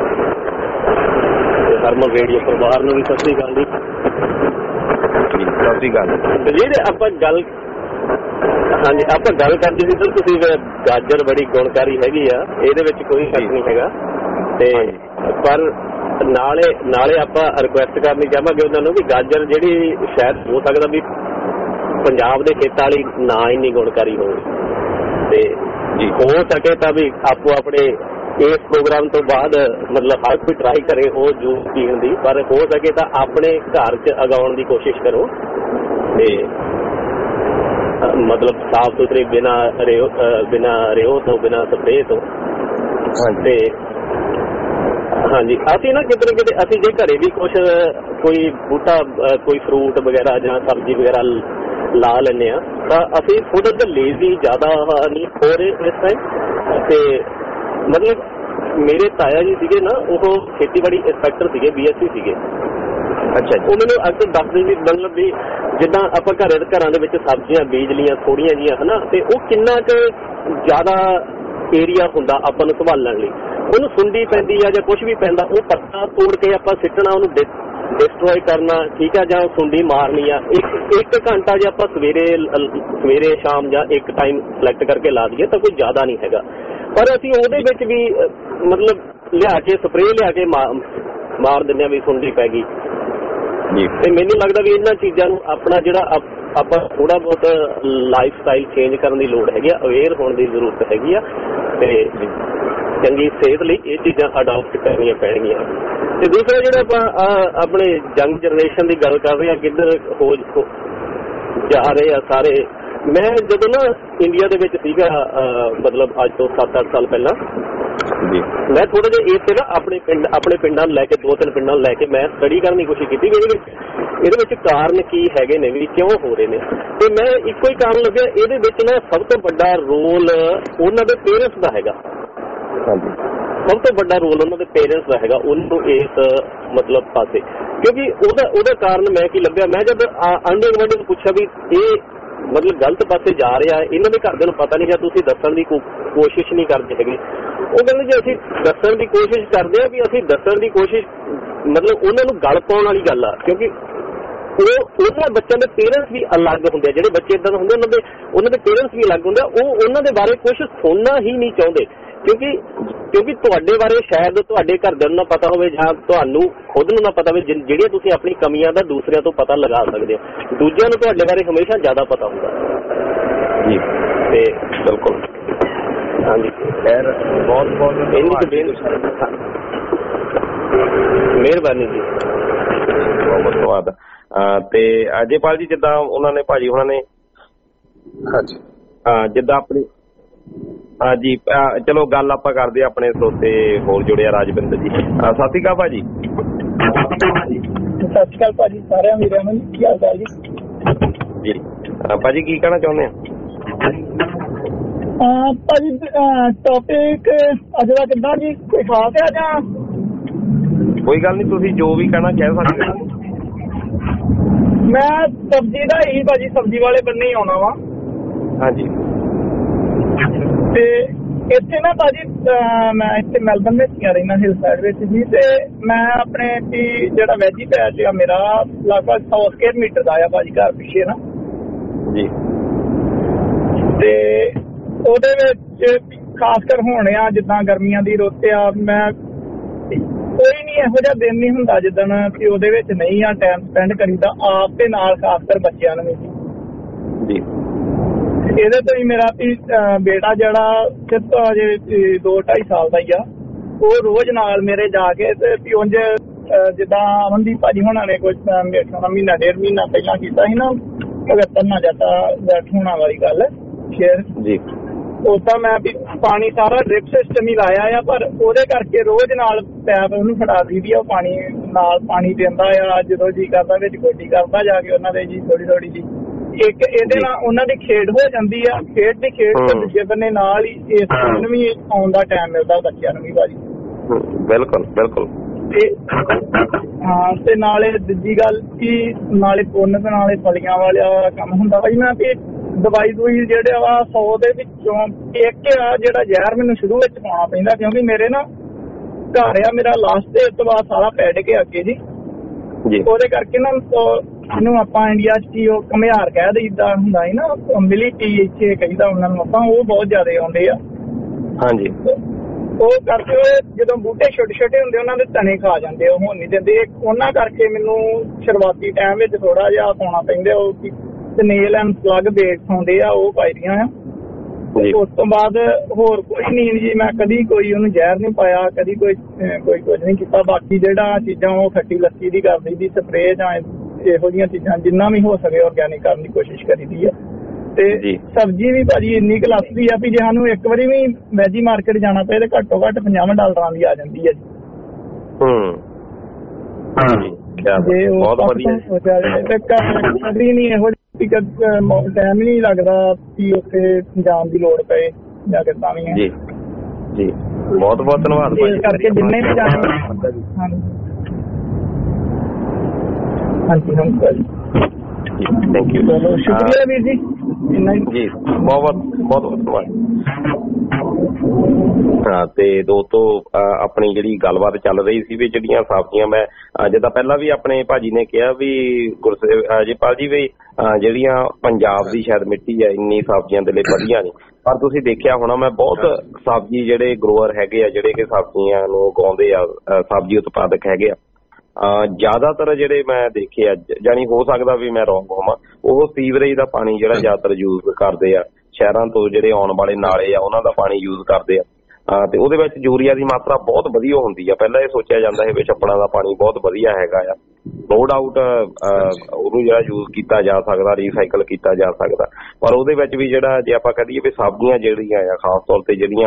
ਹਰਮਨ ਰੇਡੀਓ ਪਰਿਵਾਰ ਨੂੰ ਵੀ ਸਤਿ ਸ਼੍ਰੀ ਅਕਾਲ ਜੀ। ਸਤਿ ਸ਼੍ਰੀ ਅਕਾਲ ਦਲਜੀਤ। ਆਪਾਂ ਗੱਲ ਹਾਂਜੀ ਆਪਾਂ ਗੱਲ ਕਰਦੇ ਸੀ, ਤੁਸੀਂ ਗਾਜਰ ਬੜੀ ਗੁਣਕਾਰੀ ਹੈਗੀ ਆ, ਇਹਦੇ ਵਿੱਚ ਕੋਈ ਸ਼ੱਕ ਨਹੀਂ ਹੈਗਾ। ਤੇ ਪਰ ਨਾਲੇ ਨਾਲੇ ਆਪਾਂ ਰਿਕੁਐਸਟ ਕਰਨੀ ਚਾਹਾਂਗੇ ਉਹਨਾਂ ਨੂੰ ਵੀ ਗਾਜਰ ਜਿਹੜੀ ਸ਼ਾਇਦ ਹੋ ਸਕਦਾ ਵੀ ਪੰਜਾਬ ਦੇ ਖੇਤਾਂ ਵਾਲੀ ਨਾ ਇੰਨੀ ਗੁਣਕਾਰੀ ਹੋਵੇ, ਤੇ ਹੋ ਸਕੇ ਤਾਂ ਵੀ ਆਪੋ ਆਪਣੇ ਇਸ ਪ੍ਰੋਗਰਾਮ ਤੋਂ ਬਾਅਦ ਮਤਲਬ ਹਰ ਕੋਈ ਟਰਾਈ ਕਰੇ ਉਹ ਜੂਸ ਪੀਣ ਦੀ, ਪਰ ਹੋ ਸਕੇ ਤਾਂ ਆਪਣੇ ਘਰ 'ਚ ਉਗਾਉਣ ਦੀ ਕੋਸ਼ਿਸ਼ ਕਰੋ। ਤੇ ਮਤਲਬ ਸਾਫ ਸੁਥਰੇ, ਬਿਨਾਂ ਰੇਓ ਬਿਨਾਂ ਰੇਓ ਤੋਂ, ਬਿਨਾਂ ਸਪਰੇਅ ਤੋਂ। ਤੇ ਹਾਂਜੀ, ਅਸੀਂ ਨਾ ਕਿਤੇ ਨਾ ਕਿਤੇ ਅਸੀਂ ਜੇ ਘਰੇ ਵੀ ਕੁਛ ਕੋਈ ਬੂਟਾ, ਕੋਈ ਫਰੂਟ ਵਗੈਰਾ ਜਾਂ ਸਬਜ਼ੀ ਵਗੈਰਾ ਲਾ ਲੈਂਦੇ ਹਾਂ, ਤਾਂ ਅਸੀਂ ਥੋੜਾ ਜਿਹਾ ਲੇਜ਼ੀ ਜ਼ਿਆਦਾ ਨਹੀਂ ਹੋ ਰਹੇ ਇਸ ਟਾਈਮ। ਤੇ ਮਤਲਬ ਮੇਰੇ ਤਾਇਆ ਜੀ ਸੀਗੇ ਨਾ, ਉਹ ਖੇਤੀਬਾੜੀ ਇੰਸਪੈਕਟਰ ਸੀਗੇ, ਬੀ ਐਸ ਸੀ ਸੀਗੇ। ਅੱਛਾ। ਉਹ ਮੈਨੂੰ ਅਕਸਰ ਦੱਸਦੇ ਸੀ, ਮਤਲਬ ਵੀ ਜਿੱਦਾਂ ਆਪਾਂ ਘਰੇ ਘਰਾਂ ਦੇ ਵਿੱਚ ਸਬਜ਼ੀਆਂ ਬੀਜ ਲਈਆਂ ਥੋੜੀਆਂ ਜਿਹੀਆਂ ਹਨਾ, ਤੇ ਉਹ ਕਿੰਨਾ ਕੁ ਜ਼ਿਆਦਾ ਏਰੀਆ ਹੁੰਦਾ ਆਪਾਂ ਨੂੰ ਸੰਭਾਲਣ ਲਈ, ਉਹਨੂੰ ਸੁੰਡੀ ਪੈਂਦੀ ਆ ਜਾਂ ਕੁਛ ਵੀ ਪੈਂਦਾ, ਉਹ ਪੱਤਾ ਤੋੜ ਕੇ ਆਪਾਂ ਸਿੱਟਣਾ, ਉਹਨੂੰ ਡਿਸਟਰੋਏ ਕਰਨਾ, ਠੀਕ ਆ, ਜਾਂ ਸੁੰਡੀ ਮਾਰਨੀ ਆ। ਇੱਕ ਇੱਕ ਘੰਟਾ ਜੇ ਆਪਾਂ ਸਵੇਰੇ ਸਵੇਰੇ ਸ਼ਾਮ ਜਾਂ ਇੱਕ ਟਾਈਮ ਸਿਲੈਕਟ ਕਰਕੇ ਲਾ ਦਈਏ ਤਾਂ ਕੋਈ ਜ਼ਿਆਦਾ ਨਹੀਂ ਹੈਗਾ। ਪਰ ਅਸੀਂ ਉਹਦੇ ਵਿੱਚ ਵੀ ਮਤਲਬ ਲਿਆ ਕੇ ਸਪਰੇਅ ਲਿਆ ਕੇ ਮਾਰ ਦਿੰਦੇ ਹਾਂ ਵੀ ਸੁੰਡੀ ਪੈ ਗਈ। ਤੇ ਮੈਨੂੰ ਲੱਗਦਾ ਵੀ ਇਹਨਾਂ ਚੀਜ਼ਾਂ ਨੂੰ ਆਪਣਾ ਜਿਹੜਾ ਆਪਾਂ ਥੋੜਾ ਬਹੁਤ ਲਾਈਫ ਸਟਾਈਲ ਚੇਂਜ ਕਰਨ ਦੀ ਲੋੜ ਹੈਗੀ ਆ, ਅਵੇਅਰ ਹੋਣ ਦੀ ਜ਼ਰੂਰਤ ਹੈਗੀ ਆ, ਤੇ ਚੰਗੀ ਸਿਹਤ ਲਈ ਇਹ ਚੀਜ਼ਾਂ ਅਡਾਪਟ ਕਰਨੀਆਂ ਪੈਣਗੀਆਂ। ਤੇ ਦੂਸਰਾ ਜਿਹੜਾ ਆਪਾਂ ਆਪਣੇ ਯੰਗ ਜਨਰੇਸ਼ਨ ਦੀ ਗੱਲ ਕਰ ਰਹੇ ਹਾਂ, ਕਿੱਧਰ ਹੋ ਜਾ ਰਹੇ ਆ ਸਾਰੇ। ਮੈਂ ਜਦੋਂ ਨਾ ਇੰਡੀਆ ਦੇ ਵਿੱਚ ਸੀਗਾ, ਮਤਲਬ ਅੱਜ ਤੋਂ ਸੱਤ ਅੱਠ ਸਾਲ ਪਹਿਲਾਂ, ਮੈਂ ਥੋੜਾ ਜਿਹਾ ਇੱਥੇ ਨਾ ਆਪਣੇ ਪਿੰਡ ਆਪਣੇ ਪਿੰਡਾਂ ਨੂੰ ਲੈ ਕੇ, ਦੋ ਤਿੰਨ ਪਿੰਡਾਂ ਨੂੰ ਲੈ ਕੇ ਮੈਂ ਸਟੱਡੀ ਕਰਨ ਦੀ ਕੋਸ਼ਿਸ਼ ਕੀਤੀ ਵੀ ਇਹਦੇ ਵਿੱਚ ਇਹਦੇ ਵਿੱਚ ਕਾਰਨ ਕੀ ਹੈਗੇ ਨੇ, ਵੀ ਕਿਉਂ ਹੋ ਰਹੇ ਨੇ। ਤੇ ਮੈਂ ਇੱਕੋ ਹੀ ਕਾਰਨ ਲੱਭਿਆ, ਇਹਦੇ ਵਿੱਚ ਨਾ ਸਭ ਤੋਂ ਵੱਡਾ ਰੋਲ ਉਹਨਾਂ ਦੇ ਪੇਰੈਂਟਸ ਦਾ ਹੈਗਾ। ਸਭ ਤੋਂ ਵੱਡਾ ਰੋਲ ਉਹਨਾਂ ਦੇ ਪੇਰੈਂਟਸ ਦਾ ਹੈਗਾ, ਉਹਨਾਂ ਨੂੰ ਇਸ ਮਤਲਬ ਪਾਸੇ, ਕਿਉਂਕਿ ਉਹਦਾ ਉਹਦਾ ਕਾਰਨ ਮੈਂ ਕੀ ਲੱਭਿਆ, ਮੈਂ ਜਦ ਆਂਢੀ ਗੁਆਂਢੀ ਨੂੰ ਪੁੱਛਿਆ ਵੀ ਇਹ ਮਤਲਬ ਗਲਤ ਪਾਸੇ ਜਾ ਰਿਹਾ, ਇਹਨਾਂ ਦੇ ਘਰਦਿਆਂ ਨੂੰ ਪਤਾ ਨਹੀਂ, ਜਾਂ ਤੁਸੀਂ ਦੱਸਣ ਦੀ ਕੋਸ਼ਿਸ਼ ਨਹੀਂ ਕਰਦੇ ਹੈਗੇ। ਉਹ ਕਹਿੰਦੇ ਜੇ ਅਸੀਂ ਦੱਸਣ ਦੀ ਕੋਸ਼ਿਸ਼ ਕਰਦੇ ਹਾਂ, ਵੀ ਅਸੀਂ ਦੱਸਣ ਦੀ ਕੋਸ਼ਿਸ਼ ਮਤਲਬ ਉਹਨਾਂ ਨੂੰ ਗਲ ਪਾਉਣ ਵਾਲੀ ਗੱਲ ਆ, ਕਿਉਂਕਿ ਉਹ ਉਹਨਾਂ ਬੱਚਿਆਂ ਦੇ ਪੇਰੈਂਟਸ ਵੀ ਅਲੱਗ ਹੁੰਦੇ ਆ। ਜਿਹੜੇ ਬੱਚੇ ਏਦਾਂ ਦੇ ਹੁੰਦੇ ਉਹਨਾਂ ਦੇ ਉਹਨਾਂ ਦੇ ਪੇਰੈਂਟਸ ਵੀ ਅਲੱਗ ਹੁੰਦੇ ਆ, ਉਹ ਉਹਨਾਂ ਦੇ ਬਾਰੇ ਕੁਛ ਸੁਣਨਾ ਹੀ ਨਹੀਂ ਚਾਹੁੰਦੇ, ਕਿਉਂਕਿ ਕਿਉਂਕਿ ਤੁਹਾਡੇ ਬਾਰੇ ਸ਼ਾਇਦ ਤੁਹਾਡੇ ਘਰਦਿਆਂ ਨੂੰ ਨਾ ਪਤਾ ਹੋਵੇ, ਜਾਂ ਤੁਹਾਨੂੰ ਖੁਦ ਨੂੰ ਨਾ ਪਤਾ ਹੋਵੇ, ਜਿਹੜੀਆਂ ਤੁਸੀਂ ਆਪਣੀ ਕਮੀਆਂ ਦਾ ਦੂਸਰਿਆਂ ਤੋਂ ਪਤਾ ਲਗਾ ਸਕਦੇ ਹੋ। ਦੂਜਿਆਂ ਨੂੰ ਤੁਹਾਡੇ ਬਾਰੇ ਹਮੇਸ਼ਾ ਜ਼ਿਆਦਾ ਪਤਾ ਹੁੰਦਾ ਜੀ। ਤੇ ਬਿਲਕੁਲ ਹਾਂਜੀ, ਖੈਰ ਬਹੁਤ ਬਹੁਤ ਮਿਹਰਬਾਨੀ ਜੀ, ਬਹੁਤ ਧੰਨਵਾਦ। ਤੇ ਅਜੇਪਾਲ ਜੀ, ਜਿੱਦਾਂ ਉਹਨਾਂ ਨੇ ਭਾਜੀ ਉਹਨਾਂ ਨੇ ਹਾਂਜੀ ਜਿੱਦਾਂ ਆਪਣੀ ਹਾਂਜੀ, ਚਲੋ ਗੱਲ ਆਪਾਂ ਕਰਦੇ ਆਪਣੇ ਸਰੋਤੇ ਹੋਰ ਜੁੜਿਆ, ਰਾਜਵਿੰਦਰ ਜੀ। ਸਤਿ ਸ਼੍ਰੀ ਅਕਾਲ ਭਾਜੀ। ਸਤਿ ਸ਼੍ਰੀ ਅਕਾਲ ਭਾਜੀ, ਸਾਰਿਆਂ ਵੀਰਾਂ ਨੂੰ ਕੀ ਹਾਲ ਚਾਲ ਜੀ? ਜੀ ਭਾਜੀ ਕੀ ਕਹਿਣਾ ਚਾਹੁੰਦੇ ਆ? ਭਾਜੀ ਟੌਪਿਕ ਅੱਜ ਦਾ ਕਿੱਦਾਂ ਜੀ, ਕੋਈ ਖਾਸ ਆ ਜਾਂ? ਕੋਈ ਗੱਲ ਨਹੀਂ, ਤੁਸੀਂ ਜੋ ਵੀ ਕਹਿਣਾ ਕਹਿ ਸਕਦੇ ਹੋ। ਮੈਂ ਸਬਜ਼ੀ ਦਾ ਹੀ ਭਾਜੀ, ਸਬਜ਼ੀ ਵਾਲੇ ਬੰਨੇ ਹੀ ਆਉਣਾ ਵਾ। ਹਾਂਜੀ। ਤੇ ਇੱਥੇ ਨਾ ਭਾਜੀ ਮੈਂ ਇੱਥੇ ਮੈਲਬਰਨ ਵਿੱਚ ਰਹਿਣਾ, ਹਿਲ ਸਾਈਡ ਵਿੱਚ ਜੀ। ਤੇ ਮੈਂ ਆਪਣੇ ਜਿਹੜਾ ਵੈਜੀ ਪੈਚ ਆ ਮੇਰਾ ਲਗਭਗ ਸੌ ਸਕੁਅਰ ਮੀਟਰ ਦਾ ਆ ਭਾਜੀ, ਘਰ ਪਿੱਛੇ ਨਾ ਜੀ। ਤੇ ਉਹਦੇ ਵਿੱਚ ਖਾਸ ਕਰ ਹੁਣ ਆ ਜਿੱਦਾਂ ਗਰਮੀਆਂ ਦੀ ਰੁੱਤ ਆ, ਮੈਂ ਕੋਈ ਨਹੀਂ ਇਹੋ ਜਿਹਾ ਦਿਨ ਨਹੀਂ ਹੁੰਦਾ ਜਿੱਦਣ ਕਿ ਉਹਦੇ ਵਿੱਚ ਨਹੀਂ ਆ ਟਾਈਮ ਸਪੈਂਡ ਕਰੀਦਾ ਆਪ ਤੇ ਨਾਲ, ਖਾਸ ਕਰ ਬੱਚਿਆਂ ਨੂੰ ਵੀ। ਇਹਦੇ ਤੋਂ ਹੀ ਮੇਰਾ ਵੀ ਬੇਟਾ ਜਿਹੜਾ ਸਿਰਫ ਅਜੇ ਦੋ ਢਾਈ ਸਾਲ ਦਾ ਹੀ ਆ, ਉਹ ਰੋਜ਼ ਨਾਲ ਮੇਰੇ ਜਾ ਕੇ ਤੇ ਵੀ ਉਂਝ ਜਿੱਦਾਂ ਅਮਨਦੀਪ ਭਾਜੀ ਹੋਣਾ ਨੇ ਕੁਝ ਮਹੀਨਾ ਡੇਢ ਮਹੀਨਾ ਪਹਿਲਾਂ ਕੀਤਾ ਸੀ ਨਾ ਭਗਤ ਨਾ ਜਾਤਾ ਹੋਣਾ ਵਾਲੀ ਗੱਲ ਸ਼ੇਅਰ ਜੀ, ਉਦਾਂ ਮੈਂ ਵੀ ਪਾਣੀ ਸਾਰਾ ਡ੍ਰਿਪ ਸਿਸਟਮ ਹੀ ਲਾਇਆ ਆ, ਪਰ ਉਹਦੇ ਕਰਕੇ ਰੋਜ਼ ਨਾਲ ਪੈਪ ਉਹਨੂੰ ਫੜਾ ਦਈਦੀ ਆ, ਉਹ ਪਾਣੀ ਨਾਲ ਪਾਣੀ ਦਿੰਦਾ ਆ, ਜਦੋਂ ਜੀ ਕਰਦਾ ਵਿੱਚ ਗੋਡੀ ਕਰਦਾ ਜਾ ਕੇ ਉਹਨਾਂ ਦੇ ਜੀ ਥੋੜੀ ਥੋੜੀ ਜੀ। ਇੱਕ ਇਹਦੇ ਨਾਲ ਉਹਨਾਂ ਦੀ ਖੇਡ ਹੋ ਜਾਂਦੀ ਆ, ਖੇਡ ਦੀ ਖੇਡ ਤੇ ਦੂਜੇ ਬੰਨੇ ਨਾਲ ਹੀ ਇਸ ਨੂੰ ਵੀ ਆਉਣ ਦਾ ਟਾਈਮ ਮਿਲਦਾ ਬੱਚਿਆਂ ਨੂੰ ਵੀ ਭਾਜੀ। ਬਿਲਕੁਲ ਬਿਲਕੁਲ। ਤੇ ਹਾਂ ਤੇ ਨਾਲੇ ਦੂਜੀ ਗੱਲ ਕਿ ਨਾਲੇ ਪੁੰਨ ਤੇ ਨਾਲੇ ਫਲੀਆਂ ਵਾਲਾ ਕੰਮ ਹੁੰਦਾ ਭਾਜੀ। ਮੈਂ ਵੀ ਦਵਾਈ ਦਵਾਈ ਜਿਹੜੇ ਵਾ ਸੌ ਦੇ ਵਿੱਚੋਂ ਇੱਕ ਆ ਜਿਹੜਾ ਜ਼ਹਿਰ ਮੈਨੂੰ ਸ਼ੁਰੂ ਵਿੱਚ ਪਾਉਣਾ ਪੈਂਦਾ, ਕਿਉਂਕਿ ਮੇਰੇ ਨਾ ਘਰ ਆ ਮੇਰਾ ਲਾਸਟ ਦੇ ਤੋਂ ਬਾਅਦ ਸਾਰਾ ਪੈੜ ਕੇ ਅੱਗੇ ਜੀ, ਉਹਦੇ ਕਰਕੇ ਨਾ ਇਹਨੂੰ ਆਪਾਂ ਇੰਡੀਆ ਚ ਕੀ ਉਹ ਘੁਮਿਆਰ ਕਹਿ ਦਈਦਾ ਹੁੰਦਾ ਸੀ ਨਾ, ਮਿਲੀਟੀ ਇੱਥੇ ਕਹੀਦਾ ਉਹਨਾਂ ਨੂੰ ਆਪਾਂ, ਉਹ ਬਹੁਤ ਜ਼ਿਆਦਾ ਆਉਂਦੇ ਆ। ਹਾਂਜੀ, ਉਹ ਕਰਕੇ ਜਦੋਂ ਬੂਟੇ ਛੋਟੇ ਛੋਟੇ ਹੁੰਦੇ ਉਹਨਾਂ ਦੇ ਤਣੇ ਖਾ ਜਾਂਦੇ, ਉਹ ਹੁਣ ਨਹੀਂ ਦਿੰਦੇ। ਉਹਨਾਂ ਕਰਕੇ ਮੈਨੂੰ ਸ਼ੁਰੂਆਤੀ ਟਾਈਮ ਵਿੱਚ ਥੋੜਾ ਜਿਹਾ ਪਾਉਣਾ ਪੈਂਦਾ, ਉਹ ਸਨੇਲ ਐਂਡ ਪਲੱਗ ਬੇਟਸ ਹੁੰਦੇ ਆ, ਉਹ ਪਾਈਆਂ ਆ। ਉਸ ਤੋਂ ਬਾਅਦ ਹੋਰ ਕੋਈ ਨਹੀਂ ਜੀ, ਮੈਂ ਕਦੀ ਕੋਈ ਉਹਨੂੰ ਜ਼ਹਿਰ ਨਹੀਂ ਪਾਇਆ, ਕਦੀ ਕੋਈ ਕੋਈ ਕੁਝ ਨਹੀਂ ਕੀਤਾ। ਬਾਕੀ ਜਿਹੜਾ ਚੀਜ਼ਾਂ ਉਹ ਖੱਟੀ ਲੱਸੀ ਦੀ ਕਰ ਦਈਦੀ, ਸਪਰੇਅ ਜਾਂ ਇਹੋ ਜਿਹੀਆਂ ਚੀਜ਼ਾਂ ਜਿੰਨਾ ਵੀ ਹੋ ਸਕੇ ਔਰਗੈਨਿਕ ਕਰਨ ਦੀ ਕੋਸ਼ਿਸ਼ ਕਰੀਦੀ ਆ। ਤੇ ਸਬਜ਼ੀ ਵੀ ਭਾਜੀ ਇੰਨੀ ਕੁ ਲੱਸਦੀ ਆ ਵੀ ਜੇ ਸਾਨੂੰ ਇੱਕ ਵਾਰੀ ਵੀ ਵੈਜੀ ਮਾਰਕੀਟ ਜਾਣਾ ਪਏ ਤੇ ਘੱਟੋ ਘੱਟ ਪੰਜਾਹ ਡਾਲਰਾਂ ਦੀ ਆ ਜਾਂਦੀ ਹੈ ਜੀ। ਹੂੰ ਜੇ ਉਹ ਕਦੀ ਨਹੀਂ ਇਹੋ ਟਾਈਮ ਹੀ ਨਹੀਂ ਲੱਗਦਾ ਕਿ ਉੱਥੇ ਜਾਣ ਦੀ ਲੋੜ ਪਏ ਜਾਂ ਕਿੱਦਾਂ ਵੀ ਹੈ ਜੀ। ਜੀ ਬਹੁਤ ਬਹੁਤ ਧੰਨਵਾਦ ਇਸ ਕਰਕੇ ਜਿੰਨੇ ਵੀ ਜਾਣੇ। ਹਾਂਜੀ ਨਮਸਕਾਰ ਜੀ, ਥੈਂਕ ਯੂ, ਚਲੋ ਸ਼ੁਕਰੀਆ ਵੀਰ ਜੀ, ਇੰਨਾ ਜੀ ਬਹੁਤ ਬਹੁਤ ਬਹੁਤ ਧੰਨਵਾਦ। ਹਾਂ ਤੇ ਦੋਸਤੋ ਆਪਣੀ ਜਿਹੜੀ ਗੱਲਬਾਤ ਚੱਲ ਰਹੀ ਸੀ ਵੀ ਜਿਹੜੀਆਂ ਸਬਜ਼ੀਆਂ ਮੈਂ ਜਿੱਦਾਂ ਪਹਿਲਾਂ ਵੀ ਆਪਣੇ ਭਾਜੀ ਨੇ ਕਿਹਾ ਵੀ ਗੁਰਸੇਵਕ ਜੀ ਵੀ ਜਿਹੜੀਆਂ ਪੰਜਾਬ ਦੀ ਸ਼ਾਇਦ ਮਿੱਟੀ ਆ ਇੰਨੀ ਸਬਜ਼ੀਆਂ ਦੇ ਲਈ ਵਧੀਆ ਨਹੀਂ, ਪਰ ਤੁਸੀਂ ਦੇਖਿਆ ਹੋਣਾ ਮੈਂ ਬਹੁਤ ਸਬਜ਼ੀ ਜਿਹੜੇ ਗਰੋਅਰ ਹੈਗੇ ਆ ਜਿਹੜੇ ਕਿ ਸਬਜ਼ੀਆਂ ਨੂੰ ਉਗਾਉਂਦੇ ਆ, ਸਬਜ਼ੀ ਉਤਪਾਦਕ ਹੈਗੇ ਆ, ਜ਼ਿਆਦਾਤਰ ਜਿਹੜੇ ਮੈਂ ਦੇਖੇ ਆ, ਜਾਨੀ ਹੋ ਸਕਦਾ ਵੀ ਮੈਂ ਰੋਂਗ ਹੋਵਾਂ, ਉਹ ਸੀਵਰੇਜ ਦਾ ਪਾਣੀ ਜਿਹੜਾ ਜ਼ਿਆਦਾਤਰ ਯੂਜ਼ ਕਰਦੇ ਆ, ਸ਼ਹਿਰਾਂ ਤੋਂ ਜਿਹੜੇ ਆਉਣ ਵਾਲੇ ਨਾਲੇ ਆ ਉਹਨਾਂ ਦਾ ਪਾਣੀ ਯੂਜ਼ ਕਰਦੇ ਆ, ਤੇ ਉਹਦੇ ਵਿੱਚ ਯੂਰੀਆ ਦੀ ਮਾਤਰਾ ਬਹੁਤ ਵਧੀਆ ਹੁੰਦੀ ਆ। ਪਹਿਲਾਂ ਇਹ ਸੋਚਿਆ ਜਾਂਦਾ ਹੈ ਵੀ ਛੱਪੜਾਂ ਦਾ ਪਾਣੀ ਬਹੁਤ ਵਧੀਆ ਹੈਗਾ ਆ, ਨੋ ਡਾਊਟ ਉਹਨੂੰ ਜਿਹੜਾ ਯੂਜ਼ ਕੀਤਾ ਜਾ ਸਕਦਾ, ਰੀਸਾਈਕਲ ਕੀਤਾ ਜਾ ਸਕਦਾ, ਪਰ ਉਹਦੇ ਵਿੱਚ ਵੀ ਜਿਹੜਾ ਜੇ ਆਪਾਂ ਕਹੀਏ ਵੀ ਸਬਜ਼ੀਆਂ ਜਿਹੜੀਆਂ ਆ ਖਾਸ ਤੌਰ ਤੇ ਜਿਹੜੀਆਂ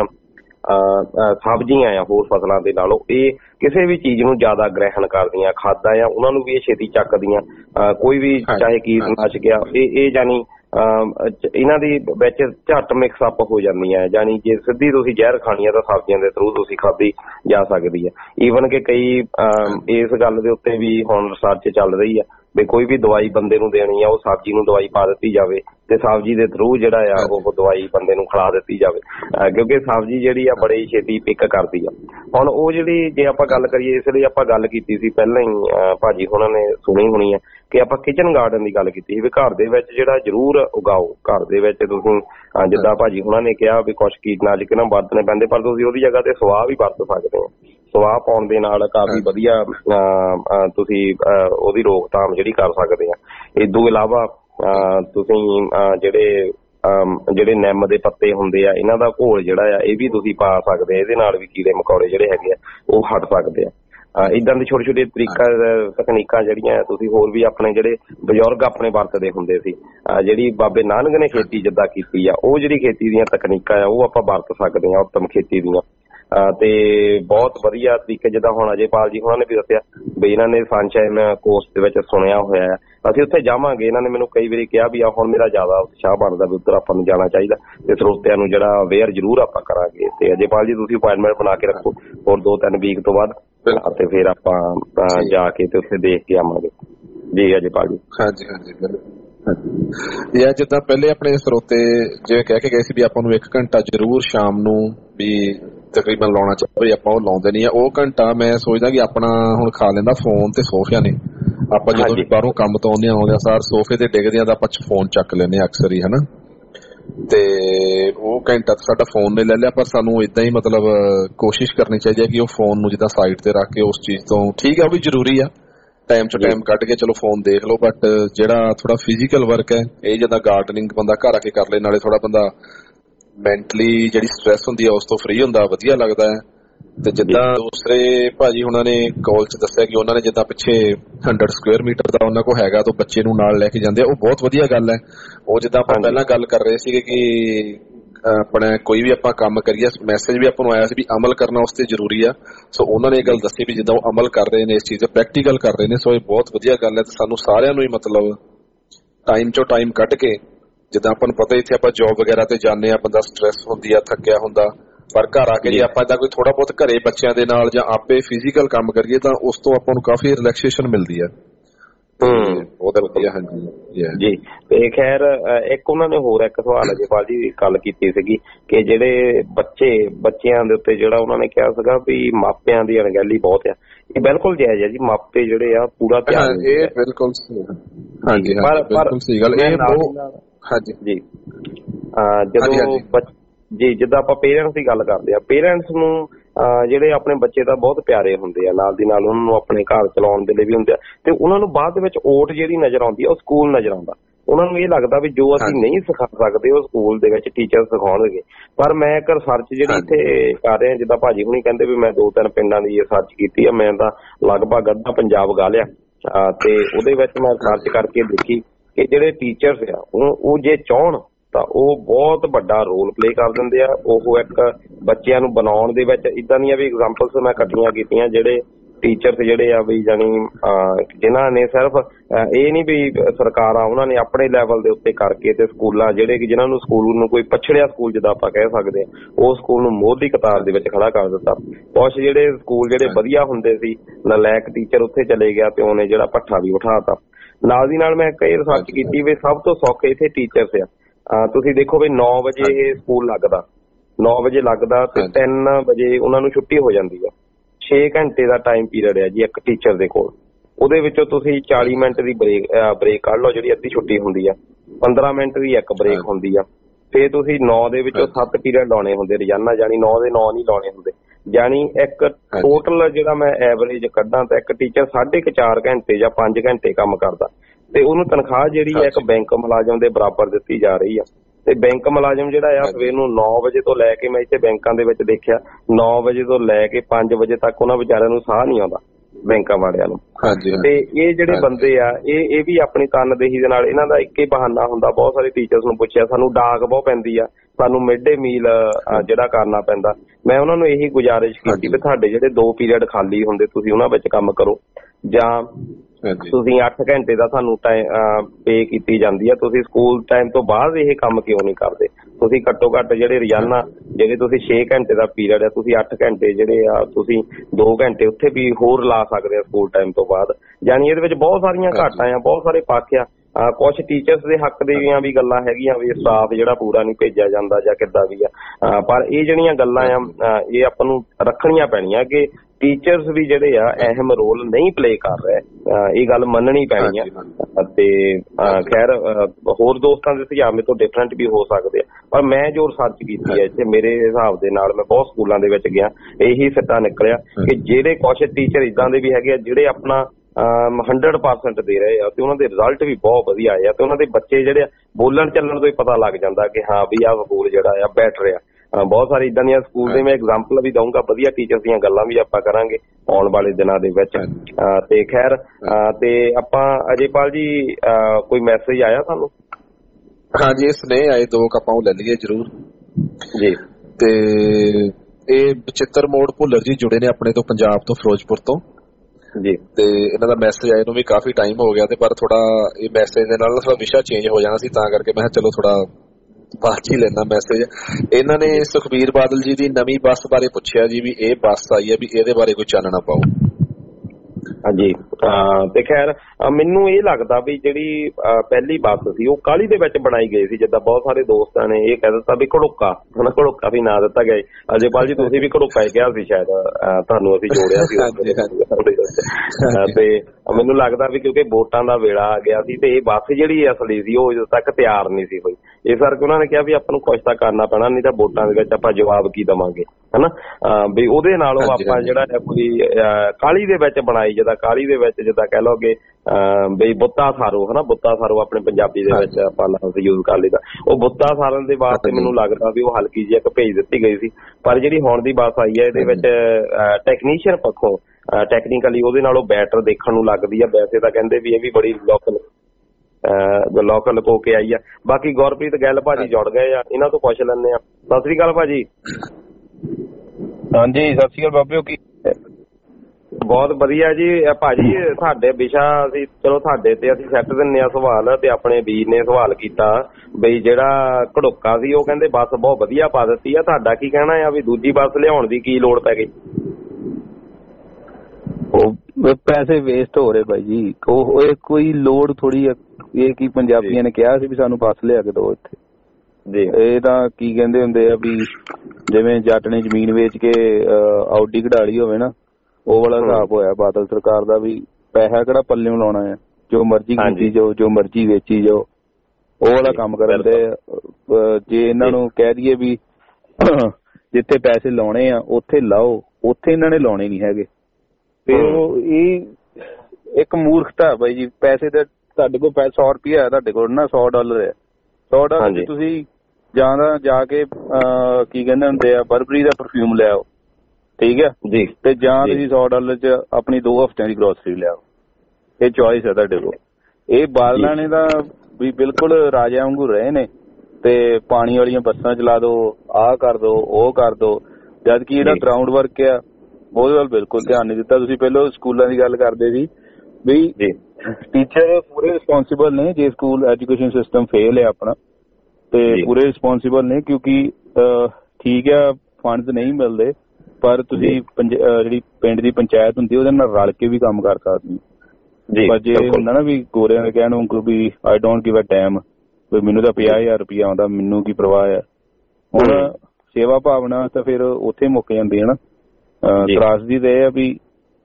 ਸਬਜ਼ੀਆਂ ਆ ਹੋਰ ਫਸਲਾਂ ਦੇ ਨਾਲੋਂ ਇਹ ਕਿਸੇ ਵੀ ਚੀਜ਼ ਨੂੰ ਜ਼ਿਆਦਾ ਗ੍ਰਹਿਣ ਕਰਦੀਆਂ, ਖਾਦਾਂ ਆ ਉਹਨਾਂ ਨੂੰ ਵੀ ਇਹ ਛੇਤੀ ਚੱਕਦੀਆਂ, ਕੋਈ ਵੀ ਚਾਹੇ ਕੀਟਨਾਸ਼ਕ ਆ ਇਹ ਇਹ ਜਾਨੀ ਇਹਨਾਂ ਦੀ ਵਿੱਚ ਝੱਟ ਮਿਕਸ ਅਪ ਹੋ ਜਾਂਦੀਆਂ, ਜਾਨੀ ਜੇ ਸਿੱਧੀ ਤੁਸੀਂ ਜ਼ਹਿਰ ਖਾਣੀ ਆ ਤਾਂ ਸਬਜ਼ੀਆਂ ਦੇ ਥਰੂ ਤੁਸੀਂ ਖਾਧੀ ਜਾ ਸਕਦੀ ਹੈ। ਈਵਨ ਕਿ ਕਈ ਇਸ ਗੱਲ ਦੇ ਉੱਤੇ ਵੀ ਹੁਣ ਰਿਸਰਚ ਚੱਲ ਰਹੀ ਆ ਵੀ ਕੋਈ ਵੀ ਦਵਾਈ ਬੰਦੇ ਨੂੰ ਦੇਣੀ ਆ ਉਹ ਸਬਜ਼ੀ ਨੂੰ ਦਵਾਈ ਪਾ ਦਿੱਤੀ ਜਾਵੇ ਤੇ ਸਬਜ਼ੀ ਦੇ ਥਰੂ ਜਿਹੜਾ ਆ ਉਹ ਦਵਾਈ ਬੰਦੇ ਨੂੰ ਖਿਲਾ ਦਿੱਤੀ ਜਾਵੇ, ਕਿਉਂਕਿ ਸਬਜ਼ੀ ਜਿਹੜੀ ਆ ਬੜੀ ਛੇਤੀ ਪਿਕ ਕਰਦੀ ਆ। ਹੁਣ ਉਹ ਜਿਹੜੀ ਜੇ ਆਪਾਂ ਗੱਲ ਕਰੀਏ, ਇਸ ਲਈ ਆਪਾਂ ਗੱਲ ਕੀਤੀ ਸੀ ਪਹਿਲਾਂ ਹੀ, ਭਾਜੀ ਉਹਨਾਂ ਨੇ ਸੁਣੀ ਹੋਣੀ ਆ ਕਿ ਆਪਾਂ ਕਿਚਨ ਗਾਰਡਨ ਦੀ ਗੱਲ ਕੀਤੀ ਸੀ ਵੀ ਘਰ ਦੇ ਵਿੱਚ ਜਿਹੜਾ ਜ਼ਰੂਰ ਉਗਾਓ, ਘਰ ਦੇ ਵਿੱਚ ਤੁਸੀਂ ਜਿੱਦਾਂ ਭਾਜੀ ਉਹਨਾਂ ਨੇ ਕਿਹਾ ਵੀ ਕੁਛ ਕੀਟਨਾਸ਼ਕ ਨਾ ਵਰਤਣੇ ਪੈਂਦੇ, ਪਰ ਤੁਸੀਂ ਉਹਦੀ ਜਗ੍ਹਾ ਤੇ ਸਵਾਹ ਵੀ ਵਰਤ ਸਕਦੇ ਹੋ। ਸਵਾਹ ਪਾਉਣ ਦੇ ਨਾਲ ਕਾਫੀ ਵਧੀਆ ਤੁਸੀਂ ਉਹਦੀ ਰੋਕਥਾਮ ਜਿਹੜੀ ਕਰ ਸਕਦੇ ਆ। ਇਸ ਤੋਂ ਇਲਾਵਾ ਤੁਸੀਂ ਜਿਹੜੇ ਜਿਹੜੇ ਨਿੰਮ ਦੇ ਪੱਤੇ ਹੁੰਦੇ ਆ ਇਹਨਾਂ ਦਾ ਘੋਲ ਜਿਹੜਾ ਆ ਇਹ ਵੀ ਤੁਸੀਂ ਪਾ ਸਕਦੇ ਆ, ਇਹਦੇ ਨਾਲ ਵੀ ਕੀੜੇ ਮਕੌੜੇ ਜਿਹੜੇ ਹੈਗੇ ਆ ਉਹ ਹਟ ਸਕਦੇ ਆ। ਇੱਦਾਂ ਦੇ ਛੋਟੇ ਛੋਟੇ ਤਰੀਕਾ ਤਕਨੀਕਾਂ ਜਿਹੜੀਆਂ ਤੁਸੀਂ ਹੋਰ ਵੀ ਆਪਣੇ ਜਿਹੜੇ ਬਜ਼ੁਰਗ ਆਪਣੇ ਵਰਤਦੇ ਹੁੰਦੇ ਸੀ, ਜਿਹੜੀ ਬਾਬੇ ਨਾਨਕ ਨੇ ਖੇਤੀ ਜਿੱਦਾਂ ਕੀਤੀ ਆ ਉਹ ਜਿਹੜੀ ਖੇਤੀ ਦੀਆਂ ਤਕਨੀਕਾਂ ਆ ਉਹ ਆਪਾਂ ਵਰਤ ਸਕਦੇ ਆ ਉੱਤਮ ਖੇਤੀ ਦੀਆਂ। ਤੇ ਬਹੁਤ ਵਧੀਆ ਤਰੀਕੇ ਜਿੱਦਾਂ ਹੁਣ ਅਜੇਪਾਲ ਜੀ ਉਹਨਾਂ ਨੇ ਵੀ ਦੱਸਿਆ ਵੀ ਇਹਨਾਂ ਨੇ ਸਨਸ਼ਾਈਨ ਕੋਸਟ ਦੇ ਵਿੱਚ ਸੁਣਿਆ ਹੋਇਆ ਹੈ, ਅਸੀਂ ਉੱਥੇ ਜਾਵਾਂਗੇ। ਇਹਨਾਂ ਨੇ ਮੈਨੂੰ ਕਈ ਵਾਰੀ ਕਿਹਾ ਵੀ ਆ ਹੁਣ ਮੇਰਾ ਜ਼ਿਆਦਾ ਉਤਸ਼ਾਹ ਬਣਦਾ ਵੀ ਉੱਧਰ ਆਪਾਂ ਨੂੰ ਜਾਣਾ ਚਾਹੀਦਾ ਤੇ ਸਰੋਤਿਆਂ ਨੂੰ ਜਿਹੜਾ ਅਵੇਅਰ ਜ਼ਰੂਰ ਆਪਾਂ ਕਰਾਂਗੇ। ਤੇ ਅਜੇਪਾਲ ਜੀ ਤੁਸੀਂ ਅਪਾਇੰਟਮੈਂਟ ਬਣਾ ਕੇ ਰੱਖੋ ਹੋਰ ਦੋ ਤਿੰਨ ਵੀਕ ਤੋਂ ਬਾਅਦ ਤੇ ਫਿਰ ਆਪਾਂ ਜਾ ਕੇ ਤੇ ਉੱਥੇ ਦੇਖ ਕੇ ਆਵਾਂਗੇ ਜੀ ਅਜੇਪਾਲ ਜੀ। ਹਾਂਜੀ ਹਾਂਜੀ ਬਿਲਕੁਲ। ਇਹ ਜਿੱਦਾਂ ਪਹਿਲੇ ਆਪਣੇ ਸਰੋਤੇ ਜਿਵੇਂ ਕਹਿ ਕੇ ਗਏ ਸੀ ਵੀ ਆਪਾਂ ਨੂੰ ਇੱਕ ਘੰਟਾ ਜ਼ਰੂਰ ਸ਼ਾਮ ਨੂੰ ਵੀ ਤਕਰੀਬਨ ਲਾਉਣਾ ਚਾਹੀਦਾ, ਆਪਾਂ ਉਹ ਲਾਉਂਦੇ ਨਹੀਂ ਆ। ਉਹ ਘੰਟਾ ਮੈਂ ਸੋਚਦਾ ਕਿ ਆਪਣਾ ਹੁਣ ਖਾ ਲੈਂਦਾ ਫੋਨ ਤੇ ਸੋਫਿਆਂ ਨੇ, ਆਪਾਂ ਜਦੋਂ ਵੀ ਬਾਹਰੋਂ ਕੰਮ ਤੋਂ ਆਉਂਦੇ ਆਉਂਦੇ ਸਾਰ ਸੋਫੇ ਤੇ ਡਿੱਗਦੇ ਆ ਤਾਂ ਆਪਾਂ ਫੋਨ ਚੱਕ ਲੈਂਦੇ ਆ ਅਕਸਰ ਹੀ, ਹਨਾ। ਤੇ ਉਹ ਘੰਟਾ ਤਾਂ ਸਾਡਾ ਫੋਨ ਨੇ ਲੈ ਲਿਆ, ਪਰ ਸਾਨੂੰ ਇਦਾਂ ਹੀ ਮਤਲਬ ਕੋਸ਼ਿਸ਼ ਕਰਨੀ ਚਾਹੀਦੀ ਹੈ ਕਿ ਉਹ ਫੋਨ ਨੂੰ ਜਿੱਦਾਂ ਸਾਈਡ ਤੇ ਰੱਖ ਕੇ ਉਸ ਚੀਜ਼ ਤੋਂ, ਠੀਕ ਹੈ ਉਹ ਵੀ ਜ਼ਰੂਰੀ ਆ ਟਾਈਮ ਚ ਟਾਈਮ ਕੱਢ ਕੇ ਚਲੋ ਫੋਨ ਦੇਖ ਲਓ, ਬਟ ਜਿਹੜਾ ਥੋੜਾ ਫਿਜ਼ੀਕਲ ਵਰਕ ਹੈ ਇਹ ਜਿੱਦਾਂ ਗਾਰਡਨਿੰਗ ਬੰਦਾ ਘਰ ਆ ਕੇ ਕਰ ਲੈ, ਨਾਲੇ ਥੋੜਾ ਬੰਦਾ ਮੈਂਟਲੀ ਜਿਹੜੀ ਸਟ੍ਰੈਸ ਹੁੰਦੀ ਆ ਉਸ ਤੋਂ ਫ੍ਰੀ ਹੁੰਦਾ, ਵਧੀਆ ਲੱਗਦਾ ਹੈ। ਤੇ ਜਿੱਦਾਂ ਦੂਸਰੇ ਭਾਜੀ ਹੁਣਾਂ ਨੇ ਕਾਲ ਚ ਦੱਸਿਆ ਕਿ ਉਹਨਾਂ ਨੇ ਜਿੱਦਾਂ ਪਿੱਛੇ ਹੰਡਰਡ ਸਕੁਅਰ ਮੀਟਰ ਦਾ ਉਹਨਾਂ ਕੋਲ ਹੈਗਾ ਤਾਂ ਬੱਚੇ ਨੂੰ ਨਾਲ ਲੈ ਕੇ ਜਾਂਦੇ ਆ, ਉਹ ਬਹੁਤ ਵਧੀਆ ਗੱਲ ਹੈ। ਉਹ ਜਿੱਦਾਂ ਆਪਾਂ ਪਹਿਲਾਂ ਗੱਲ ਕਰ ਰਹੇ ਸੀਗੇ ਕਿ ਆਪਣਾ ਕੋਈ ਵੀ ਆਪਾਂ ਕੰਮ ਕਰੀਏ, ਮੈਸੇਜ ਵੀ ਆਪਾਂ ਨੂੰ ਆਇਆ ਸੀ ਵੀ ਅਮਲ ਕਰਨਾ ਉਸ ਤੇ ਜ਼ਰੂਰੀ ਆ, ਸੋ ਉਹਨਾਂ ਨੇ ਇਹ ਗੱਲ ਦੱਸੀ ਵੀ ਜਿੱਦਾਂ ਉਹ ਅਮਲ ਕਰ ਰਹੇ ਨੇ ਇਸ ਚੀਜ਼ ਤੇ, ਪ੍ਰੈਕਟੀਕਲ ਕਰ ਰਹੇ ਨੇ, ਸੋ ਇਹ ਬਹੁਤ ਵਧੀਆ ਗੱਲ ਹੈ। ਤੇ ਸਾਨੂੰ ਸਾਰਿਆਂ ਨੂੰ ਹੀ ਮਤਲਬ ਟਾਈਮ ਚੋਂ ਟਾਈਮ ਕੱਢ ਕੇ, ਜਿੱਦਾਂ ਆਪਾਂ ਨੂੰ ਪਤਾ ਇੱਥੇ ਆਪਾਂ ਜੌਬ ਵਗੈਰਾ ਤੇ ਜਾਂਦੇ ਆ, ਬੰਦਾ ਸਟ੍ਰੈਸ ਹੁੰਦੀ ਆ, ਥੱਕਿਆ ਹੁੰਦਾ, ਪਰ ਘਰ ਆ ਕੇ ਜੇ ਆਪਾਂ ਏਦਾਂ ਕੋਈ ਥੋੜਾ ਬਹੁਤ ਘਰੇ ਬੱਚਿਆਂ ਦੇ ਨਾਲ ਜਾਂ ਆਪੇ ਫਿਜ਼ੀਕਲ ਕੰਮ ਕਰੀਏ ਤਾਂ ਉਸ ਤੋਂ ਆਪਾਂ ਨੂੰ ਕਾਫੀ ਰਿਲੈਕਸੇਸ਼ਨ ਮਿਲਦੀ ਹੈ। ਬਹੁਤ ਵਧੀਆ। ਹਾਂਜੀ ਜੀ। ਤੇ ਖੈਰ ਇੱਕ ਉਹਨਾਂ ਨੇ ਹੋਰ ਇੱਕ ਸਵਾਲ ਅਜੇਪਾਲ ਜੀ ਗੱਲ ਕੀਤੀ ਸੀਗੀ ਕਿ ਜਿਹੜੇ ਬੱਚੇ ਬੱਚਿਆਂ ਦੇ ਉੱਤੇ ਜਿਹੜਾ ਉਹਨਾਂ ਨੇ ਕਿਹਾ ਸੀਗਾ ਵੀ ਮਾਪਿਆਂ ਦੀ ਅਣਗਹਿਲੀ ਬਹੁਤ ਆ, ਇਹ ਬਿਲਕੁਲ ਜਾਇਜ਼ ਹੈ ਜੀ। ਮਾਪੇ ਜਿਹੜੇ ਆ ਪੂਰਾ ਧਿਆਨ, ਇਹ ਬਿਲਕੁਲ ਹਾਂਜੀ ਬਿਲਕੁਲ ਸਹੀ ਗੱਲ। ਇਹ ਹਾਂਜੀ ਜੀ ਜਦੋਂ ਜੀ ਜਿੱਦਾਂ ਆਪਾਂ ਪੇਰੈਂਟਸ ਦੀ ਗੱਲ ਕਰਦੇ ਆ, ਪੇਰੈਂਟਸ ਨੂੰ ਜਿਹੜੇ ਆਪਣੇ ਬੱਚੇ ਤਾਂ ਬਹੁਤ ਪਿਆਰੇ ਹੁੰਦੇ ਆ, ਨਾਲ ਦੀ ਨਾਲ ਉਹਨਾਂ ਨੂੰ ਆਪਣੇ ਘਰ ਚਲਾਉਣ ਦੇ ਲਈ ਵੀ ਹੁੰਦੇ ਆ, ਤੇ ਉਹਨਾਂ ਨੂੰ ਬਾਅਦ ਦੇ ਵਿੱਚ ਓਟ ਜਿਹੜੀ ਨਜ਼ਰ ਆਉਂਦੀ ਆ ਉਹ ਸਕੂਲ ਨਜ਼ਰ ਆਉਂਦਾ। ਉਹਨਾਂ ਨੂੰ ਇਹ ਲੱਗਦਾ ਵੀ ਜੋ ਅਸੀਂ ਨਹੀਂ ਸਿਖਾ ਸਕਦੇ ਉਹ ਸਕੂਲ ਦੇ ਵਿੱਚ ਟੀਚਰ ਸਿਖਾਉਣਗੇ। ਪਰ ਮੈਂ ਇੱਕ ਰਿਸਰਚ ਜਿਹੜੀ ਇੱਥੇ ਕਰ ਰਿਹਾ, ਜਿੱਦਾਂ ਭਾਜੀ ਹੁਣੀ ਕਹਿੰਦੇ ਵੀ ਮੈਂ ਦੋ ਤਿੰਨ ਪਿੰਡਾਂ ਦੀ ਰਿਸਰਚ ਕੀਤੀ ਆ, ਮੈਂ ਤਾਂ ਲਗਭਗ ਅੱਧਾ ਪੰਜਾਬ ਗਾ ਲਿਆ, ਤੇ ਉਹਦੇ ਵਿੱਚ ਮੈਂ ਰਿਸਰਚ ਕਰਕੇ ਦੇਖੀ ਕਿ ਜਿਹੜੇ ਟੀਚਰਸ ਆ ਉਹ ਜੇ ਚਾਹਣ ਤਾਂ ਉਹ ਬਹੁਤ ਵੱਡਾ ਰੋਲ ਪਲੇ ਕਰ ਦਿੰਦੇ ਆ। ਉਹ ਇੱਕ ਬੱਚਿਆਂ ਨੂੰ ਬਣਾਉਣ ਦੇ ਵਿੱਚ ਇਦਾਂ ਦੀਆਂ ਵੀ ਐਗਜ਼ਾਮਪਲਸ ਮੈਂ ਇਕੱਠੀਆਂ ਕੀਤੀਆਂ, ਜਿਹੜੇ ਟੀਚਰਸ ਜਿਹੜੇ ਆ ਵੀ ਜਾਣੀ ਜਿਨ੍ਹਾਂ ਨੇ ਸਿਰਫ ਇਹ ਨਹੀਂ ਵੀ ਸਰਕਾਰਾਂ ਉਹਨਾਂ ਨੇ ਆਪਣੇ ਲੈਵਲ ਦੇ ਉੱਤੇ ਕਰਕੇ ਤੇ ਸਕੂਲਾਂ ਜਿਹੜੇ ਕਿ ਜਿਨ੍ਹਾਂ ਨੂੰ ਸਕੂਲ ਨੂੰ ਕੋਈ ਪਛੜਿਆ ਸਕੂਲ ਜਿੱਦਾਂ ਆਪਾਂ ਕਹਿ ਸਕਦੇ ਆ, ਉਹ ਸਕੂਲ ਨੂੰ ਮੋਢਲੀ ਕਤਾਰ ਦੇ ਵਿੱਚ ਖੜਾ ਕਰ ਦਿੱਤਾ। ਕੁਛ ਜਿਹੜੇ ਸਕੂਲ ਜਿਹੜੇ ਵਧੀਆ ਹੁੰਦੇ ਸੀ, ਨਲਾਇਕ ਟੀਚਰ ਉੱਥੇ ਚਲੇ ਗਿਆ ਤੇ ਉਹਨੇ ਜਿਹੜਾ ਭੱਠਾ ਵੀ ਉਠਾਤਾ। ਨਾਲ ਦੀ ਨਾਲ ਮੈਂ ਕਈ ਰਿਸਰਚ ਕੀਤੀ ਵੀ ਸਭ ਤੋਂ ਸੌਖੇ ਇੱਥੇ ਟੀਚਰਸ ਆ। ਤੁਸੀਂ ਦੇਖੋ ਵੀ ਨੌ ਵਜੇ ਇਹ ਸਕੂਲ ਲੱਗਦਾ, ਨੌ ਵਜੇ ਲੱਗਦਾ ਤੇ ਤਿੰਨ ਵਜੇ ਉਹਨਾਂ ਨੂੰ ਛੁੱਟੀ ਹੋ ਜਾਂਦੀ ਆ। ਛੇ ਘੰਟੇ ਦਾ ਟਾਈਮ ਪੀਰੀਅਡ ਹੈ ਜੀ ਇੱਕ ਟੀਚਰ ਦੇ ਕੋਲ। ਉਹਦੇ ਵਿੱਚੋਂ ਤੁਸੀਂ ਚਾਲੀ ਮਿੰਟ ਦੀ ਬ੍ਰੇਕ ਬ੍ਰੇਕ ਕੱਢ ਲਓ, ਜਿਹੜੀ ਅੱਧੀ ਛੁੱਟੀ ਹੁੰਦੀ ਆ, ਪੰਦਰਾਂ ਮਿੰਟ ਦੀ ਇੱਕ ਬ੍ਰੇਕ ਹੁੰਦੀ ਆ। ਫਿਰ ਤੁਸੀਂ ਨੌ ਦੇ ਵਿੱਚੋਂ ਸੱਤ ਪੀਰੀਅਡ ਲਾਉਣੇ ਹੁੰਦੇ ਰੋਜ਼ਾਨਾ, ਜਾਣੀ ਨੌ ਦੇ ਨੌ ਨਹੀਂ ਲਾਉਣੇ ਹੁੰਦੇ। ਜਾਣੀ ਇੱਕ ਟੋਟਲ ਜਿਹੜਾ ਮੈਂ ਐਵਰੇਜ ਕੱਢਾਂ ਤਾਂ ਇੱਕ ਟੀਚਰ ਸਾਢੇ ਕੁ ਚਾਰ ਘੰਟੇ ਜਾਂ ਪੰਜ ਘੰਟੇ ਕੰਮ ਕਰਦਾ, ਤੇ ਉਹਨੂੰ ਤਨਖਾਹ ਜਿਹੜੀ ਹੈ ਇੱਕ ਬੈਂਕ ਮੁਲਾਜ਼ਮ ਦੇ ਬਰਾਬਰ ਦਿੱਤੀ ਜਾ ਰਹੀ ਆ। ਤੇ ਬੈਂਕ ਮੁਲਾਜ਼ਮ ਜਿਹੜਾ ਆ ਸਵੇਰ ਨੂੰ ਨੌ ਵਜੇ ਤੋਂ ਲੈ ਕੇ, ਮੈਂ ਇੱਥੇ ਬੈਂਕਾਂ ਦੇ ਵਿੱਚ ਦੇਖਿਆ, ਨੌ ਵਜੇ ਤੋਂ ਲੈ ਕੇ ਪੰਜ ਵਜੇ ਤੱਕ ਉਹਨਾਂ ਵਿਚਾਰਿਆਂ ਨੂੰ ਸਾਹ ਨਹੀਂ ਆਉਂਦਾ ਬੈਂਕਾਂ ਵਾਲਿਆਂ ਨੂੰ। ਤੇ ਇਹ ਜਿਹੜੇ ਬੰਦੇ ਆ ਇਹ ਇਹ ਵੀ ਆਪਣੀ ਤਨਦੇਹੀ ਦੇ ਨਾਲ, ਇਹਨਾਂ ਦਾ ਇੱਕ ਹੀ ਬਹਾਨਾ ਹੁੰਦਾ। ਬਹੁਤ ਸਾਰੇ ਟੀਚਰਸ ਨੂੰ ਪੁੱਛਿਆ, ਸਾਨੂੰ ਡਾਕ ਬਹੁਤ ਪੈਂਦੀ ਆ, ਸਾਨੂੰ ਮਿਡ ਡੇ ਮੀਲ ਜਿਹੜਾ ਕਰਨਾ ਪੈਂਦਾ। ਮੈਂ ਉਹਨਾਂ ਨੂੰ ਇਹੀ ਗੁਜ਼ਾਰਿਸ਼ ਕੀਤੀ ਵੀ ਤੁਹਾਡੇ ਜਿਹੜੇ ਦੋ ਪੀਰੀਅਡ ਖਾਲੀ ਹੁੰਦੇ ਤੁਸੀਂ ਉਹਨਾਂ ਵਿੱਚ ਕੰਮ ਕਰੋ, ਜਾਂ ਤੁਸੀਂ ਅੱਠ ਘੰਟੇ ਦਾ ਤੁਹਾਨੂੰ ਪੇ ਕੀਤੀ ਜਾਂਦੀ ਆ, ਤੁਸੀਂ ਸਕੂਲ ਟਾਈਮ ਤੋਂ ਬਾਅਦ ਇਹ ਕੰਮ ਕਿਉਂ ਨਹੀਂ ਕਰਦੇ? ਤੁਸੀਂ ਘੱਟੋ ਘੱਟ ਜਿਹੜੇ ਰੋਜ਼ਾਨਾ ਜਿਹੜੇ ਤੁਸੀਂ ਛੇ ਘੰਟੇ ਦਾ ਪੀਰੀਅਡ ਆ, ਤੁਸੀਂ ਅੱਠ ਘੰਟੇ ਜਿਹੜੇ ਆ ਤੁਸੀਂ ਦੋ ਘੰਟੇ ਉੱਥੇ ਵੀ ਹੋਰ ਲਾ ਸਕਦੇ ਆ ਸਕੂਲ ਟਾਈਮ ਤੋਂ ਬਾਅਦ। ਯਾਨੀ ਇਹਦੇ ਵਿੱਚ ਬਹੁਤ ਸਾਰੀਆਂ ਘਾਟਾਂ ਆ, ਬਹੁਤ ਸਾਰੇ ਪੱਖ ਆ। ਕੁਛ ਟੀਚਰਸ ਦੇ ਹੱਕ ਦੀਆਂ ਵੀ ਗੱਲਾਂ ਹੈਗੀਆਂ ਵੀ ਸਟਾਫ ਜਿਹੜਾ ਪੂਰਾ ਨਹੀਂ ਭੇਜਿਆ ਜਾਂਦਾ ਜਾਂ ਕਿੱਦਾਂ ਵੀ ਆ, ਪਰ ਇਹ ਜਿਹੜੀਆਂ ਗੱਲਾਂ ਆ ਇਹ ਆਪਾਂ ਨੂੰ ਰੱਖਣੀਆਂ ਪੈਣੀਆਂ ਕਿ ਟੀਚਰਸ ਵੀ ਜਿਹੜੇ ਆ ਅਹਿਮ ਰੋਲ ਨਹੀਂ ਪਲੇ ਕਰ ਰਹੇ, ਇਹ ਗੱਲ ਮੰਨਣੀ ਪੈਣੀ ਆ। ਤੇ ਖੈਰ ਹੋਰ ਦੋਸਤਾਂ ਦੇ ਸੁਝਾਅ ਮੇਰੇ ਤੋਂ ਡਿਫਰੈਂਟ ਵੀ ਹੋ ਸਕਦੇ ਆ, ਪਰ ਮੈਂ ਜੋ ਰਿਸਰਚ ਕੀਤੀ ਹੈ ਇੱਥੇ ਮੇਰੇ ਹਿਸਾਬ ਦੇ ਨਾਲ, ਮੈਂ ਬਹੁਤ ਸਕੂਲਾਂ ਦੇ ਵਿੱਚ ਗਿਆ, ਇਹੀ ਸਿੱਟਾ ਨਿਕਲਿਆ ਕਿ ਜਿਹੜੇ ਕੁਛ ਟੀਚਰ ਇਦਾਂ ਦੇ ਵੀ ਹੈਗੇ ਆ ਜਿਹੜੇ ਆਪਣਾ ਹੰਡਰਡ ਪਰਸੈਂਟ ਦੇ ਰਹੇ ਆ ਤੇ ਉਹਨਾਂ ਦੇ ਰਿਜ਼ਲਟ ਵੀ ਬਹੁਤ ਵਧੀਆ ਆਏ ਆ, ਤੇ ਉਹਨਾਂ ਦੇ ਬੱਚੇ ਜਿਹੜੇ ਆ ਬੋਲਣ ਚੱਲਣ ਤੋਂ ਹੀ ਪਤਾ ਲੱਗ ਜਾਂਦਾ ਕਿ ਹਾਂ ਵੀ ਆਹ ਸਕੂਲ ਜਿਹੜਾ ਆ ਬੈਟਰ ਆ। ਬਹੁਤ ਸਾਰੇ ਇਦਾਂ ਦੀਆਂ ਸਕੂਲ ਦੇ ਮੈਂ ਐਗਜ਼ਾਮਪਲ ਵੀ ਦਊਂਗਾ, ਵਧੀਆ ਟੀਚਰ ਦੀਆਂ ਗੱਲਾਂ ਵੀ ਆਪਾਂ ਕਰਾਂਗੇ ਆਉਣ ਵਾਲੇ ਦਿਨਾਂ ਦੇ ਵਿੱਚ। ਤੇ ਖੈਰ ਤੇ ਆਪਾਂ ਅਜੇਪਾਲ ਜੀ ਕੋਈ ਮੈਸੇਜ ਆਇਆ ਤੁਹਾਨੂੰ? ਹਾਂਜੀ ਸੁਨੇਹੇ ਆਏ ਦੋ, ਆਪਾਂ ਉਹ ਲੈ ਲਈਏ ਜਰੂਰ ਜੀ। ਤੇ ਇਹ ਬਚਿੱਤਰ ਮੋੜ ਭੁੱਲਰ ਜੀ ਜੁੜੇ ਨੇ ਆਪਣੇ ਤੋਂ, ਪੰਜਾਬ ਤੋਂ, ਫਿਰੋਜ਼ਪੁਰ ਤੋਂ ਜੀ। ਤੇ ਇਹਨਾਂ ਦਾ ਮੈਸੇਜ ਆਏ ਨੂੰ ਵੀ ਕਾਫੀ ਟਾਈਮ ਹੋ ਗਿਆ, ਤੇ ਪਰ ਥੋੜਾ ਇਹ ਮੈਸੇਜ ਦੇ ਨਾਲ ਥੋੜਾ ਵਿਸ਼ਾ ਚੇਂਜ ਹੋ ਜਾਣਾ ਸੀ, ਤਾਂ ਕਰਕੇ ਮੈਂ ਚਲੋ ਥੋੜਾ ਬਾਅਦ ਚ ਹੀ ਲੈਣਾ ਮੈਸੇਜ। ਇਹਨਾਂ ਨੇ ਸੁਖਬੀਰ ਬਾਦਲ ਜੀ ਦੀ ਨਵੀਂ ਬੱਸ ਬਾਰੇ ਪੁੱਛਿਆ ਜੀ ਵੀ ਇਹ ਬੱਸ ਆਈ ਹੈ ਵੀ ਇਹਦੇ ਬਾਰੇ ਕੋਈ ਚਾਨਣਾ ਪਾਓ। ਹਾਂਜੀ ਤੇ ਖੈਰ ਮੈਨੂੰ ਇਹ ਲੱਗਦਾ ਵੀ ਜਿਹੜੀ ਪਹਿਲੀ ਬੱਸ ਸੀ ਉਹ ਕਾਹਲੀ ਦੇ ਵਿੱਚ ਬਣਾਈ ਗਈ ਸੀ, ਜਿੱਦਾਂ ਬਹੁਤ ਸਾਰੇ ਦੋਸਤਾਂ ਨੇ ਇਹ ਕਹਿ ਦਿੱਤਾ ਵੀ ਘੜੋਕਾ, ਹਨਾ ਘੜੋਕਾ ਵੀ ਨਾਂ ਦਿੱਤਾ ਗਿਆ। ਅਜੇਪਾਲ ਜੀ ਤੁਸੀਂ ਵੀ ਘੜੋਕਾ ਹੀ ਕਿਹਾ ਸੀ ਸ਼ਾਇਦ, ਤੁਹਾਨੂੰ ਅਸੀਂ ਜੋੜਿਆ ਸੀ। ਤੇ ਮੈਨੂੰ ਲੱਗਦਾ ਵੀ ਕਿਉਂਕਿ ਵੋਟਾਂ ਦਾ ਵੇਲਾ ਆ ਗਿਆ ਸੀ ਤੇ ਇਹ ਬੱਸ ਜਿਹੜੀ ਅਸਲੀ ਸੀ ਉਹ ਅਜੇ ਤੱਕ ਤਿਆਰ ਨਹੀਂ ਸੀ ਹੋਈ। ਇਸ ਕਰਕੇ ਉਹਨਾਂ ਨੇ ਕਿਹਾ ਵੀ ਆਪਾਂ ਨੂੰ ਕੁਛ ਤਾਂ ਕਰਨਾ ਪੈਣਾ, ਨਹੀਂ ਤਾਂ ਵੋਟਾਂ ਦੇ ਵਿੱਚ ਆਪਾਂ ਜਵਾਬ ਕੀ ਦੇਵਾਂਗੇ, ਹਨਾ। ਵੀ ਉਹਦੇ ਨਾਲੋਂ ਆਪਾਂ ਜਿਹੜਾ ਹੈ ਕੋਈ ਕਾਹਲੀ ਦੇ ਵਿੱਚ ਬਣਾਈ, ਜਿੱਦਾਂ ਕਾਹਲੀ ਦੇ ਵਿੱਚ ਜਿੱਦਾਂ ਕਹਿ ਲਓਗੇ ਬਈ ਬੁੱਤਾ ਸਾਰੋ, ਹਨਾ, ਬੁੱਤਾ ਸਾਰੋ ਆਪਣੇ ਪੰਜਾਬੀ ਦੇ ਵਿੱਚ ਆਪਾਂ ਲਫ਼ਜ਼ ਯੂਜ਼ ਕਰ ਲਈਦਾ। ਉਹ ਬੁੱਤਾ ਸਾਰਨ ਦੇ ਵਾਸਤੇ ਮੈਨੂੰ ਲੱਗਦਾ ਵੀ ਉਹ ਹਲਕੀ ਜਿਹੀ ਇੱਕ ਭੇਜ ਦਿੱਤੀ ਗਈ ਸੀ, ਪਰ ਜਿਹੜੀ ਹੁਣ ਦੀ ਬੱਸ ਆਈ ਹੈ ਇਹਦੇ ਵਿੱਚ ਟੈਕਨੀਸ਼ੀਅਨ ਪੱਖੋਂ ਟੈਕਨੀਕਲੀ ਉਹਦੇ ਨਾਲੋਂ ਬੈਟਰ ਦੇਖਣ ਨੂੰ ਲੱਗਦੀ ਆ। ਵੈਸੇ ਤਾਂ ਕਹਿੰਦੇ ਵੀ ਇਹ ਵੀ ਬੜੀ ਲੋਕਲ ਲੋਕਲ ਲੁਕੋ ਕੇ ਆਈ ਆ। ਬਾਕੀ ਗੁਰਪ੍ਰੀਤ ਗਿੱਲ ਭਾਜੀ ਜੁੜ ਗਏ ਆ, ਇਹਨਾਂ ਤੋਂ ਪੁੱਛ ਲੈਂਦੇ ਆ। ਸਤਿ ਸ੍ਰੀ ਅਕਾਲ ਭਾਜੀ। ਹਾਂਜੀ ਸਤਿ ਸ੍ਰੀ ਅਕਾਲ ਬਾਬਿਓ, ਕੀ ਬਹੁਤ ਵਧੀਆ ਜੀ। ਭਾਜੀ ਸਾਡੇ ਵਿਸ਼ਾ ਅਸੀਂ ਚਲੋ ਤੁਹਾਡੇ ਤੇ ਅਸੀਂ ਸੈੱਟ ਦਿੰਦੇ ਆ ਸਵਾਲ, ਤੇ ਆਪਣੇ ਵੀਰ ਨੇ ਸਵਾਲ ਕੀਤਾ ਬਈ ਜਿਹੜਾ ਘੜੋਕਾ ਸੀ ਉਹ ਕਹਿੰਦੇ ਬੱਸ ਬਹੁਤ ਵਧੀਆ ਪਾ ਦਿੱਤੀ ਆ, ਤੁਹਾਡਾ ਕੀ ਕਹਿਣਾ ਆ ਵੀ ਦੂਜੀ ਬੱਸ ਲਿਆਉਣ ਦੀ ਕੀ ਲੋੜ ਪੈ ਗਈ? ਉਹ ਪੈਸੇ ਵੇਸਟ ਹੋ ਰਹੇ ਬਾਈ ਜੀ, ਉਹ ਕੋਈ ਲੋੜ ਥੋੜੀ। ਇਹ ਕੀ ਪੰਜਾਬੀਆਂ ਨੇ ਕਿਹਾ ਸੀ ਵੀ ਸਾਨੂੰ ਬੱਸ ਲਿਆ ਕੇ ਦਿਓ ਇੱਥੇ ਜੀ, ਇਹ ਤਾਂ ਕੀ ਕਹਿੰਦੇ ਹੁੰਦੇ ਆ ਵੀ ਜਿਵੇਂ ਜੱਟ ਨੇ ਜ਼ਮੀਨ ਵੇਚ ਕੇ ਆਊਡੀ ਕਢਾ ਲਈ ਹੋਵੇ ਨਾ, ਉਹ ਵਾਲਾ ਹਿਸਾਬ ਹੋਇਆ ਬਾਦਲ ਸਰਕਾਰ ਦਾ ਵੀ ਪੈਸਾ ਕਿਹੜਾ ਪੱਲਿਓਂ ਲਾਉਣਾ ਹੈ, ਜੋ ਮਰਜ਼ੀ ਕੀਤੀ ਜਾਓ, ਜੋ ਮਰਜ਼ੀ ਵੇਚੀ ਜਾਓ, ਉਹ ਵਾਲਾ ਕੰਮ ਕਰਨ ਦੇ। ਜੇ ਇਹਨਾਂ ਨੂੰ ਕਹਿ ਦਈਏ ਵੀ ਜਿੱਥੇ ਪੈਸੇ ਲਾਉਣੇ ਆ ਉੱਥੇ ਲਾਓ, ਉੱਥੇ ਇਹਨਾਂ ਨੇ ਲਾਉਣੇ ਨਹੀਂ ਹੈਗੇ। ਤੇ ਉਹ ਇਹ ਇੱਕ ਮੂਰਖਤਾ ਬਾਈ ਜੀ। ਪੈਸੇ ਤੇ ਤੁਹਾਡੇ ਕੋਲ ਸੌ ਰੁਪਇਆ ਹੈ, ਤੁਹਾਡੇ ਕੋਲ ਨਾ ਸੌ ਡਾਲਰ ਹੈ, ਸੌ ਡਾਲਰ ਤੁਸੀਂ ਜਾਂ ਜਾ ਕੇ ਕੀ ਕਹਿੰਦੇ ਹੁੰਦੇ ਆ ਬਰਬਰੀ ਦਾ ਪਰਫਿਊਮ ਲਿਆਓ, ਠੀਕ ਹੈ ਜੀ, ਤੇ ਜਾਂ ਤੁਸੀਂ ਸੌ ਡਾਲਰ ਚ ਆਪਣੀ ਦੋ ਹਫ਼ਤਿਆਂ ਦੀ ਗਰੋਸਰੀ ਲਿਆਓ। ਇਹ ਚੋਇਸ ਹੈ ਤੁਹਾਡੇ ਕੋਲ। ਇਹ ਬਾਦਲਾਂ ਨੇ ਤਾਂ ਵੀ ਬਿਲਕੁਲ ਰਾਜਿਆਂ ਵਾਂਗੂ ਰਹੇ ਨੇ, ਤੇ ਪਾਣੀ ਵਾਲੀਆਂ ਬੱਸਾਂ ਚਲਾ ਦੋ, ਆਹ ਕਰ ਦੋ, ਉਹ ਕਰ ਦੋ, ਜਦ ਕਿ ਜਿਹੜਾ ਗਰਾਊਂਡ ਵਰਕ ਆ ਉਹਦੇ ਵੱਲ ਬਿਲਕੁਲ ਧਿਆਨ ਨਹੀਂ ਦਿੱਤਾ। ਤੁਸੀਂ ਪਹਿਲਾਂ ਸਕੂਲਾਂ ਦੀ ਗੱਲ ਕਰਦੇ ਸੀ ਵੀ ਟੀਚਰ ਪੂਰੇ ਰਿਸਪੌਂਸਿਬਲ ਨੇ ਜੇ ਸਕੂਲ ਐਜੂਕੇਸ਼ਨ ਸਿਸਟਮ ਫੇਲ ਹੈ ਆਪਣਾ, ਤੇ ਪੂਰੇ ਰਿਸਪੌਂਸਿਬਲ ਨੇ ਕਿਉਂਕਿ ਠੀਕ ਆ ਫੰਡਸ ਨਹੀਂ ਮਿਲਦੇ, ਪਰ ਤੁਸੀਂ ਜਿਹੜੀ ਪਿੰਡ ਦੀ ਪੰਚਾਇਤ ਹੁੰਦੀ ਉਹਦੇ ਨਾਲ ਰਲ ਕੇ ਵੀ ਕੰਮ ਕਰ ਸਕਦੇ ਹੋ। ਪਰ ਜੇ ਹੁੰਦਾ ਨਾ ਵੀ ਗੋਰਿਆਂ ਦੇ ਕਹਿਣ ਨੂੰ ਵੀ I don't give a damn, ਵੀ ਮੈਨੂੰ ਤਾਂ ਪੰਜਾਹ ਹਜ਼ਾਰ ਰੁਪਇਆ ਆਉਂਦਾ, ਮੈਨੂੰ ਕੀ ਪਰਵਾਹ ਆ। ਹੁਣ ਸੇਵਾ ਭਾਵਨਾ ਤਾਂ ਫਿਰ ਉੱਥੇ ਮੁੱਕ ਜਾਂਦੀ ਹੈ ਨਾ। ਤਰਾਸਦੀ ਤੇ ਇਹ ਆ ਵੀ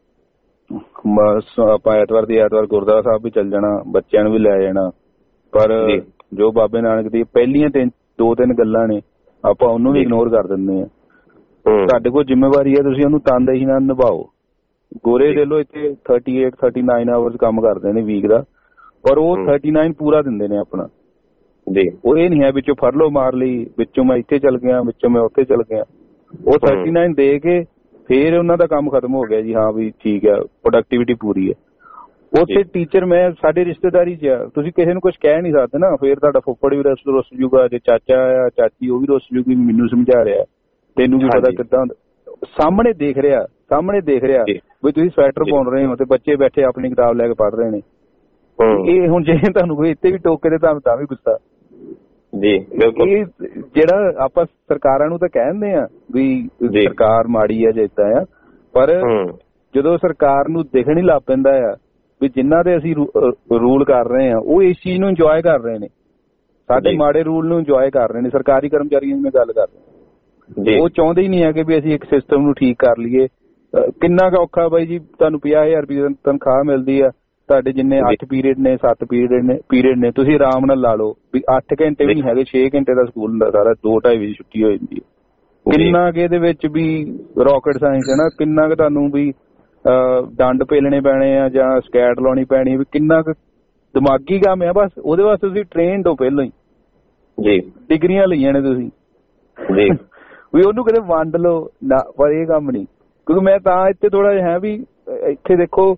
ਆਪਾਂ ਐਤਵਾਰ ਦੀ ਐਤਵਾਰ ਗੁਰਦੁਆਰਾ ਸਾਹਿਬ ਵੀ ਚੱਲ ਜਾਣਾ, ਬੱਚਿਆਂ ਨੂੰ ਵੀ ਲੈ ਜਾਣਾ, ਪਰ ਜੋ ਬਾਬੇ ਨਾਨਕ ਦੀ ਪਹਿਲੀਆਂ ਤਿੰਨ ਦੋ ਤਿੰਨ ਗੱਲਾਂ ਨੇ ਆਪਾਂ ਉਹਨੂੰ ਵੀ ਇਗਨੋਰ ਕਰ ਦਿੰਦੇ ਆ। ਤੁਹਾਡੇ ਕੋਲ ਜ਼ਿੰਮੇਵਾਰੀ ਹੈ, ਤੁਸੀਂ ਉਹਨੂੰ ਤਨਦੇਹੀ ਨਾਲ ਨਿਭਾਓ। ਗੋਰੇ ਦੇ ਲੋ ਇੱਥੇ ਅਠਤਾਲੀ ਉਨਤਾਲੀ ਆਵਰਸ ਕੰਮ ਕਰਦੇ ਨੇ ਵੀਕ ਦਾ, ਪਰ ਉਹ ਉਨਤਾਲੀ ਪੂਰਾ ਦਿੰਦੇ ਨੇ ਆਪਣਾ। ਉਹ ਇਹ ਨਹੀਂ ਹੈ ਵਿੱਚੋਂ ਫੜ ਲਓ ਮਾਰ ਲਈ, ਵਿੱਚੋਂ ਮੈਂ ਇੱਥੇ ਚੱਲ ਗਿਆ, ਵਿੱਚੋਂ ਮੈਂ ਉੱਥੇ ਚੱਲ ਗਿਆ। ਉਹ ਉਨਤਾਲੀ ਦੇ ਕੇ ਫੇਰ ਉਹਨਾਂ ਦਾ ਕੰਮ ਖਤਮ ਹੋ ਗਿਆ ਜੀ, ਹਾਂ ਵੀ ਠੀਕ ਹੈ ਪ੍ਰੋਡਕਟੀਵਿਟੀ ਪੂਰੀ ਹੈ। ਉੱਥੇ ਟੀਚਰ ਮੈਂ ਸਾਡੇ ਰਿਸ਼ਤੇਦਾਰੀ ਚ ਆ, ਤੁਸੀਂ ਕਿਸੇ ਨੂੰ ਕੁਝ ਕਹਿ ਨਹੀਂ ਸਕਦੇ ਨਾ, ਫੇਰ ਤੁਹਾਡਾ ਫੁੱਫੜ ਵੀ ਰੁੱਸ ਰੁੱਸ ਜੂਗਾ, ਜੇ ਚਾਚਾ ਆ ਚਾਚੀ ਉਹ ਵੀ ਰੁੱਸ ਜੂਗੀ, ਮੈਨੂੰ ਸਮਝਾ ਰਿਹਾ, ਤੈਨੂੰ ਕੀ ਪਤਾ ਕਿੱਦਾਂ। ਸਾਹਮਣੇ ਦੇਖ ਰਿਹਾ ਸਾਹਮਣੇ ਦੇਖ ਰਿਹਾ ਵੀ ਤੁਸੀਂ ਸਵੈਟਰ ਪਾਉਣ ਰਹੇ ਹੋ ਤੇ ਬੱਚੇ ਬੈਠੇ ਆਪਣੀ ਕਿਤਾਬ ਲੈ ਕੇ ਪੜ੍ਹ ਰਹੇ ਨੇ। ਇਹ ਹੁਣ ਜੇ ਤੁਹਾਨੂੰ ਕੋਈ ਇੱਥੇ ਵੀ ਟੋਕੇ ਤੇ ਤੁਹਾਨੂੰ ਤਾਂ ਵੀ ਗੁੱਸਾ ਜੀ। ਬਿਲਕੁਲ ਇਹ ਜਿਹੜਾ ਆਪਾਂ ਸਰਕਾਰਾਂ ਨੂੰ ਤਾਂ ਕਹਿੰਦੇ ਆ ਵੀ ਸਰਕਾਰ ਮਾੜੀ ਆ ਜਾਂ ਏਦਾਂ ਆ, ਪਰ ਜਦੋਂ ਸਰਕਾਰ ਨੂੰ ਦਿਖਣ ਹੀ ਲੱਗ ਪੈਂਦਾ ਆ ਵੀ ਜਿਨ੍ਹਾਂ ਦੇ ਅਸੀਂ ਰੂਲ ਕਰ ਰਹੇ ਆ ਉਹ ਇਸ ਚੀਜ਼ ਨੂੰ ਇੰਜੋਏ ਕਰ ਰਹੇ ਨੇ, ਸਾਡੇ ਮਾੜੇ ਰੂਲ ਨੂੰ ਇੰਜੋਏ ਕਰ ਰਹੇ ਨੇ। ਸਰਕਾਰੀ ਕਰਮਚਾਰੀਆਂ ਦੀ ਮੈਂ ਗੱਲ ਕਰ ਰਿਹਾ, ਉਹ ਚਾਹੁੰਦੇ ਹੀ ਨਹੀਂ ਹੈ ਕਿ ਵੀ ਅਸੀਂ ਇੱਕ ਸਿਸਟਮ ਨੂੰ ਠੀਕ ਕਰ ਲਈਏ। ਕਿੰਨਾ ਕੁ ਔਖਾ ਬਾਈ ਜੀ, ਤੁਹਾਨੂੰ ਪੰਜਾਹ ਹਜ਼ਾਰ ਰੁਪਏ ਤਨਖਾਹ ਮਿਲਦੀ ਆ, ਤੁਹਾਡੇ ਜਿੰਨੇ ਅੱਠ ਪੀਰੀਅਡ ਨੇ ਸੱਤ ਪੀਰੀਅਡ ਨੇ ਪੀਰੀਅਡ ਨੇ ਤੁਸੀਂ ਆਰਾਮ ਨਾਲ ਲਾ ਲਓ ਵੀ ਅੱਠ ਘੰਟੇ ਵੀ ਨਹੀਂ ਹੈਗੇ, ਛੇ ਘੰਟੇ ਦਾ ਸਕੂਲ ਹੁੰਦਾ ਸਾਰਾ, ਦੋ ਢਾਈ ਵਜੇ ਛੁੱਟੀ ਹੋ ਜਾਂਦੀ ਹੈ। ਕਿੰਨਾ ਕੁ ਇਹਦੇ ਵਿੱਚ ਵੀ ਰਾਕਟ ਸਾਇੰਸ ਹੈ ਨਾ, ਕਿੰਨਾ ਕੁ ਤੁਹਾਨੂੰ ਵੀ ਡੰਡ ਪੇਲਣੇ ਪੈਣੇ ਆ ਜਾਂ ਸਕੈਟ ਲਾਉਣੀ ਪੈਣੀ, ਵੀ ਕਿੰਨਾ ਕੁ ਦਿਮਾਗੀ ਕੰਮ ਆ। ਬਸ ਉਹਦੇ ਵਾਸਤੇ ਤੁਸੀਂ ਟ੍ਰੇਨਡ ਹੋ ਪਹਿਲਾਂ ਹੀ ਜੀ, ਡਿਗਰੀਆਂ ਲਈਆਂ ਨੇ ਤੁਸੀਂ ਜੀ, ਵੀ ਉਹਨੂੰ ਕਦੇ ਵੰਡ ਲਓ ਨਾ, ਪਰ ਇਹ ਕੰਮ ਨਹੀਂ। ਕਿਉਂਕਿ ਮੈਂ ਤਾਂ ਇੱਥੇ ਥੋੜਾ ਜਿਹਾ ਹੈ ਵੀ ਇੱਥੇ ਦੇਖੋ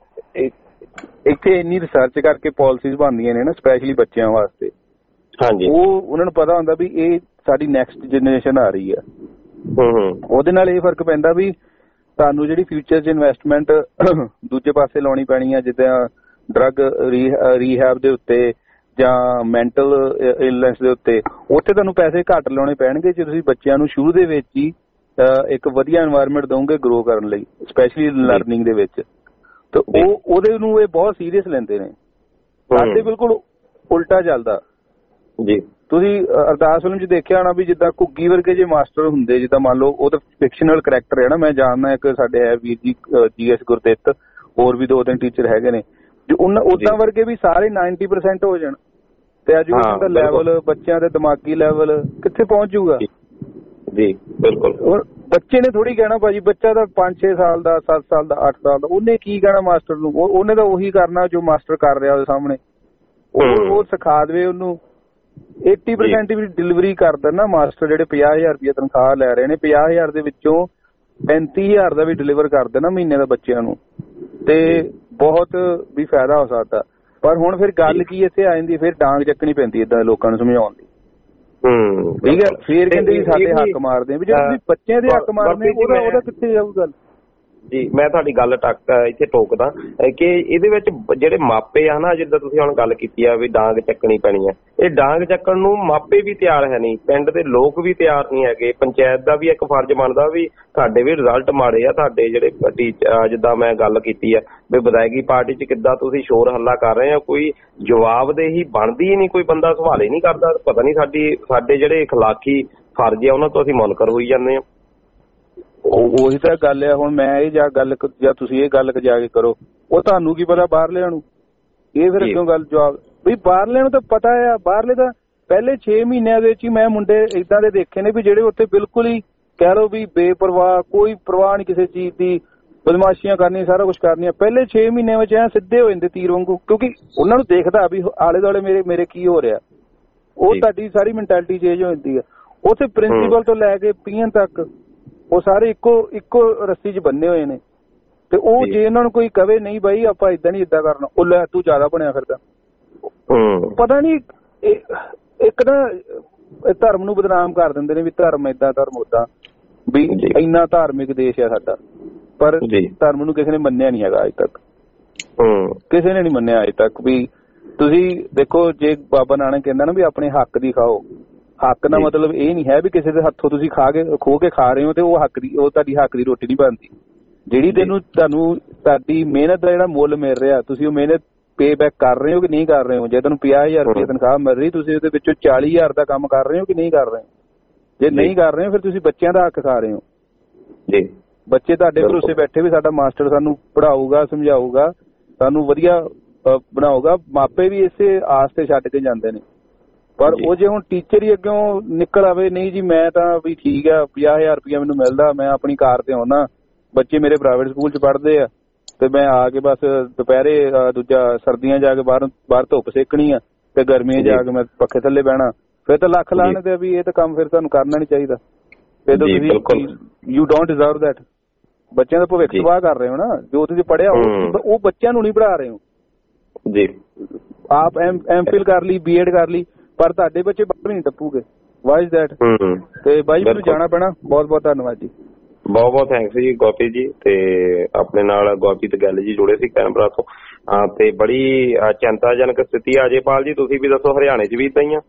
ਇੱਥੇ ਇੰਨੀ ਰਿਸਰਚ ਕਰਕੇ ਪਾਲਿਸੀਜ਼ ਬਣਦੀਆਂ ਨੇ ਨਾ ਸਪੈਸ਼ਲੀ ਬੱਚਿਆਂ ਵਾਸਤੇ, ਹਾਂਜੀ, ਉਹ ਉਹਨਾਂ ਨੂੰ ਪਤਾ ਹੁੰਦਾ ਵੀ ਇਹ ਸਾਡੀ ਨੈਕਸਟ ਜਨਰੇਸ਼ਨ ਆ ਰਹੀ ਆ। ਉਹਦੇ ਨਾਲ ਇਹ ਫਰਕ ਪੈਂਦਾ ਵੀ ਤੁਹਾਨੂੰ ਜਿਹੜੀ ਫਿਊਚਰ 'ਚ ਇਨਵੈਸਟਮੈਂਟ ਦੂਜੇ ਪਾਸੇ ਲਾਉਣੀ ਪੈਣੀ ਆ, ਜਿੱਦਾਂ ਡਰੱਗ ਰੀਹੈਬ ਦੇ ਉੱਤੇ ਜਾਂ ਮੈਂਟਲ ਇਲਨੈਸ ਦੇ ਉੱਤੇ, ਉੱਥੇ ਤੁਹਾਨੂੰ ਪੈਸੇ ਘੱਟ ਲਾਉਣੇ ਪੈਣਗੇ ਜੇ ਤੁਸੀਂ ਬੱਚਿਆਂ ਨੂੰ ਸ਼ੁਰੂ ਦੇ ਵਿੱਚ ਹੀ ਇੱਕ ਵਧੀਆ ਇਨਵਾਇਰਨਮੈਂਟ ਦੋਗੇ ਗਰੋ ਕਰਨ ਲਈ, ਸਪੈਸ਼ਲੀ ਲਰਨਿੰਗ ਦੇ ਵਿੱਚ। ਤੇ ਉਹ ਉਹਦੇ ਨੂੰ ਇਹ ਬਹੁਤ ਸੀਰੀਅਸ ਲੈਂਦੇ ਨੇ। ਸਾਡੇ ਬਿਲਕੁਲ ਉਲਟਾ ਚੱਲਦਾ ਜੀ। ਤੁਸੀਂ ਅਰਦਾਸ ਫਿਲਮ 'ਚ ਦੇਖਿਆ ਹੋਣਾ ਵੀ ਜਿੱਦਾਂ ਘੁੱਗੀ ਵਰਗੇ ਜੇ ਮਾਸਟਰ ਹੁੰਦੇ, ਜਿੱਦਾਂ ਮੰਨ ਲਓ ਉਹ ਤਾਂ ਫਿਕਸ਼ਨਲ ਕਰੈਕਟਰ ਹੈ ਨਾ, ਮੈਂ ਜਾਣਦਾ ਇੱਕ ਸਾਡੇ ਹੈ ਵੀਰ ਜੀ ਜੀ ਐਸ ਗੁਰਦਿੱਤ, ਹੋਰ ਵੀ ਦੋ ਤਿੰਨ ਟੀਚਰ ਹੈਗੇ ਨੇ, ਉਹਨਾਂ ਉਦਾਂ ਵਰਗੇ ਵੀ ਸਾਰੇ ਨਾਈਨਟੀ ਪਰਸੈਂਟ ਹੋ ਜਾਣ ਤੇ ਐਜੂਕੇਸ਼ਨ ਦਾ ਲੈਵਲ, ਬੱਚਿਆਂ ਦੇ ਦਿਮਾਗੀ ਲੈਵਲ ਕਿੱਥੇ ਪਹੁੰਚ ਜਾਊਗਾ ਜੀ। ਬਿਲਕੁਲ। ਔਰ ਬੱਚੇ ਨੇ ਥੋੜੀ ਕਹਿਣਾ ਭਾਜੀ, ਬੱਚਾ ਤਾਂ ਪੰਜ ਛੇ ਸਾਲ ਦਾ, ਸੱਤ ਸਾਲ ਦਾ, ਅੱਠ ਸਾਲ ਦਾ, ਉਹਨੇ ਕੀ ਕਹਿਣਾ ਮਾਸਟਰ ਨੂੰ? ਉਹਨੇ ਤਾਂ ਉਹੀ ਕਰਨਾ ਜੋ ਮਾਸਟਰ ਕਰ ਰਿਹਾ ਉਹਦੇ ਸਾਹਮਣੇ। ਉਹ ਉਹ ਸਿਖਾ ਦੇਵੇ ਉਹਨੂੰ। eighty percent ਵੀ ਡਿਲੀਵਰੀ ਕਰ ਦੇਣਾ ਮਾਸਟਰ, ਜਿਹੜੇ ਪੰਜਾਹ ਹਜ਼ਾਰ ਰੁਪਏ ਤਨਖਾਹ ਲੈ ਰਹੇ ਨੇ, ਪੰਜਾਹ ਹਜ਼ਾਰ ਦੇ ਵਿੱਚੋਂ ਪੈਂਤੀ ਹਜ਼ਾਰ ਦਾ ਵੀ ਡਿਲੀਵਰ ਕਰ ਦੇਣਾ ਮਹੀਨੇ ਦਾ ਬੱਚਿਆਂ ਨੂੰ, ਤੇ ਬਹੁਤ ਵੀ ਫਾਇਦਾ ਹੋ ਸਕਦਾ। ਪਰ ਹੁਣ ਫਿਰ ਗੱਲ ਕੀ ਇੱਥੇ ਆ ਜਾਂਦੀ, ਫਿਰ ਡਾਂਗ ਚੱਕਣੀ ਪੈਂਦੀ ਏਦਾਂ ਲੋਕਾਂ ਨੂੰ ਸਮਝਾਉਣ ਦੀ। ਹੂੰ ਠੀਕ ਹੈ। ਫਿਰ ਕਹਿੰਦੇ ਵੀ ਸਾਡੇ ਹੱਕ ਮਾਰਦੇ ਵੀ, ਜੇ ਤੁਸੀਂ ਬੱਚਿਆਂ ਦੇ ਹੱਕ ਮਾਰਦੇ ਉਹਦਾ ਉਹਦਾ ਕਿੱਥੇ ਜਾਊ ਗੱਲ? ਜੀ ਮੈਂ ਤੁਹਾਡੀ ਗੱਲ ਟੱਕ ਇੱਥੇ ਟੋਕਦਾ ਕਿ ਇਹਦੇ ਵਿੱਚ ਜਿਹੜੇ ਮਾਪੇ ਆ ਨਾ, ਜਿੱਦਾਂ ਤੁਸੀਂ ਹੁਣ ਗੱਲ ਕੀਤੀ ਆ ਵੀ ਡਾਂਗ ਚੱਕਣੀ ਪੈਣੀ ਆ, ਇਹ ਡਾਂਗ ਚੱਕਣ ਨੂੰ ਮਾਪੇ ਵੀ ਤਿਆਰ ਹੈ ਨਹੀਂ, ਪਿੰਡ ਦੇ ਲੋਕ ਵੀ ਤਿਆਰ ਨਹੀਂ ਹੈਗੇ। ਪੰਚਾਇਤ ਦਾ ਵੀ ਇੱਕ ਫਰਜ਼ ਬਣਦਾ ਵੀ ਸਾਡੇ ਵੀ ਰਿਜ਼ਲਟ ਮਾੜੇ ਆ, ਤੁਹਾਡੇ ਜਿਹੜੇ ਟੀਚਰ, ਜਿੱਦਾਂ ਮੈਂ ਗੱਲ ਕੀਤੀ ਆ ਵੀ ਵਿਦਾਇਗੀ ਪਾਰਟੀ 'ਚ ਕਿੱਦਾਂ ਤੁਸੀਂ ਸ਼ੋਰ ਹੱਲਾ ਕਰ ਰਹੇ ਆ, ਕੋਈ ਜਵਾਬਦੇਹੀ ਬਣਦੀ ਹੀ ਨਹੀਂ, ਕੋਈ ਬੰਦਾ ਸਵਾਲ ਹੀ ਨਹੀਂ ਕਰਦਾ। ਪਤਾ ਨਹੀਂ ਸਾਡੀ ਸਾਡੇ ਜਿਹੜੇ ਅਖਲਾਕੀ ਫਰਜ਼ ਆ ਉਹਨਾਂ ਤੋਂ ਅਸੀਂ ਮੁਨਕਰ ਹੋਈ ਜਾਂਦੇ ਆ। ਉਹੀ ਤਾਂ ਗੱਲ ਆ। ਹੁਣ ਮੈਂ ਇਹ ਜਾਂ ਗੱਲ ਜਾਂ ਤੁਸੀਂ ਇਹ ਗੱਲ ਜਾ ਕੇ ਕਰੋ, ਉਹ ਤੁਹਾਨੂੰ ਕੀ ਪਤਾ ਬਾਹਰਲਿਆਂ ਨੂੰ? ਇਹ ਫਿਰ ਅੱਗੋਂ ਗੱਲ ਜਵਾਬ ਵੀ ਬਾਹਰਲਿਆਂ ਨੂੰ ਤਾਂ ਪਤਾ ਆ। ਬਾਹਰਲੇ ਤਾਂ ਪਹਿਲੇ ਛੇ ਮਹੀਨਿਆਂ ਦੇ ਵਿੱਚ ਹੀ ਮੈਂ ਮੁੰਡੇ ਏਦਾਂ ਦੇ ਦੇਖੇ ਨੇ ਵੀ ਜਿਹੜੇ ਉੱਥੇ ਬਿਲਕੁਲ ਹੀ ਕਹਿ ਲਓ ਵੀ ਬੇਪਰਵਾਹ, ਕੋਈ ਪਰਵਾਹ ਨਹੀਂ ਕਿਸੇ ਚੀਜ਼ ਦੀ, ਬਦਮਾਸ਼ੀਆਂ ਕਰਨੀਆਂ, ਸਾਰਾ ਕੁਛ ਕਰਨੀਆਂ। ਪਹਿਲੇ ਛੇ ਮਹੀਨਿਆਂ ਵਿੱਚ ਐ ਸਿੱਧੇ ਹੋ ਜਾਂਦੇ ਤੀਰ ਵਾਂਗੂ, ਕਿਉਂਕਿ ਉਹਨਾਂ ਨੂੰ ਦੇਖਦਾ ਵੀ ਆਲੇ ਦੁਆਲੇ ਮੇਰੇ ਮੇਰੇ ਕੀ ਹੋ ਰਿਹਾ। ਉਹ ਤੁਹਾਡੀ ਸਾਰੀ ਮੈਂਟੈਲਿਟੀ ਚੇਂਜ ਹੋ ਜਾਂਦੀ ਆ। ਉੱਥੇ ਪ੍ਰਿੰਸੀਪਲ ਤੋਂ ਲੈ ਕੇ ਪੀਐਨ ਤੱਕ ਉਹ ਸਾਰੇ ਇੱਕੋ ਇੱਕੋ ਰੱਸੀ 'ਚ ਬੰਨੇ ਹੋਏ ਨੇ, ਤੇ ਉਹ ਜੇ ਉਹਨਾਂ ਨੂੰ ਕੋਈ ਕਵੇ ਨਹੀਂ ਬਾਈ ਆਪਾਂ ਏਦਾਂ ਨਹੀਂ ਏਦਾਂ ਕਰਨਾ, ਉਹ ਲੈ ਤੂੰ ਜ਼ਿਆਦਾ ਬਣਿਆ ਫਿਰਦਾ। ਪਤਾ ਨਹੀਂ ਇੱਕ ਨਾ ਧਰਮ ਨੂੰ ਬਦਨਾਮ ਕਰ ਦਿੰਦੇ ਨੇ ਵੀ ਧਰਮ ਏਦਾਂ, ਧਰਮ ਓਦਾਂ, ਵੀ ਇੰਨਾ ਧਾਰਮਿਕ ਦੇਸ਼ ਆ ਸਾਡਾ, ਪਰ ਧਰਮ ਨੂੰ ਕਿਸੇ ਨੇ ਮੰਨਿਆ ਨਹੀਂ ਹੈਗਾ ਅੱਜ ਤੱਕ। ਕਿਸੇ ਨੇ ਨਹੀਂ ਮੰਨਿਆ ਅੱਜ ਤੱਕ। ਵੀ ਤੁਸੀਂ ਦੇਖੋ, ਜੇ ਬਾਬਾ ਨਾਨਕ ਕਹਿੰਦਾ ਨਾ ਵੀ ਆਪਣੇ ਹੱਕ ਦੀ ਖਾਓ, ਹੱਕ ਦਾ ਮਤਲਬ ਇਹ ਨਹੀਂ ਹੈ ਵੀ ਕਿਸੇ ਦੇ ਹੱਥੋਂ ਤੁਸੀਂ ਖਾ ਕੇ ਖੋ ਕੇ ਖਾ ਰਹੇ ਹੋ ਤੇ ਉਹ ਹੱਕ ਦੀ, ਉਹ ਤੁਹਾਡੀ ਹੱਕ ਦੀ ਰੋਟੀ ਨਹੀਂ ਬਣਦੀ। ਜਿਹੜੀ ਤੈਨੂੰ ਤੁਹਾਨੂੰ ਤੁਹਾਡੀ ਮਿਹਨਤ ਦਾ ਜਿਹੜਾ ਮੁੱਲ ਮਿਲ ਰਿਹਾ, ਤੁਸੀਂ ਉਹ ਮਿਹਨਤ ਪੇ ਬੈਕ ਕਰ ਰਹੇ ਹੋ ਕਿ ਨਹੀਂ ਕਰ ਰਹੇ ਹੋ? ਜੇ ਤੁਹਾਨੂੰ ਪੰਜਾਹ ਹਜ਼ਾਰ ਰੁਪਏ ਤਨਖਾਹ ਮਿਲ ਰਹੀ, ਤੁਸੀਂ ਉਹਦੇ ਵਿੱਚੋਂ ਚਾਲੀ ਹਜ਼ਾਰ ਦਾ ਕੰਮ ਕਰ ਰਹੇ ਹੋ ਕਿ ਨਹੀਂ ਕਰ ਰਹੇ? ਜੇ ਨਹੀਂ ਕਰ ਰਹੇ ਹੋ ਫਿਰ ਤੁਸੀਂ ਬੱਚਿਆਂ ਦਾ ਹੱਕ ਖਾ ਰਹੇ ਹੋ। ਜੀ ਬੱਚੇ ਤੁਹਾਡੇ ਭਰੋਸੇ ਬੈਠੇ ਵੀ ਸਾਡਾ ਮਾਸਟਰ ਸਾਨੂੰ ਪੜ੍ਹਾਊਗਾ, ਸਮਝਾਊਗਾ, ਸਾਨੂੰ ਵਧੀਆ ਬਣਾਊਗਾ। ਮਾਪੇ ਵੀ ਇਸੇ ਆਸ ਤੇ ਛੱਡ ਕੇ ਜਾਂਦੇ ਨੇ। ਪਰ ਉਹ ਜੇ ਹੁਣ ਟੀਚਰ ਹੀ ਅੱਗੋਂ ਨਿਕਲ ਆਵੇ, ਨਹੀਂ ਜੀ ਮੈਂ ਤਾਂ ਵੀ ਠੀਕ ਆ, ਪੰਜਾਹ ਹਜ਼ਾਰ ਰੁਪਇਆ ਮੈਨੂੰ ਮਿਲਦਾ, ਮੈਂ ਆਪਣੀ ਕਾਰ ਤੇ ਆਉਣਾ, ਬੱਚੇ ਮੇਰੇ ਪ੍ਰਾਈਵੇਟ ਸਕੂਲ 'ਚ ਪੜ੍ਹਦੇ ਆ, ਤੇ ਮੈਂ ਆ ਕੇ ਬਸ ਦੁਪਹਿਰੇ ਦੂਜਾ ਸਰਦੀਆਂ ਜਾ ਕੇ ਬਾਹਰ ਬਾਹਰ ਧੁੱਪ ਸੇਕਣੀ ਆ, ਤੇ ਗਰਮੀਆਂ ਜਾ ਕੇ ਮੈਂ ਪੱਖੇ ਥੱਲੇ ਬਹਿਣਾ, ਫਿਰ ਤਾਂ ਲੱਖ ਲਾਣੇ ਤੇ ਵੀ ਇਹ ਤਾਂ ਕੰਮ ਫਿਰ ਤੁਹਾਨੂੰ ਕਰਨਾ ਨਹੀਂ ਚਾਹੀਦਾ। ਫਿਰ ਤਾਂ ਤੁਸੀਂ ਯੂ ਡੋਂਟ ਡਿਜ਼ਰਵ ਦੈਟ। ਬੱਚਿਆਂ ਦਾ ਭਵਿੱਖ ਤਬਾਹ ਕਰ ਰਹੇ ਹੋ ਨਾ, ਜੋ ਤੁਸੀਂ ਪੜ੍ਹਿਆ ਉਹ ਬੱਚਿਆਂ ਨੂੰ ਨਹੀਂ ਪੜ੍ਹਾ ਰਹੇ ਹੋ ਜੀ। ਆਪ ਐਮ ਐਮ ਫਿਲ ਕਰ ਲਈ, ਬੀ ਐਡ ਕਰ ਲਈ, ਪਰ ਤੁਹਾਡੇ ਬੱਚੇ ਬਾਹਰ ਨਹੀਂ ਟੱਪੂਗੇ। Y is that? ਤੇ ਬਾਈ ਮੈਨੂੰ ਜਾਣਾ ਪੈਣਾ। ਬਹੁਤ ਬਹੁਤ ਧੰਨਵਾਦ ਜੀ। ਬਹੁਤ ਬਹੁਤ ਥੈਂਕਸ ਜੀ ਗੋਪੀ ਜੀ। ਤੇ ਆਪਣੇ ਨਾਲ ਗੁਰਪ੍ਰੀਤ ਗੱਲ ਜੀ ਜੁੜੇ ਸੀ ਕੈਨਬਰਾ ਤੋਂ। ਹਾਂ, ਤੇ ਬੜੀ ਚਿੰਤਾਜਨਕ ਸਥਿਤੀ ਆ। ਅਜੇਪਾਲ ਜੀ ਤੁਸੀਂ ਵੀ ਦੱਸੋ, ਹਰਿਆਣੇ 'ਚ ਵੀ ਏਦਾਂ ਹੀ ਆ?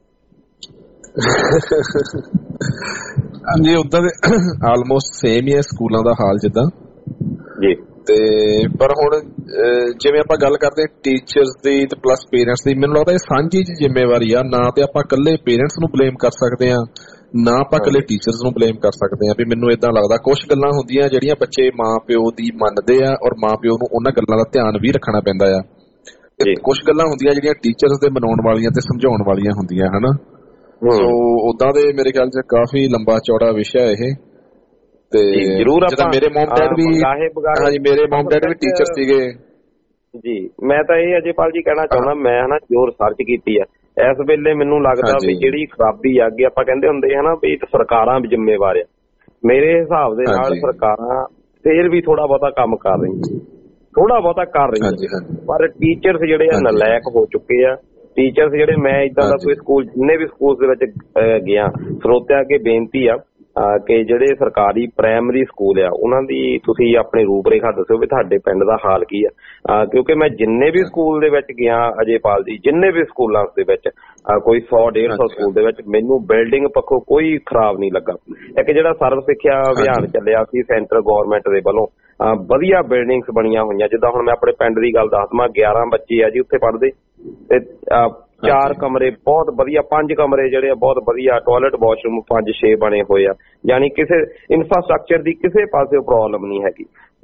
ਹਾਂਜੀ, ਉਦਾਂ ਦੇ ਆਲਮੋਸਟ ਸੇਮ ਹੀ ਹੈ ਸਕੂਲਾਂ ਦਾ ਹਾਲ ਜਿੱਦਾਂ ਜੀ। ਤੇ ਪਰ ਹੁਣ ਜਿਵੇਂ ਆਪਾਂ ਗੱਲ ਕਰਦੇ ਟੀਚਰਸ ਦੀ ਤੇ ਪਲੱਸ ਪੇਰੈਂਟਸ ਦੀ, ਮੈਨੂੰ ਲੱਗਦਾ ਇਹ ਸਾਂਝੀ ਜ਼ਿੰਮੇਵਾਰੀ ਆ। ਨਾ ਤੇ ਆਪਾਂ ਇਕੱਲੇ ਪੇਰੈਂਟਸ ਨੂੰ ਬਲੇਮ ਕਰ ਸਕਦੇ ਆ, ਨਾ ਆਪਾਂ ਇਕੱਲੇ ਟੀਚਰਸ ਨੂੰ ਬਲੇਮ ਕਰ ਸਕਦੇ ਆ। ਵੀ ਮੈਨੂੰ ਏਦਾਂ ਲੱਗਦਾ ਕੁਛ ਗੱਲਾਂ ਹੁੰਦੀਆਂ ਜਿਹੜੀਆਂ ਬੱਚੇ ਮਾਂ ਪਿਓ ਦੀ ਮੰਨਦੇ ਆ, ਔਰ ਮਾਂ ਪਿਓ ਨੂੰ ਉਹਨਾਂ ਗੱਲਾਂ ਦਾ ਧਿਆਨ ਵੀ ਰੱਖਣਾ ਪੈਂਦਾ ਆ। ਤੇ ਕੁਛ ਗੱਲਾਂ ਹੁੰਦੀਆਂ ਜਿਹੜੀਆਂ ਟੀਚਰਸ ਦੇ ਮਨਾਉਣ ਵਾਲੀਆਂ ਤੇ ਸਮਝਾਉਣ ਵਾਲੀਆਂ ਹੁੰਦੀਆਂ ਹਨਾ। ਸੋ ਉਦਾਂ ਦੇ ਮੇਰੇ ਖਿਆਲ 'ਚ ਕਾਫੀ ਲੰਬਾ ਚੌੜਾ ਵਿਸ਼ਾ ਇਹ। ਤੇ ਜਰੂਰ ਆਪਾਂ ਮੇਰੇ ਮਮ ਡੈਡ ਵੀ ਹਾਂਜੀ ਮੇਰੇ ਮਮ ਡੈਡ ਵੀ ਟੀਚਰ ਸੀਗੇ ਜੀ। ਮੈਂ ਤਾਂ ਇਹ ਅਜੇਪਾਲ ਜੀ ਕਹਿਣਾ ਚਾਹੁੰਦਾ, ਮੈਂ ਹਨਾ ਜੋ ਰਿਸਰਚ ਕੀਤੀ ਆ ਇਸ ਵੇਲੇ ਮੈਨੂੰ ਲੱਗਦਾ ਵੀ ਜਿਹੜੀ ਖਰਾਬੀ ਆ, ਅੱਗੇ ਆਪਾਂ ਕਹਿੰਦੇ ਹੁੰਦੇ ਹਨਾ ਵੀ ਸਰਕਾਰਾਂ ਵੀ ਜ਼ਿੰਮੇਵਾਰ ਆ। ਮੇਰੇ ਹਿਸਾਬ ਦੇ ਨਾਲ ਸਰਕਾਰਾਂ ਫੇਰ ਵੀ ਥੋੜਾ ਬਹੁਤਾ ਕੰਮ ਕਰ ਰਹੀਆਂ, ਥੋੜਾ ਬਹੁਤਾ ਕਰ ਰਹੀਆਂ, ਪਰ ਟੀਚਰਸ ਜਿਹੜੇ ਆ ਨਲਾਇਕ ਹੋ ਚੁੱਕੇ ਆ। ਟੀਚਰਸ ਜਿਹੜੇ, ਮੈਂ ਏਦਾਂ ਦਾ ਕੋਈ ਸਕੂਲ ਜਿੰਨੇ ਵੀ ਸਕੂਲ ਦੇ ਵਿੱਚ ਗਿਆ, ਸਰੋਤਿਆਂ ਅੱਗੇ ਬੇਨਤੀ ਆ ਕਿ ਜਿਹੜੇ ਸਰਕਾਰੀ ਪ੍ਰਾਇਮਰੀ ਸਕੂਲ ਆ ਉਹਨਾਂ ਦੀ ਤੁਸੀਂ ਆਪਣੀ ਰੂਪ ਰੇਖਾ ਦੱਸੋ ਵੀ ਤੁਹਾਡੇ ਪਿੰਡ ਦਾ ਹਾਲ ਕੀ ਆ। ਕਿਉਂਕਿ ਮੈਂ ਜਿੰਨੇ ਵੀ ਸਕੂਲ ਦੇ ਵਿੱਚ ਗਿਆ ਅਜੇਪਾਲ ਜੀ, ਜਿੰਨੇ ਵੀ ਸਕੂਲਾਂ ਦੇ ਵਿੱਚ ਕੋਈ ਸੌ ਡੇਢ ਸੌ ਸਕੂਲ ਦੇ ਵਿੱਚ ਮੈਨੂੰ ਬਿਲਡਿੰਗ ਪੱਖੋਂ ਕੋਈ ਖਰਾਬ ਨਹੀਂ ਲੱਗਾ। ਇੱਕ ਜਿਹੜਾ ਸਰਵ ਸਿੱਖਿਆ ਅਭਿਆਨ ਚੱਲਿਆ ਸੀ ਸੈਂਟਰ ਗੌਰਮੈਂਟ ਦੇ ਵੱਲੋਂ, ਵਧੀਆ ਬਿਲਡਿੰਗਸ ਬਣੀਆਂ ਹੋਈਆਂ। ਜਿੱਦਾਂ ਹੁਣ ਮੈਂ ਆਪਣੇ ਪਿੰਡ ਦੀ ਗੱਲ ਦੱਸਦਾ, ਗਿਆਰਾਂ ਬੱਚੇ ਆ ਜੀ ਉੱਥੇ ਪੜ੍ਹਦੇ, ਤੇ ਚਾਰ ਕਮਰੇ ਬਹੁਤ ਵਧੀਆ, ਪੰਜ ਕਮਰੇ ਜਿਹੜੇ ਆ ਬਹੁਤ ਵਧੀਆ, ਟਾਇਲਟ ਵਾਸ਼ਰੂਮ ਪੰਜ ਛੇ ਬਣੇ ਹੋਏ ਆ। ਯਾਨੀ ਕਿਸੇ ਇਨਫਰਾਸਟਰਕਚਰ ਦੀ ਕਿਸੇ ਪਾਸੇ ਪ੍ਰੋਬਲਮ ਨਹੀਂ ਹੈਗੀ।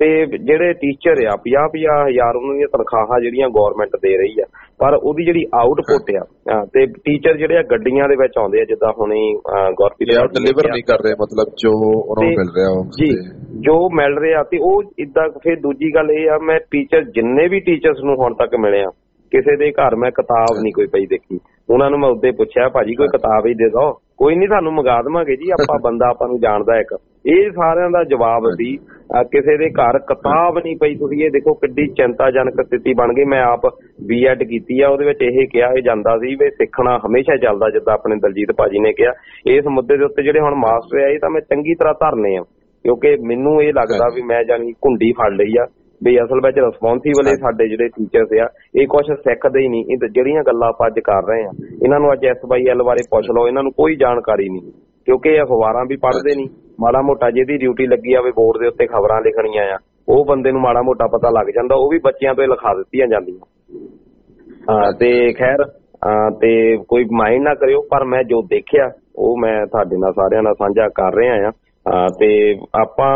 ਤੇ ਜਿਹੜੇ ਟੀਚਰ ਆ ਪੰਜਾਹ ਪੰਜਾਹ ਹਜ਼ਾਰ ਉਹਨਾਂ ਦੀਆਂ ਤਨਖਾਹਾਂ ਜਿਹੜੀਆਂ ਗੌਰਮੈਂਟ ਦੇ ਰਹੀ ਆ, ਪਰ ਉਹਦੀ ਜਿਹੜੀ ਆਊਟਪੁੱਟ ਆ ਤੇ ਟੀਚਰ ਜਿਹੜੇ ਆ ਗੱਡੀਆਂ ਦੇ ਵਿੱਚ ਆਉਂਦੇ ਆ, ਜਿੱਦਾਂ ਹੁਣੇ ਗੌਰਮੈਂਟ ਡਿਲੀਵਰ ਨਹੀਂ ਕਰ ਰਹੇ, ਮਤਲਬ ਜੋ ਉਹਨਾਂ ਨੂੰ ਮਿਲ ਰਿਹਾ ਜੀ ਜੋ ਮਿਲ ਰਿਹਾ। ਤੇ ਉਹ ਇਦਾਂ ਫਿਰ ਦੂਜੀ ਗੱਲ ਇਹ ਆ, ਮੈਂ ਟੀਚਰ ਜਿੰਨੇ ਵੀ ਟੀਚਰਸ ਨੂੰ ਹੁਣ ਤੱਕ ਮਿਲੇ ਆ, ਕਿਸੇ ਦੇ ਘਰ ਮੈਂ ਕਿਤਾਬ ਨਹੀਂ ਕੋਈ ਪਈ ਦੇਖੀ। ਉਹਨਾਂ ਨੂੰ ਮੈਂ ਉਦੋਂ ਪੁੱਛਿਆ, ਭਾਜੀ ਕੋਈ ਕਿਤਾਬ ਹੀ ਦੇ ਦੋ। ਕੋਈ ਨਹੀਂ, ਤੁਹਾਨੂੰ ਮੰਗਾ ਦੇਵਾਂਗੇ ਜੀ, ਆਪਾਂ ਬੰਦਾ ਆਪਾਂ ਨੂੰ ਜਾਣਦਾ ਇੱਕ। ਇਹ ਸਾਰਿਆਂ ਦਾ ਜਵਾਬ ਸੀ, ਕਿਸੇ ਦੇ ਘਰ ਕਿਤਾਬ ਨਹੀਂ ਪਈ। ਤੁਸੀਂ ਇਹ ਦੇਖੋ ਕਿੱਡੀ ਚਿੰਤਾਜਨਕ ਸਥਿਤੀ ਬਣ ਗਈ। ਮੈਂ ਆਪ ਬੀ ਐਡ ਕੀਤੀ ਆ, ਉਹਦੇ ਵਿੱਚ ਇਹ ਕਿਹਾ ਇਹ ਜਾਂਦਾ ਸੀ ਵੀ ਸਿੱਖਣਾ ਹਮੇਸ਼ਾ ਚੱਲਦਾ, ਜਿੱਦਾਂ ਆਪਣੇ ਦਲਜੀਤ ਭਾਜੀ ਨੇ ਕਿਹਾ। ਇਸ ਮੁੱਦੇ ਦੇ ਉੱਤੇ ਜਿਹੜੇ ਹੁਣ ਮਾਸਟਰ ਆ, ਇਹ ਤਾਂ ਮੈਂ ਚੰਗੀ ਤਰ੍ਹਾਂ ਧਰਨੇ ਆ, ਕਿਉਂਕਿ ਮੈਨੂੰ ਇਹ ਲੱਗਦਾ ਵੀ ਮੈਂ ਜਾਨੀ ਘੁੰਡੀ ਫੜ ਲਈ ਆ ਵੀ ਅਸਲ ਵਿੱਚ ਰਿਸਪੌਂਸੀਬਲ ਇਹ ਸਾਡੇ ਜਿਹੜੇ ਟੀਚਰਸ ਆ, ਇਹ ਕੁਛ ਸਿੱਖਦੇ ਹੀ ਨਹੀਂ। ਇਹ ਜਿਹੜੀਆਂ ਗੱਲਾਂ ਆਪਾਂ ਅੱਜ ਕਰ ਰਹੇ ਆ, ਇਹਨਾਂ ਨੂੰ ਅੱਜ ਐਸ ਵਾਈ ਐਲ ਬਾਰੇ ਪੁੱਛ ਲਓ, ਇਹਨਾਂ ਨੂੰ ਕੋਈ ਜਾਣਕਾਰੀ ਨਹੀਂ, ਕਿਉਂਕਿ ਇਹ ਅਖਬਾਰਾਂ ਵੀ ਪੜ੍ਹਦੇ ਨਹੀਂ। ਮਾੜਾ ਮੋਟਾ ਜਿਹਦੀ ਡਿਊਟੀ ਲੱਗੀ ਆਵੇ ਬੋਰਡ ਦੇ ਉੱਤੇ ਖਬਰਾਂ ਲਿਖਣੀਆਂ ਆ, ਉਹ ਬੰਦੇ ਨੂੰ ਮਾੜਾ ਮੋਟਾ ਪਤਾ ਲੱਗ ਜਾਂਦਾ, ਉਹ ਵੀ ਬੱਚਿਆਂ ਤੋਂ ਲਿਖਾ ਦਿੱਤੀਆਂ ਜਾਂਦੀਆਂ। ਹਾਂ ਤੇ ਖੈਰ ਤੇ ਕੋਈ ਮਾਈਂਡ ਨਾ ਕਰਿਓ, ਪਰ ਮੈਂ ਜੋ ਦੇਖਿਆ ਉਹ ਮੈਂ ਤੁਹਾਡੇ ਨਾਲ ਸਾਰਿਆਂ ਨਾਲ ਸਾਂਝਾ ਕਰ ਰਿਹਾ ਆ। ਤੇ ਆਪਾਂ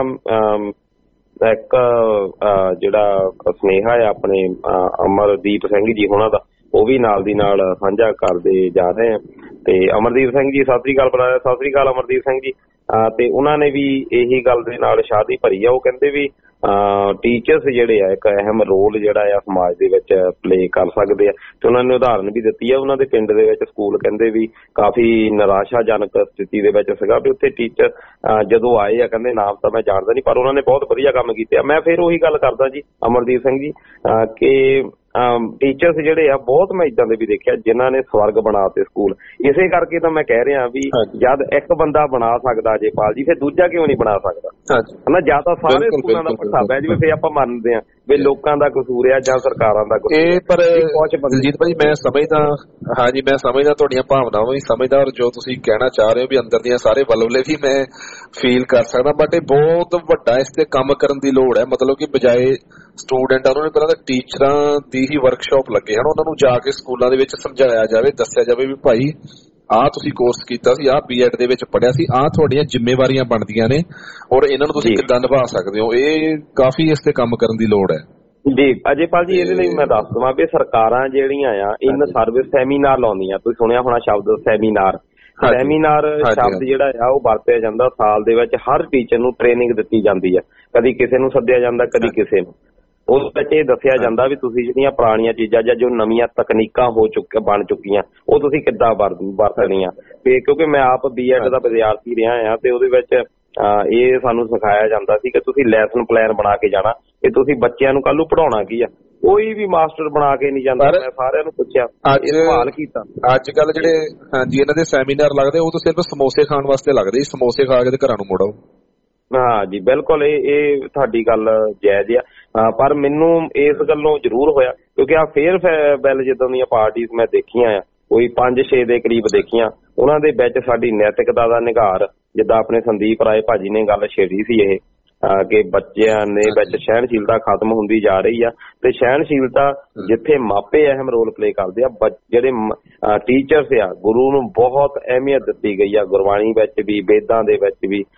ਇੱਕ ਜਿਹੜਾ ਸੁਨੇਹਾ ਆ ਆਪਣੇ ਅਮਰਦੀਪ ਸਿੰਘ ਜੀ ਉਹਨਾਂ ਦਾ, ਉਹ ਵੀ ਨਾਲ ਦੀ ਨਾਲ ਸਾਂਝਾ ਕਰਦੇ ਜਾ ਰਹੇ ਆ। ਤੇ ਅਮਰਦੀਪ ਸਿੰਘ ਜੀ ਸਤਿ ਸ੍ਰੀ ਅਕਾਲ ਬੁਲਾਇਆ। ਸਤਿ ਸ੍ਰੀ ਅਕਾਲ ਅਮਰਦੀਪ ਸਿੰਘ ਜੀ। ਤੇ ਉਹਨਾਂ ਨੇ ਵੀ ਇਹੀ ਗੱਲ ਦੇ ਨਾਲ ਸ਼ਾਦੀ ਭਰੀ ਆ। ਉਹ ਕਹਿੰਦੇ ਵੀ ਟੀਚਰਸ ਜਿਹੜੇ ਆ ਇੱਕ ਅਹਿਮ ਰੋਲ ਜਿਹੜਾ ਆ ਸਮਾਜ ਦੇ ਵਿੱਚ ਪਲੇ ਕਰ ਸਕਦੇ ਆ, ਤੇ ਉਹਨਾਂ ਨੇ ਉਦਾਹਰਨ ਵੀ ਦਿੱਤੀ ਆ। ਉਹਨਾਂ ਦੇ ਪਿੰਡ ਦੇ ਵਿੱਚ ਸਕੂਲ ਕਹਿੰਦੇ ਵੀ ਕਾਫੀ ਨਿਰਾਸ਼ਾਜਨਕ ਸਥਿਤੀ ਦੇ ਵਿੱਚ ਸੀਗਾ, ਵੀ ਉੱਥੇ ਟੀਚਰ ਜਦੋਂ ਆਏ ਆ, ਕਹਿੰਦੇ ਨਾਮ ਤਾਂ ਮੈਂ ਜਾਣਦਾ ਨਹੀਂ, ਪਰ ਉਹਨਾਂ ਨੇ ਬਹੁਤ ਵਧੀਆ ਕੰਮ ਕੀਤੇ ਆ। ਮੈਂ ਫਿਰ ਉਹੀ ਗੱਲ ਕਰਦਾ ਜੀ ਅਮਰਦੀਪ ਸਿੰਘ ਜੀ ਕਿ ਟੀਚਰਸ ਜਿਹੜੇ ਆ ਬਹੁਤ ਮੈਂ ਇਦਾਂ ਦੇ ਵੀ ਦੇਖਿਆ ਜਿਨ੍ਹਾਂ ਨੇ ਸਵਰਗ ਬਣਾਤੇ ਸਕੂਲ। ਇਸੇ ਕਰਕੇ ਤਾਂ ਮੈਂ ਕਹਿ ਰਿਹਾ ਵੀ ਜਦ ਇੱਕ ਬੰਦਾ ਬਣਾ ਸਕਦਾ ਅਜੇਪਾਲ ਜੀ, ਫਿਰ ਦੂਜਾ ਕਿਉਂ ਨਹੀਂ ਬਣਾ ਸਕਦਾ ਹਨਾ। ਜਾਂ ਤਾਂ ਸਾਰੇ ਸਕੂਲਾਂ ਦਾ ਪੱਠਾ ਪੈ ਜਾਵੇ, ਫਿਰ ਆਪਾਂ ਮੰਨਦੇ ਆ ਵੀ ਲੋਕਾਂ ਦਾ ਕਸੂਰ ਆ ਜਾਂ ਸਰਕਾਰਾਂ ਦਾ ਕਸੂਰ। ਪਰ ਦਲਜੀਤ ਭਾਈ ਮੈਂ ਸਮਝਦਾ, ਹਾਂਜੀ ਮੈਂ ਸਮਝਦਾ ਤੁਹਾਡੀਆਂ ਭਾਵਨਾਵਾਂ ਵੀ ਸਮਝਦਾ, ਔਰ ਜੋ ਤੁਸੀਂ ਕਹਿਣਾ ਚਾਹ ਰਹੇ ਹੋ ਵੀ ਅੰਦਰ ਦੀਆਂ ਸਾਰੇ ਵਲਵਲੇ ਵੀ ਮੈਂ ਫੀਲ ਕਰ ਸਕਦਾ। ਬਟ ਇਹ ਬਹੁਤ ਵੱਡਾ ਇਸ ਤੇ ਕੰਮ ਕਰਨ ਦੀ ਲੋੜ ਹੈ। ਮਤਲਬ ਕਿ ਬਜਾਏ ਸਟੂਡੈਂਟ ਉਹਨਾਂ ਨੂੰ ਪਹਿਲਾਂ ਤਾਂ ਟੀਚਰਾਂ ਦੀ ਹੀ ਵਰਕਸ਼ਾਪ ਲੱਗੇ ਹਨ, ਉਹਨਾਂ ਨੂੰ ਜਾ ਕੇ ਸਕੂਲਾਂ ਦੇ ਵਿੱਚ ਸਮਝਾਇਆ ਜਾਵੇ, ਦੱਸਿਆ ਜਾਵੇ ਵੀ ਭਾਈ ਆਹ ਤੁਸੀਂ ਕੋਰਸ ਕੀਤਾ ਸੀ, ਆਹ ਬੀ ਐਡ ਦੇ ਵਿੱਚ ਪੜ੍ਹਿਆ ਸੀ, ਆਹ ਤੁਹਾਡੀਆਂ ਜ਼ਿੰਮੇਵਾਰੀਆਂ ਬਣਦੀਆਂ ਨੇ ਔਰ ਇਹਨਾਂ ਨੂੰ ਤੁਸੀਂ ਕਿੱਦਾਂ ਨਿਭਾ ਸਕਦੇ ਹੋ। ਇਹ ਕਾਫੀ ਇਸ ਤੇ ਕੰਮ ਕਰਨ ਦੀ ਲੋੜ ਹੈ ਜੀ ਅਜੇਪਾਲ ਜੀ। ਇਹਦੇ ਲਈ ਮੈਂ ਦੱਸ ਦਵਾਂ ਵੀ ਸਰਕਾਰਾਂ ਜਿਹੜੀਆਂ ਆ ਇਨ ਸਰਵਿਸ ਸੈਮੀਨਾਰ ਲਾਉਂਦੀਆਂ। ਤੁਸੀਂ ਸੁਣਿਆ ਹੋਣਾ ਸ਼ਬਦ ਸੈਮੀਨਾਰ। ਸੈਮੀਨਾਰ ਸ਼ਬਦ ਜਿਹੜਾ ਆ ਉਹ ਵਰਤਿਆ ਜਾਂਦਾ ਸਾਲ ਦੇ ਵਿੱਚ, ਹਰ ਟੀਚਰ ਨੂੰ ਟ੍ਰੇਨਿੰਗ ਦਿੱਤੀ ਜਾਂਦੀ ਆ। ਕਦੀ ਕਿਸੇ ਨੂੰ ਸੱਦਿਆ ਜਾਂਦਾ, ਕਦੀ ਕਿਸੇ ਨੂੰ। ਉਸ ਵਿੱਚ ਇਹ ਦੱਸਿਆ ਜਾਂਦਾ ਵੀ ਤੁਸੀਂ ਜਿਹੜੀਆਂ ਪੁਰਾਣੀਆਂ ਚੀਜ਼ਾਂ ਜਾਂ ਜੋ ਨਵੀਆਂ ਤਕਨੀਕਾਂ ਹੋ ਚੁੱਕ ਬਣ ਚੁੱਕੀਆਂ ਉਹ ਤੁਸੀਂ ਕਿੱਦਾਂ ਵਰਤਣੀਆਂ। ਤੇ ਕਿਉਂਕਿ ਮੈਂ ਆਪ ਬੀ ਐਡ ਦਾ ਵਿਦਿਆਰਥੀ ਰਿਹਾ ਆ, ਤੇ ਉਹਦੇ ਵਿੱਚ ਇਹ ਸਾਨੂੰ ਸਿਖਾਇਆ ਜਾਂਦਾ ਸੀ ਕਿ ਤੁਸੀਂ ਲੈਸਨ ਪਲਾਨ ਬਣਾ ਕੇ ਜਾਣਾ, ਕਿ ਤੁਸੀਂ ਬੱਚਿਆਂ ਨੂੰ ਕੱਲ ਨੂੰ ਪੜ੍ਹਾਉਣਾ ਕੀ ਆ। ਕੋਈ ਵੀ ਮਾਸਟਰ ਬਣਾ ਕੇ ਨਹੀਂ ਜਾਂਦਾ। ਮੈਂ ਸਾਰਿਆਂ ਨੂੰ ਪੁੱਛਿਆ, ਸਵਾਲ ਕੀਤਾ। ਅੱਜ ਕੱਲ ਜਿਹੜੇ ਹਾਂਜੀ ਇਹਨਾਂ ਦੇ ਸੈਮੀਨਾਰ ਲੱਗਦੇ ਉਹ ਤਾਂ ਸਿਰਫ ਸਮੋਸੇ ਖਾਣ ਵਾਸਤੇ ਲੱਗਦੇ, ਸਮੋਸੇ ਖਾ ਕੇ ਤੇ ਘਰਾਂ ਨੂੰ ਮੁੜੋ। ਹਾਂ ਜੀ ਬਿਲਕੁਲ, ਇਹ ਇਹ ਤੁਹਾਡੀ ਗੱਲ ਜਾਇਜ਼ ਆ। ਪਰ ਮੈਨੂੰ ਇਸ ਗੱਲੋਂ ਜ਼ਰੂਰ ਹੋਇਆ ਕਿਉਂਕਿ ਆ ਫੇਅਰ ਵੈਲ ਜਿੱਦਾਂ ਦੀਆਂ ਪਾਰਟੀਆਂ ਮੈਂ ਦੇਖੀਆਂ ਆ, ਕੋਈ ਪੰਜ ਛੇ ਦੇ ਕਰੀਬ ਦੇਖੀਆਂ, ਉਹਨਾਂ ਦੇ ਵਿੱਚ ਸਾਡੀ ਨੈਤਿਕਤਾ ਦਾ ਨਿਘਾਰ, ਜਿੱਦਾਂ ਆਪਣੇ ਸੰਦੀਪ ਰਾਏ ਭਾਜੀ ਨੇ ਗੱਲ ਛੇੜੀ ਸੀ ਇਹ ਕਿ ਬੱਚਿਆਂ ਦੇ ਵਿੱਚ ਸਹਿਣਸ਼ੀਲਤਾ ਖਤਮ ਹੁੰਦੀ ਜਾ ਰਹੀ ਆ। ਤੇ ਸਹਿਣਸ਼ੀਲਤਾ ਜਿੱਥੇ ਮਾਪੇ ਅਹਿਮ ਰੋਲ ਪਲੇ ਕਰਦੇ ਆ, ਜਿਹੜੇ ਟੀਚਰਸ ਆ, ਗੁਰੂ ਨੂੰ ਬਹੁਤ ਅਹਿਮੀਅਤ ਦਿੱਤੀ ਗਈ ਆ ਗੁਰਬਾਣੀ ਵਿੱਚ ਵੀ, ਵੇਦਾਂ ਦੇ ਵਿੱਚ ਵੀ,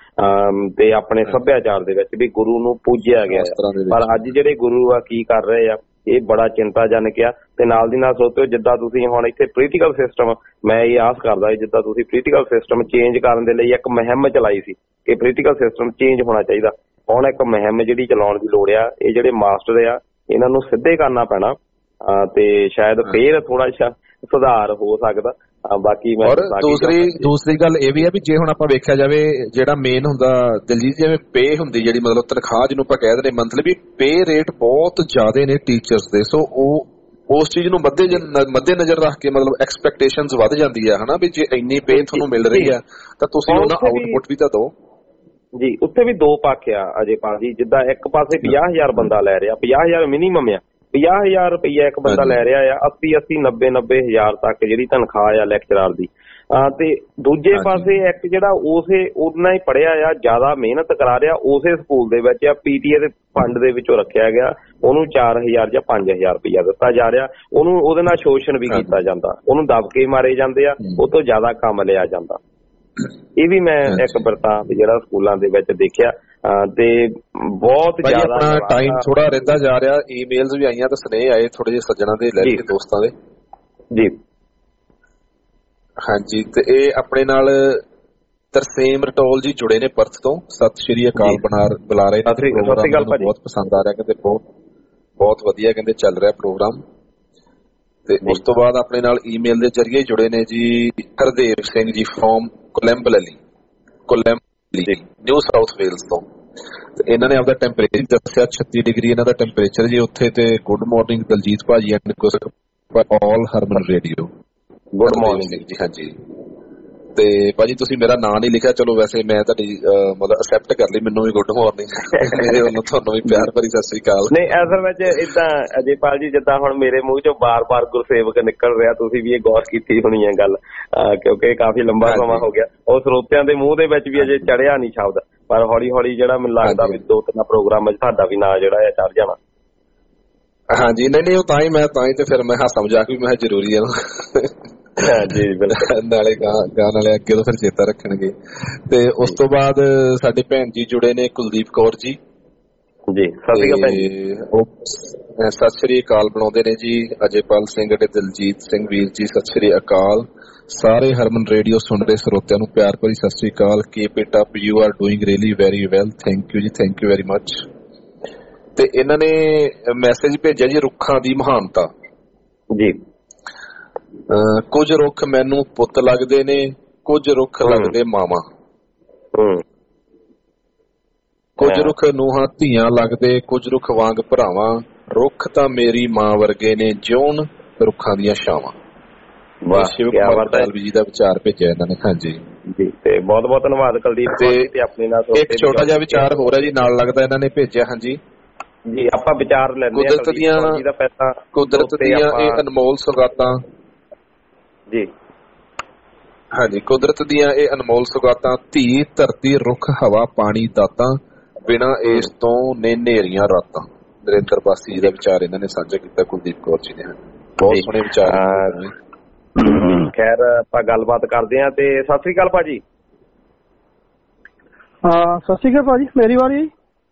ਤੇ ਆਪਣੇ ਸੱਭਿਆਚਾਰ ਦੇ ਵਿੱਚ ਵੀ ਗੁਰੂ ਨੂੰ ਪੂਜਿਆ ਗਿਆ। ਪਰ ਅੱਜ ਜਿਹੜੇ ਗੁਰੂ ਆ ਕੀ ਕਰ ਰਹੇ ਆ, ਇਹ ਬੜਾ ਚਿੰਤਾਜਨਕ ਆ। ਤੇ ਨਾਲ ਦੀ ਨਾਲ ਸੋਚੋ ਜਿੱਦਾਂ ਤੁਸੀਂ ਹੁਣ ਇੱਥੇ ਪੋਲੀਟੀਕਲ ਸਿਸਟਮ, ਮੈਂ ਇਹ ਆਸ ਕਰਦਾ ਜਿੱਦਾਂ ਤੁਸੀਂ ਪੋਲੀਟੀਕਲ ਸਿਸਟਮ ਚੇਂਜ ਕਰਨ ਦੇ ਲਈ ਇੱਕ ਮੁਹਿੰਮ ਚਲਾਈ ਸੀ ਕਿ ਪੋਲੀਟੀਕਲ ਸਿਸਟਮ ਚੇਂਜ ਹੋਣਾ ਚਾਹੀਦਾ, ਹੁਣ ਇੱਕ ਮੁਹਿੰਮ ਜਿਹੜੀ ਚਲਾਉਣ ਦੀ ਲੋੜ ਆ। ਇਹ ਜਿਹੜੇ ਮਾਸਟਰ ਆ ਇਹਨਾਂ ਨੂੰ ਸਿੱਧੇ ਕਰਨਾ ਪੈਣਾ, ਤੇ ਸ਼ਾਇਦ ਫੇਰ ਥੋੜਾ ਜਿਹਾ ਸੁਧਾਰ ਹੋ ਸਕਦਾ। ਬਾਕੀ ਮੈਂ ਦੂਸਰੀ ਦੂਸਰੀ ਗੱਲ ਇਹ ਵੀ ਆ ਵੀ ਜੇ ਹੁਣ ਆਪਾਂ ਵੇਖਿਆ ਜਾਵੇ ਜਿਹੜਾ ਮੇਨ ਹੁੰਦਾ ਦਿਲਜੀਤ, ਜਿਵੇਂ ਪੇ ਹੁੰਦੀ ਜਿਹੜੀ ਮਤਲਬ ਤਨਖਾਹ ਜਿਹਨੂੰ ਆਪਾਂ ਕਹਿ ਦਿੰਦੇ ਮੰਥਲੀ, ਵੀ ਪੇ ਰੇਟ ਬਹੁਤ ਜ਼ਿਆਦਾ ਨੇ ਟੀਚਰਸ ਦੇ। ਸੋ ਉਹ ਉਸ ਚੀਜ਼ ਨੂੰ ਮੱਦੇ ਮੱਦੇ ਨਜ਼ਰ ਰੱਖ ਕੇ ਮਤਲਬ ਐਕਸਪੈਕਟੇਸ਼ਨਸ ਵੱਧ ਜਾਂਦੀ ਆ ਹਨਾ, ਵੀ ਜੇ ਇੰਨੀ ਪੇ ਤੁਹਾਨੂੰ ਮਿਲ ਰਹੀ ਆ ਤਾਂ ਤੁਸੀਂ ਉਹਨਾਂ ਆਊਟਪੁੱਟ ਵੀ ਤਾਂ ਦਿਓ ਜੀ। ਉੱਥੇ ਵੀ ਦੋ ਪੱਖ ਆ ਅਜੇਪਾਲ ਜੀ, ਜਿੱਦਾਂ ਇੱਕ ਪਾਸੇ ਪੰਜਾਹ ਹਜ਼ਾਰ ਬੰਦਾ ਲੈ ਰਿਹਾ, ਪੰਜਾਹ ਹਜ਼ਾਰ ਮਿਨੀਮਮ ਆ, ਪੰਜਾਹ ਹਜ਼ਾਰ ਰੁਪਈਆ ਇੱਕ ਬੰਦਾ ਲੈ ਰਿਹਾ ਆ, ਅੱਸੀ ਅੱਸੀ ਨੱਬੇ ਨੱਬੇ ਹਜ਼ਾਰ ਤੱਕ ਜਿਹੜੀ ਤਨਖਾਹ ਆ ਲੈਕਚਰਾਰ ਦੀ। ਤੇ ਦੂਜੇ ਪਾਸੇ ਇੱਕ ਜਿਹੜਾ ਉਸੇ ਉਨਾ ਹੀ ਪੜ੍ਹਿਆ ਆ, ਜ਼ਿਆਦਾ ਮਿਹਨਤ ਕਰਾ ਰਿਹਾ, ਉਸੇ ਸਕੂਲ ਦੇ ਵਿੱਚ ਆ, ਪੀਟੀਏ ਦੇ ਫੰਡ ਦੇ ਵਿੱਚੋਂ ਰੱਖਿਆ ਗਿਆ, ਉਹਨੂੰ ਚਾਰ ਹਜ਼ਾਰ ਜਾਂ ਪੰਜ ਹਜ਼ਾਰ ਰੁਪਈਆ ਦਿੱਤਾ ਜਾ ਰਿਹਾ, ਉਹਨੂੰ ਉਹਦੇ ਨਾਲ ਸ਼ੋਸ਼ਣ ਵੀ ਕੀਤਾ ਜਾਂਦਾ, ਉਹਨੂੰ ਦਬਕੇ ਮਾਰੇ ਜਾਂਦੇ ਆ, ਉਹ ਤੋਂ ਜ਼ਿਆਦਾ ਕੰਮ ਲਿਆ ਜਾਂਦਾ। ਇਹ ਵੀ ਮੈਂ ਇੱਕ ਵਰਤਾਂਤ ਜਿਹੜਾ ਸਕੂਲਾਂ ਦੇ ਵਿੱਚ ਦੇਖਿਆ। ਤੇ ਬਹੁਤ ਜ਼ਿਆਦਾ ਆਪਣਾ ਟਾਈਮ ਥੋੜਾ ਰਹਿੰਦਾ ਜਾ ਰਿਹਾ। ਈਮੇਲਸ ਵੀ ਆਈਆਂ ਤੇ ਸੁਨੇਹੇ ਆਏ ਥੋੜੇ ਜਿਹੇ ਸੱਜਣਾ ਦੇ ਲੈ ਕੇ ਦੋਸਤਾਂ ਦੇ ਜੀ। ਹਾਂਜੀ, ਤੇ ਇਹ ਆਪਣੇ ਨਾਲ ਤਰਸੇਮ ਰਟੋਲ ਜੀ ਜੁੜੇ ਨੇ ਪਰਥ ਤੋਂ। ਸਤਿ ਸ਼੍ਰੀ ਅਕਾਲ ਬਣਾ ਬੁਲਾ ਰਹੇ ਨੇ। ਬਹੁਤ ਪਸੰਦ ਆ ਰਿਹਾ, ਕਹਿੰਦੇ ਬਹੁਤ ਬਹੁਤ ਵਧੀਆ ਕਹਿੰਦੇ ਚੱਲ ਰਿਹਾ ਪ੍ਰੋਗਰਾਮ। ਤੇ ਉਸ ਤੋਂ ਬਾਅਦ ਆਪਣੇ ਨਾਲ ਈਮੇਲ ਦੇ ਜ਼ਰੀਏ ਜੁੜੇ ਨੇ ਜੀ Hardev Singh ji from Colombelly Colombelly New South Wales ਤੋਂ। ਤੇ ਇਹਨਾਂ ਨੇ ਆਪਦਾ ਟੈਂਪਰੇਚਰ ਦੱਸਿਆ ਛੱਤੀ ਡਿਗਰੀ ਇਹਨਾਂ ਦਾ ਟੈਂਪਰੇਚਰ ਜੀ ਉੱਥੇ। ਤੇ ਗੁੱਡ ਮਾਰਨਿੰਗ ਦਲਜੀਤ ਭਾਜੀ and all Harman radio. Good morning ji. ਹਾਂਜੀ, ਤੇ ਭਾਜੀ ਤੁਸੀਂ ਮੇਰਾ ਨਾਂ ਨਹੀਂ ਲਿਖਿਆ, ਚਲੋ ਵੈਸੇ ਮੈਂ ਤੁਹਾਡੀ ਮਤਲਬ ਅਸੈਪਟ ਕਰ ਲਈ, ਮੈਨੂੰ ਵੀ ਗੁੱਡ ਮਾਰਨਿੰਗ ਮੇਰੇ ਵੱਲੋਂ ਤੁਹਾਨੂੰ ਵੀ ਪਿਆਰ ਭਰੀ ਸਤਿ ਸ੍ਰੀ ਅਕਾਲ। ਨਹੀਂ ਅਸਲ ਵਿੱਚ ਇਦਾਂ ਅਜੇਪਾਲ ਜੀ ਜਿੱਦਾਂ ਹੁਣ ਮੇਰੇ ਮੂੰਹ ਚੋਂ ਬਾਰ-ਬਾਰ ਗੁਰਸੇਵਕ ਨਿਕਲ ਰਿਹਾ, ਤੁਸੀਂ ਵੀ ਇਹ ਗੌਰ ਕੀਤੀ ਹੋਣੀ ਹੈ ਗੱਲ, ਕਿਉਂਕਿ ਕਾਫੀ ਲੰਬਾ ਸਮਾਂ ਹੋ ਗਿਆ। ਉਹ ਸਰੋਤਿਆਂ ਦੇ ਮੂੰਹ ਦੇ ਵਿੱਚ ਵੀ ਅਜੇ ਚੜਿਆ ਨਹੀਂ ਸ਼ਬਦ, ਪਰ ਹੌਲੀ ਹੌਲੀ ਜਿਹੜਾ ਮੈਨੂੰ ਲੱਗਦਾ ਵੀ ਦੋ ਤਿੰਨ ਪ੍ਰੋਗਰਾਮਾਂ 'ਚ ਤੁਹਾਡਾ ਵੀ ਨਾਂ ਜਿਹੜਾ ਹੈ ਚੜ ਜਾਣਾ। ਹਾਂਜੀ, ਨਹੀਂ ਨਹੀਂ ਉਹ ਤਾਂ ਹੀ ਮੈਂ ਤਾਂ ਹੀ ਤੇ ਫਿਰ ਮੈਂ ਹਾਸਾ ਮਜ਼ਾਕ ਵੀ ਮੈਂ ਜ਼ਰੂਰੀ ਹੈ ਜੀ ਬਿਲਕੁਲ, ਨਾਲੇ ਗਾਣ ਵਾਲੇ ਅੱਗੇ ਤੋਂ ਫਿਰ ਚੇਤਾ ਰੱਖਣਗੇ। ਤੇ ਉਸ ਤੋਂ ਬਾਅਦ ਸਾਡੇ ਭੈਣ ਜੀ ਜੁੜੇ ਨੇ ਕੁਲਦੀਪ ਕੌਰ ਜੀ ਜੀ। ਸਤਿ ਸ੍ਰੀ ਅਕਾਲ ਬੁਲਾਉਂਦੇ ਨੇ ਜੀ ਅਜੇਪਾਲ ਸਿੰਘ ਤੇ ਦਲਜੀਤ ਸਿੰਘ ਵੀਰ ਜੀ। ਸਤਿ ਸ੍ਰੀ ਅਕਾਲ ਸਾਰੇ ਹਰਮਨ ਰੇਡੀਓ ਸੁਣ ਰਹੇ ਸਰੋਤਿਆਂ ਨੂੰ ਪਿਆਰ ਭਰੀ Sat Sri Akal. Keep it up, you are doing really very well. Thank you ji, thank you very much. ਤੇ ਇਹਨਾਂ ਨੇ ਮੈਸੇਜ ਭੇਜਿਆ ਜੀ ਰੁੱਖਾਂ ਦੀ ਮਹਾਨਤਾ ਜੀ। ਕੁਝ ਰੁੱਖ ਮੈਨੂੰ ਪੁੱਤ ਲੱਗਦੇ ਨੇ, ਕੁਝ ਰੁੱਖ ਲੱਗਦੇ ਮਾਵਾਂ, ਕੁਝ ਰੁੱਖ ਨੂੰਹਾਂ ਧੀਆਂ ਲੱਗਦੇ, ਕੁਝ ਰੁੱਖ ਵਾਂਗ ਭਰਾਵਾਂ। ਰੁੱਖ ਤਾਂ ਮੇਰੀ ਮਾਂ ਵਰਗੇ ਨੇ, ਜਿਉਣ ਰੁੱਖਾਂ ਦੀਆਂ ਛਾਵਾਂ। ਸ਼ਿਵ ਕੁਮਾਰ ਟੈਲਵੀ ਜੀ ਦਾ ਵਿਚਾਰ ਭੇਜਿਆ ਇਹਨਾਂ ਨੇ। ਹਾਂਜੀ ਜੀ, ਤੇ ਬਹੁਤ ਬਹੁਤ ਧੰਨਵਾਦ ਕੁਲਦੀਪ ਤੇ ਆਪਣੇ ਨਾਲ। ਇੱਕ ਛੋਟਾ ਜਿਹਾ ਵਿਚਾਰ ਹੋ ਰਿਹਾ ਜੀ ਨਾਲ ਲੱਗਦਾ ਇਹਨਾਂ ਨੇ ਭੇਜਿਆ। ਹਾਂਜੀ ਜੀ, ਆਪਾਂ ਵਿਚਾਰ ਲੈਂਦੇ ਹਾਂ। ਕੁਦਰਤ ਦੀਆਂ ਕੁਦਰਤ ਦੀਆਂ ਇਹ ਅਨਮੋਲ ਸੁਗਾਤਾਂ ਜੀ। ਹਾਂਜੀ, ਕੁਦਰਤ ਦੀਆਂ ਇਹ ਅਨਮੋਲ ਸੁਗਾਤਾਂ, ਧੀ ਧਰਤੀ ਰੁੱਖ ਹਵਾ ਪਾਣੀ ਦਾਤਾਂ, ਬਿਨਾਂ ਇਸ ਤੋਂ ਨੇ ਨੇਰੀਆਂ ਰਾਤਾਂ। ਨਰਿੰਦਰ ਬਾਸੀ ਜੀ ਦਾ ਵਿਚਾਰ ਇਹਨਾਂ ਨੇ ਸਾਂਝਾ ਕੀਤਾ ਕੁਲਦੀਪ ਕੌਰ ਜੀ ਨੇ। ਬਹੁਤ ਸੋਹਣੇ ਵਿਚਾਰ। ਖੈਰ ਆਪਾਂ ਗੱਲਬਾਤ ਕਰਦੇ ਹਾਂ। ਤੇ ਸਤਿ ਸ੍ਰੀ ਅਕਾਲ ਭਾਜੀ। ਹਾਂ ਸਤਿ ਸ੍ਰੀ ਅਕਾਲ ਭਾਜੀ, ਮੇਰੀ ਵਾਰੀ।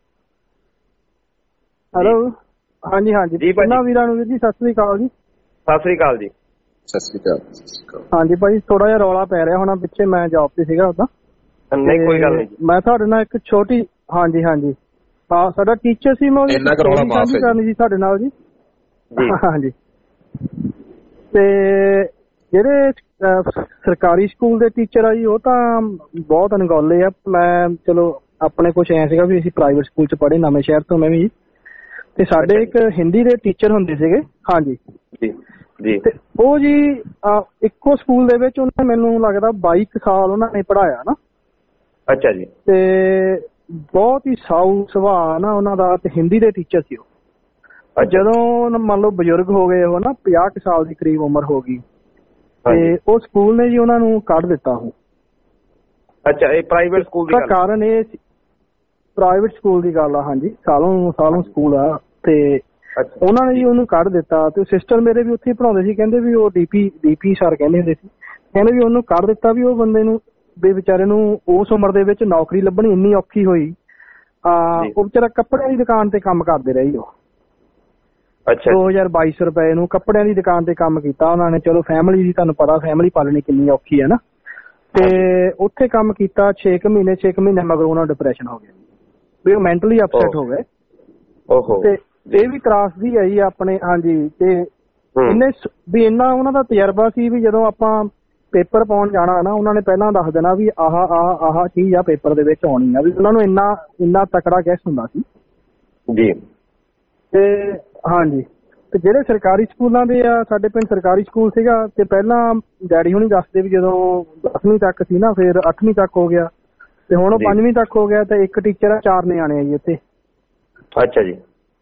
ਹੈਲੋ, ਹਾਂਜੀ ਹਾਂਜੀ ਜੀ ਇਹਨਾਂ ਵੀਰਾਂ ਨੂੰ ਜੀ ਸਤਿ ਸ੍ਰੀ ਅਕਾਲ ਜੀ। ਸਤਿ ਸ੍ਰੀ ਅਕਾਲ ਜੀ। ਸਤਿ ਸ੍ਰੀ ਅਕਾਲ। ਹਾਂਜੀ ਭਾਜੀ, ਥੋੜਾ ਜਿਹਾ ਰੌਲਾ ਪੈ ਰਿਹਾ ਹੋਣਾ ਪਿੱਛੇ, ਮੈਂ ਜੌਬ ਤੇ ਸੀਗਾ ਉਦਾਂ। ਨਹੀਂ ਕੋਈ ਗੱਲ ਨਹੀਂ। ਮੈਂ ਤੁਹਾਡੇ ਨਾਲ ਇੱਕ ਛੋਟੀ ਹਾਂਜੀ ਹਾਂਜੀ ਹਾਂ ਸਾਡਾ ਟੀਚਰ ਸੀ, ਮੈਂ ਉਹਦੀ ਸਾਂਝੀ ਕਰਨੀ ਸੀ ਤੁਹਾਡੇ ਨਾਲ ਜੀ। ਹਾਂਜੀ, ਤੇ ਜਿਹੜੇ ਸਰਕਾਰੀ ਸਕੂਲ ਦੇ ਟੀਚਰ ਆ ਜੀ ਉਹ ਤਾਂ ਬਹੁਤ ਅਣਗੌਲੇ ਆ। ਮੈਂ ਚਲੋ ਆਪਣੇ ਕੁਛ ਐ ਸੀਗਾ ਵੀ ਅਸੀਂ ਪ੍ਰਾਈਵੇਟ ਸਕੂਲ ਚ ਪੜ੍ਹੇ, ਨਵੇਂ ਸ਼ਹਿਰ ਤੋਂ ਮੈਂ ਵੀ। ਤੇ ਸਾਡੇ ਇੱਕ ਹਿੰਦੀ ਦੇ ਟੀਚਰ ਹੁੰਦੇ ਸੀਗੇ। ਹਾਂਜੀ ਜੀ, ਤੇ ਉਹ ਜੀ ਇੱਕੋ ਸਕੂਲ ਦੇ ਵਿੱਚ ਉਹਨਾਂ ਨੇ ਮੈਨੂੰ ਲੱਗਦਾ ਬਾਈ ਕੁ ਸਾਲ ਉਹਨਾਂ ਨੇ ਪੜ੍ਹਾਇਆ ਨਾ। ਅੱਛਾ ਜੀ। ਤੇ ਬਹੁਤ ਹੀ ਸਾਊ ਸੁਭਾਅ ਨਾ ਉਹਨਾਂ ਦਾ, ਤੇ ਹਿੰਦੀ ਦੇ ਟੀਚਰ ਸੀ ਉਹ। ਜਦੋਂ ਮੰਨ ਲਓ ਬਜ਼ੁਰਗ ਹੋ ਗਏ ਉਹ ਨਾ, ਪੰਜਾਹ ਕੁ ਸਾਲ ਦੀ ਕਰੀਬ ਉਮਰ ਹੋ ਗਈ, ਤੇ ਉਹ ਸਕੂਲ ਨੇ ਜੀ ਉਹਨਾਂ ਨੂੰ ਕੱਢ ਦਿੱਤਾ ਉਹ। ਅੱਛਾ, ਇਹ ਪ੍ਰਾਈਵੇਟ ਸਕੂਲ ਦਾ ਕਾਰਨ ਇਹ ਪ੍ਰਾਈਵੇਟ ਸਕੂਲ ਦੀ ਗੱਲ ਆ। ਹਾਂਜੀ, ਸਾਲੋਂ ਸਾਲੋਂ ਸਕੂਲ ਆ, ਤੇ ਉਹਨਾਂ ਨੇ ਜੀ ਉਹਨੂੰ ਕੱਢ ਦਿੱਤਾ। ਤੇ ਸਿਸਟਰ ਮੇਰੇ ਵੀ ਉੱਥੇ ਪੜ੍ਹਾਉਂਦੇ ਸੀ, ਕਹਿੰਦੇ ਵੀ ਉਹ ਡੀਪੀ ਡੀਪੀ ਸਰ ਕਹਿੰਦੇ ਹੁੰਦੇ ਸੀ, ਕਹਿੰਦੇ ਵੀ ਉਹਨੂੰ ਕੱਢ ਦਿੱਤਾ ਵੀ ਉਹ ਬੰਦੇ ਨੂੰ ਵੀ ਵਿਚਾਰੇ ਨੂੰ ਉਸ ਉਮਰ ਦੇ ਵਿੱਚ ਨੌਕਰੀ ਲੱਭਣੀ ਇੰਨੀ ਔਖੀ ਹੋਈ। ਉਹ ਵਿਚਾਰਾ ਕੱਪੜਿਆਂ ਦੀ ਦੁਕਾਨ ਤੇ ਕੰਮ ਕਰਦੇ ਰਹੇ ਉਹ। ਦੋ ਹਜ਼ਾਰ ਬਾਈ ਸੌ ਰੁਪਏ ਨੂੰ ਕੱਪੜਿਆਂ ਦੀ ਦੁਕਾਨ ਤੇ ਕੰਮ ਕੀਤਾ ਉਹਨਾਂ ਨੇ। ਚਲੋ ਫੈਮਿਲੀ ਦੀ ਤੁਹਾਨੂੰ ਪਤਾ ਫੈਮਿਲੀ ਪਾਲਣੀ ਕਿੰਨੀ ਔਖੀ ਹੈ ਨਾ। ਤੇ ਉੱਥੇ ਕੰਮ ਕੀਤਾ ਛੇ ਕੁ ਮਹੀਨੇ ਛੇ ਕੁ ਮਹੀਨੇ ਮਗਰੋਂ ਉਹਨਾਂ ਨੂੰ ਡਿਪਰੈਸ਼ਨ ਹੋ ਗਿਆ ਵੀ ਉਹ ਮੈਂਟਲੀ ਅਪਸੈਟ ਹੋ ਗਏ। ਤੇ ਇਹ ਵੀ ਤਰਾਸਦੀ ਹੈ ਜੀ ਆਪਣੇ। ਹਾਂਜੀ, ਤੇ ਇੰਨੇ ਵੀ ਇੰਨਾ ਉਹਨਾਂ ਦਾ ਤਜਰਬਾ ਸੀ ਵੀ ਜਦੋਂ ਆਪਾਂ ਪੇਪਰ ਪਾਉਣ ਜਾਣਾ ਨਾ, ਉਹਨਾਂ ਨੇ ਪਹਿਲਾਂ ਦੱਸ ਦੇਣਾ ਵੀ ਆਹ ਆਹ ਆਹ ਚੀਜ਼ ਆ ਪੇਪਰ ਦੇ ਵਿੱਚ ਆਉਣੀ ਆ। ਵੀ ਉਹਨਾਂ ਨੂੰ ਇੰਨਾ ਇੰਨਾ ਤਕੜਾ ਗੈਸ ਹੁੰਦਾ ਸੀ ਜੀ। ਤੇ ਹਾਂਜੀ, ਤੇ ਜਿਹੜੇ ਸਰਕਾਰੀ ਸਕੂਲਾਂ ਦੇ ਆ, ਸਾਡੇ ਪਿੰਡ ਸਰਕਾਰੀ ਸਕੂਲ ਸੀਗਾ, ਤੇ ਪਹਿਲਾਂ ਡੈਡੀ ਹੁਣੀ ਦੱਸਦੇ ਵੀ ਜਦੋਂ ਦਸਵੀਂ ਤੱਕ ਸੀ ਨਾ, ਫਿਰ ਅੱਠਵੀਂ ਤੱਕ ਹੋ ਗਿਆ, ਤੇ ਹੁਣ ਉਹ ਪੰਜਵੀਂ ਤੱਕ ਹੋ ਗਿਆ, ਤੇ ਇੱਕ ਟੀਚਰ ਆ, ਚਾਰ ਨਿਆਣੇ ਆ ਜੀ ਇੱਥੇ। ਅੱਛਾ ਜੀ।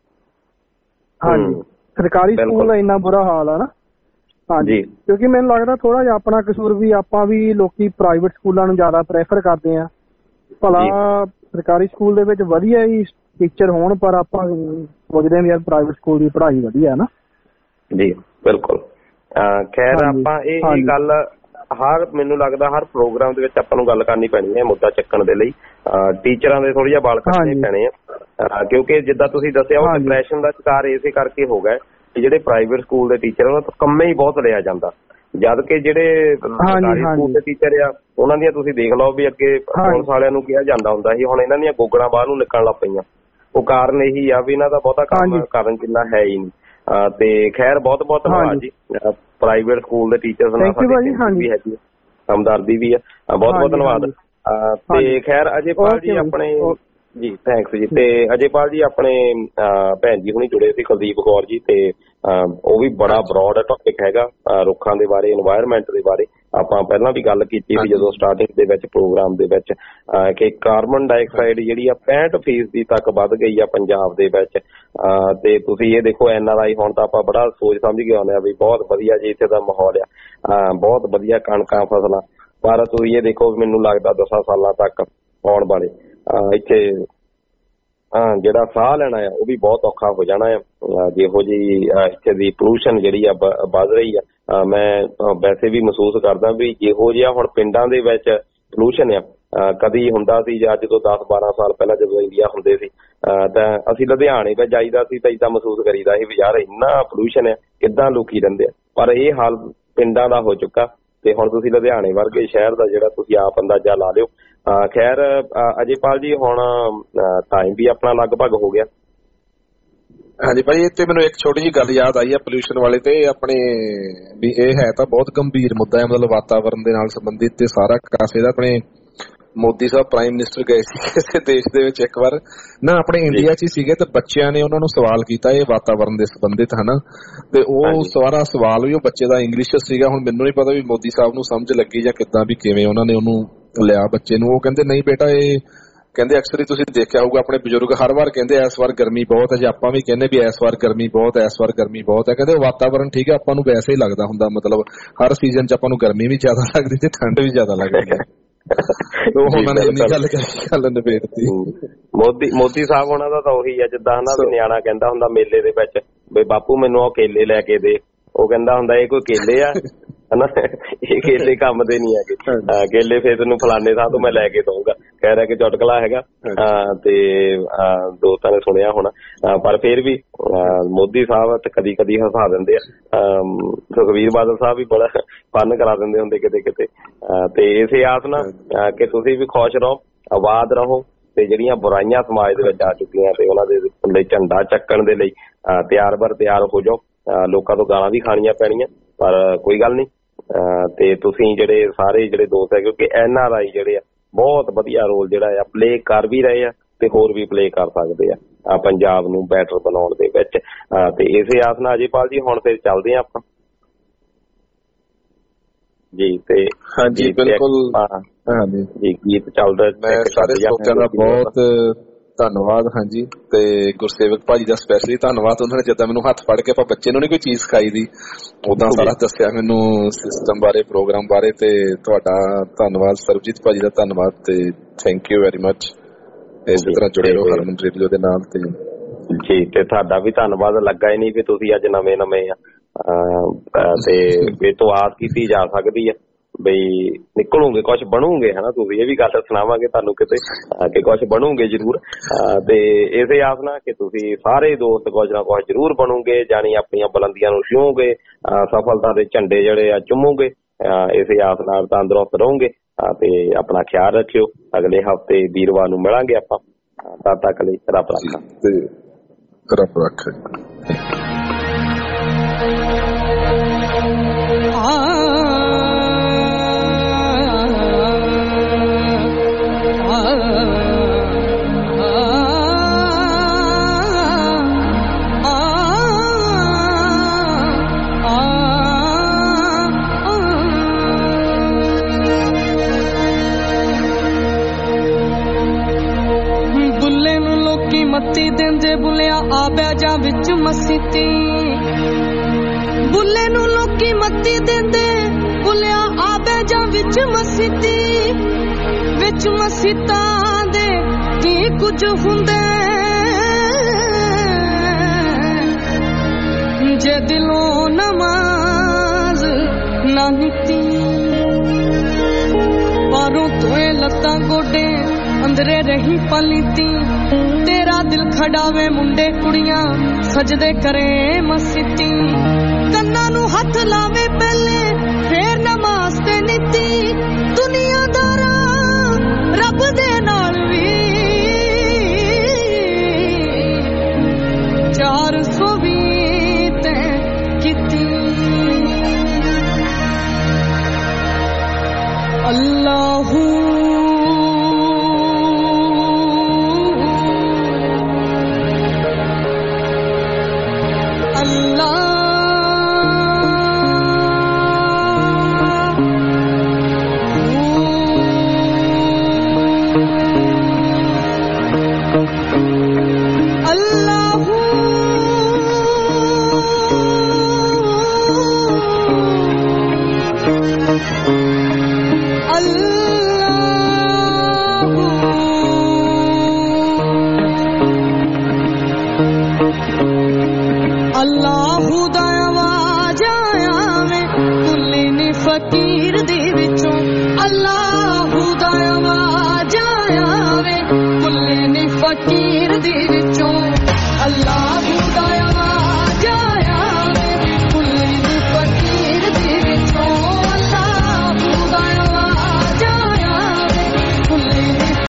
ਹਾਂਜੀ, ਸਰਕਾਰੀ ਸਕੂਲ ਦਾ ਇੰਨਾ ਬੁਰਾ ਹਾਲ ਆ ਨਾ। ਹਾਂਜੀ, ਕਿਉਂਕਿ ਮੈਨੂੰ ਲੱਗਦਾ ਥੋੜਾ ਜਿਹਾ ਆਪਣਾ ਕਸੂਰ ਵੀ, ਆਪਾਂ ਵੀ ਲੋਕੀ ਪ੍ਰਾਈਵੇਟ ਸਕੂਲਾਂ ਨੂੰ ਜ਼ਿਆਦਾ ਪ੍ਰੈਫਰ ਕਰਦੇ ਆ। ਭਲਾ ਸਰਕਾਰੀ ਸਕੂਲ ਦੇ ਵਿੱਚ ਵਧੀਆ ਹੀ ਟੀਚਰ ਹੋਣ, ਪਰ ਆਪਾਂ ਸੋਚਦੇ ਹਾਂ ਯਾਰ ਪ੍ਰਾਈਵੇਟ ਸਕੂਲ ਦੀ ਪੜ੍ਹਾਈ ਵਧੀਆ ਹੈ ਨਾ। ਜੀ ਬਿਲਕੁਲ। ਖੈਰ ਆਪਾਂ ਇਹ ਗੱਲ ਹਰ ਮੈਨੂੰ ਲੱਗਦਾ ਹਰ ਪ੍ਰੋਗਰਾਮ ਦੇ ਵਿੱਚ ਆਪਾਂ ਨੂੰ ਗੱਲ ਕਰਨੀ ਪੈਣੀ ਹੈ ਮੁੱਦਾ ਚੱਕਣ ਦੇ ਲਈ। ਟੀਚਰਾਂ ਦੇ ਥੋੜ੍ਹੀ ਜਿਹਾ ਵਾਲ ਕੱਟਣੇ ਪੈਣੇ ਆ, ਕਿਉਂਕਿ ਜਿੱਦਾਂ ਤੁਸੀਂ ਦੱਸਿਆ ਉਹ ਡਿਪਰੈਸ਼ਨ ਦਾ ਸ਼ਿਕਾਰ ਇਸੇ ਕਰਕੇ ਹੋ ਗਿਆ ਕਿ ਜਿਹੜੇ ਪ੍ਰਾਈਵੇਟ ਸਕੂਲ ਦੇ ਟੀਚਰ ਉਹਨਾਂ ਤੋਂ ਕੰਮੇ ਹੀ ਬਹੁਤ ਲਿਆ ਜਾਂਦਾ, ਜਦ ਕਿ ਜਿਹੜੇ ਸਰਕਾਰੀ ਸਕੂਲ ਦੇ ਟੀਚਰ ਆ ਉਹਨਾਂ ਦੀਆਂ ਤੁਸੀਂ ਦੇਖ ਲਓ ਵੀ ਅੱਗੇ ਪੁਲਿਸ ਵਾਲਿਆਂ ਨੂੰ ਕਿਹਾ ਜਾਂਦਾ ਹੁੰਦਾ ਸੀ, ਹੁਣ ਇਹਨਾਂ ਦੀਆਂ ਗੋਗੜਾਂ ਬਾਹਰ ਨੂੰ ਨਿਕਲਣ ਲੱਗ ਪਈਆਂ। ਉਹ ਕਾਰਨ ਇਹੀ ਆ ਵੀ ਇਹਨਾਂ ਦਾ ਬਹੁਤਾ ਕੰਮ ਕਰਨ ਜਿੰਨਾ ਹੈ ਹੀ ਨਹੀਂ। ਤੇ ਖੈਰ ਬਹੁਤ ਬਹੁਤ ਧੰਨਵਾਦ ਜੀ, ਪ੍ਰਾਈਵੇਟ ਸਕੂਲ ਦੇ ਟੀਚਰਸ ਨਾਲ ਸਾਡੀ ਵੀ ਹੈਗੀ ਹਮਦਰਦੀ ਵੀ ਆ, ਬਹੁਤ ਬਹੁਤ ਧੰਨਵਾਦ। ਤੇ ਖੈਰ ਅਜੇਪਾਲ ਜੀ ਆਪਣੇ ਜੀ ਥੈਂਕਸ ਜੀ। ਤੇ ਅਜੇਪਾਲ ਜੀ ਆਪਣੇ ਭੈਣ ਜੀ ਹੁਣੀ ਜੁੜੇ ਸੀ ਕੁਲਦੀਪ ਕੌਰ ਜੀ, ਤੇ ਉਹ ਵੀ ਬੜਾ ਬਰੋਡ ਟੌਪਿਕ ਹੈਗਾ ਰੁੱਖਾਂ ਦੇ ਬਾਰੇ, ਇਨਵਾਇਰਮੈਂਟ ਦੇ ਬਾਰੇ। ਆਪਾਂ ਪਹਿਲਾਂ ਵੀ ਗੱਲ ਕੀਤੀ ਸੀ ਜਦੋਂ ਸਟਾਰਟਿੰਗ ਦੇ ਵਿੱਚ ਪ੍ਰੋਗਰਾਮ ਦੇ ਵਿੱਚ ਕਿ ਕਾਰਬਨ ਡਾਈਆਕਸਾਈਡ ਜਿਹੜੀ ਆ ਪੈਂਹਠ ਫੀਸਦੀ ਤੱਕ ਵੱਧ ਗਈ ਆ ਪੰਜਾਬ ਦੇ ਵਿੱਚ। ਤੇ ਤੁਸੀਂ ਇਹ ਦੇਖੋ ਐਨ ਆਰ ਆਈ ਹੁਣ ਤਾਂ ਆਪਾਂ ਬੜਾ ਸੋਚ ਸਮਝ ਕੇ ਆਉਂਦੇ ਆ ਵੀ ਬਹੁਤ ਵਧੀਆ ਜੀ ਇੱਥੇ ਦਾ ਮਾਹੌਲ ਆ, ਬਹੁਤ ਵਧੀਆ ਕਣਕਾਂ ਫਸਲਾਂ, ਪਰ ਤੁਸੀਂ ਇਹ ਦੇਖੋ ਮੈਨੂੰ ਲੱਗਦਾ ਦਸਾਂ ਸਾਲਾਂ ਤੱਕ ਆਉਣ ਵਾਲੇ ਇੱਥੇ ਜਿਹੜਾ ਸਾਹ ਲੈਣਾ ਆ ਉਹ ਵੀ ਬਹੁਤ ਔਖਾ ਹੋ ਜਾਣਾ ਆ, ਜਿਹੋ ਜਿਹੀ ਇੱਥੇ ਦੀ ਪੋਲੂਸ਼ਨ ਜਿਹੜੀ ਆ ਵੱਧ ਰਹੀ ਆ। ਮੈਂ ਵੈਸੇ ਵੀ ਮਹਿਸੂਸ ਕਰਦਾ ਵੀ ਜਿਹੋ ਜਿਹਾ ਹੁਣ ਪਿੰਡਾਂ ਦੇ ਵਿੱਚ ਪੋਲੂਸ਼ਨ ਆ, ਕਦੀ ਹੁੰਦਾ ਸੀ ਜਾਂ ਅੱਜ ਤੋਂ ਦਸ ਬਾਰਾਂ ਸਾਲ ਪਹਿਲਾਂ ਜਦੋਂ ਇੰਡੀਆ ਹੁੰਦੇ ਸੀ ਤਾਂ ਅਸੀਂ ਲੁਧਿਆਣੇ ਵਿੱਚ ਜਾਈਦਾ ਸੀ ਤਾਂ ਏਦਾਂ ਮਹਿਸੂਸ ਕਰੀਦਾ ਸੀ ਵੀ ਯਾਰ ਇੰਨਾ ਪੋਲੂਸ਼ਨ ਆ, ਕਿੱਦਾਂ ਲੋਕੀ ਰਹਿੰਦੇ ਆ। ਪਰ ਇਹ ਹਾਲ ਪਿੰਡਾਂ ਦਾ ਹੋ ਚੁੱਕਾ, ਤੇ ਹੁਣ ਤੁਸੀਂ ਲੁਧਿਆਣੇ ਵਰਗੇ ਸ਼ਹਿਰ ਦਾ ਜਿਹੜਾ ਤੁਸੀਂ ਆਪ ਅੰਦਾਜ਼ਾ ਲਾ ਲਿਓ। ਖੈਰ ਅਜੇਪਾਲ ਜੀ ਹੁਣ ਟਾਈਮ ਵੀ ਆਪਣਾ ਲਗਭਗ ਹੋ ਗਿਆ। ਹਾਂਜੀ ਭਾਈ, ਇੱਥੇ ਮੈਨੂੰ ਇੱਕ ਛੋਟੀ ਜਿਹੀ ਗੱਲ ਯਾਦ ਆਈ ਆ ਪੋਲਿਊਸ਼ਨ ਵਾਲੇ ਤੇ, ਆਪਣੇ ਵੀ ਇਹ ਹੈ ਤਾਂ ਬਹੁਤ ਗੰਭੀਰ ਮੁੱਦਾ ਹੈ, ਮਤਲਬ ਵਾਤਾਵਰਨ ਦੇ ਨਾਲ ਸੰਬੰਧਿਤ ਤੇ ਸਾਰਾ ਕਾਸੇ ਦਾ। ਆਪਣੇ ਮੋਦੀ ਸਾਹਿਬ ਪ੍ਰਾਈਮ ਮਿਨਿਸਟਰ ਗਏ ਸੀ ਕਿਸੇ ਦੇਸ਼ ਦੇ ਵਿੱਚ ਇੱਕ ਵਾਰ ਨਾ, ਆਪਣੇ ਇੰਡੀਆ 'ਚ ਹੀ ਸੀਗੇ, ਤੇ ਬੱਚਿਆਂ ਨੇ ਉਹਨਾਂ ਨੂੰ ਸਵਾਲ ਕੀਤਾ ਇਹ ਵਾਤਾਵਰਨ ਦੇ ਸੰਬੰਧਿਤ ਹਨਾ, ਤੇ ਉਹ ਸਾਰਾ ਸਵਾਲ ਵੀ ਉਹ ਬੱਚੇ ਦਾ ਇੰਗਲਿਸ਼ 'ਚ ਸੀਗਾ। ਹੁਣ ਮੈਨੂੰ ਨਹੀਂ ਪਤਾ ਵੀ ਮੋਦੀ ਸਾਹਿਬ ਨੂੰ ਸਮਝ ਲੱਗੀ ਜਾਂ ਕਿੱਦਾਂ, ਵੀ ਕਿਵੇਂ ਉਹਨਾਂ ਨੇ ਉਹਨੂੰ ਲਿਆ ਬੱਚੇ ਨੂੰ। ਉਹ ਕਹਿੰਦੇ ਨਹੀਂ ਬੇਟਾ, ਇਹ ਕਹਿੰਦੇ ਅਕਸਰ ਹੀ ਤੁਸੀਂ ਦੇਖਿਆ ਹੋਊਗਾ ਆਪਣੇ ਬਜ਼ੁਰਗ ਹਰ ਵਾਰ ਕਹਿੰਦੇ ਇਸ ਵਾਰ ਗਰਮੀ ਬਹੁਤ ਹੈ, ਜੇ ਆਪਾਂ ਵੀ ਕਹਿੰਦੇ ਵੀ ਇਸ ਵਾਰ ਗਰਮੀ ਬਹੁਤ ਹੈ, ਇਸ ਵਾਰ ਗਰਮੀ ਬਹੁਤ ਹੈ। ਕਹਿੰਦੇ ਵਾਤਾਵਰਨ ਠੀਕ ਹੈ, ਆਪਾਂ ਨੂੰ ਵੈਸੇ ਹੀ ਲੱਗਦਾ ਹੁੰਦਾ, ਮਤਲਬ ਹਰ ਸੀਜ਼ਨ 'ਚ ਆਪਾਂ ਨੂੰ ਗਰਮੀ ਵੀ ਜ਼ਿਆਦਾ ਲੱਗਦੀ ਤੇ ਠੰਡ ਵੀ ਜ਼ਿਆਦਾ ਲੱਗਦੀ ਹੈ। ਉਹਨਾਂ ਨੇ ਇੰਨੀ ਗੱਲ ਗੱਲ ਨਿਬੇੜਤੀ। ਮੋਦੀ ਮੋਦੀ ਸਾਹਿਬ ਉਹਨਾਂ ਦਾ ਤਾਂ ਉਹੀ ਆ ਜਿੱਦਾਂ ਹਨਾ ਵੀ ਨਿਆਣਾ ਕਹਿੰਦਾ ਹੁੰਦਾ ਮੇਲੇ ਦੇ ਵਿੱਚ ਵੀ ਬਾਪੂ ਮੈਨੂੰ ਉਹ ਕੇਲੇ ਲੈ ਕੇ ਦੇ, ਉਹ ਕਹਿੰਦਾ ਹੁੰਦਾ ਇਹ ਕੋਈ ਕੇਲੇ ਆ ਹਨਾ, ਇਹ ਕੇਲੇ ਕੰਮ ਦੇ ਨੀ ਹੈਗੇ, ਕੇਲੇ ਫੇਰ ਤੈਨੂੰ ਫਲਾਣੇ ਥਾਂ ਤੋਂ ਮੈਂ ਲੈ ਕੇ ਦਊਂਗਾ। ਕਹਿ ਰਿਹਾ ਕਿ ਚੁਟਕਲਾ ਹੈਗਾ, ਤੇ ਦੋਸਤਾਂ ਨੇ ਸੁਣਿਆ ਹੋਣਾ, ਪਰ ਫੇਰ ਵੀ ਮੋਦੀ ਸਾਹਿਬ ਤੇ ਕਦੀ ਕਦੀ ਹਸਾ ਦਿੰਦੇ ਆ। ਸੁਖਬੀਰ ਬਾਦਲ ਸਾਹਿਬ ਵੀ ਬੜਾ ਫਨ ਕਰਾ ਦਿੰਦੇ ਹੁੰਦੇ ਕਿਤੇ ਕਿਤੇ। ਤੇ ਇਸੇ ਆਸ ਨਾਲ ਕਿ ਤੁਸੀਂ ਵੀ ਖੁਸ਼ ਰਹੋ, ਆਬਾਦ ਰਹੋ, ਤੇ ਜਿਹੜੀਆਂ ਬੁਰਾਈਆਂ ਸਮਾਜ ਦੇ ਵਿੱਚ ਆ ਚੁੱਕੀਆਂ ਤੇ ਉਹਨਾਂ ਦੇ ਲਈ ਝੰਡਾ ਚੱਕਣ ਦੇ ਲਈ ਤਿਆਰ ਬਰ ਤਿਆਰ ਹੋ ਜਾਓ। ਲੋਕਾਂ ਤੋਂ ਗਾਲਾਂ ਵੀ ਖਾਣੀਆਂ ਪੈਣੀਆਂ, ਪਰ ਕੋਈ ਗੱਲ ਨਹੀਂ। ਤੇ ਤੁਸੀਂ ਜਿਹੜੇ ਸਾਰੇ ਜਿਹੜੇ ਦੋਸਤ ਹੈ, ਕਿਉਂਕਿ ਐਨ ਆਰ ਆਈ ਜਿਹੜੇ ਆ ਬਹੁਤ ਵਧੀਆ ਰੋਲ ਜਿਹੜਾ ਆ ਪਲੇ ਕਰ ਵੀ ਰਹੇ ਆ ਤੇ ਹੋਰ ਵੀ ਪਲੇ ਕਰ ਸਕਦੇ ਆ ਪੰਜਾਬ ਨੂੰ ਬੈਟਰ ਬਣਾਉਣ ਦੇ ਵਿੱਚ। ਤੇ ਇਸੇ ਆਸ ਨਾਲ ਅਜੇਪਾਲ ਜੀ ਹੁਣ ਫਿਰ ਚੱਲਦੇ ਆ ਆਪਾਂ ਜੀ। ਤੇ ਹਾਂਜੀ ਬਿਲਕੁਲ ਜੀ, ਗੀਤ ਚੱਲਦਾ। ਮੈਂ ਸਾਰੇ ਸਰੋਤਿਆਂ ਦਾ ਬਹੁਤ ਧੰਨਵਾਦ। ਹਾਂਜੀ, ਤੇ ਗੁਰਸੇਵਕ ਭਾਜੀ ਦਾ ਸਪੈਸ਼ਲੀ ਧੰਨਵਾਦ, ਉਹਨਾਂ ਨੇ ਜਿੱਦਾਂ ਮੈਨੂੰ ਹੱਥ ਫੜ ਕੇ ਆਪਾਂ ਬੱਚੇ ਨੂੰ ਨਹੀਂ ਕੋਈ ਚੀਜ਼ ਸਿਖਾਈ ਦੀ ਉਦਾਂ ਸਾਰਾ ਦੱਸਿਆ ਮੈਨੂੰ ਸਿਸਟਮ ਬਾਰੇ, ਪ੍ਰੋਗਰਾਮ ਬਾਰੇ। ਤੇ ਤੁਹਾਡਾ ਧੰਨਵਾਦ, ਸਰਬਜੀਤ ਭਾਜੀ ਦਾ ਧੰਨਵਾਦ, ਤੇ ਥੈਂਕ ਯੂ ਵੈਰੀ ਮਚ। ਇਸੇ ਤਰ੍ਹਾਂ ਜੁੜੇ ਰਹੋ ਹਰਮਨ ਰੇਡੀਓ ਦੇ ਨਾਲ। ਤੇ ਜੀ, ਤੇ ਤੁਹਾਡਾ ਵੀ ਧੰਨਵਾਦ। ਲੱਗਾ ਹੀ ਨਹੀਂ ਵੀ ਤੁਸੀਂ ਅੱਜ ਨਵੇਂ ਨਵੇਂ ਆ, ਤੇ ਇਹ ਤੋਂ ਆਸ ਕੀਤੀ ਜਾ ਸਕਦੀ ਆ ਬਈ ਨਿਕਲੋਗੇ, ਕੁਛ ਬਣੋਗੇ ਹਨਾ ਤੁਸੀਂ। ਇਹ ਵੀ ਗੱਲ ਸੁਣਾਵਾਂਗੇ ਤੁਹਾਨੂੰ ਕਿਤੇ ਕਿ ਕੁਛ ਬਣੋਗੇ ਜ਼ਰੂਰ। ਤੇ ਇਸੇ ਆਸ ਨਾਲ ਕਿ ਤੁਸੀਂ ਸਾਰੇ ਦੋਸਤ ਕੁਛ ਨਾ ਕੁਛ ਜ਼ਰੂਰ ਬਣੋਗੇ, ਜਾਣੀ ਆਪਣੀਆਂ ਬੁਲੰਦੀਆਂ ਨੂੰ ਛੂਹੋਗੇ, ਸਫਲਤਾ ਦੇ ਝੰਡੇ ਜਿਹੜੇ ਆ ਚੁੰਮੋਗੇ। ਇਸੇ ਆਸ ਨਾਲ ਤੰਦਰੁਸਤ ਰਹੋਗੇ। ਤੇ ਆਪਣਾ ਖਿਆਲ ਰੱਖਿਓ। ਅਗਲੇ ਹਫ਼ਤੇ ਵੀਰਵਾਰ ਨੂੰ ਮਿਲਾਂਗੇ ਆਪਾਂ। ਤਦ ਤੱਕ ਲਈ ਰੱਬ ਰੱਖਾ। ਰੱਬ ਰੱਖਾ। ਮੱਤੀ ਦਿੰਦੇ ਬੁਲਿਆ ਆ ਬੈ ਜਾ ਵਿੱਚ ਮਸੀਤੀ, ਬੁੱਲੇ ਨੂੰ ਲੋਕੀ ਮੱਤੀ ਦਿੰਦੇ ਬੁਲਿਆ ਆ ਬੈ ਜਾ ਵਿੱਚ ਮਸੀਤੀ, ਵਿੱਚ ਮਸੀਤਾਂ ਦੇ ਕੀ ਕੁਝ ਹੁੰਦੇ ਜੇ ਦਿਲੋਂ ਨਮਾਜ਼ ਨਾ ਨਿੱਤੀ। बारों तोए लत्तां गोडे अंदरे रही पलीती तेरा दिल खड़ावे मुंडे कुड़ियां सजदे करे मसीती कन्ना नू हथ लावे पहले फेर नमाज ते नीती दुनियादारा रब दे नाल वी चार सौ भी ते कीती अल्लाहू फकीर दी विचों अल्लाह दा आवाज आया वे कुल्ले नी फकीर दी